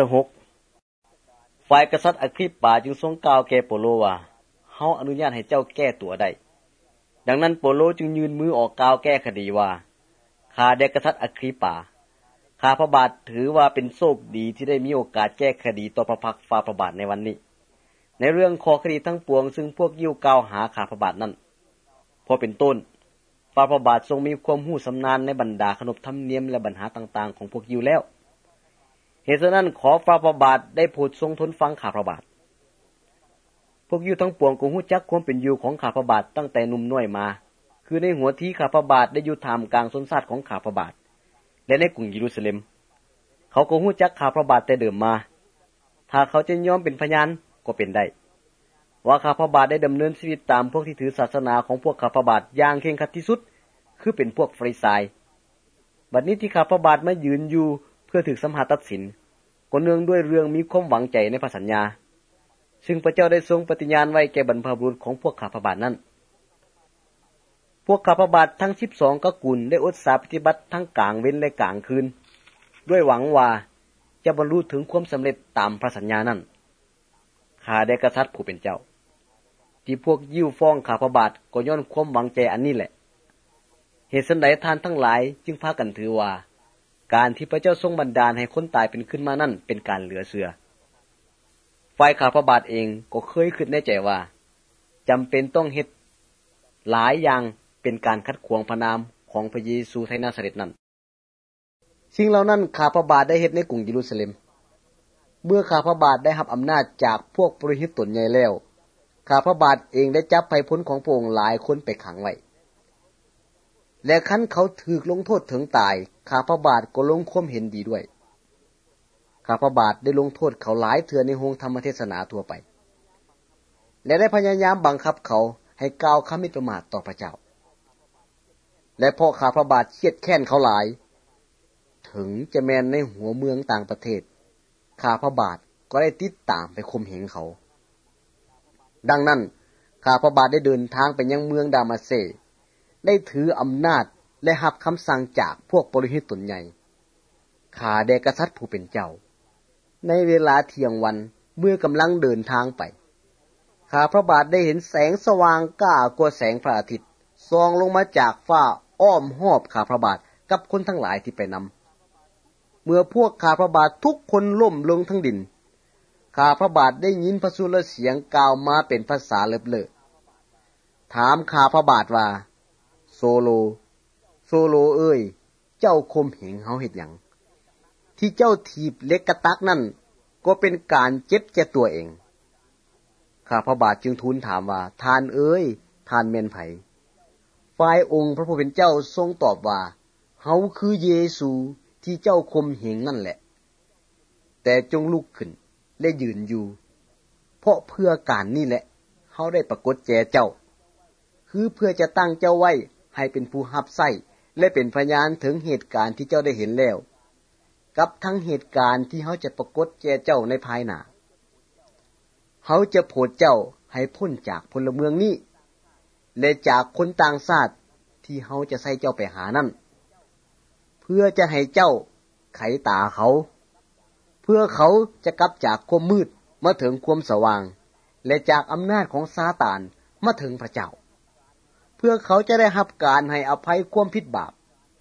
16ฝ่ายกษัตริย์อัคริปาจึงทรงกล่าวแก่โปโลว่าเฮาอนุญาตให้เจ้าแก้ตัวได้ดังนั้นโปโลจึงยืนมือออกกล่าวแก้คดีว่าข้าแด่กษัตริย์อัคริปาข้าพระบาทถือว่าเป็นโชคดีที่ได้มีโอกาสแก้คดีต่อพระพักฝ่าพระบาทในวันนี้ในเรื่องข้อคดีทั้งปวงซึ่งพวกยิวกล่าวหาข้าพระบาทนั้นเพราะเป็นต้นฝ่าพระบาททรงมีความรู้สำนาญในบรรดาขนบธรรมเนียมและปัญหาต่างๆของพวกยิวแล้วเหตุฉะนั้นขอฝ่าพระบาทได้โปรดทรงทนฟังข้าพระบาทพวกยิวทั้งปวงก็รู้จักความเป็นอยู่ของข้าพระบาทตั้งแต่หนุ่มน้อยมาคือในหัวที่ข้าพระบาทได้อยู่ท่ามกลางชนชาติของข้าพระบาทและในกรุงเยรูซาเล็มเขาก็รู้จักข้าพระบาทแต่เดิมมาถ้าเขาจะยอมเป็นพยานก็เป็นได้ว่าข้าพระบาทได้ดำเนินชีวิตตามพวกที่ถือศาสนาของพวกข้าพระบาทอย่างเคร่งครัดที่สุดคือเป็นพวกฟาริสัยบัดนี้ที่ข้าพระบาทมายืนอยู่เพื่อถูกสัมหาตัดสินก็เนื่องด้วยเรื่องมีความหวังใจในพระสัญญาซึ่งพระเจ้าได้ทรงปฏิญาณไว้แก่บรรพบุรุษของพวกข้าพระบาทนั้นพวกข้าพระบาททั้ง12ตระกูลได้อดสาปฏิบัติทั้งกลางเว้นและกลางคืนด้วยหวังว่าจะบรรลุถึงความสำเร็จตามพระสัญญานั้นข้าได้กษัตริย์ผู้เป็นเจ้าที่พวกยิวฟ้องข้าพระบาทก็ย้อนความหวังใจอันนี้แหละเหตุไฉนท่านทั้งหลายจึงพากันถือว่าการที่พระเจ้าทรงบันดาลให้คนตายเป็นขึ้นมานั่นเป็นการเหลือเชื่อฝ่ายข้าพระบาทเองก็เคยคิดในใจว่าจำเป็นต้องเฮ็ดหลายอย่างเป็นการขัดขวางพระนามของพระเยซูไทนาซาเร็ตนั้นสิ่งเหล่านั้นข้าพระบาทได้เฮ็ดในกรุงเยรูซาเล็มเมื่อข้าพระบาทได้รับอำนาจจากพวกปุโรหิตตนใหญ่แล้วข้าพระบาทเองได้จับไพพลของพระองค์หลายคนไปขังไว้และคันเขาถูกลงโทษถึงตายข้าพระบาทก็ลงความเห็นดีด้วยข้าพระบาทได้ลงโทษเขาหลายเทื่อในโรงธรรมเทศนาทั่วไปและได้พยายามบังคับเขาให้กล่าวคำหมิ่นประมาทต่อพระเจ้าและเพราะข้าพระบาทเครียดแค้นเขาหลายถึงจะแม้นในหัวเมืองต่างประเทศข้าพระบาทก็ได้ติดตามไปข่มเหงเขาดังนั้นข้าพระบาทได้เดินทางไปยังเมืองดามาสเกสได้ถืออำนาจและรับคำสั่งจากพวกปุโรหิตตนใหญ่ข้าแด่กษัตริย์ผู้เป็นเจ้าในเวลาเที่ยงวันเมื่อกำลังเดินทางไปข้าพระบาทได้เห็นแสงสว่างกล้ากว่าแสงพระอาทิตย์ส่องลงมาจากฟ้าอ้อมรอบข้าพระบาทกับคนทั้งหลายที่ไปนำเมื่อพวกข้าพระบาททุกคนล้มลงทั้งดินข้าพระบาทได้ยินพระสุรเสียงกล่าวมาเป็นภาษาเลิศๆถามข้าพระบาทว่าโซโลโซโลเอ้ยเจ้าข่มเหงเฮาเฮ็ดหยังที่เจ้าถีบเหล็กกระตักนั่นก็เป็นการเจ็บแก่ตัวเองข้าพระบาทจึงทูลถามว่าท่านเอ้ยท่านแม่นไผฝ่ายองค์พระผู้เป็นเจ้าทรงตอบว่าเฮาคือเยซูที่เจ้าข่มเหงนั่นแหละแต่จงลุกขึ้นและยืนอยู่เพราะเพื่อการนี้แหละเฮาได้ปรากฏแก่เจ้าคือเพื่อจะตั้งเจ้าไว้ให้เป็นผู้รับใช้และเป็นพยานถึงเหตุการณ์ที่เจ้าได้เห็นแล้วกับทั้งเหตุการณ์ที่เฮาจะปรากฏแก่เจ้าในภายหน้าเฮาจะโปรดเจ้าให้พ้นจากพลเมืองนี้และจากคนต่างชาติที่เฮาจะใส่เจ้าไปหานั่นเพื่อจะให้เจ้าไขตาเขาเพื่อเขาจะกลับจากความมืดมาถึงความสว่างและจากอำนาจของซาตานมาถึงพระเจ้าเพื่อเขาจะได้รับการให้อภัยความผิดบาปเ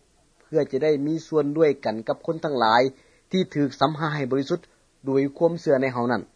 พื่อจะได้มีส่วนด้วยกันกับคนทั้งหลายที่ถูกสัมหาให้บริสุทธิ์โดยความเชื่อในเฮานั้น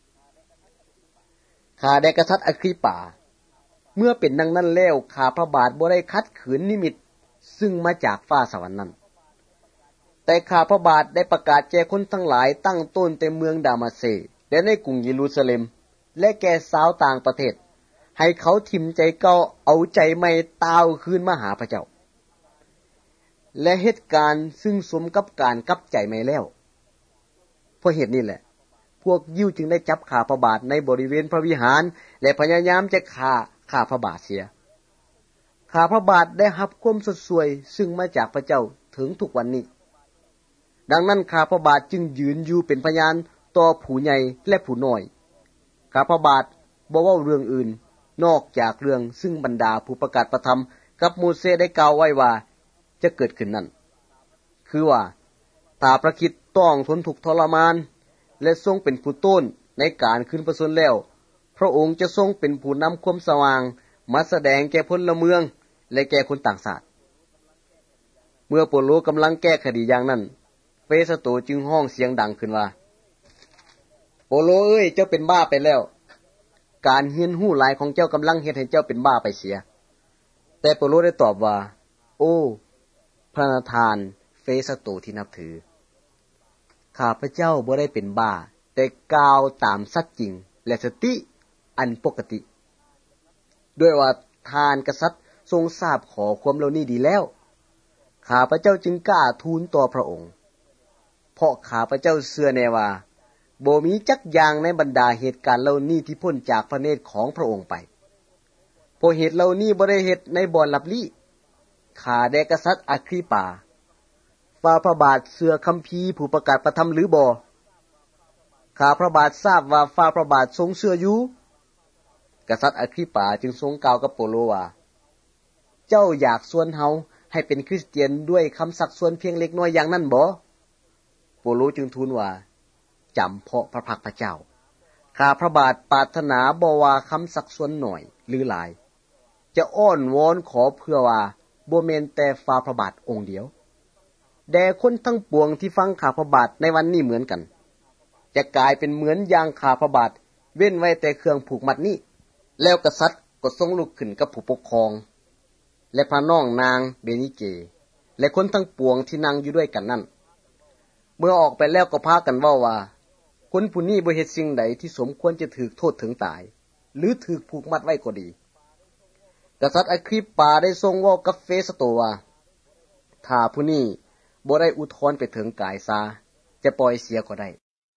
ข้าได้กษัตริย์อคริปาเมื่อเป็นดังนั้นแล้วข้าพระบาทบ่ได้ขัดขืนนิมิตซึ่งมาจากฟ้าสวรรค์นั้นแต่ข้าพระบาทได้ประกาศแก่คนทั้งหลายตั้งต้นแต่เมืองดามาสเสกและในกรุงเยรูซาเล็มและแก่ชาวต่างประเทศให้เขาทิ่มใจเก่าเอาใจใหม่ตาวคืนมาหาพระเจ้าและเหตุการณ์ซึ่งสมกับการกลับใจใหม่แล้วเพราะเหตุนี้แหละพวกยิวจึงได้จับข้าพระบาทในบริเวณพระวิหารและพยายามจะฆ่าข้าพระบาทเสียข้าพระบาทได้รับความสดสวยซึ่งมาจากพระเจ้าถึงทุกวันนี้ดังนั้นข้าพระบาทจึงยืนอยู่เป็นพยานต่อผู้ใหญ่และผู้น้อยข้าพระบาทบ่เว้าเรื่องอื่นนอกจากเรื่องซึ่งบรรดาผู้ประกาศประธรรมกับโมเสสได้กล่าวไว้ว่าจะเกิดขึ้นนั้นคือว่าถ้าพระคริสต์ต้องทนทุกข์ทรมานและทรงเป็นผู้ต้นในการขึ้นประสูติแล้วพระองค์จะทรงเป็นผู้นำความสว่างมาแสดงแก่พลเมืองและแก่คนต่างชาติเมื่อเปาโลกำลังแก้คดีอย่างนั้นเฟสโตจึงห้องเสียงดังขึ้นว่าเปาโลเอ้ยเจ้าเป็นบ้าไปแล้วการเฮียนหู้หลายของเจ้ากำลังเฮ็ดให้เจ้าเป็นบ้าไปเสียแต่เปาโลได้ตอบว่าโอ้พระประธานเฟสโตที่นับถือข้าพเจ้าบ่ได้เป็นบ้าแต่กล่าวตามสัจจริงและสติอันปกติด้วยว่าทานกษัตริย์ทรงทราบขอความเหล่านี้ดีแล้วข้าพเจ้าจึงกล้าทูลต่อพระองค์เพราะข้าพเจ้าเชื่อแน่ว่าบ่มีจักอย่างในบรรดาเหตุการณ์เหล่านี้ที่พ้นจากพระเนตรของพระองค์ไปเพราะเหตุเหล่านี้บ่ได้เฮ็ดในบ่อนลับลี้ข้าได้กษัตริย์อคริปาฝ่าพระบาทเชื่อคัมภีร์ผู้ประกาศประธรรมหรือบ่ข้าพระบาททราบว่าฝ่าพระบาททรงเชื่ออยู่กษัตริย์อคริปาจึงทรงกล่าวกับเปาโลว่าเจ้าอยากชวนเฮาให้เป็นคริสเตียนด้วยคำสักชวนเพียงเล็กน้อยอย่างนั้นบ่เปาโลจึงทูลว่าจำเพาะพระพักพระเจ้าข้าพระบาทปรารถนาบ่ว่าคำสักชวนหน่อยหรือหลายจะอ้อนวอนขอเพื่อว่าบ่แม่นแต่ฝ่าพระบาทองค์เดียวแด่คนทั้งปวงที่ฟังข้าพระบาทในวันนี้เหมือนกันจะกลายเป็นเหมือนอย่างข้าพระบาทเว้นไว้แต่เครื่องผูกมัดนี้แล้วกษัตริย์ก็ทรงลุกขึ้นกับผู้ปกครองและพระน้องนางเบนิเกและคนทั้งปวงที่นั่งอยู่ด้วยกันนั้นเมื่อออกไปแล้วก็พากันเว้าว่าคนผู้นี้บ่เฮ็ดสิ่งใดที่สมควรจะถูกโทษถึงตายหรือถูกผูกมัดไว้ก็ดีกษัตริย์อคริปาได้ทรงเว้ากับเฟสโตว่าถ้าผู้นี้บ่ได้อุทธรณ์ไปถึงกายซาจะปล่อยเสียก็ได้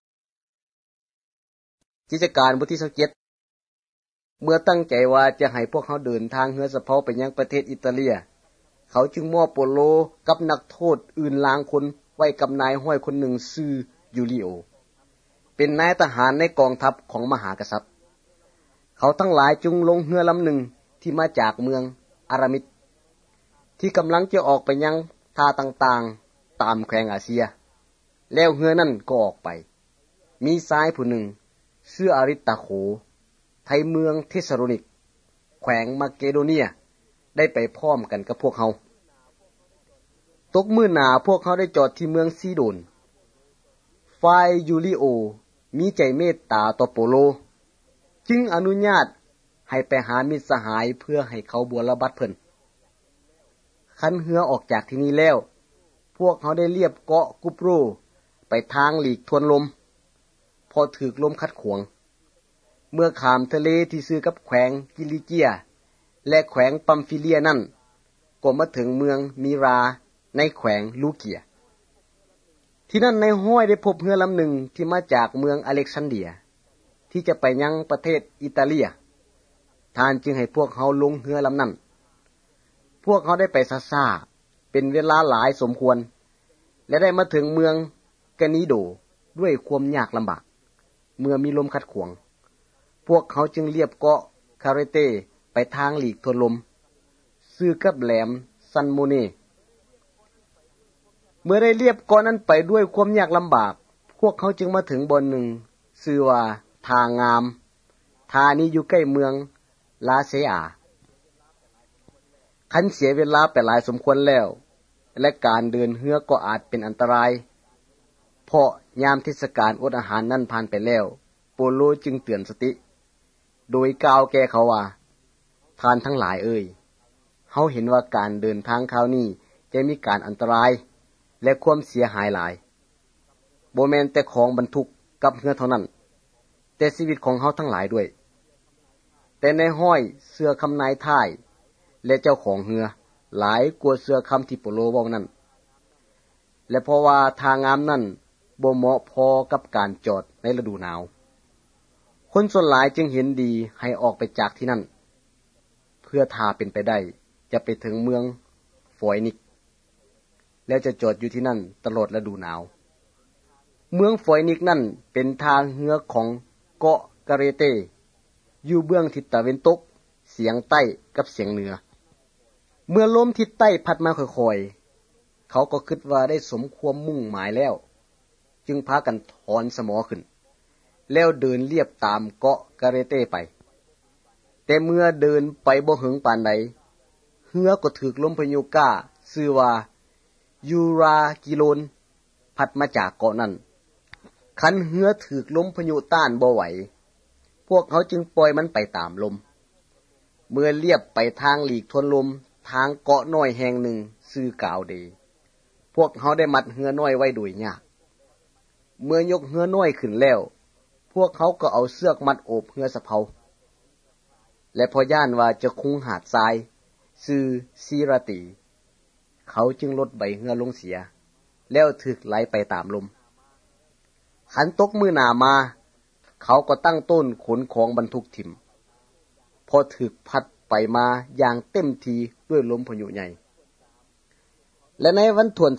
กิจการบทที่27เมื่อตั้งใจว่าจะให้พวกเขาเดินทางเรือสะเพาไปยังประเทศอิตาเลียเขาจึงมอบโปโลกับนักโทษอื่นลางคนไว้กับนายห้อยคนหนึ่งชื่อยูลิโอเป็นนายทหารในกองทัพของมหากษัตริย์เขาทั้งหลายจึงลงเรือลำหนึ่งที่มาจากเมืองอารามิดที่กำลังจะออกไปยังท่าต่างๆตามแขวงอาเซียแล้วเรือนั่นก็ออกไปมีชายผู้หนึ่งชื่ออาริสตาโคไทยเมืองเทสซาโลนิกแขวงมาเกโดเนียได้ไปพร้อมกันกับพวกเขาตกมื้อหน้าพวกเขาได้จอดที่เมืองซีโดนฝ่ายยูลิโอมีใจเมตตาต่อโปโลจึงอนุญาตให้ไปหามิตรสหายเพื่อให้เขาบวรบัตรเพิ่นคันเรือออกจากที่นี้แล้วพวกเขาได้เลียบเกาะกุปโรไปทางหลีกทวนลมพอถูกลมคัดขวางเมื่อข้ามทะเลที่ซื้อกับแขวงกิลิเกียและแขวงปัมฟิเลียนั่นก็มาถึงเมืองมีราในแขวงลูเกียที่นั่นในห้อยได้พบเรือลำหนึ่งที่มาจากเมืองอเล็กซานเดียที่จะไปยังประเทศอิตาเลียท่านจึงให้พวกเขาลงเรือลำนั้นพวกเขาได้ไปซ่าๆเป็นเวลาหลายสมควรและได้มาถึงเมืองกานิโดด้วยความยากลำบากเมื่อมีลมขัดขวางพวกเขาจึงเลียบเกาะคาเรเตไปทางหลีกทวนลมซื้อกับแหลมซันโมเนเมื่อได้เลียบเกาะนั้นไปด้วยความยากลำบากพวกเขาจึงมาถึงบนหนึ่งชื่อว่าทางงามทานี้อยู่ใกล้เมืองลาเซอาคันเสียเวลาไปหลายสมควรแล้วและการเดินเรือก็อาจเป็นอันตรายเพราะยามเทศกาลอดอาหารนั้นผ่านไปแล้วโปโลจึงเตือนสติโดยกล่าวแก่เขาว่าท่านทั้งหลายเอ่ยเฮาเห็นว่าการเดินทางคราวนี้จะมีการอันตรายและความเสียหายหลายบ่แม่นแต่ของบรรทุกกับเรือเท่านั้นแต่ชีวิตของเฮาทั้งหลายด้วยแต่ในห้อยเสื้อคำนายท้ายและเจ้าของเรือหลายกว่าเสื้อคำที่โปโลเว้านั้นและเพราะว่าทางงามนั้นบ่เหมาะพอกับการจอดในฤดูหนาวคนส่วนหลายจึงเห็นดีให้ออกไปจากที่นั่นเพื่อถ้าเป็นไปได้จะไปถึงเมืองฟอยนิกแล้วจะจอดอยู่ที่นั่นตลอดฤดูหนาวเมืองฟอยนิกนั่นเป็นทางเรือของเกาะกาเรเตอยู่เบื้องทิศตะวันตกเฉียงใต้กับเฉียงเหนือเมื่อลมทิศใต้พัดมาค่อยๆเขาก็คิดว่าได้สมความมุ่งหมายแล้วจึงพากันถอนสมอขึ้นแล้วเดินเลียบตามเกาะกาเรเตไปแต่เมื่อเดินไปบ่ถึงปานใดเรือก็ถูกลมพายุก้าชื่อว่ายูรากิโลนพัดมาจากเกาะนั้นคันเรือถูกลมพายุต้านบ่ไหวพวกเขาจึงปล่อยมันไปตามลมเมื่อเลียบไปทางหลีกทวนลมทางเกาะน้อยแห่งหนึ่งชื่อกาวเดพวกเขาได้มัดเรือน้อยไว้โดยยากเมื่อยกเรือน้อยขึ้นแล้วพวกเขาก็เอาเสือกมัดโอบเรือสะเพาและพอย่านว่าจะคุงหาดทรายชื่อซีราตีเขาจึงลดใบเรือลงเสียแล้วถึกไหลไปตามลมขันตกมือหนามาเขาก็ตั้งต้นขนของบรรทุกถิ่มพอถึกพัดไปมาอย่างเต็มทีด้วยลมพายุใหญ่และในวันถ่วน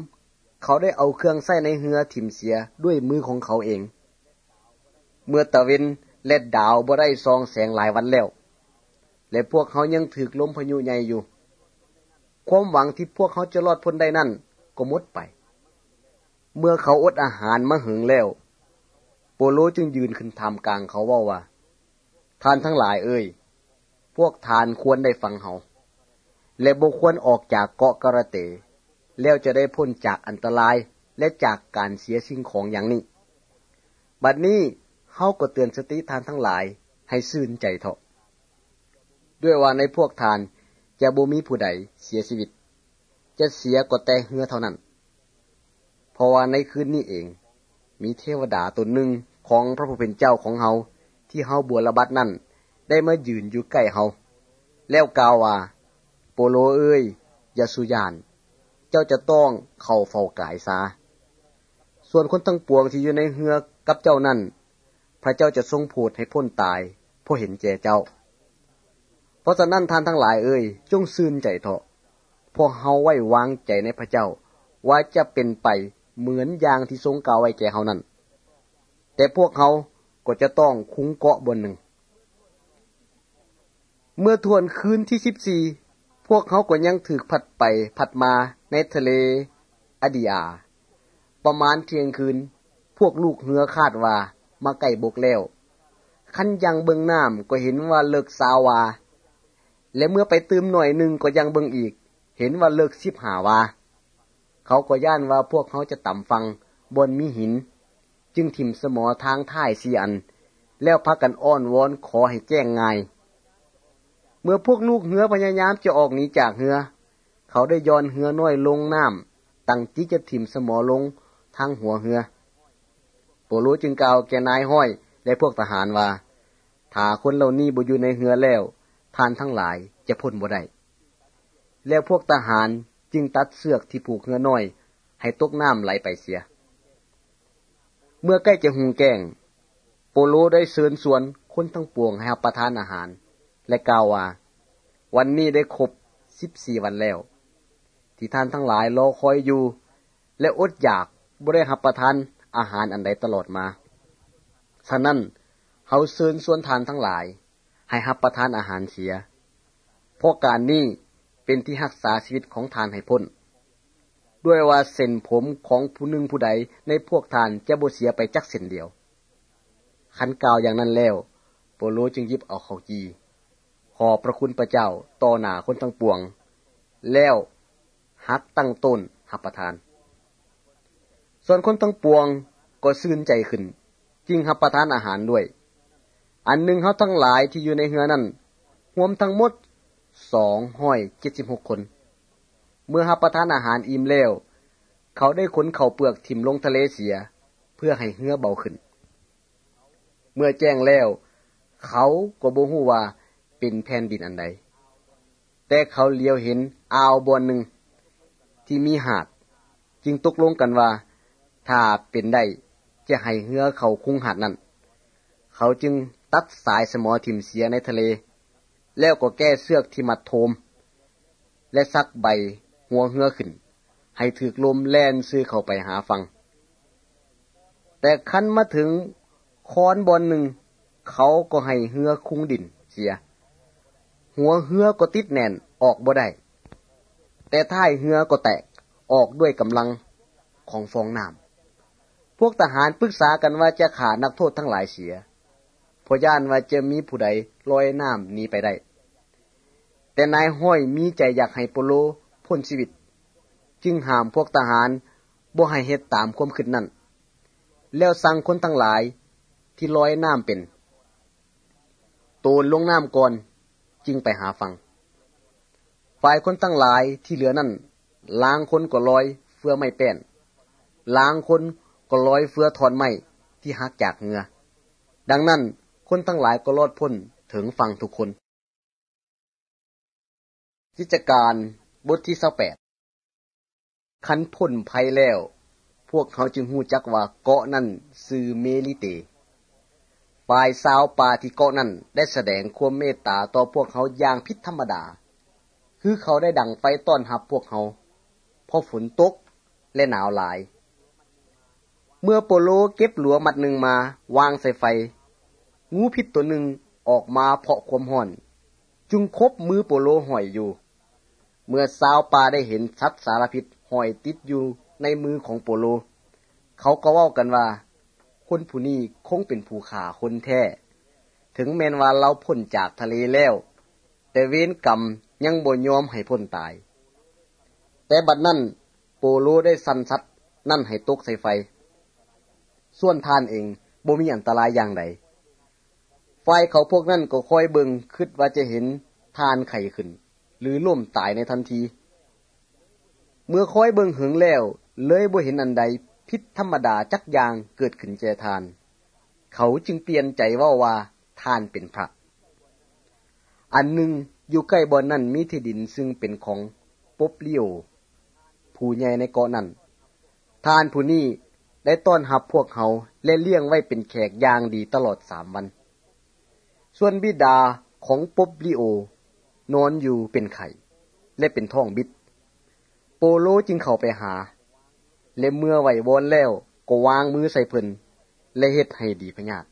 3เขาได้เอาเครื่องใส้ในเรือถิ่มเสียด้วยมือของเขาเองเมื่อตะเวนและดาวบ่ได้ส่องแสงหลายวันแล้วและพวกเขายังถึกลมพายุใหญ่อยู่ความหวังที่พวกเขาจะรอดพ้นได้นั่นก็หมดไปเมื่อเขาอดอาหารมาหึงแล้วโปโลจึงยืนขึ้นท่ามกลางเขาว่าท่านทั้งหลายเอ่ยพวกท่านควรได้ฟังเฮาและบ่ควรออกจากเกาะกระเตแล้วจะได้พ้นจากอันตรายและจากการเสียสิ่งของอย่างนี้บัดนี้เฮาก็เตือนสติท่านทั้งหลายให้ซื่นใจเถาะด้วยว่าในพวกท่านจะบ่มีผู้ใดเสียชีวิตจะเสียก็แต่เรือเท่านั้นเพราะว่าในคืนนี้เองมีเทวดาตนหนึ่งของพระผู้เป็นเจ้าของเฮาที่เฮาบัวระบัดนั่นได้มายืนอยู่ใกล้เฮาแล้วกล่าวว่าโปโลเอ้ยอย่าสุยานเจ้าจะต้องเข้าเฝ้ากายซาส่วนคนทั้งปวงที่อยู่ในเรือกับเจ้านั่นพระเจ้าจะทรงโปรดให้พ้นตายเพราะเห็นแก่เจ้าเพราะฉะนั้นท่านทั้งหลายเอ้ยจงซื่นใจเถาะเพราะเฮาไว้วางใจในพระเจ้าว่าจะเป็นไปเหมือนอย่างที่ทรงกล่าวไว้แก่เฮานั้นแต่พวกเฮาก็จะต้องคุ้งเกาะบนหนึ่งเมื่อทวนคืนที่14พวกเขาก็ยังถูกพัดไปพัดมาในทะเลอดีอาประมาณเที่ยงคืนพวกลูกเรือคาดว่ามาใกล้บกแล้วคันยังเบิ่งน้ำก็เห็นว่าเลิกสาวาและเมื่อไปตื่มหน่อยนึงก็ยังเบิ่งอีกเห็นว่าเลิก15วาเขาก็ย่านว่าพวกเขาจะต่ำฟังบนมีหินจึงถิ่มสมอทางท้าย4อันแล้วพากันอ้อนวอนขอให้แจ้งง่ายเมื่อพวกลูกเรือพยายามจะออกหนีจากเรือเขาได้ย้อนเรือน้อยลงน้ำตั้งที่จะถิ่มสมอลงทางหัวเรือโปโลจึงกล่าวแก่นายห้อยและพวกทหารว่าถ้าคนเหล่านี้บ่อยู่ในเรือแล้วท่านทั้งหลายจะพ้นบ่ได้แล้วพวกทหารจึงตัดเสือกที่ผูกเรือน้อยให้ตกน้ำไหลไปเสียเมื่อใกล้จะหุงแกงโปโลได้เชิญชวนคนทั้งปวงให้รับประทานอาหารและกล่าวว่าวันนี้ได้ครบ14วันแล้วที่ท่านทั้งหลายรอคอยอยู่และอดอยากบ่ได้รับประทานอาหารอันใดตลอดมาฉะนั้นเฮาเชิญชวนท่านทั้งหลายให้รับประทานอาหารเสียเพราะการนี้เป็นที่รักษาชีวิตของท่านให้พ้นด้วยว่าเส้นผมของผู้หนึ่งผู้ใดในพวกท่านจะบ่เสียไปจักเส้นเดียวคันกล่าวอย่างนั้นแล้วโปโลจึงหยิบเอาข้าวจีขอพระคุณพระเจ้าต่อหน้าคนทั้งปวงแล้วหักตั้งต้นรับประทานส่วนคนทั้งปวงก็ชื่นใจขึ้นจึงรับประทานอาหารด้วยอันหนึ่งเฮาทั้งหลายที่อยู่ในเรือนั้นรวมทั้งหมด276คนเมื่อรับประทานอาหารอิ่มแล้วเขาได้ขนข้าวเปลือกถิ่มลงทะเลเสียเพื่อให้เรือเบาขึ้นเมื่อแจ้งแล้วเขาก็บ่ฮู้ว่าเป็นแผ่นดินอันใดแต่เขาเลี้ยวเห็นอ่าวบ่อนหนึ่งที่มีหาดจึงตกลงกันว่าถ้าเป็นได้จะให้เรือเข้าคุ้งหาดนั้นเขาจึงตัดสายสมอถิ่มเสียในทะเลแล้วก็แก้เสือกที่มัดโทมและซักใบหัวเรือขึ้นให้ถูกลมแล่นซื้อเข้าไปหาฝั่งแต่คันมาถึงคอนบอนหนึ่งเขาก็ให้เรือคุ้งดินเสียหัวเรือก็ติดแน่นออกบ่ได้แต่ท้ายเรือก็แตกออกด้วยกำลังของฟองน้ำพวกทหารปรึกษากันว่าจะฆ่านักโทษทั้งหลายเสียเพราะย่านว่าจะมีผู้ใดลอยน้ำหนีไปได้แต่นายห้อยมีใจอยากให้โปโลพ้นชีวิตจึงห้ามพวกทหารบ่ให้เฮ็ดตามความคิดนั้นแล้วสั่งคนทั้งหลายที่ลอยน้ำเป็นโตนลงน้ำก่อนจึงไปหาฝั่งฝ่ายคนทั้งหลายที่เหลือนั้นล้างคนก็ลอยเฟือไม้แป้นล้างคนก็ลอยเฟือถอนไม้ที่หักจากเงือดังนั้นคนทั้งหลายก็รอดพ้นถึงฝั่งทุกคนกิจการบทที่28คันพ้นภัยแล้วพวกเขาจึงฮู้จักว่าเกาะนั้นชื่อเมลิเตฝ่ายชาวป่าที่เกาะนั้นได้แสดงความเมตตาต่อพวกเขาอย่างผิดธรรมดาคือเขาได้ดังไฟต้อนรับพวกเขาเพราะฝนตกและหนาวหลายเมื่อโปโลเก็บหลัวมัดหนึ่งมาวางใส่ไฟงูพิษตัวหนึ่งออกมาเพาะความร้อนจึงคบมือโปโลห้อยอยู่เมื่อชาวป่าได้เห็นสัตว์สารพิษห้อยติดอยู่ในมือของโปโลเขาก็เว้ากันว่าคนผู้นี้คงเป็นผู้ฆ่าคนแท้ถึงแม้นว่าเราพ้นจากทะเลแล้วแต่เวรกรรมยังบ่ยอมให้พ้นตายแต่บัดนั้นโปโลได้สั่นสัตว์นั่นให้ตกใส่ไฟส่วนท่านเองบ่มีอันตรายอย่างใดฝ่ายเขาพวกนั้นก็คอยเบิ่งคิดว่าจะเห็นท่านไข้ขึ้นหรือล่มตายในทันทีเมื่อคอยเบิ่งหึงแล้วเลยบ่เห็นอันใดผิดธรรมดาจักอย่างเกิดขึ้นแก่ท่านเขาจึงเปลี่ยนใจเว้าว่าท่านเป็นพระอันหนึ่งอยู่ใกล้บ่อนนั้นมีที่ดินซึ่งเป็นของปบลิโอผู้ใหญ่ในเกาะนั้นท่านผู้นี้ได้ต้อนรับพวกเขาและเลี้ยงไว้เป็นแขกอย่างดีตลอด3 วันส่วนบิดาของปบลิโอนอนอยู่เป็นไข้และเป็นท้องบิดโปโลจึงเข้าไปหาและเมื่อไหววอนแล้วก็วางมือใส่เพิ่นและเฮ็ดให้ดีพะญาติ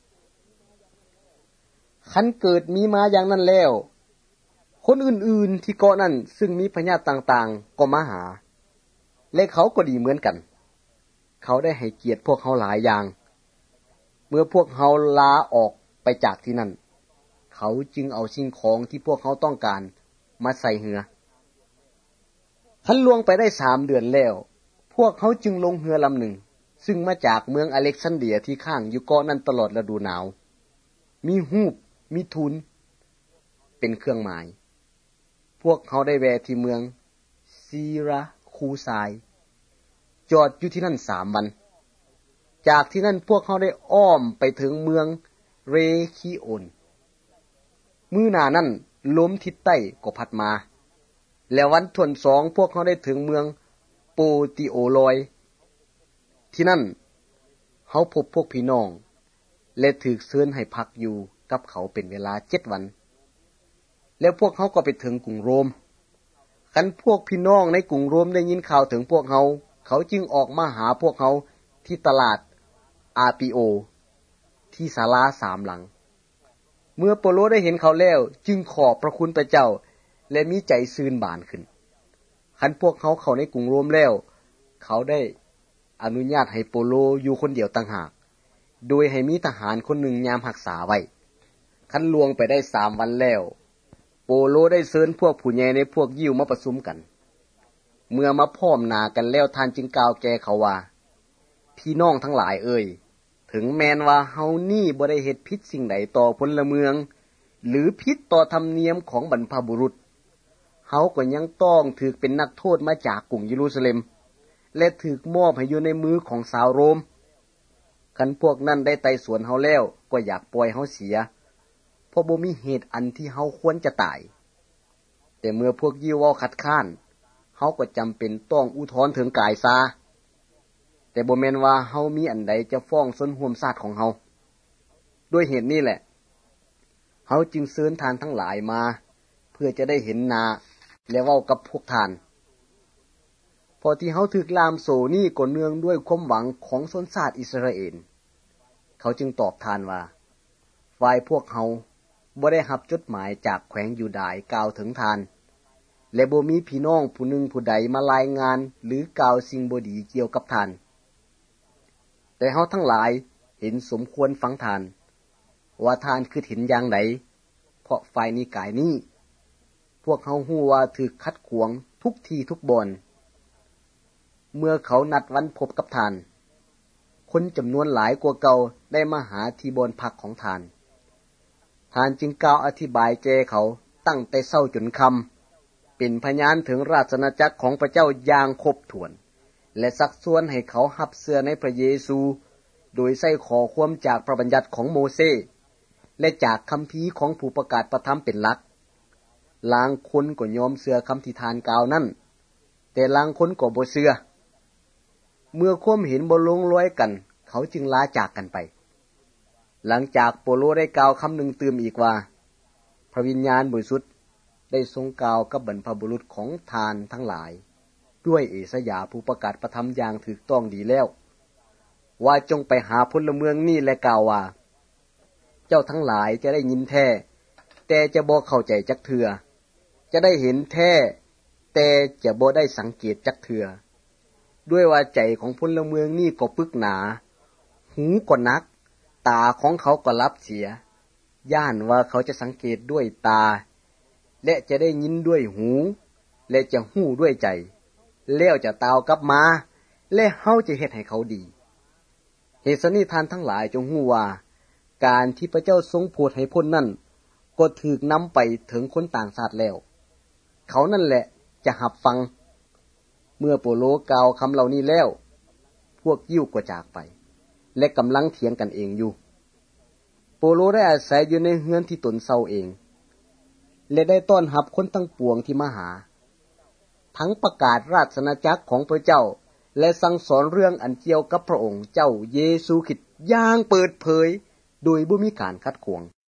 คันเกิดมีมาอย่างนั้นแล้วคนอื่นๆที่เกาะนั้นซึ่งมีพญาติต่างๆก็มาหาและเขาก็ดีเหมือนกันเขาได้ให้เกียรติพวกเขาหลายอย่างเมื่อพวกเขาลาออกไปจากที่นั่นเขาจึงเอาสิ่งของที่พวกเขาต้องการมาใส่เรือคันล่วงไปได้3 เดือนแล้วพวกเขาจึงลงเรือลำหนึ่งซึ่งมาจากเมืองอเล็กซานเดรียที่ข้างอยู่เกาะนั้นตลอดฤดูหนาวมีฮูปมีทุนเป็นเครื่องหมายพวกเขาได้แวะที่เมืองซีราคูซายจอดอยู่ที่นั่น3 วันจากที่นั่นพวกเขาได้อ้อมไปถึงเมืองเรคิโอนมื้อหน้านั้นลมทิศใต้ก็พัดมาแล้ววันที่2พวกเขาได้ถึงเมืองโปติโอลอยที่นั่นเขาพบพวกพี่น้องและถูกเชิญให้พักอยู่กับเขาเป็นเวลา7 วันแล้วพวกเขาก็ไปถึงกรุงโรมคันพวกพี่น้องในกรุงโรมได้ยินข่าวถึงพวกเขาเขาจึงออกมาหาพวกเขาที่ตลาดอาปิโอที่ศาลา3 หลังเมื่อโปโลได้เห็นเขาแล้วจึงขอบพระคุณพระเจ้าและมีใจซื่นบานขึ้นคันพวกเขาเข้าในกรุงโรมแล้วเขาได้อนุญาตให้โปโลอยู่คนเดียวต่างหากโดยให้มีทหารคนหนึ่งยามรักษาไว้คันล่วงไปได้3 วันแล้วโปโลได้เชิญพวกผู้ใหญ่ในพวกยิวมาประชุมกันเมื่อมาพร้อมหน้ากันแล้วท่านจึงกล่าวแก่เขาว่าพี่น้องทั้งหลายเอ่ยถึงแม้นว่าเฮานี่บ่ได้เฮ็ดผิดสิ่งใดต่อพลเมืองหรือผิดต่อธรรมเนียมของบรรพบุรุษเฮาก็ยังต้องถูกเป็นนักโทษมาจากกรุงเยรูซาเล็มและถูกมอบให้อยู่ในมือของชาวโรมคันพวกนั้นได้ไต่สวนเฮาแล้วก็อยากปล่อยเฮาเสียเพราะบ่มีเหตุอันที่เฮาควรจะตายแต่เมื่อพวกยิวเว้าคัดค้านเฮาก็จำเป็นต้องอุทธรณ์ถึงกายซาแต่บ่แม่นว่าเฮามีอันใดจะฟ้องชนร่วมชาติของเฮาด้วยเหตุนี้แหละเฮาจึงเชิญทานทั้งหลายมาเพื่อจะได้เห็นหน้าและเว้ากับพวกทานพอที่เฮาถูกลามโสนี่ก็เนื่องด้วยความหวังของชนชาติอิสราเอลเขาจึงตอบทานว่าฝ่ายพวกเฮาบ่ได้รับจดหมายจากแขวงยูดาห์กล่าวถึงทานและบ่มีพี่น้องผู้หนึ่งผู้ใดมารายงานหรือกล่าวสิ่งบ่ดีเกี่ยวกับทานแต่เฮาทั้งหลายเห็นสมควรฟังทานว่าทานคือเห็นอย่างใดเพราะฝ่ายนิกายนี้พวกเฮาฮู้ว่าถูกขัดขวางทุกที่ทุกบ่อนเมื่อเขานัดวันพบกับทานคนจำนวนหลายกว่าเก่าได้มาหาที่บ่อนพักของทานจึงกล่าวอธิบายแก่เขาตั้งแต่เช้าจนค่ำเป็นพยานถึงราชอาณาจักรของพระเจ้าอย่างครบถ้วนและซักชวนให้เขารับเชื่อในพระเยซูโดยใส่ขอความจากพระบัญญัติของโมเสสและจากคัมภีร์ของผู้ประกาศประธรรมเป็นหลักลางคนก็ยอมเชื่อคำที่ทานกล่าวนั้นแต่ลางคนก็บ่เชื่อเมื่อความเห็นบ่ลงรอยกันเขาจึงลาจากกันไปหลังจากโปโลได้กล่าวคำหนึ่งเติมอีกว่าพระวิญญาณบริสุทธิ์ได้ทรงกล่าวกับบรรพบุรุษของทานทั้งหลายด้วยเอสยาผู้ประกาศประธรรมอย่างถูกต้องดีแล้วว่าจงไปหาพลเมืองนี่และกล่าวว่าเจ้าทั้งหลายจะได้ยินแท้แต่จะบ่เข้าใจจักเทื่อจะได้เห็นแท้แต่จะบ่ได้สังเกตจักเทื่อด้วยว่าใจของพลเมืองนี่ก็ปึกหนาหูก็นักตาของเขาก็ลับเสียย่านว่าเขาจะสังเกตด้วยตาและจะได้ยินด้วยหูและจะหู้ด้วยใจแล้วจะตาวกลับมาและเฮาจะเฮ็ดให้เขาดีเหตุนี้ท่านทั้งหลายจงฮู้ว่าการที่พระเจ้าทรงโปรดให้พ้นนั้นก็ถูกนำไปถึงคนต่างชาติแล้วเขานั่นแหละจะรับฟังเมื่อโปโลกล่าวคำเหล่านี้แล้วพวกยิวก็จากไปและกำลังเถียงกันเองอยู่โปโลได้อาศัยอยู่ในเฮือนที่ตนเซาเองและได้ต้อนรับคนทั้งปวงที่มาหาทั้งประกาศราชอาณาจักรของพระเจ้าและสั่งสอนเรื่องอันเกี่ยวกับพระองค์เจ้าเยซูคริสต์อย่างเปิดเผยโดยบ่มีการขัดขวาง